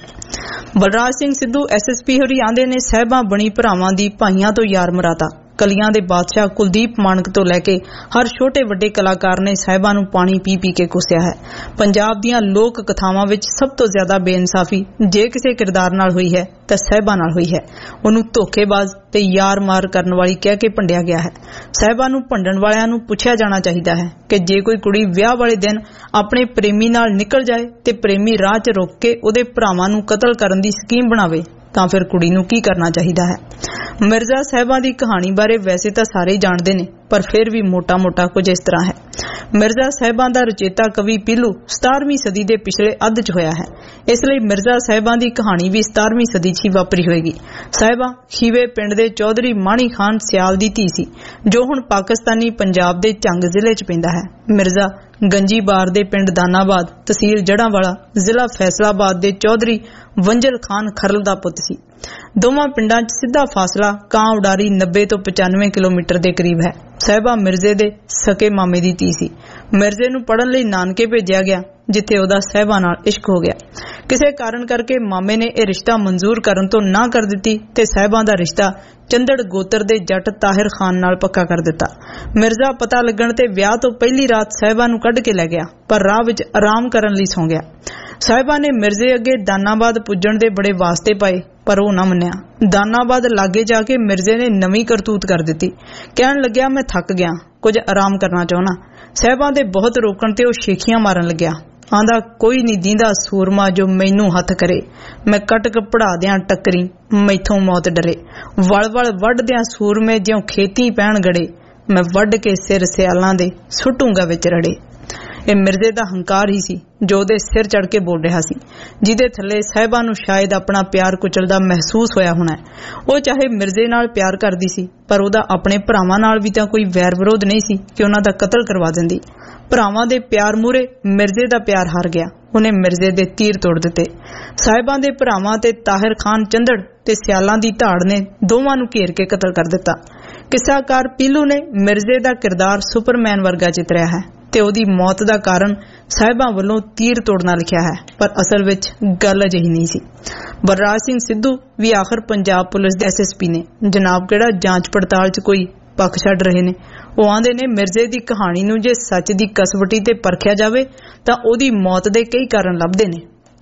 ਬਲਰਾਜ ਸਿੰਘ ਸਿੱਧੂ SSP ਹੋਰੀ ਆਂਦੇ ਨੇ ਸਾਹਿਬਾਂ ਬਣੀ ਭਰਾਵਾਂ ਦੀ ਭਾਈਆਂ ਤੋਂ ਯਾਰ ਮਰਾਤਾ। ਕਲੀਆਂ ਦੇ ਬਾਦਸ਼ਾਹ ਕੁਲਦੀਪ ਮਾਨਕ ਤੋਂ ਲੈ ਕੇ ਹਰ ਛੋਟੇ ਵੱਡੇ ਕਲਾਕਾਰ ਨੇ ਸਾਹਿਬਾਂ ਨੂੰ ਪਾਣੀ ਪੀ ਪੀ ਕੇ ਕੋਸਿਆ ਹੈ। ਪੰਜਾਬ ਦੀਆਂ ਲੋਕ ਕਥਾਵਾਂ ਵਿੱਚ ਸਭ ਤੋਂ ਜ਼ਿਆਦਾ ਬੇਇਨਸਾਫੀ ਜੇ ਕਿਸੇ ਕਿਰਦਾਰ ਨਾਲ ਹੋਈ ਹੈ ਤਾਂ ਸਾਹਿਬਾਂ ਨਾਲ ਹੋਈ ਹੈ। ਉਹਨੂੰ ਧੋਖੇਬਾਜ਼ ਤੇ ਯਾਰ ਮਾਰ ਕਰਨ ਵਾਲੀ ਕਹਿ ਕੇ ਭੰਡਿਆ ਗਿਆ ਹੈ। ਸਾਹਿਬਾਂ ਨੂੰ ਭੰਡਣ ਵਾਲਿਆਂ ਨੂੰ ਪੁੱਛਿਆ ਜਾਣਾ ਚਾਹੀਦਾ ਹੈ ਕਿ ਜੇ ਕੋਈ ਕੁੜੀ ਵਿਆਹ ਵਾਲੇ ਦਿਨ ਆਪਣੇ ਪ੍ਰੇਮੀ ਨਾਲ ਨਿਕਲ ਜਾਏ ਤੇ ਪ੍ਰੇਮੀ ਰਾਹ 'ਚ ਰੋਕ ਕੇ ਉਹਦੇ ਭਰਾਵਾਂ ਨੂੰ ਕਤਲ ਕਰਨ ਦੀ ਸਕੀਮ ਬਣਾਵੇ ਤਾਂ ਫਿਰ ਕੁੜੀ ਨੂੰ ਕੀ ਕਰਨਾ ਚਾਹੀਦਾ ਹੈ। ਮਿਰਜ਼ਾ ਸਾਹਿਬਾਂ ਦੀ ਕਹਾਣੀ ਬਾਰੇ ਵੈਸੇ ਤਾਂ ਸਾਰੇ ਜਾਣਦੇ ਨੇ, ਪਰ ਫਿਰ ਵੀ ਮੋਟਾ-ਮੋਟਾ ਕੁਝ ਇਸ ਤਰ੍ਹਾਂ ਹੈ। ਮਿਰਜ਼ਾ ਸਾਹਿਬਾਂ ਦਾ ਰਚੇਤਾ ਕਵੀ ਪੀਲੂ 17ਵੀਂ ਸਦੀ ਦੇ ਪਿਛਲੇ ਅੱਧ 'ਚ ਹੋਇਆ ਹੈ। ਇਸ ਲਈ ਮਿਰਜ਼ਾ ਸਾਹਿਬਾਂ ਦੀ ਕਹਾਣੀ ਵੀ 17ਵੀਂ ਸਦੀ 'ਚ ਹੀ ਵਾਪਰੀ ਹੋਏਗੀ। ਸਾਹਿਬਾਂ ਖੀਵੇ ਪਿੰਡ ਦੇ ਚੌਧਰੀ ਮਾਣੀ ਖਾਨ ਸਿਆਲ ਦੀ ਧੀ ਸੀ, ਜੋ ਹੁਣ ਪਾਕਿਸਤਾਨੀ ਪੰਜਾਬ ਦੇ ਝੰਗ ਜ਼ਿਲ੍ਹੇ 'ਚ ਪੈਂਦਾ ਹੈ। ਮਿਰਜ਼ਾ ਗੰਜੀਬਾਰ ਦੇ ਪਿੰਡ ਦਾਨਾਬਾਦ, ਤਹਿਸੀਲ ਜੜ੍ਹਾਂਵਾਲਾ, ਜ਼ਿਲ੍ਹਾ ਫੈਸਲਾਬਾਦ ਦੇ ਚੌਧਰੀ ਵੰਜਲ ਖਾਨ ਖਰਲ ਦਾ ਪੁੱਤ ਸੀ। ਦੋਵਾਂ ਪਿੰਡਾਂ 'ਚ ਸਿੱਧਾ ਫਾਸਲਾ ਕਾਂ ਉਡਾਰੀ 90 ਤੋਂ 95 ਕਿਲੋਮੀਟਰ ਦੇ ਕਰੀਬ ਹੈ। ਸਾਹਿਬਾਂ ਮਿਰਜ਼ੇ ਦੇ ਸਕੇ ਮਾਮੇ ਦੀ ਧੀ ਸੀ। ਮਿਰਜ਼ੇ ਨੂੰ ਪੜ੍ਹਨ ਲਈ ਨਾਨਕੇ ਭੇਜਿਆ ਗਿਆ, ਜਿੱਥੇ ਉਹਦਾ ਸਾਹਿਬਾਂ ਨਾਲ ਇਸ਼ਕ ਹੋ ਗਿਆ। ਕਿਸੇ ਕਾਰਨ ਕਰਕੇ ਮਾਮੇ ਨੇ ਇਹ ਰਿਸ਼ਤਾ ਮਨਜ਼ੂਰ ਕਰਨ ਤੋਂ ਨਾ ਕਰ ਦਿੱਤੀ ਤੇ ਸਾਹਿਬਾਂ ਦਾ ਰਿਸ਼ਤਾ ਚੰਦੜ ਗੋਤਰ ਦੇ ਜੱਟ ਤਾਹਿਰ ਖਾਨ ਨਾਲ ਪੱਕਾ ਕਰ ਦਿੱਤਾ। ਮਿਰਜ਼ਾ ਪਤਾ ਲੱਗਣ ਤੇ ਵਿਆਹ ਤੋਂ ਪਹਿਲੀ ਰਾਤ ਸਾਹਿਬਾਂ ਨੂੰ ਕੱਢ ਕੇ ਲੈ ਗਿਆ, ਪਰ ਰਾਹ ਵਿੱਚ ਆਰਾਮ ਕਰਨ ਲਈ ਸੌਂ ਗਿਆ। ਸਾਹਿਬਾਂ ਨੇ ਮਿਰਜ਼ੇ ਅੱਗੇ ਦਾਨਾਬਾਦ ਪੁੱਜਣ ਦੇ ਬੜੇ ਵਾਸਤੇ ਪਾਏ, ਪਰ ਉਹ ਨਾ ਮੰਨਿਆ। ਦਾਨਾਬਾਦ ਲਾਗੇ ਜਾ ਕੇ ਮਿਰਜ਼ੇ ਨੇ ਨਵੀਂ ਕਰਤੂਤ ਕਰ ਦਿੱਤੀ। ਕਹਿਣ ਲੱਗਿਆ, ਮੈਂ ਥੱਕ ਗਿਆ, ਕੁਝ ਆਰਾਮ ਕਰਨਾ ਚਾਹੁੰਦਾ। ਸਾਹਿਬਾਂ ਦੇ ਬਹੁਤ ਰੋਕਣ ਤੇ ਉਹ ਸ਼ੇਖੀਆਂ ਮਾਰਨ ਲੱਗਿਆ। ਆਂਦਾ, ਕੋਈ ਨਹੀਂ ਦੀਂਦਾ ਸੂਰਮਾ ਜੋ ਮੈਨੂੰ ਹੱਥ ਕਰੇ, ਮੈਂ ਕਟਕ ਪੜਾ ਦਿਆਂ ਟੱਕਰੀ, ਮੈਥੋਂ ਮੌਤ ਡਰੇ। ਵਲ-ਵਲ ਵੱਢਦਿਆਂ ਸੂਰਮੇ ਜਿਉਂ ਖੇਤੀ ਪੈਣ ਗੜੇ, ਮੈਂ ਵੱਢ ਕੇ ਸਿਰ ਸਿਆਲਾਂ ਦੇ ਸੁੱਟੂਗਾ ਵਿੱਚ ਰੜੇ। ਇਹ ਮਿਰਜ਼ੇ ਦਾ ਹੰਕਾਰ ਹੀ ਸੀ ਜੋ ਉਹਦੇ ਸਿਰ ਚੜ ਕੇ ਬੋਲ ਰਿਹਾ ਸੀ, ਜਿਹਦੇ ਥੱਲੇ ਸਾਹਿਬਾਂ ਨੂੰ ਸ਼ਾਇਦ ਆਪਣਾ ਪਿਆਰ ਕੁਚਲਦਾ ਮਹਿਸੂਸ ਹੋਇਆ ਹੋਣਾ। ਉਹ ਚਾਹੇ ਮਿਰਜ਼ੇ ਨਾਲ ਪਿਆਰ ਕਰਦੀ ਸੀ, ਪਰ ਉਹਦਾ ਆਪਣੇ ਭਰਾਵਾਂ ਨਾਲ ਵੀ ਤਾਂ ਕੋਈ ਵੈਰ ਵਿਰੋਧ ਨਹੀਂ ਸੀ ਕਿ ਉਹਨਾਂ ਦਾ ਕਤਲ ਕਰਵਾ ਦਿੰਦੀ। ਭਰਾਵਾਂ ਦੇ ਪਿਆਰ ਮੂਹਰੇ ਮਿਰਜ਼ੇ ਦਾ ਪਿਆਰ ਹਾਰ ਗਿਆ। ਉਹਨੇ ਮਿਰਜ਼ੇ ਦੇ ਤੀਰ ਤੋੜ ਦਿੱਤੇ। ਸਾਹਿਬਾਂ ਦੇ ਭਰਾਵਾਂ ਤੇ ਤਾਹਿਰ ਖਾਨ ਚੰਦੜ ਤੇ ਸਿਆਲਾਂ ਦੀ ਧਾੜ ਨੇ ਦੋਵਾਂ ਨੂੰ ਘੇਰ ਕੇ ਕਤਲ ਕਰ ਦਿੱਤਾ। ਕਿੱਸਾਕਾਰ ਪੀਲੂ ਨੇ ਮਿਰਜ਼ੇ ਦਾ ਕਿਰਦਾਰ ਸੁਪਰਮੈਨ ਵਰਗਾ ਚਿਤਰਿਆ ਹੈ ਤੇ ਉਹਦੀ ਮੌਤ ਦਾ ਕਾਰਨ ਸਾਹਿਬਾਂ ਵੱਲੋਂ ਤੀਰ ਤੋੜਨਾ ਲਿਖਿਆ ਹੈ, ਪਰ ਅਸਲ ਵਿੱਚ ਗੱਲ ਅਜਿਹੀ ਨਹੀਂ ਸੀ। ਬਲਰਾਜ ਸਿੰਘ ਸਿੱਧੂ ਵੀ ਆਖਰ ਪੰਜਾਬ ਪੁਲਿਸ ਦੇ SSP ਨੇ। ਜਨਾਬ ਕਿਹੜਾ ਜਾਂਚ ਪੜਤਾਲ 'ਚ ਕੋਈ ਪੱਖ ਛੱਡ ਰਹੇ ਨੇ। ਉਹ ਆਂਦੇ ਨੇ ਮਿਰਜ਼ੇ ਦੀ ਕਹਾਣੀ ਨੂੰ ਜੇ ਸੱਚ ਦੀ ਕਸਵਟੀ ਤੇ ਪਰਖਿਆ ਜਾਵੇ ਤਾਂ ਉਹਦੀ ਮੌਤ ਦੇ ਕਈ ਕਾਰਨ ਲੱਭਦੇ ਨੇ।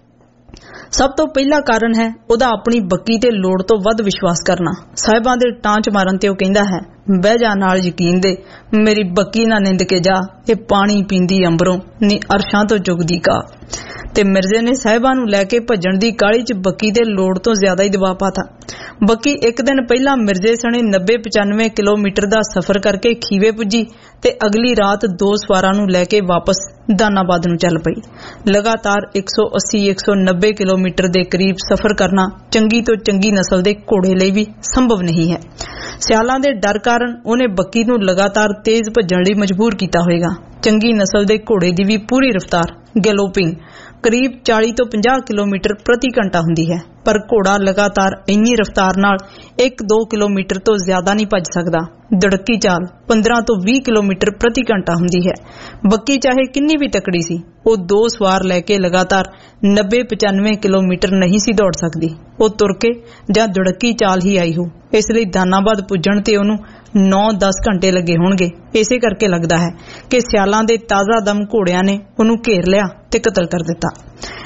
ਸਭ ਤੋਂ ਪਹਿਲਾ ਕਾਰਨ ਹੈ ਉਹਦਾ ਆਪਣੀ ਬੱਕੀ ਤੇ ਲੋੜ ਤੋਂ ਵੱਧ ਵਿਸ਼ਵਾਸ ਕਰਨਾ। ਸਾਹਿਬਾਂ ਦੇ ਟਾਂਚ ਮਾਰਨ ਤੇ ਉਹ ਕਹਿੰਦਾ ਹੈ, ਬਹਿ ਜਾ ਨਾਲ ਯਕੀਨ ਦੇ, ਮੇਰੀ ਬੱਕੀ ਨਾ ਨਿੰਦ ਕੇ ਜਾ, ਇਹ ਪਾਣੀ ਪੀਂਦੀ ਅੰਬਰੋਂ ਨੀ ਅਰਸ਼ਾਂ ਤੋਂ ਚੁਗਦੀ ਕਾ। ਤੇ ਮਿਰਜ਼ੇ ਨੇ ਸਾਹਿਬਾਂ ਨੂੰ ਲੈ ਕੇ ਭੱਜਣ ਦੀ ਕਾਹਲੀ 'ਚ ਬੱਕੀ ਦੇ ਲੋੜ ਤੋਂ ਜ਼ਿਆਦਾ ਹੀ ਦਬਾਅ ਪਾਤਾ। ਬੱਕੀ ਇੱਕ ਦਿਨ ਪਹਿਲਾਂ ਮਿਰਜ਼ੇ ਸਣੇ 90-95 ਕਿਲੋਮੀਟਰ ਦਾ ਸਫ਼ਰ ਕਰਕੇ ਖੀਵੇ ਪੁੱਜੀ ਤੇ ਅਗਲੀ ਰਾਤ 2 ਸਵਾਰਾਂ ਨੂੰ ਲੈ ਕੇ ਵਾਪਸ ਦਾਨਾਬਾਦ ਨੂੰ ਚੱਲ ਪਈ। ਲਗਾਤਾਰ 180-190 ਕਿਲੋਮੀਟਰ ਦੇ ਕਰੀਬ ਸਫ਼ਰ ਕਰਨਾ ਚੰਗੀ ਤੋਂ ਚੰਗੀ ਨਸਲ ਦੇ ਘੋੜੇ ਲਈ ਵੀ ਸੰਭਵ ਨਹੀਂ ਹੈ। ਸਿਆਲਾਂ ਦੇ ਡਰ ਕਾਰਨ ਉਹਨੇ ਬੱਕੀ ਨੂੰ ਲਗਾਤਾਰ ਤੇਜ਼ ਭੱਜਣ ਲਈ ਮਜਬੂਰ ਕੀਤਾ ਹੋਵੇਗਾ। ਚੰਗੀ ਨਸਲ ਦੇ ਘੋੜੇ ਦੀ ਵੀ ਪੂਰੀ ਰਫ਼ਤਾਰ ਗੈਲੋਪਿੰਗ ਕਰੀਬ 40 ਤੋਂ 50 ਕਿਲੋਮੀਟਰ ਪ੍ਰਤੀ ਘੰਟਾ ਹੁੰਦੀ ਹੈ, ਪਰ ਘੋੜਾ ਲਗਾਤਾਰ ਇੰਨੀ ਰਫ਼ਤਾਰ ਨਾਲ 1-2 ਕਿਲੋਮੀਟਰ ਤੋਂ ਜ਼ਿਆਦਾ ਨਹੀਂ ਭੱਜ ਸਕਦਾ। ਦੜਕੀ ਚਾਲ 15 ਤੋਂ 20 ਕਿਲੋਮੀਟਰ ਪ੍ਰਤੀ ਘੰਟਾ ਹੁੰਦੀ ਹੈ। ਬੱਕੀ ਚਾਹੇ ਕਿੰਨੀ ਵੀ ਤਕੜੀ ਸੀ, ਉਹ 2 ਸਵਾਰ ਲੈ ਕੇ ਲਗਾਤਾਰ 90-95 ਕਿਲੋਮੀਟਰ ਨਹੀਂ ਸੀ ਦੌੜ ਸਕਦੀ। ਉਹ ਤੁਰ ਕੇ ਜਾਂ ਦੜਕੀ ਚਾਲ ਹੀ ਆਈ ਹੋ। ਇਸ ਲਈ ਦਾਨਾਬਾਦ ਪੁੱਜਣ ਤੇ ਉਹਨੂੰ 9-10 ਘੰਟੇ ਲੱਗੇ ਹੋਣਗੇ। ਇਸੇ ਕਰਕੇ ਲੱਗਦਾ ਹੈ ਕਿ ਸਿਆਲਾਂ ਦੇ ਤਾਜ਼ਾ ਦਮ ਘੋੜਿਆਂ ਨੇ ਉਹਨੂੰ ਘੇਰ ਲਿਆ ਤੇ ਕਤਲ ਕਰ ਦਿੱਤਾ।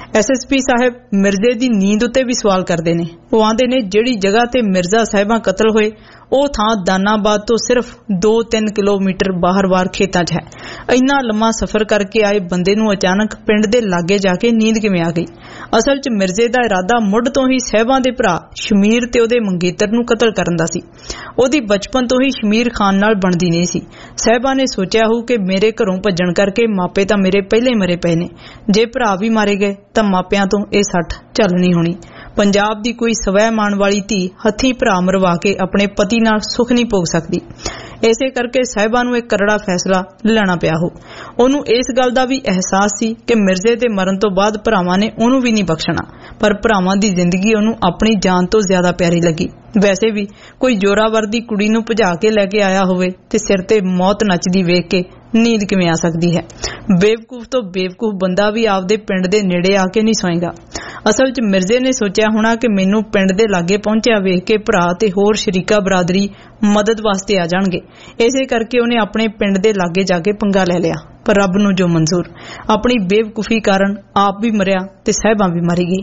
SSP ਸਾਹਿਬ ਮਿਰਜ਼ੇ ਦੀ ਨੀਂਦ ਉੱਤੇ ਵੀ ਸਵਾਲ ਕਰਦੇ ਨੇ। ਉਹ ਆਂਦੇ ਨੇ ਜਿਹੜੀ ਜਗ੍ਹਾ ਤੇ ਮਿਰਜ਼ਾ ਸਾਹਿਬਾਂ ਕਤਲ ਹੋਏ ਉਹ ਥਾਂ ਦਾਨਾਬਾਦ ਤੋਂ ਸਿਰਫ 2-3 ਕਿਲੋਮੀਟਰ ਬਾਹਰ ਖੇਤਾਂ 'ਚ ਹੈ। ਇੰਨਾ ਲੰਮਾ ਸਫ਼ਰ ਕਰਕੇ ਆਏ ਬੰਦੇ ਨੂੰ ਅਚਾਨਕ ਪਿੰਡ ਦੇ ਲਾਗੇ ਜਾ ਕੇ ਨੀਂਦ ਕਿਵੇਂ ਆ ਗਈ? ਅਸਲ 'ਚ ਮਿਰਜ਼ੇ ਦਾ ਇਰਾਦਾ ਮੁੱਢ ਤੋਂ ਹੀ ਸਾਹਿਬਾਂ ਦੇ ਭਰਾ ਸ਼ਮੀਰ ਤੇ ਉਹਦੇ ਮੰਗੇਤਰ ਨੂੰ ਕਤਲ ਕਰਨ ਦਾ ਸੀ। ਉਹਦੀ ਬਚਪਨ ਤੋਂ ਹੀ ਸ਼ਮੀਰ ਖਾਨ ਨਾਲ ਬਣਦੀ ਨਹੀਂ ਸੀ। ਸਾਹਿਬਾਂ ਨੇ ਸੋਚਿਆ ਹੋਊ ਕਿ ਮੇਰੇ ਘਰੋਂ ਭੱਜਣ ਕਰਕੇ ਮਾਪੇ ਤਾਂ ਮੇਰੇ ਪਹਿਲੇ ਮਰੇ ਪਏ ਨੇ, ਜੇ ਭਰਾ ਵੀ ਮਾਰੇ ਗਏ ਤਾਂ ਮਾਪਿਆਂ ਤੋਂ ਇਹ ਸੱਟ ਚੱਲ ਨਹੀਂ ਹੋਣੀ। ਪੰਜਾਬ ਦੀ ਕੋਈ ਸਵੈਮਾਨ ਵਾਲੀ ਧੀ ਹੱਥੀਂ ਭਰਾ ਮਰਵਾ ਕੇ ਆਪਣੇ ਪਤੀ ਨਾਲ ਸੁੱਖ ਨਹੀਂ ਭੋਗ ਸਕਦੀ। ਇਸੇ ਕਰਕੇ ਸਾਹਿਬਾਂ ਨੂੰ ਇੱਕ ਕਰੜਾ ਫੈਸਲਾ ਲੈਣਾ ਪਿਆ ਹੋ। ਉਹਨੂੰ ਇਸ ਗੱਲ ਦਾ ਵੀ ਅਹਿਸਾਸ ਸੀ ਕਿ ਮਿਰਜ਼ੇ ਦੇ ਮਰਨ ਤੋਂ ਬਾਅਦ ਭਰਾਵਾਂ ਨੇ ਉਹਨੂੰ ਵੀ ਨਹੀਂ ਬਖਸ਼ਣਾ, ਪਰ ਭਰਾਵਾਂ ਦੀ ਜ਼ਿੰਦਗੀ ਉਹਨੂੰ ਆਪਣੀ ਜਾਨ ਤੋਂ ਜ਼ਿਆਦਾ ਪਿਆਰੀ ਲੱਗੀ। ਵੈਸੇ ਵੀ ਕੋਈ ਜ਼ੋਰਾਵਰ ਦੀ ਕੁੜੀ ਨੂੰ ਭਜਾ ਕੇ ਲੈ ਕੇ ਆਇਆ ਹੋਵੇ ਤੇ ਸਿਰ ਤੇ ਮੌਤ ਨੱਚਦੀ ਵੇਖ ਕੇ ਨੀਂਦ ਕਿਵੇਂ ਆ ਸਕਦੀ ਹੈ? ਬੇਵਕੂਫ ਤੋਂ ਬੇਵਕੂਫ ਬੰਦਾ ਵੀ ਆਪਦੇ ਪਿੰਡ ਦੇ ਨੇੜੇ ਆ ਕੇ ਨਹੀਂ ਸੌਂਏਗਾ। ਅਸਲ 'ਚ ਮਿਰਜ਼ੇ ਨੇ ਸੋਚਿਆ ਹੋਣਾ ਕਿ ਮੈਨੂੰ ਪਿੰਡ ਦੇ ਲਾਗੇ ਪਹੁੰਚਿਆ ਵੇਖ ਕੇ ਭਰਾ ਤੇ ਹੋਰ ਸ਼ਰੀਕਾ ਬਰਾਦਰੀ ਮਦਦ ਵਾਸਤੇ ਆ ਜਾਣਗੇ। ਇਸੇ ਕਰਕੇ ਉਹਨੇ ਆਪਣੇ ਪਿੰਡ ਦੇ ਲਾਗੇ ਜਾ ਕੇ ਪੰਗਾ ਲੈ ਲਿਆ, ਪਰ ਰੱਬ ਨੂੰ ਜੋ ਮਨਜ਼ੂਰ। ਆਪਣੀ ਬੇਵਕੂਫੀ ਕਾਰਨ ਆਪ ਵੀ ਮਰਿਆ ਤੇ ਸਾਹਿਬਾਂ ਵੀ ਮਰੀ ਗਈ।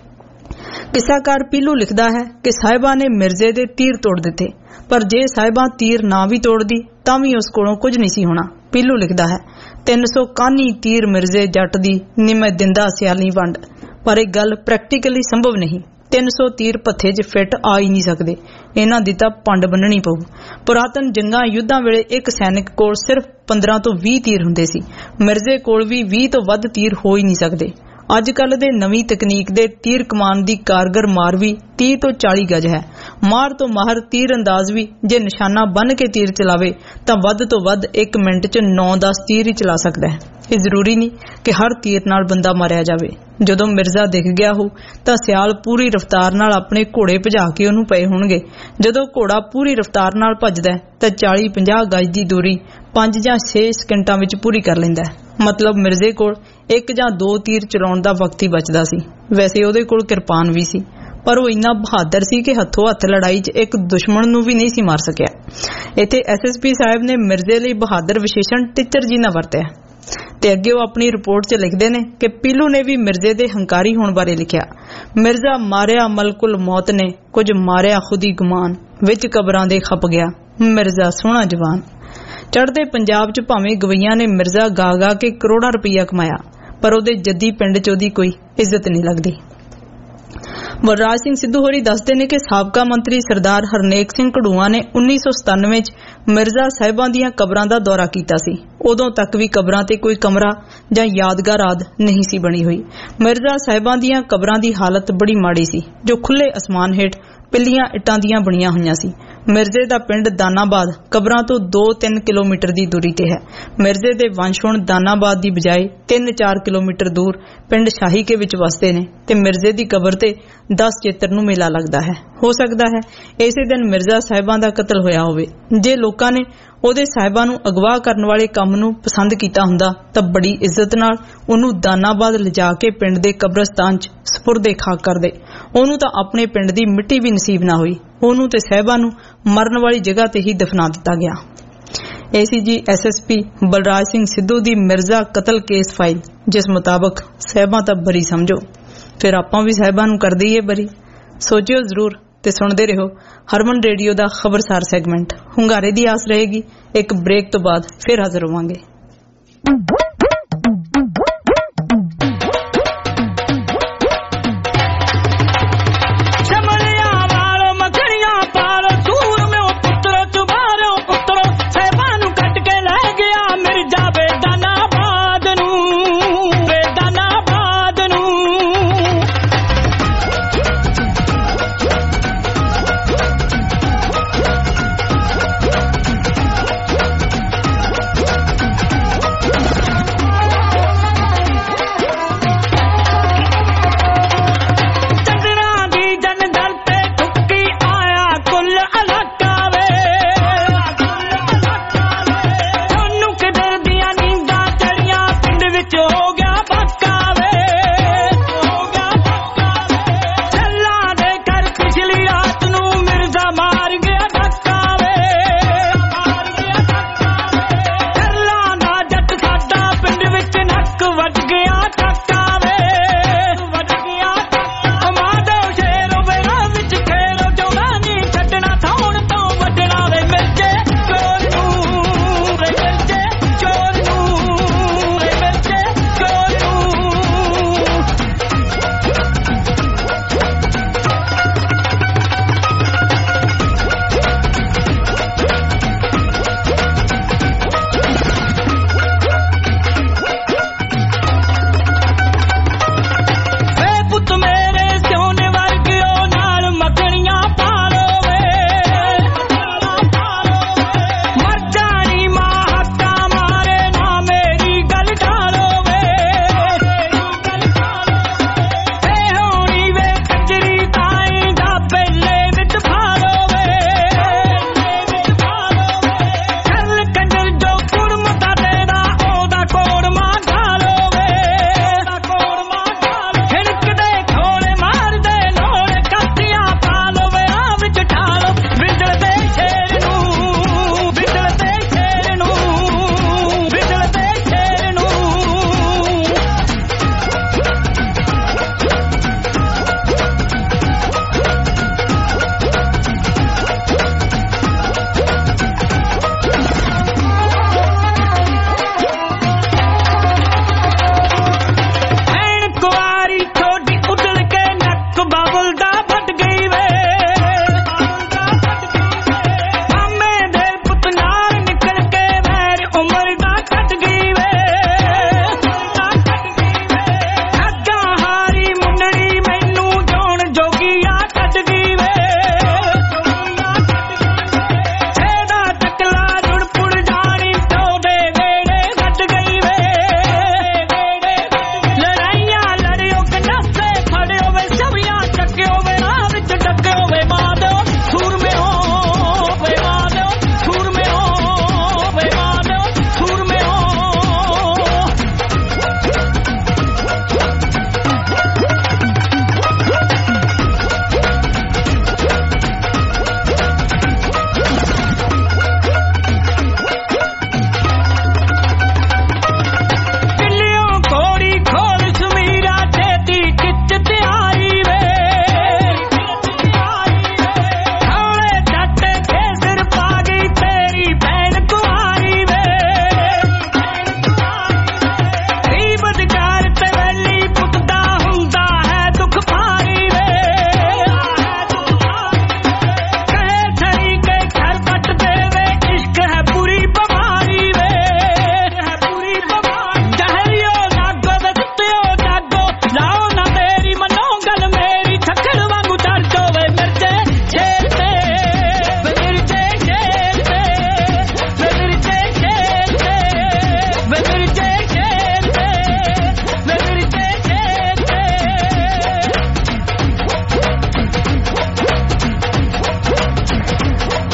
ਕਿੱਸਾਕਾਰ ਪੀਲੂ ਲਿਖਦਾ ਹੈ ਕਿ ਸਾਹਿਬਾਂ ਨੇ ਮਿਰਜ਼ੇ ਦੇ ਤੀਰ ਤੋੜ ਦਿੱਤੇ, ਪਰ ਜੇ ਸਾਹਿਬਾਂ ਤੀਰ ਨਾ ਵੀ ਤੋੜਦੀ ਤਾਂ ਵੀ ਉਸ ਕੋਲੋਂ ਕੁਝ ਨਹੀਂ ਸੀ ਹੋਣਾ। ਪੀਲੂ ਲਿਖਦਾ ਹੈ 300 ਕਾਨੀ ਤੀਰ ਮਿਰਜ਼ੇ ਜੱਟ ਦੀ ਨਿਮੇ ਦਿੰਦਾ ਸਿਆਲੀ ਵੰਡ, ਪਰ ਇਹ ਗੱਲ ਪ੍ਰੈਕਟੀਕਲੀ ਸੰਭਵ ਨਹੀਂ। 300 ਤੀਰ ਪੱਥੇ 'ਚ ਫਿੱਟ ਆ ਹੀ ਨਹੀਂ ਸਕਦੇ, ਇਹਨਾਂ ਦੀ ਤਾਂ ਪੰਡ ਬੰਨਣੀ ਪਊ। ਪੁਰਾਤਨ ਜੰਗਾਂ ਯੁੱਧਾਂ ਵੇਲੇ ਇੱਕ ਸੈਨਿਕ ਕੋਲ ਸਿਰਫ 15 ਤੋਂ 20 ਤੀਰ ਹੁੰਦੇ ਸੀ, ਮਿਰਜ਼ੇ ਕੋਲ ਵੀ 20 ਤੋਂ ਵੱਧ ਤੀਰ ਹੋ ਹੀ ਨਹੀਂ ਸਕਦੇ। ਅੱਜ ਕੱਲ ਦੇ ਨਵੀਂ ਤਕਨੀਕ ਦੇ ਤੀਰ ਕਮਾਨ ਦੀ ਕਾਰਗਰ ਮਾਰ ਵੀ 30 ਤੋਂ 40 ਗਜ ਹੈ। ਮਾਰ ਤੋਂ ਮਾਹਰ ਤੀਰ ਅੰਦਾਜ਼ ਵੀ ਜੇ ਨਿਸ਼ਾਨਾ ਬੰਨ ਕੇ ਤੀਰ ਚਲਾਵੇ ਤਾਂ ਵੱਧ ਤੋਂ ਵੱਧ 1 ਮਿੰਟ 'ਚ 9-10 ਤੀਰ ਹੀ ਚਲਾ ਸਕਦਾ ਹੈ। ਇਹ ਜ਼ਰੂਰੀ ਨਹੀਂ ਕਿ ਹਰ ਤੀਰ ਨਾਲ ਬੰਦਾ ਮਾਰਿਆ ਜਾਵੇ। ਜਦੋਂ ਮਿਰਜ਼ਾ ਦਿਖ ਗਿਆ ਹੋ ਤਾਂ ਸਿਆਲ ਪੂਰੀ ਰਫ਼ਤਾਰ ਨਾਲ ਆਪਣੇ ਘੋੜੇ ਭਜਾ ਕੇ ਉਹਨੂੰ ਪਏ ਹੋਣਗੇ। ਜਦੋਂ ਘੋੜਾ ਪੂਰੀ ਰਫ਼ਤਾਰ ਨਾਲ ਭੱਜਦਾ ਤਾਂ 40-50 ਗਜ ਦੀ ਦੂਰੀ 5 ਜਾਂ 6 ਸਕਿੰਟਾਂ ਵਿੱਚ ਪੂਰੀ ਕਰ ਲੈਂਦਾ ਹੈ। ਮਤਲਬ ਮਿਰਜ਼ੇ ਕੋਲ 1 ਜਾਂ 2 ਤੀਰ ਚਲਾਉਣ ਦਾ ਵਕਤ ਹੀ ਬਚਦਾ ਸੀ। ਵੈਸੇ ਉਹਦੇ ਕੋਲ ਕਿਰਪਾਨ ਵੀ ਸੀ, ਪਰ ਉਹ ਇੰਨਾ ਬਹਾਦਰ ਸੀ ਕਿ ਹੱਥੋਂ ਹੱਥ ਲੜਾਈ 'ਚ ਇੱਕ ਦੁਸ਼ਮਣ ਨੂੰ ਵੀ ਨਹੀਂ ਸੀ ਮਾਰ ਸਕਿਆ। ਇੱਥੇ SSP ਸਾਹਿਬ ਨੇ ਮਿਰਜ਼ੇ ਲਈ ਬਹਾਦਰ ਵਿਸ਼ੇਸ਼ਣ ਟਿੱਚਰ ਜੀ ਨਾਲ ਵਰਤਿਆ ਤੇ ਅੱਗੇ ਉਹ ਆਪਣੀ ਰਿਪੋਰਟ 'ਚ ਲਿਖਦੇ ਨੇ ਕਿ ਪੀਲੂ ਨੇ ਵੀ ਮਿਰਜ਼ੇ ਦੇ ਹੰਕਾਰੀ ਹੋਣ ਬਾਰੇ ਲਿਖਿਆ। ਮਿਰਜ਼ਾ ਮਾਰਿਆ ਮਲਕੁਲ ਮੌਤ ਨੇ, ਕੁਝ ਮਾਰਿਆ ਖੁਦੀ ਗੁਮਾਨ, ਵਿੱਚ ਕਬਰਾਂ ਦੇ ਖਪ ਗਿਆ ਮਿਰਜ਼ਾ ਸੋਹਣਾ ਜਵਾਨ। ਚੜ੍ਹਦੇ ਪੰਜਾਬ 'ਚ ਭਾਵੇਂ ਗਵਈਆਂ ਨੇ ਮਿਰਜ਼ਾ ਗਾ ਗਾ ਕੇ ਕਰੋੜਾਂ ਰੁਪਈਆ ਕਮਾਇਆ, ਪਰ ਉਹਦੇ ਜੱਦੀ ਪਿੰਡ 'ਚ ਉਹਦੀ ਕੋਈ ਇੱਜ਼ਤ ਨਹੀਂ ਲੱਗਦੀ। ਬਲਰਾਜ ਸਿੰਘ ਸਿੱਧੂ ਹੋਰੀ ਦੱਸਦੇ ਨੇ ਕਿ ਸਾਬਕਾ ਮੰਤਰੀ ਸਰਦਾਰ ਹਰਨੇਕ ਸਿੰਘ ਘੜੂਆਂ ਨੇ 1997 'ਚ ਮਿਰਜ਼ਾ ਸਾਹਿਬਾਂ ਦੀਆਂ ਕਬਰਾਂ ਦਾ ਦੌਰਾ ਕੀਤਾ ਸੀ। ਉਦੋਂ ਤੱਕ ਵੀ ਕਬਰਾਂ ਤੇ ਕੋਈ ਕਮਰਾ ਜਾਂ ਯਾਦਗਾਰ ਆਦਿ ਨਹੀਂ ਸੀ ਬਣੀ ਹੋਈ। ਮਿਰਜ਼ਾ ਸਾਹਿਬਾਂ ਦੀਆਂ ਕਬਰਾਂ ਦੀ ਹਾਲਤ ਬੜੀ ਮਾੜੀ ਸੀ, ਜੋ ਖੁੱਲੇ ਅਸਮਾਨ ਹੇਠ ਪਿੱਲੀਆਂ ਇੱਟਾਂ ਦੀਆਂ ਬਣੀਆਂ ਹੋਈਆਂ ਸੀ। ਮਿਰਜ਼ੇ ਦਾ ਪਿੰਡ ਦਾਨਾਬਾਦ ਕਬਰਾਂ ਤੋਂ 2-3 ਕਿਲੋਮੀਟਰ ਦੀ ਦੂਰੀ ਤੇ ਹੈ। ਮਿਰਜ਼ੇ ਦੇ ਵੰਸ਼ ਹੁਣ ਦਾਨਾਬਾਦ ਦੀ ਬਜਾਏ 3-4 ਕਿਲੋਮੀਟਰ ਦੂਰ ਪਿੰਡ ਸ਼ਾਹੀਕੇ ਵਿੱਚ ਵਸਦੇ ਨੇ ਤੇ ਮਿਰਜ਼ੇ ਦੀ ਕਬਰ ਤੇ 10 ਚੇਤਰ ਨੂੰ ਮੇਲਾ ਲੱਗਦਾ ਹੈ। ਹੋ ਸਕਦਾ ਹੈ ਇਸੇ ਦਿਨ ਮਿਰਜ਼ਾ ਸਾਹਿਬਾਂ ਦਾ ਕਤਲ ਹੋਇਆ ਹੋਵੇ। ਜੇ ਲੋਕਾਂ ਨੇ ਉਹਦੇ ਸਾਹਿਬਾਂ ਨੂੰ ਅਗਵਾ ਕਰਨ ਵਾਲੇ ਕੰਮ ਨੂੰ ਪਸੰਦ ਕੀਤਾ ਹੁੰਦਾ ਤਾਂ ਬੜੀ ਇੱਜ਼ਤ ਨਾਲ ਉਹਨੂੰ ਦਾਨਾਬਾਦ ਲਿਜਾ ਕੇ ਪਿੰਡ ਦੇ ਕਬਰਸਤਾਨ 'ਚ ਸਪੁਰਦੇ ਖਾਕ ਕਰਦੇ। ਉਹਨੂੰ ਤਾਂ ਆਪਣੇ ਪਿੰਡ ਦੀ ਮਿੱਟੀ ਵੀ ਨਸੀਬ ਨਾ ਹੋਈ। ਉਹਨੂੰ ਤੇ ਸਾਹਿਬਾਂ ਨੂੰ ਮਰਨ ਵਾਲੀ ਜਗ੍ਹਾ ਤੇ ਹੀ ਦਫਨਾ ਦਿੱਤਾ ਗਿਆ। ACG SSP ਬਲਰਾਜ ਸਿੰਘ ਸਿੱਧੂ ਦੀ ਮਿਰਜ਼ਾ ਕਤਲ ਕੇਸ ਫਾਈਲ, ਜਿਸ ਮੁਤਾਬਕ ਸਾਹਿਬਾਂ ਤਾਂ ਬਰੀ ਸਮਝੋ, ਫਿਰ ਆਪਾਂ ਵੀ ਸਾਹਿਬਾਂ ਨੂੰ ਕਰ ਦਈਏ ਬਰੀ। ਸੋਚਿਓ ਜ਼ਰੂਰ ਤੇ ਸੁਣਦੇ ਰਹੋ ਹਰਮਨ ਰੇਡੀਓ ਦਾ ਖਬਰਸਾਰ ਸੈਗਮੈਂਟ। ਹੁੰਗਾਰੇ ਦੀ ਆਸ ਰਹੇਗੀ। ਇੱਕ ਬ੍ਰੇਕ ਤੋਂ ਬਾਅਦ ਫਿਰ ਹਾਜ਼ਰ ਹੋਵਾਂਗੇ।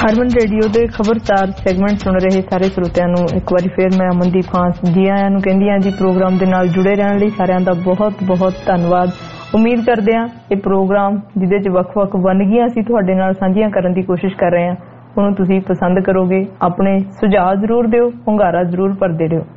ਹਰਮਨ ਰੇਡੀਓ ਦੇ ਖਬਰਸਾਰ ਸੈਗਮੈਂਟ ਸੁਣ ਰਹੇ ਸਾਰੇ ਸਰੋਤਿਆਂ ਨੂੰ ਇੱਕ ਵਾਰੀ ਫੇਰ ਮੈਂ ਅਮਨਦੀਪ ਹਾਂਸ ਜੀ ਆਇਆਂ ਨੂੰ ਕਹਿੰਦੀ ਹਾਂ ਜੀ। ਪ੍ਰੋਗਰਾਮ ਦੇ ਨਾਲ ਜੁੜੇ ਰਹਿਣ ਲਈ ਸਾਰਿਆਂ ਦਾ ਬਹੁਤ ਬਹੁਤ ਧੰਨਵਾਦ। ਉਮੀਦ ਕਰਦੇ ਹਾਂ ਇਹ ਪ੍ਰੋਗਰਾਮ ਜਿਹਦੇ 'ਚ ਵੱਖ-ਵੱਖ ਵੰਨਗੀਆਂ ਅਸੀਂ ਤੁਹਾਡੇ ਨਾਲ ਸਾਂਝੀਆਂ ਕਰਨ ਦੀ ਕੋਸ਼ਿਸ਼ ਕਰ ਰਹੇ ਹਾਂ ਉਹਨੂੰ ਤੁਸੀਂ ਪਸੰਦ ਕਰੋਗੇ। ਆਪਣੇ ਸੁਝਾਅ ਜ਼ਰੂਰ ਦਿਓ, ਹੁੰਗਾਰਾ ਜ਼ਰੂਰ ਭਰਦੇ ਰਹੋ।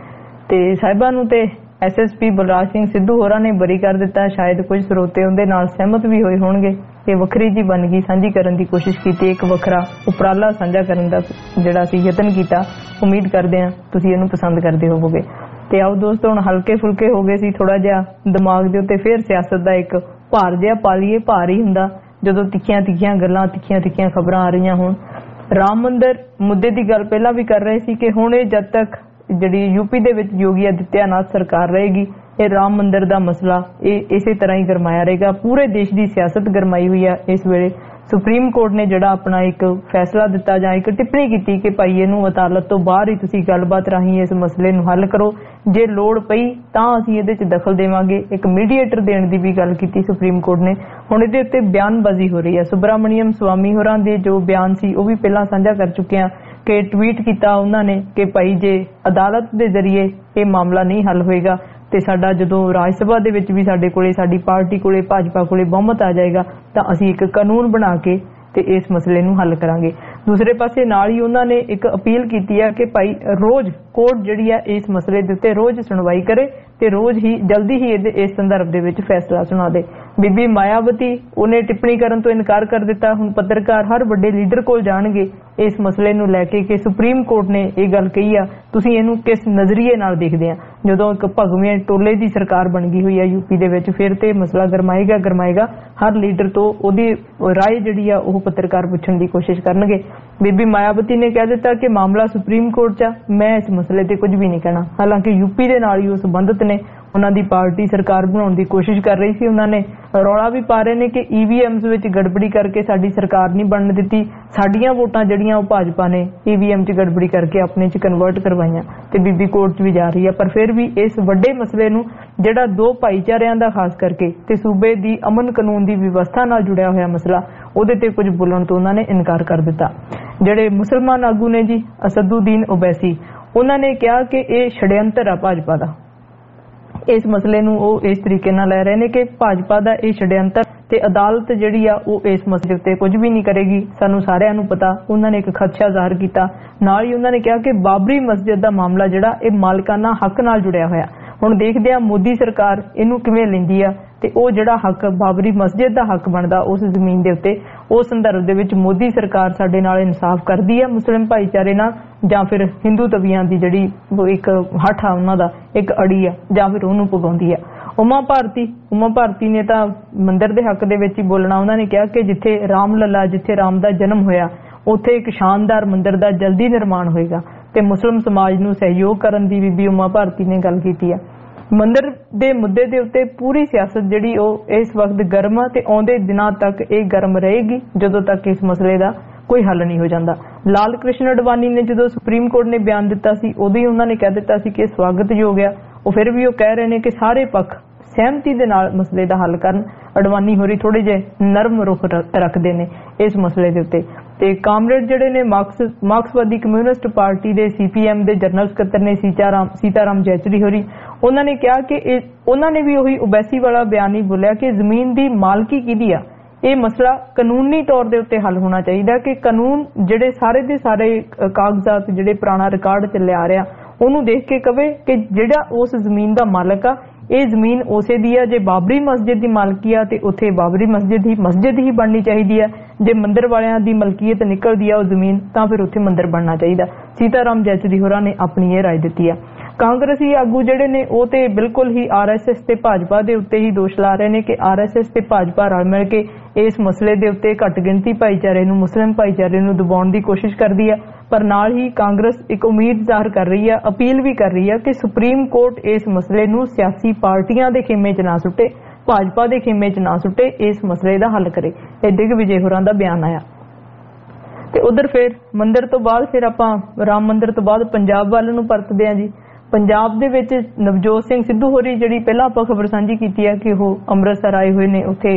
ਤੇ ਸਾਹਿਬਾਂ ਨੂੰ ਤੇ SSP ਬਲਰਾਜ ਸਿੰਘ ਸਿੱਧੂ ਹੋਰਾਂ ਨੇ ਬਰੀ ਕਰ ਦਿੱਤਾ। ਸ਼ਾਇਦ ਕੁਝ ਸਰੋਤੇ ਉਹਦੇ ਨਾਲ ਸਹਿਮਤ ਵੀ ਹੋਏ ਹੋਣਗੇ। ਇਹ ਵੱਖਰੀ ਜੀ ਵੰਨਗੀ ਸਾਂਝੀ ਕਰਨ ਦੀ ਕੋਸ਼ਿਸ਼ ਕੀਤੀ, ਇੱਕ ਵੱਖਰਾ ਉਪਰਾਲਾ ਸਾਂਝਾ ਕਰਨ ਦਾ ਜਿਹੜਾ ਅਸੀਂ ਯਤਨ ਕੀਤਾ। ਉਮੀਦ ਕਰਦੇ ਹਾਂ ਤੁਸੀਂ ਇਹਨੂੰ ਪਸੰਦ ਕਰਦੇ ਹੋਵੋਗੇ। ਤੇ ਆਓ ਦੋਸਤੋ, ਹੁਣ ਹਲਕੇ ਫੁਲਕੇ ਹੋ ਗਏ ਸੀ ਥੋੜਾ ਜਿਹਾ ਦਿਮਾਗ ਦੇ ਉੱਤੇ, ਫਿਰ ਸਿਆਸਤ ਦਾ ਇੱਕ ਭਾਰ ਜਿਹਾ ਪਾ ਲਈਏ। ਭਾਰ ਹੀ ਹੁੰਦਾ ਜਦੋਂ ਤਿੱਖੀਆਂ ਗੱਲਾਂ, ਤਿੱਖੀਆਂ ਖਬਰਾਂ ਆ ਰਹੀਆਂ ਹੋਣ। ਰਾਮ ਮੰਦਿਰ ਮੁੱਦੇ ਦੀ ਗੱਲ ਪਹਿਲਾਂ ਵੀ ਕਰ ਰਹੇ ਸੀ ਕਿ ਹੁਣ ਇਹ ਜਦ ਤੱਕ ਜਿਹੜੀ ਯੂਪੀ ਦੇ ਵਿੱਚ ਯੋਗੀ ਆਦਿੱਤਿਆਨਾਥ ਸਰਕਾਰ ਰਹੇਗੀ, ਇਹ ਰਾਮ ਮੰਦਿਰ ਦਾ ਮਸਲਾ ਇਹ ਇਸੇ ਤਰ੍ਹਾਂ ਹੀ ਗਰਮਾਇਆ ਰਹੇਗਾ। ਪੂਰੇ ਦੇਸ਼ ਦੀ ਸਿਆਸਤ ਗਰਮਾਈ ਹੋਈ ਆ ਇਸ ਵੇਲੇ। ਸੁਪਰੀਮ ਕੋਰਟ ਨੇ ਜਿਹੜਾ ਆਪਣਾ ਇੱਕ ਫੈਸਲਾ ਦਿੱਤਾ ਜਾਂ ਇੱਕ ਟਿੱਪਣੀ ਕੀਤੀ ਕਿ ਭਾਈ ਇਹਨੂੰ ਅਦਾਲਤ ਤੋਂ ਬਾਹਰ ਹੀ ਤੁਸੀਂ ਗੱਲਬਾਤ ਰਾਹੀਂ ਇਸ ਮਸਲੇ ਨੂੰ ਹੱਲ ਕਰੋ, ਜੇ ਲੋੜ ਪਈ ਤਾਂ ਅਸੀਂ ਇਹਦੇ 'ਚ ਦਖਲ ਦੇਵਾਂਗੇ। ਇੱਕ ਮੀਡੀਏਟਰ ਦੇਣ ਦੀ ਵੀ ਗੱਲ ਕੀਤੀ ਸੁਪਰੀਮ ਕੋਰਟ ਨੇ। ਹੁਣ ਇਹਦੇ ਉੱਤੇ ਬਿਆਨਬਾਜ਼ੀ ਹੋ ਰਹੀ ਹੈ। ਸੁਬਰਾਮਣੀਅਮ ਸਵਾਮੀ ਹੋਰਾਂ ਦੇ ਜੋ ਬਿਆਨ ਸੀ ਉਹ ਵੀ ਪਹਿਲਾਂ ਸਾਂਝਾ ਕਰ ਚੁੱਕੇ ਹਾਂ ਕਿ ਟਵੀਟ ਕੀਤਾ ਉਹਨਾਂ ਨੇ ਕਿ ਭਾਈ ਜੇ ਅਦਾਲਤ ਦੇ ਜ਼ਰੀਏ ਇਹ ਮਾਮਲਾ ਨਹੀਂ ਹੱਲ ਹੋਏਗਾ ਤੇ ਸਾਡਾ ਜਦੋਂ ਰਾਜ ਸਭਾ ਦੇ ਵਿੱਚ ਵੀ ਸਾਡੇ ਕੋਲੇ, ਸਾਡੀ ਪਾਰਟੀ ਕੋਲੇ, ਭਾਜਪਾ ਕੋਲੇ ਬਹੁਮਤ ਆ ਜਾਏਗਾ ਤਾਂ ਅਸੀਂ ਇੱਕ ਕਾਨੂੰਨ ਬਣਾ ਕੇ ਤੇ ਇਸ ਮਸਲੇ ਨੂੰ ਹੱਲ ਕਰਾਂਗੇ। ਦੂਸਰੇ ਪਾਸੇ ਨਾਲ ਹੀ ਉਹਨਾਂ ਨੇ ਇੱਕ ਅਪੀਲ ਕੀਤੀ ਹੈ ਕਿ ਭਾਈ ਰੋਜ਼ ਕੋਰਟ ਜਿਹੜੀ ਹੈ ਇਸ ਮਸਲੇ ਦੇ ਉੱਤੇ ਰੋਜ਼ ਸੁਣਵਾਈ ਕਰੇ ਤੇ ਰੋਜ਼ ਹੀ ਜਲਦੀ ਹੀ ਇਸ ਸੰਦਰਭ ਦੇ ਵਿੱਚ ਫੈਸਲਾ ਸੁਣਾ ਦੇ। ਬੀਬੀ ਮਾਇਆਵਤੀ ਉਹਨੇ ਟਿੱਪਣੀ ਕਰਨ ਤੋਂ ਇਨਕਾਰ ਕਰ ਦਿੱਤਾ। ਹੁਣ ਪੱਤਰਕਾਰ ਹਰ ਵੱਡੇ ਲੀਡਰ ਕੋਲ ਜਾਣਗੇ ਇਸ ਮਸਲੇ ਨੂੰ ਲੈ ਕੇ ਕਿ ਸੁਪਰੀਮ ਕੋਰਟ ਨੇ ਇਹ ਗੱਲ ਕਹੀ ਆ, ਤੁਸੀਂ ਇਹਨੂੰ ਕਿਸ ਨਜ਼ਰੀਏ ਨਾਲ ਦੇਖਦੇ ਆ। ਜਦੋਂ ਇੱਕ ਭਗਵੇਂ ਟੋਲੇ ਦੀ ਸਰਕਾਰ ਬਣ ਗਈ ਹੋਈ ਹੈ ਯੂਪੀ ਦੇ ਵਿੱਚ, ਫਿਰ ਤੇ ਮਸਲਾ ਗਰਮਾਏਗਾ। ਹਰ ਲੀਡਰ ਤੋਂ ਉਹਦੀ ਰਾਏ ਜਿਹੜੀ ਆ ਉਹ ਪੱਤਰਕਾਰ ਪੁੱਛਣ ਦੀ ਕੋਸ਼ਿਸ਼ ਕਰਨਗੇ। ਬੀਬੀ ਮਾਇਆਵਤੀ ਨੇ ਕਹਿ ਦਿੱਤਾ ਕਿ ਮਾਮਲਾ ਸੁਪਰੀਮ ਕੋਰਟ 'ਚ ਆ, ਮੈਂ ਇਸ ਮਸਲੇ ਤੇ ਕੁਝ ਵੀ ਨਹੀਂ ਕਹਿਣਾ। ਹਾਲਾਂਕਿ ਯੂਪੀ ਦੇ ਨਾਲ ਹੀ ਉਹ ਸੰਬੰਧਿਤ ਨੇ, ਉਹਨਾਂ ਦੀ ਪਾਰਟੀ ਸਰਕਾਰ ਬਣਾਉਣ ਦੀ ਕੋਸ਼ਿਸ਼ ਕਰ ਰਹੀ ਸੀ। ਉਹਨਾਂ ਨੇ ਰੌਲਾ ਵੀ ਪਾ ਰਹੇ ਨੇ ਕਿ EVMs ਵਿੱਚ ਗੜਬੜੀ ਕਰਕੇ ਸਾਡੀ ਸਰਕਾਰ ਨਹੀਂ ਬਣਨ ਦਿੱਤੀ, ਸਾਡੀਆਂ ਵੋਟਾਂ ਜਿਹੜੀਆਂ ਉਹ ਭਾਜਪਾ ਨੇ EVM 'ਚ ਗੜਬੜੀ ਕਰਕੇ ਆਪਣੇ 'ਚ ਕਨਵਰਟ ਕਰਵਾਈਆਂ ਤੇ ਬੀਬੀ ਕੋਰਟ 'ਚ ਵੀ ਜਾ ਰਹੀ ਹੈ। ਪਰ ਫਿਰ ਵੀ ਇਸ ਵੱਡੇ ਮਸਲੇ ਨੂੰ ਜਿਹੜਾ ਦੋ ਭਾਈਚਾਰਿਆਂ ਦਾ ਖਾਸ ਕਰਕੇ ਤੇ ਸੂਬੇ ਦੀ ਅਮਨ ਕਾਨੂੰਨ ਦੀ ਵਿਵਸਥਾ ਨਾਲ ਜੁੜਿਆ ਹੋਇਆ ਮਸਲਾ, ਉਹਦੇ ਤੇ ਕੁਝ ਬੋਲਣ ਤੋਂ ਉਹਨਾਂ ਨੇ ਇਨਕਾਰ ਕਰ ਦਿੱਤਾ। ਜਿਹੜੇ ਮੁਸਲਮਾਨ ਆਗੂ ਨੇ ਜੀ ਅਸਦੁਦੀਨ ਓਵੈਸੀ, ਉਹਨਾਂ ਨੇ ਕਿਹਾ ਕਿ ਇਹ ਛੜਯੰਤਰ ਆ ਭਾਜਪਾ ਦਾ। ਇਸ ਮਸਲੇ ਨੂੰ ਉਹ ਇਸ ਤਰੀਕੇ ਨਾਲ ਲੈ ਰਹੇ ਨੇ ਕਿ ਭਾਜਪਾ ਦਾ ਇਹ ਛੜਯੰਤਰ ਤੇ ਅਦਾਲਤ ਜਿਹੜੀ ਆ ਉਹ ਇਸ ਮਸਲੇ ਉੱਤੇ ਕੁਝ ਵੀ ਨਹੀਂ ਕਰੇਗੀ, ਸਾਨੂੰ ਸਾਰਿਆਂ ਨੂੰ ਪਤਾ। ਉਹਨਾਂ ਨੇ ਇੱਕ ਖਦਸ਼ਾ ਜ਼ਾਹਰ ਕੀਤਾ। ਨਾਲ ਹੀ ਉਹਨਾਂ ਨੇ ਕਿਹਾ ਕਿ ਬਾਬਰੀ ਮਸਜਿਦ ਦਾ ਮਾਮਲਾ ਜਿਹੜਾ ਇਹ ਮਾਲਕਾਨਾ ਹੱਕ ਨਾਲ ਜੁੜਿਆ ਹੋਇਆ। ਹੁਣ ਦੇਖਦੇ ਆ ਮੋਦੀ ਸਰਕਾਰ ਇਹਨੂੰ ਕਿਵੇਂ ਲੈਂਦੀ ਆ ਤੇ ਉਹ ਜਿਹੜਾ ਹੱਕ ਬਾਬਰੀ ਮਸਜਿਦ ਦਾ ਹੱਕ ਬਣਦਾ ਉਸ ਜ਼ਮੀਨ ਦੇ ਉੱਤੇ, ਉਸ ਸੰਦਰਭ ਦੇ ਵਿੱਚ ਮੋਦੀ ਸਰਕਾਰ ਸਾਡੇ ਨਾਲ ਇਨਸਾਫ ਕਰਦੀ ਆ ਮੁਸਲਿਮ ਭਾਈਚਾਰੇ ਨਾਲ, ਜਾਂ ਫਿਰ ਹਿੰਦੂ ਤਵੀਆਂ ਦੀ ਜਿਹੜੀ ਇੱਕ ਹੱਠ ਆ ਉਹਨਾਂ ਦਾ ਇੱਕ ਅੜੀ ਆ, ਜਾਂ ਫਿਰ ਉਹਨੂੰ ਪਗਾਉਂਦੀ ਆ। ਉਮਾ ਭਾਰਤੀ ਨੇ ਤਾਂ ਮੰਦਿਰ ਦੇ ਹੱਕ ਦੇ ਵਿੱਚ ਹੀ ਬੋਲਣਾ। ਉਹਨਾਂ ਨੇ ਕਿਹਾ ਕਿ ਜਿੱਥੇ ਰਾਮ ਲੱਲਾ, ਜਿੱਥੇ ਰਾਮ ਦਾ ਜਨਮ ਹੋਇਆ, ਉੱਥੇ ਇੱਕ ਸ਼ਾਨਦਾਰ ਮੰਦਿਰ ਦਾ ਜਲਦੀ ਨਿਰਮਾਣ ਹੋਏਗਾ ਤੇ ਮੁਸਲਿਮ ਸਮਾਜ ਨੂੰ ਸਹਿਯੋਗ ਕਰਨ ਦੀ ਬੀਬੀ ਉਮਾ ਭਾਰਤੀ ਨੇ ਗੱਲ ਕੀਤੀ ਆ। ਮੰਦਿਰ ਦੇ ਮੁੱਦੇ ਦੇ ਉੱਤੇ ਪੂਰੀ ਸਿਆਸਤ ਜਿਹੜੀ ਉਹ ਇਸ ਵਕਤ ਗਰਮ ਆ ਤੇ ਆਉਂਦੇ ਦਿਨਾਂ ਤੱਕ ਇਹ ਗਰਮ ਰਹੇਗੀ ਜਦੋਂ ਤੱਕ ਇਸ ਮਸਲੇ ਦਾ ਕੋਈ ਹੱਲ ਨਹੀਂ ਹੋ ਜਾਂਦਾ। ਲਾਲ ਕ੍ਰਿਸ਼ਨ ਅਡਵਾਨੀ ਨੇ ਜਦੋਂ ਸੁਪਰੀਮ ਕੋਰਟ ਨੇ ਬਿਆਨ ਦਿੱਤਾ ਸੀ ਉਦੋਂ ਹੀ ਉਹਨਾਂ ਨੇ ਕਹਿ ਦਿੱਤਾ ਸੀ ਕਿ ਇਹ ਸਵਾਗਤਯੋਗ ਆ। ਉਹ ਫਿਰ ਵੀ ਉਹ ਕਹਿ ਰਹੇ ਨੇ ਕਿ ਸਾਰੇ ਪੱਖ ਸਹਿਮਤੀ ਦੇ ਨਾਲ ਮਸਲੇ ਦਾ ਹੱਲ ਕਰਨ। ਅਡਵਾਨੀ ਹੋਰੀ ਥੋੜੇ ਜਿਹੇ ਨਰਮ ਰੁਖ ਰੱਖਦੇ ਨੇ ਇਸ ਮਸਲੇ ਦੇ ਉੱਤੇ। ਤੇ ਕਾਮਰੇਡ ਜਿਹੜੇ ਨੇ ਮਾਰਕਸਵਾਦੀ ਕਮਿਊਨਿਸਟ ਪਾਰਟੀ ਦੇ CPM ਦੇ ਜਨਰਲ ਸਕੱਤਰ ਨੇ ਸੀਤਾਰਾਮ ਜੈਚਰੀ ਹੋਰੀ, ਉਹਨਾਂ ਨੇ ਕਿਹਾ ਕਿ ਉਹਨਾਂ ਨੇ ਵੀ ਉਹੀ ਓਵੈਸੀ ਵਾਲਾ ਬਿਆਨ ਹੀ ਬੋਲਿਆ ਕਿ ਜ਼ਮੀਨ ਦੀ ਮਾਲਕੀ ਕਿਹਦੀ ਆ, ਇਹ ਮਸਲਾ ਕਾਨੂੰਨੀ ਤੌਰ ਦੇ ਉੱਤੇ ਹੱਲ ਹੋਣਾ ਚਾਹੀਦਾ ਕਿ ਕਾਨੂੰਨ ਜਿਹੜੇ ਸਾਰੇ ਦੇ ਸਾਰੇ ਕਾਗਜ਼ਾਤ ਜਿਹੜੇ ਪੁਰਾਣਾ ਰਿਕਾਰਡ ਚੱਲਿਆ ਆ ਰਿਹਾ ਉਹਨੂੰ ਦੇਖ ਕੇ ਕਵੇ ਕਿ ਜਿਹੜਾ ਉਸ ਜ਼ਮੀਨ ਦਾ ਮਾਲਕ ਆ ਇਹ ਜ਼ਮੀਨ ਉਸੇ ਦੀ ਆ। ਜੇ ਬਾਬਰੀ ਮਸਜਿਦ ਦੀ ਮਾਲਕੀ ਆ ਤੇ ਉੱਥੇ ਬਾਬਰੀ ਮਸਜਿਦ ਹੀ ਬਣਨੀ ਚਾਹੀਦੀ ਆ। ਜੇ ਮੰਦਿਰ ਵਾਲਿਆਂ ਦੀ ਮਲਕੀਅਤ ਨਿਕਲਦੀ ਆ ਉਹ ਜ਼ਮੀਨ ਤਾਂ ਫਿਰ ਉੱਥੇ ਮੰਦਿਰ ਬਣਨਾ ਚਾਹੀਦਾ। ਸੀਤਾਰਾਮ ਜੈਚਰੀ ਹੋਰਾਂ ਨੇ ਆਪਣੀ ਇਹ ਰਾਏ ਦਿੱਤੀ ਆ। ਕਾਂਗਰਸੀ ਆਗੂ ਜਿਹੜੇ ਨੇ ਉਹ ਤੇ ਬਿਲਕੁਲ ਹੀ RSS ਤੇ ਭਾਜਪਾ ਦੇ ਉੱਤੇ ਹੀ ਦੋਸ਼ ਲਾ ਰਹੇ ਨੇ ਕਿ RSS ਤੇ ਭਾਜਪਾ ਰਲ ਮਿਲ ਕੇ ਇਸ ਮਸਲੇ ਦੇ ਉੱਤੇ ਘੱਟ ਗਿਣਤੀ ਭਾਈਚਾਰੇ ਨੂੰ, ਮੁਸਲਿਮ ਭਾਈਚਾਰੇ ਨੂੰ ਦਬਾਉਣ ਦੀ ਕੋਸ਼ਿਸ਼ ਕਰਦੀ ਆ। ਪਰ ਨਾਲ ਹੀ ਕਾਂਗਰਸ ਇੱਕ ਉਮੀਦ ਜ਼ਾਹਰ ਕਰ ਰਹੀ ਆ, ਅਪੀਲ ਵੀ ਕਰ ਰਹੀ ਆ ਕਿ ਸੁਪਰੀਮ ਕੋਰਟ ਇਸ ਮਸਲੇ ਨੂੰ ਸਿਆਸੀ ਪਾਰਟੀਆਂ ਦੇ ਖੇਮੇ 'ਚ ਨਾ ਸੁੱਟੇ, ਭਾਜਪਾ ਦੇ ਖੇਮੇ 'ਚ ਨਾ ਸੁੱਟੇ, ਇਸ ਮਸਲੇ ਦਾ ਹੱਲ ਕਰੇ। ਇਹ ਦਿਗਵਿਜੇ ਹੋਰਾਂ ਦਾ ਬਿਆਨ ਆਇਆ। ਤੇ ਉਧਰ ਫਿਰ ਮੰਦਿਰ ਤੋਂ ਬਾਅਦ ਫਿਰ ਆਪਾਂ ਰਾਮ ਮੰਦਿਰ ਤੋਂ ਬਾਅਦ ਪੰਜਾਬ ਵੱਲ ਨੂੰ ਪਰਤਦੇ ਆ ਜੀ। ਪੰਜਾਬ ਦੇ ਵਿੱਚ ਨਵਜੋਤ ਸਿੰਘ ਸਿੱਧੂ ਹੋਰੀ ਜਿਹੜੀ ਪਹਿਲਾਂ ਆਪਾਂ ਖਬਰ ਸਾਂਝੀ ਕੀਤੀ ਹੈ ਕਿ ਉਹ ਅੰਮ੍ਰਿਤਸਰ ਆਏ ਹੋਏ ਨੇ, ਉੱਥੇ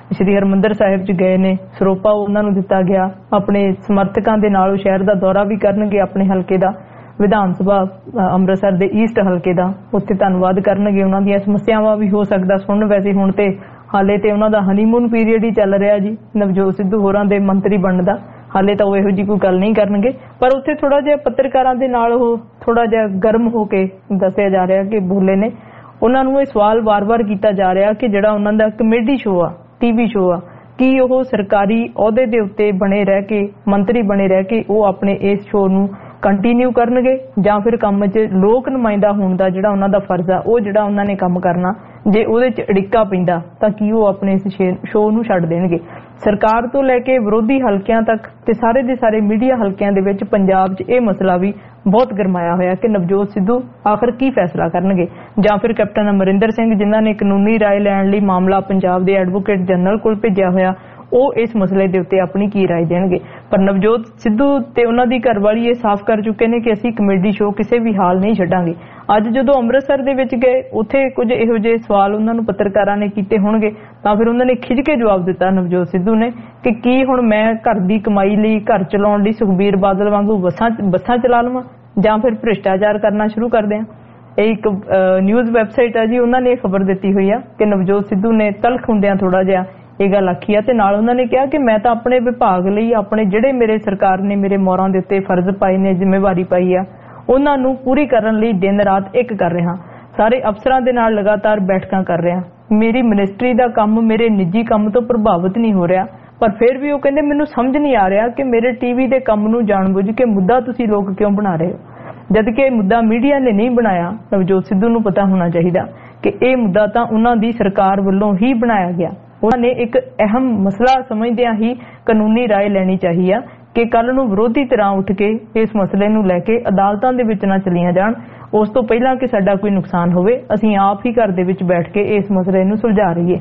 ਸ਼੍ਰੀ ਹਰਿਮੰਦਰ ਸਾਹਿਬ 'ਚ ਗਏ ਨੇ, ਸਰੋਪਾ ਉਹਨਾਂ ਨੂੰ ਦਿੱਤਾ ਗਿਆ। ਆਪਣੇ ਸਮਰਥਕਾਂ ਦੇ ਨਾਲ ਉਹ ਸ਼ਹਿਰ ਦਾ ਦੌਰਾ ਵੀ ਕਰਨਗੇ, ਆਪਣੇ ਹਲਕੇ ਦਾ, ਵਿਧਾਨ ਸਭਾ ਅੰਮ੍ਰਿਤਸਰ ਦੇ ਈਸਟ ਹਲਕੇ ਦਾ, ਉੱਥੇ ਧੰਨਵਾਦ ਕਰਨਗੇ। ਉਹਨਾਂ ਦੀਆਂ ਸਮੱਸਿਆਵਾਂ ਵੀ ਹੋ ਸਕਦਾ ਸੁਣਨ। ਵੈਸੇ ਹੁਣ ਤੇ ਹਾਲੇ ਤੇ ਉਹਨਾਂ ਦਾ ਹਨੀਮੂਨ ਪੀਰੀਅਡ ਹੀ ਚੱਲ ਰਿਹਾ ਜੀ, ਨਵਜੋਤ ਸਿੱਧੂ ਹੋਰਾਂ ਦੇ ਮੰਤਰੀ ਬਣਨ ਦਾ। ਹਾਲੇ ਤਾਂ ਉਹ ਇਹੋ ਜਿਹੀ ਕੋਈ ਗੱਲ ਨਹੀਂ ਕਰਨਗੇ, ਪਰ ਉੱਥੇ ਥੋੜਾ ਜਿਹਾ ਪੱਤਰਕਾਰਾਂ ਦੇ ਨਾਲ ਉਹ ਥੋੜਾ ਜਿਹਾ ਗਰਮ ਹੋ ਕੇ ਦੱਸਿਆ ਜਾ ਰਿਹਾ ਕਿ ਬੋਲੇ ਨੇ। ਉਹਨਾਂ ਨੂੰ ਇਹ ਸਵਾਲ ਵਾਰ-ਵਾਰ ਕੀਤਾ ਜਾ ਰਿਹਾ ਕਿ ਜਿਹੜਾ ਉਹਨਾਂ ਦਾ ਕਮੇਡੀ ਸ਼ੋਅ ਆ, ਟੀਵੀ ਸ਼ੋਅ ਆ, ਕੀ ਉਹ ਸਰਕਾਰੀ ਅਹੁਦੇ ਦੇ ਉੱਤੇ ਬਣੇ ਰਹਿ ਕੇ, ਮੰਤਰੀ ਬਣੇ ਰਹਿ ਕੇ ਉਹ ਆਪਣੇ ਇਸ ਸ਼ੋਅ ਨੂੰ ਕੰਟੀਨਿਊ ਕਰਨਗੇ ਜਾਂ ਫਿਰ ਕੰਮ 'ਚ ਲੋਕ ਨੁਮਾਇੰਦਾ ਹੋਣ ਦਾ ਜਿਹੜਾ ਉਹਨਾਂ ਦਾ ਫਰਜ਼ ਆ ਉਹ ਜਿਹੜਾ ਉਹਨਾਂ ਨੇ ਕੰਮ ਕਰਨਾ, ਜੇ ਉਹਦੇ 'ਚ ਅੜਿੱਕਾ ਪੈਂਦਾ ਤਾਂ ਕੀ ਉਹ ਆਪਣੇ ਇਸ ਸ਼ੋਅ ਨੂੰ ਛੱਡ ਦੇਣਗੇ। ਸਰਕਾਰ ਤੋਂ ਲੈ ਕੇ ਵਿਰੋਧੀ ਹਲਕਿਆਂ ਤੱਕ ਤੇ ਸਾਰੇ ਦੇ ਸਾਰੇ ਮੀਡੀਆ ਹਲਕਿਆਂ ਦੇ ਵਿੱਚ ਪੰਜਾਬ 'ਚ ਇਹ ਮਸਲਾ ਵੀ ਬਹੁਤ ਗਰਮਾਇਆ ਹੋਇਆ ਕਿ ਨਵਜੋਤ ਸਿੱਧੂ ਆਖਰ ਕੀ ਫੈਸਲਾ ਕਰਨਗੇ, ਜਾਂ ਫਿਰ ਕੈਪਟਨ ਅਮਰਿੰਦਰ ਸਿੰਘ ਜਿਨ੍ਹਾਂ ਨੇ ਕਾਨੂੰਨੀ ਰਾਏ ਲੈਣ ਲਈ ਮਾਮਲਾ ਪੰਜਾਬ ਦੇ ਐਡਵੋਕੇਟ ਜਨਰਲ ਕੋਲ ਭੇਜਿਆ ਹੋਇਆ, ਉਹ ਇਸ ਮਸਲੇ ਦੇ ਉੱਤੇ ਆਪਣੀ ਕੀ ਰਾਏ ਦੇਣਗੇ। ਪਰ ਨਵਜੋਤ ਸਿੱਧੂ ਤੇ ਉਹਨਾਂ ਦੀ ਘਰਵਾਲੀ ਇਹ ਸਾਫ਼ ਕਰ ਚੁੱਕੇ ਨੇ ਕਿ ਅਸੀਂ ਕਮੇਡੀ ਸ਼ੋਅ ਕਿਸੇ ਵੀ ਹਾਲ ਨਹੀਂ ਛੱਡਾਂਗੇ। ਅੱਜ ਜਦੋਂ ਅੰਮ੍ਰਿਤਸਰ ਦੇ ਵਿੱਚ ਗਏ, ਉੱਥੇ ਕੁਝ ਇਹੋ ਜਿਹੇ ਸਵਾਲ ਉਹਨਾਂ ਨੂੰ ਪੱਤਰਕਾਰਾਂ ਨੇ ਕੀਤੇ ਹੋਣਗੇ ਤਾਂ ਫਿਰ ਉਹਨਾਂ ਨੇ ਖਿੱਚ ਕੇ ਜਵਾਬ ਦਿੱਤਾ ਨਵਜੋਤ ਸਿੱਧੂ ਨੇ ਕਿ ਕੀ ਹੁਣ ਮੈਂ ਘਰ ਦੀ ਕਮਾਈ ਲਈ, ਘਰ ਚਲਾਉਣ ਲਈ ਸੁਖਬੀਰ ਬਾਦਲ ਵਾਂਗੂ ਬੱਸਾਂ ਚਲਾ ਲਵਾਂ ਜਾਂ ਫਿਰ ਭ੍ਰਿਸ਼ਟਾਚਾਰ ਕਰਨਾ ਸ਼ੁਰੂ ਕਰ ਦਿਆਂ। ਇਹ ਇੱਕ ਨਿਊਜ਼ ਵੈਬਸਾਈਟ ਆ ਜੀ, ਉਹਨਾਂ ਨੇ ਖਬਰ ਦਿੱਤੀ ਹੋਈ ਆ ਕਿ ਨਵਜੋਤ ਸਿੱਧੂ ਨੇ ਤਲਖ ਹੁੰਦਿਆਂ ਥੋੜਾ ਜਿਹਾ ਇਹ ਗੱਲ ਆਖੀ ਆ ਤੇ ਨਾਲ ਉਹਨਾਂ ਨੇ ਕਿਹਾ ਕਿ ਮੈਂ ਤਾਂ ਆਪਣੇ ਵਿਭਾਗ ਲਈ, ਆਪਣੇ ਜਿਹੜੇ ਮੇਰੇ ਸਰਕਾਰ ਨੇ ਮੇਰੇ ਮੋਹਰਾਂ ਦੇ ਉੱਤੇ ਫਰਜ਼ ਪਾਏ ਨੇ, ਜ਼ਿੰਮੇਵਾਰੀ ਪਾਈ ਆ, ਉਹਨਾਂ ਨੂੰ ਪੂਰੀ ਕਰਨ ਲਈ ਦਿਨ ਰਾਤ ਇੱਕ ਕਰ ਰਿਹਾ। ਸਾਰੇ ਅਫਸਰਾਂ ਦੇ ਨਾਲ ਲਗਾਤਾਰ ਬੈਠਕਾਂ ਕਰ ਰਿਹਾ। ਮੇਰੀ ਮਿਨਿਸਟਰੀ ਦਾ ਕੰਮ ਮੇਰੇ ਨਿੱਜੀ ਕੰਮ ਤੋਂ ਪ੍ਰਭਾਵਿਤ ਨਹੀਂ ਹੋ ਰਿਹਾ, ਪਰ ਫਿਰ ਵੀ ਉਹ ਕਹਿੰਦੇ ਮੈਨੂੰ ਸਮਝ ਨਹੀਂ ਆ ਰਿਹਾ ਕਿ ਮੇਰੇ ਟੀਵੀ ਦੇ ਕੰਮ ਨੂੰ ਜਾਣਬੁੱਝ ਕੇ ਮੁੱਦਾ ਤੁਸੀਂ ਲੋਕ ਕਿਉਂ ਬਣਾ ਰਹੇ ਹੋ, ਜਦ ਕਿ ਇਹ ਮੁੱਦਾ ਮੀਡੀਆ ਨੇ ਨਹੀਂ ਬਣਾਇਆ। ਨਵਜੋਤ ਸਿੱਧੂ ਨੂੰ ਪਤਾ ਹੋਣਾ ਚਾਹੀਦਾ ਕਿ ਇਹ ਮੁੱਦਾ ਤਾਂ ਉਹਨਾਂ ਦੀ ਸਰਕਾਰ ਵੱਲੋਂ ਹੀ ਬਣਾਇਆ ਗਿਆ। ਉਹਨਾਂ ਨੇ ਇੱਕ ਅਹਿਮ ਮਸਲਾ ਸਮਝਦਿਆਂ ਹੀ ਕਾਨੂੰਨੀ ਰਾਏ ਲੈਣੀ ਚਾਹੀਦੀ ਆ ਕਿ ਕੱਲ ਨੂੰ ਵਿਰੋਧੀ ਧਿਰਾਂ ਉੱਠ ਕੇ ਇਸ ਮਸਲੇ ਨੂੰ ਲੈ ਕੇ ਅਦਾਲਤਾਂ ਦੇ ਵਿੱਚ ਨਾ ਚਲੀਆਂ ਜਾਣ, ਉਸ ਤੋਂ ਪਹਿਲਾਂ ਕਿ ਸਾਡਾ ਕੋਈ ਨੁਕਸਾਨ ਹੋਵੇ, ਅਸੀਂ ਆਪ ਹੀ ਘਰ ਦੇ ਵਿੱਚ ਬੈਠ ਕੇ ਇਸ ਮਸਲੇ ਨੂੰ ਸੁਲਝਾ ਰਹੀਏ।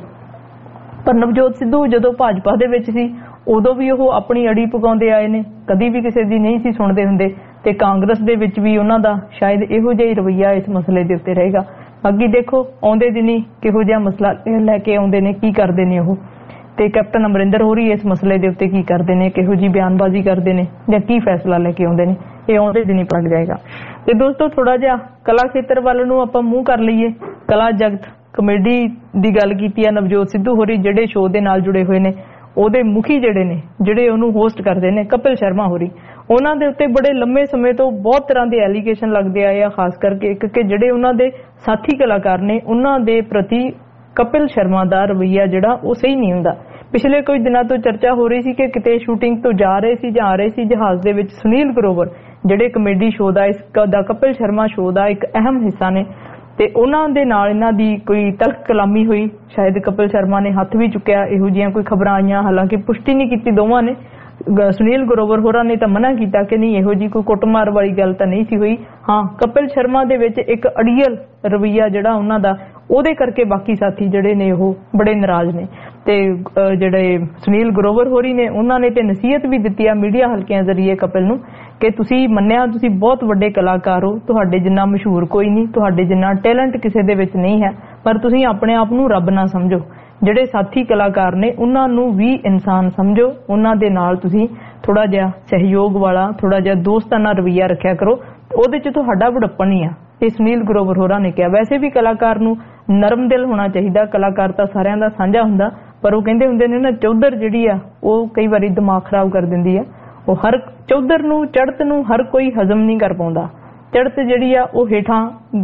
ਪਰ ਨਵਜੋਤ ਸਿੱਧੂ ਜਦੋਂ ਭਾਜਪਾ ਦੇ ਵਿੱਚ ਸੀ ਉਦੋਂ ਵੀ ਉਹ ਆਪਣੀ ਅੜੀ ਪਕਾਉਂਦੇ ਆਏ ਨੇ, ਕਦੀ ਵੀ ਕਿਸੇ ਦੀ ਨਹੀਂ ਸੀ ਸੁਣਦੇ ਹੁੰਦੇ, ਤੇ ਕਾਂਗਰਸ ਦੇ ਵਿੱਚ ਵੀ ਉਹਨਾਂ ਦਾ ਸ਼ਾਇਦ ਇਹੋ ਜਿਹਾ ਹੀ ਰਵੱਈਆ ਇਸ ਮਸਲੇ ਦੇ ਉੱਤੇ ਰਹੇਗਾ। ਅੱਗੇ ਦੇਖੋ ਆਉਂਦੇ ਦਿਨੀ ਕਿਹੋ ਜਿਹਾ ਮਸਲਾ ਲੈ ਕੇ ਆਉਂਦੇ ਨੇ, ਕੀ ਕਰਦੇ ਨੇ ਉਹ, ਤੇ ਕੈਪਟਨ ਅਮਰਿੰਦਰ ਹੋਰੀ ਇਸ ਮਸਲੇ ਦੇ ਉੱਤੇ ਕੀ ਕਰਦੇ ਨੇ, ਕਿਹੋ ਜੀ ਬਿਆਨਬਾਜ਼ੀ ਕਰਦੇ ਨੇ ਜਾਂ ਕੀ ਫੈਸਲਾ ਲੈ ਕੇ ਆਉਂਦੇ ਨੇ, ਇਹ ਆਉਂਦੇ ਦਿਨੀ ਪੜ ਜਾਏਗਾ। ਤੇ ਦੋਸਤੋ ਥੋੜਾ ਜਿਹਾ ਕਲਾ ਖੇਤਰ ਵੱਲ ਨੂੰ ਆਪਾਂ ਮੂੰਹ ਕਰ ਲਈਏ। ਕਲਾ ਜਗਤ ਕਮੇਡੀ ਦੀ ਗੱਲ ਕੀਤੀ ਆ, ਨਵਜੋਤ ਸਿੱਧੂ ਹੋਰੀ ਜਿਹੜੇ ਸ਼ੋਅ ਦੇ ਨਾਲ ਜੁੜੇ ਹੋਏ ਨੇ, ਉਹਦੇ ਮੁਖੀ ਜਿਹੜੇ ਨੇ, ਜਿਹੜੇ ਉਹਨੂੰ ਹੋਸਟ ਕਰਦੇ ਨੇ, ਕਪਿਲ ਸ਼ਰਮਾ ਹੋਰੀ, ਉਹਨਾਂ ਦੇ ਉੱਤੇ ਬੜੇ ਲੰਮੇ ਸਮੇਂ ਤੋਂ ਬਹੁਤ ਤਰ੍ਹਾਂ ਦੇ ਐਲੀਗੇਸ਼ਨ ਲੱਗਦੇ ਆਏ ਆ, ਖਾਸ ਕਰਕੇ ਇੱਕ ਕਿ ਜਿਹੜੇ ਉਹਨਾਂ ਦੇ ਸਾਥੀ ਕਲਾਕਾਰ ਨੇ ਉਹਨਾਂ ਦੇ ਪ੍ਰਤੀ ਕਪਿਲ ਸ਼ਰਮਾ ਦਾ ਰਵੱਈਆ ਜਿਹੜਾ ਉਹ ਸਹੀ ਨਹੀਂ ਹੁੰਦਾ। ਪਿਛਲੇ ਕੁਝ ਦਿਨਾਂ ਤੋਂ ਚਰਚਾ ਹੋ ਰਹੀ ਸੀ ਕਿ ਕਿਤੇ ਸ਼ੂਟਿੰਗ ਤੋਂ ਜਾ ਰਹੇ ਸੀ ਜਾਂ ਆ ਰਹੇ ਸੀ ਜਹਾਜ਼ ਦੇ ਵਿੱਚ ਸੁਨੀਲ ਗਰੋਵਰ ਜਿਹੜੇ ਕਮੇਡੀ ਸ਼ੋਅ ਦਾ, ਇਸ ਦਾ ਕਪਿਲ ਸ਼ਰਮਾ ਸ਼ੋਅ ਦਾ ਇੱਕ ਅਹਿਮ ਹਿੱਸਾ ਨੇ, ਤੇ ਉਹਨਾਂ ਦੇ ਨਾਲ ਇਹਨਾਂ ਦੀ ਕੋਈ ਤਲਖ ਕਲਾਮੀ ਹੋਈ। ਸ਼ਾਇਦ ਕਪਿਲ ਸ਼ਰਮਾ ਨੇ ਹੱਥ ਵੀ ਚੁੱਕਿਆ, ਇਹੋ ਜਿਹੀਆਂ ਕੋਈ ਖਬਰਾਂ ਆਈਆਂ, ਹਾਲਾਂਕਿ ਪੁਸ਼ਟੀ ਨਹੀਂ ਕੀਤੀ ਦੋਵਾਂ ਨੇ। ਸੁਨੀਲ ਗਰੋਵਰ ਹੋਰਾਂ ਨੇ ਤਾਂ ਮਨਾ ਕੀਤਾ ਕਿ ਨਹੀਂ, ਇਹੋ ਜਿਹੀ ਕੋਈ ਕੁੱਟਮਾਰ ਵਾਲੀ ਗੱਲ ਤਾਂ ਨਹੀਂ ਸੀ ਹੋਈ। ਹਾਂ, ਕਪਿਲ ਸ਼ਰਮਾ ਦੇ ਵਿੱਚ ਇੱਕ ਅੜੀਅਲ ਰਵੱਈਆ ਜਿਹੜਾ ਉਹਨਾਂ ਦਾ, ਉਹਦੇ ਕਰਕੇ ਬਾਕੀ ਸਾਥੀ ਜਿਹੜੇ ਨੇ ਉਹ ਬੜੇ ਨਾਰਾਜ਼ ਨੇ। ਤੇ ਜਿਹੜੇ ਸੁਨੀਲ ਗਰੋਵਰ ਹੋਰੀ ਨੇ ਉਹਨਾਂ ਨੇ ਤੇ ਨਸੀਹਤ ਵੀ ਦਿੱਤੀ ਆ ਮੀਡੀਆ ਹਲਕਿਆਂ ਜ਼ਰੀਏ ਕਪਿਲ ਨੂੰ ਕਿ ਤੁਸੀਂ ਮੰਨਿਆ ਤੁਸੀਂ ਬਹੁਤ ਵੱਡੇ ਕਲਾਕਾਰ ਹੋ, ਤੁਹਾਡੇ ਜਿੰਨਾ ਮਸ਼ਹੂਰ ਕੋਈ ਨਹੀਂ, ਤੁਹਾਡੇ ਜਿੰਨਾ ਟੈਲੈਂਟ ਕਿਸੇ ਦੇ ਵਿੱਚ ਨਹੀਂ ਹੈ, ਪਰ ਤੁਸੀਂ ਆਪਣੇ ਆਪ ਨੂੰ ਰੱਬ ਨਾ ਸਮਝੋ। ਜਿਹੜੇ ਸਾਥੀ ਕਲਾਕਾਰ ਨੇ ਉਹਨਾਂ ਨੂੰ ਵੀ ਇਨਸਾਨ ਸਮਝੋ, ਉਹਨਾਂ ਦੇ ਨਾਲ ਤੁਸੀਂ ਥੋੜਾ ਜਿਹਾ ਸਹਿਯੋਗ ਵਾਲਾ, ਥੋੜਾ ਜਿਹਾ ਦੋਸਤਾਨਾ ਰਵੱਈਆ ਰੱਖਿਆ ਕਰੋ, ਉਹਦੇ 'ਚ ਤੁਹਾਡਾ ਵਡੱਪਨ ਹੀ ਆ। ਇਹ ਸੁਨੀਲ ਗਰੋਵਰ ਹੋਰਾਂ ਨੇ ਕਿਹਾ। ਵੈਸੇ ਵੀ ਕਲਾਕਾਰ ਨੂੰ ਨਰਮ ਦਿਲ ਹੋਣਾ ਚਾਹੀਦਾ, ਕਲਾਕਾਰ ਤਾਂ ਸਾਰਿਆਂ ਦਾ ਸਾਂਝਾ ਹੁੰਦਾ, ਪਰ ਉਹ ਕਹਿੰਦੇ ਹੁੰਦੇ ਨੇ ਨਾ ਚੌਧਰ ਜਿਹੜੀ ਆ ਉਹ ਕਈ ਵਾਰੀ ਦਿਮਾਗ ਖਰਾਬ ਕਰ ਦਿੰਦੀ ਆ। ਉਹ ਹਰ ਚੌਧਰ ਨੂੰ, ਚੜ੍ਹਤ ਨੂੰ ਹਰ ਕੋਈ ਹਜ਼ਮ ਨਹੀਂ ਕਰ ਪਾਉਂਦਾ। ਚੜ੍ਹਤ ਜਿਹੜੀ ਆ ਉਹ ਹੇਠਾਂ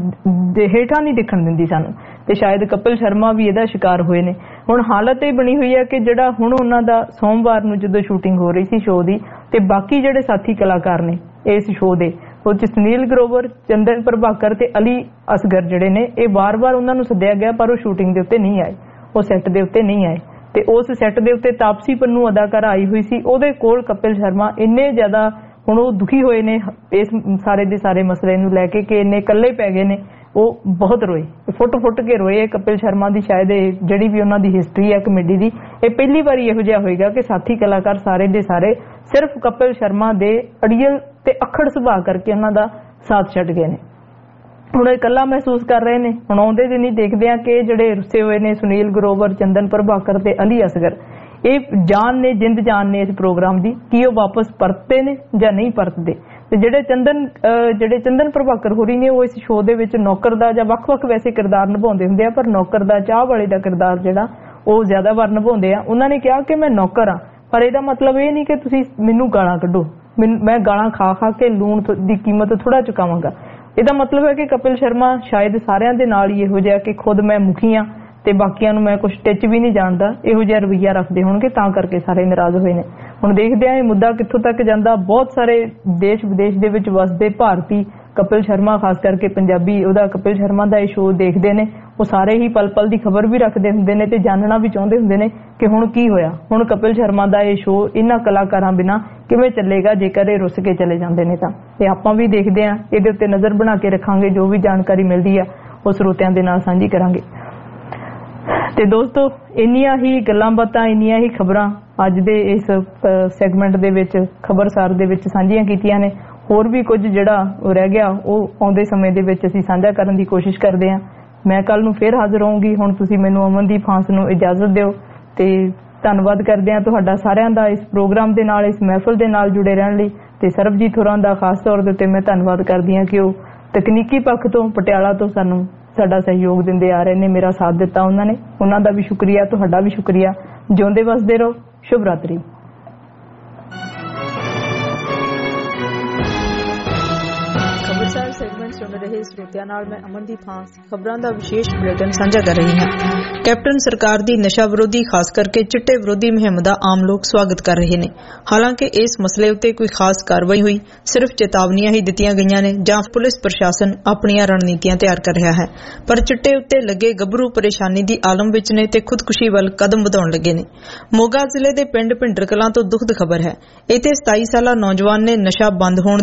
ਨਹੀਂ ਦਿਖਣ ਦਿੰਦੀ ਸਾਨੂੰ, ਤੇ ਸ਼ਾਇਦ ਕਪਿਲ ਸ਼ਰਮਾ ਵੀ ਇਹਦਾ ਸ਼ਿਕਾਰ ਹੋਏ ਨੇ। ਹੁਣ ਹਾਲਤ ਇਹ ਬਣੀ ਹੋਈ ਹੈ ਕਿ ਜਿਹੜਾ ਹੁਣ ਉਹਨਾਂ ਦਾ ਸੋਮਵਾਰ ਨੂੰ ਜਦੋਂ ਸ਼ੂਟਿੰਗ ਹੋ ਰਹੀ ਸੀ ਸ਼ੋਅ ਦੀ, ਤੇ ਬਾਕੀ ਜਿਹੜੇ ਸਾਥੀ ਕਲਾਕਾਰ ਨੇ ਇਸ ਸ਼ੋਅ ਦੇ, ਉਹ 'ਚ ਸੁਨੀਲ ਗਰੋਵਰ, ਚੰਦਨ ਪ੍ਰਭਾਕਰ ਤੇ ਅਲੀ ਅਸਗਰ ਜਿਹੜੇ ਨੇ, ਇਹ ਵਾਰ-ਵਾਰ ਉਹਨਾਂ ਨੂੰ ਸੱਦਿਆ ਗਿਆ ਪਰ ਉਹ ਸ਼ੂਟਿੰਗ ਦੇ ਉੱਤੇ ਨਹੀਂ ਆਏ, ਉਹ ਸੈੱਟ ਦੇ ਉੱਤੇ ਨਹੀਂ ਆਏ। ਤੇ ਉਸ ਸੈੱਟ ਦੇ ਉੱਤੇ ਤਾਪਸੀ ਪੰਨੂ ਅਦਾਕਾਰਾ ਆਈ ਹੋਈ ਸੀ, ਉਹਦੇ ਕੋਲ ਕਪਿਲ ਸ਼ਰਮਾ ਇੰਨੇ ਜ਼ਿਆਦਾ ਹੁਣ ਉਹ ਦੁਖੀ ਹੋਏ ਨੇ ਇਸ ਸਾਰੇ ਦੇ ਸਾਰੇ ਮਸਲੇ ਨੂੰ ਲੈ ਕੇ ਕਿ ਇੰਨੇ ਇਕੱਲੇ ਪੈ ਗਏ ਨੇ, ਉਹ ਬਹੁਤ ਰੋਏ, ਫੁੱਟ ਕੇ ਰੋਏ। ਕਪਿਲ ਸ਼ਰਮਾ ਦੀ ਸ਼ਾਇਦ ਜਿਹੜੀ ਵੀ ਉਹਨਾਂ ਦੀ ਹਿਸਟਰੀ ਹੈ ਕਮੇਡੀ ਦੀ, ਇਹ ਪਹਿਲੀ ਵਾਰੀ ਇਹੋ ਜਿਹਾ ਹੋਏਗਾ ਕਿ ਸਾਥੀ ਕਲਾਕਾਰ ਸਾਰੇ ਦੇ ਸਾਰੇ ਸਿਰਫ ਕਪਿਲ ਸ਼ਰਮਾ ਦੇ ਅੜੀਅਲ ਤੇ ਅਖੜ ਸੁਭਾਅ ਕਰਕੇ ਉਹਨਾਂ ਦਾ ਸਾਥ ਛੱਡ ਗਏ ਨੇ। ਹੁਣ ਇਕੱਲਾ ਮਹਿਸੂਸ ਕਰ ਰਹੇ ਨੇ। ਹੁਣ ਆਉਂਦੇ ਦਿਨ ਹੀ ਦੇਖਦੇ ਆ ਕਿ ਜਿਹੜੇ ਰੁੱਸੇ ਹੋਏ ਨੇ ਸੁਨੀਲ ਗਰੋਵਰ, ਚੰਦਨ ਪ੍ਰਭਾਕਰ ਤੇ ਅਲੀ ਅਸਗਰ, ਇਹ ਜਾਨ ਨੇ, ਜਿੰਦ ਜਾਨ ਨੇ ਇਸ ਪ੍ਰੋਗਰਾਮ ਦੀ, ਕੀ ਉਹ ਵਾਪਸ ਪਰਤਦੇ ਨੇ ਜਾਂ ਨਹੀਂ ਪਰਤਦੇ। ਤੇ ਜਿਹੜੇ ਚੰਦਨ ਪ੍ਰਭਾਕਰ ਹੋਰੀ ਨੇ ਉਹ ਇਸ ਸ਼ੋਅ ਦੇ ਵਿੱਚ ਨੌਕਰ ਦਾ ਜਾਂ ਵੱਖ-ਵੱਖ ਵੈਸੇ ਕਿਰਦਾਰ ਨਿਭਾਉਂਦੇ ਹੁੰਦੇ ਆ, ਪਰ ਨੌਕਰ ਦਾ, ਚਾਹ ਵਾਲੇ ਦਾ ਕਿਰਦਾਰ ਜਿਹੜਾ ਉਹ ਜ਼ਿਆਦਾ ਵਾਰ ਨਿਭਾਉਂਦੇ ਆ। ਉਹਨਾਂ ਨੇ ਕਿਹਾ ਕਿ ਮੈਂ ਨੌਕਰ ਆ, ਪਰ ਇਹਦਾ ਮਤਲਬ ਇਹ ਨਹੀਂ ਕਿ ਤੁਸੀਂ ਮੈਨੂੰ ਗਾਲਾਂ ਕੱਢੋ, ਮੈਂ ਗਾਲਾਂ ਖਾ ਕੇ ਲੂਣ ਦੀ ਕੀਮਤ ਥੋੜਾ ਚੁਕਾਵਾਂਗਾ। ਇਹਦਾ ਮਤਲਬ ਹੈ ਕਿ ਕਪਿਲ ਸ਼ਰਮਾ ਸ਼ਾਇਦ ਸਾਰਿਆਂ ਦੇ ਨਾਲ ਹੀ ਇਹੋ ਜਿਹਾ ਕਿ ਖੁਦ ਮੈਂ ਮੁਖੀ ਆ ਤੇ ਬਾਕੀਆਂ ਨੂੰ ਮੈਂ ਕੁਝ ਟਿੱਚ ਵੀ ਨਹੀਂ ਜਾਣਦਾ, ਇਹੋ ਜਿਹਾ ਰਵੱਈਆ ਰੱਖਦੇ ਹੋਣਗੇ, ਤਾਂ ਕਰਕੇ ਸਾਰੇ ਨਾਰਾਜ਼ ਹੋਏ ਨੇ। ਹੁਣ ਦੇਖਦੇ ਆ ਇਹ ਮੁੱਦਾ ਕਿੱਥੋਂ ਤੱਕ ਜਾਂਦਾ। ਬਹੁਤ ਸਾਰੇ ਦੇਸ਼ ਵਿਦੇਸ਼ ਦੇ ਵਿੱਚ ਵਸਦੇ ਭਾਰਤੀ ਕਪਿਲ ਸ਼ਰਮਾ, ਖਾਸ ਕਰਕੇ ਪੰਜਾਬੀ ਉਹਦਾ ਕਪਿਲ ਸ਼ਰਮਾ ਦਾ ਇਹ ਸ਼ੋਅ ਦੇਖਦੇ ਨੇ। ਉਹ ਸਾਰੇ ਹੀ ਪਲ ਪਲ ਦੀ ਖਬਰ ਵੀ ਰੱਖਦੇ ਹੁੰਦੇ ਨੇ ਤੇ ਜਾਣਨਾ ਵੀ ਚਾਹੁੰਦੇ ਹੁੰਦੇ ਨੇ ਕਿ ਹੁਣ ਕੀ ਹੋਇਆ, ਹੁਣ ਕਪਿਲ ਸ਼ਰਮਾ ਦਾ ਇਹ ਸ਼ੋਅ ਇਹਨਾਂ ਕਲਾਕਾਰਾਂ ਬਿਨਾਂ ਕਿਵੇਂ ਚੱਲੇਗਾ ਜੇਕਰ ਇਹ ਰੁੱਸ ਕੇ ਚਲੇ ਜਾਂਦੇ ਨੇ ਤਾਂ। ਤੇ ਆਪਾਂ ਵੀ ਦੇਖਦੇ ਆ, ਇਹਦੇ ਉੱਤੇ ਨਜ਼ਰ ਬਣਾ ਕੇ ਰੱਖਾਂਗੇ, ਜੋ ਵੀ ਜਾਣਕਾਰੀ ਮਿਲਦੀ ਆ ਉਹ ਸਰੋਤਿਆਂ ਦੇ ਨਾਲ ਸਾਂਝੀ ਕਰਾਂਗੇ। ਤੇ ਦੋਸਤੋ, ਇੰਨੀਆਂ ਹੀ ਗੱਲਾਂ ਬਾਤਾਂ, ਇੰਨੀਆਂ ਹੀ ਖਬਰਾਂ ਅੱਜ ਦੇ ਇਸ ਸੈਗਮੈਂਟ ਦੇ ਵਿੱਚ, ਖਬਰਸਾਰ ਦੇ ਵਿੱਚ ਸਾਂਝੀਆਂ ਕੀਤੀਆਂ ਨੇ। ਹੋਰ ਵੀ ਕੁਝ ਜਿਹੜਾ ਰਹਿ ਗਿਆ ਉਹ ਆਉਂਦੇ ਸਮੇਂ ਦੇ ਵਿੱਚ ਅਸੀਂ ਸਾਂਝਾ ਕਰਨ ਦੀ ਕੋਸ਼ਿਸ਼ ਕਰਦੇ ਹਾਂ। ਮੈਂ ਕੱਲ ਨੂੰ ਫਿਰ ਹਾਜ਼ਰ ਹੋਵਾਂਗੀ। ਹੁਣ ਤੁਸੀਂ ਮੈਨੂੰ ਅਮਨਦੀਪ ਹਾਂਸ ਨੂੰ ਇਜਾਜ਼ਤ ਦਿਓ ਤੇ ਧੰਨਵਾਦ ਕਰਦੇ ਹਾਂ ਤੁਹਾਡਾ ਸਾਰਿਆਂ ਦਾ ਇਸ ਪ੍ਰੋਗਰਾਮ ਦੇ ਨਾਲ, ਇਸ ਮਹਿਫਲ ਦੇ ਨਾਲ ਜੁੜੇ ਰਹਿਣ ਲਈ। ਤੇ ਸਰਬਜੀਤ ਹੋਰਾਂ ਦਾ ਖਾਸ ਤੌਰ ਦੇ ਉੱਤੇ ਮੈਂ ਧੰਨਵਾਦ ਕਰਦੀ ਹਾਂ ਕਿ ਉਹ ਤਕਨੀਕੀ ਪੱਖ ਤੋਂ ਪਟਿਆਲਾ ਤੋਂ ਸਾਨੂੰ ਸਾਡਾ ਸਹਿਯੋਗ ਦਿੰਦੇ ਆ ਰਹੇ ਨੇ, ਮੇਰਾ ਸਾਥ ਦਿੱਤਾ ਉਹਨਾਂ ਨੇ। ਉਹਨਾਂ ਦਾ ਵੀ ਸ਼ੁਕਰੀਆ, ਤੁਹਾਡਾ ਵੀ ਸ਼ੁਕਰੀਆ। ਜਿਉਂਦੇ ਵਸਦੇ ਰਹੋ। ਸ਼ੁਭ ਰਾਤਰੀ। ਖਬਰਸਾਰ ਸੈਗਮੈਂਟ ਸੁਣ ਰਹੇ ਸਰੋਤਿਆਂ ਨਾਲ ਮੈਂ ਅਮਨਦੀਪ ਹਾਂਸ ਖਬਰਾਂ ਦਾ ਵਿਸ਼ੇਸ਼ ਬੁਲੇਟਿਨ ਸਾਂਝਾ ਕਰ ਰਹੀ ਹਾਂ। ਕੈਪਟਨ ਸਰਕਾਰ ਦੀ ਨਸ਼ਾ ਵਿਰੋਧੀ, ਖਾਸ ਕਰਕੇ ਚਿੱਟੇ ਵਿਰੋਧੀ ਮੁਹਿੰਮ ਦਾ ਆਮ ਲੋਕ ਸਵਾਗਤ ਕਰ ਰਹੇ ਨੇ। ਹਾਲਾਂਕਿ ਇਸ ਮਸਲੇ ਉੱਤੇ ਕੋਈ ਖਾਸ ਕਾਰਵਾਈ ਹੋਈ, ਸਿਰਫ ਚੇਤਾਵਨੀਆਂ ਹੀ ਦਿੱਤੀਆਂ ਗਈਆਂ ਨੇ ਜਾਂ ਪੁਲਿਸ ਪ੍ਰਸ਼ਾਸਨ ਆਪਣੀਆਂ ਰਣਨੀਤੀਆਂ ਤਿਆਰ ਕਰ ਰਿਹਾ ਹੈ। ਪਰ ਚਿੱਟੇ ਉੱਤੇ ਲੱਗੇ ਗੱਭਰੂ ਪਰੇਸ਼ਾਨੀ ਦੀ ਆਲਮ ਵਿੱਚ ਨੇ ਤੇ ਖੁਦਕੁਸ਼ੀ ਵੱਲ ਕਦਮ ਵਧਾਉਣ ਲੱਗੇ ਨੇ। ਮੋਗਾ ਜ਼ਿਲ੍ਹੇ ਦੇ ਪਿੰਡ ਭਿੰਡਰ ਕਲਾਂ ਤੋਂ ਦੁਖਦ ਖਬਰ ਹੈ। ਇੱਥੇ 27 ਸਾਲਾ ਨੌਜਵਾਨ ਨੇ ਨਸ਼ਾ ਬੰਦ ਹੋਣ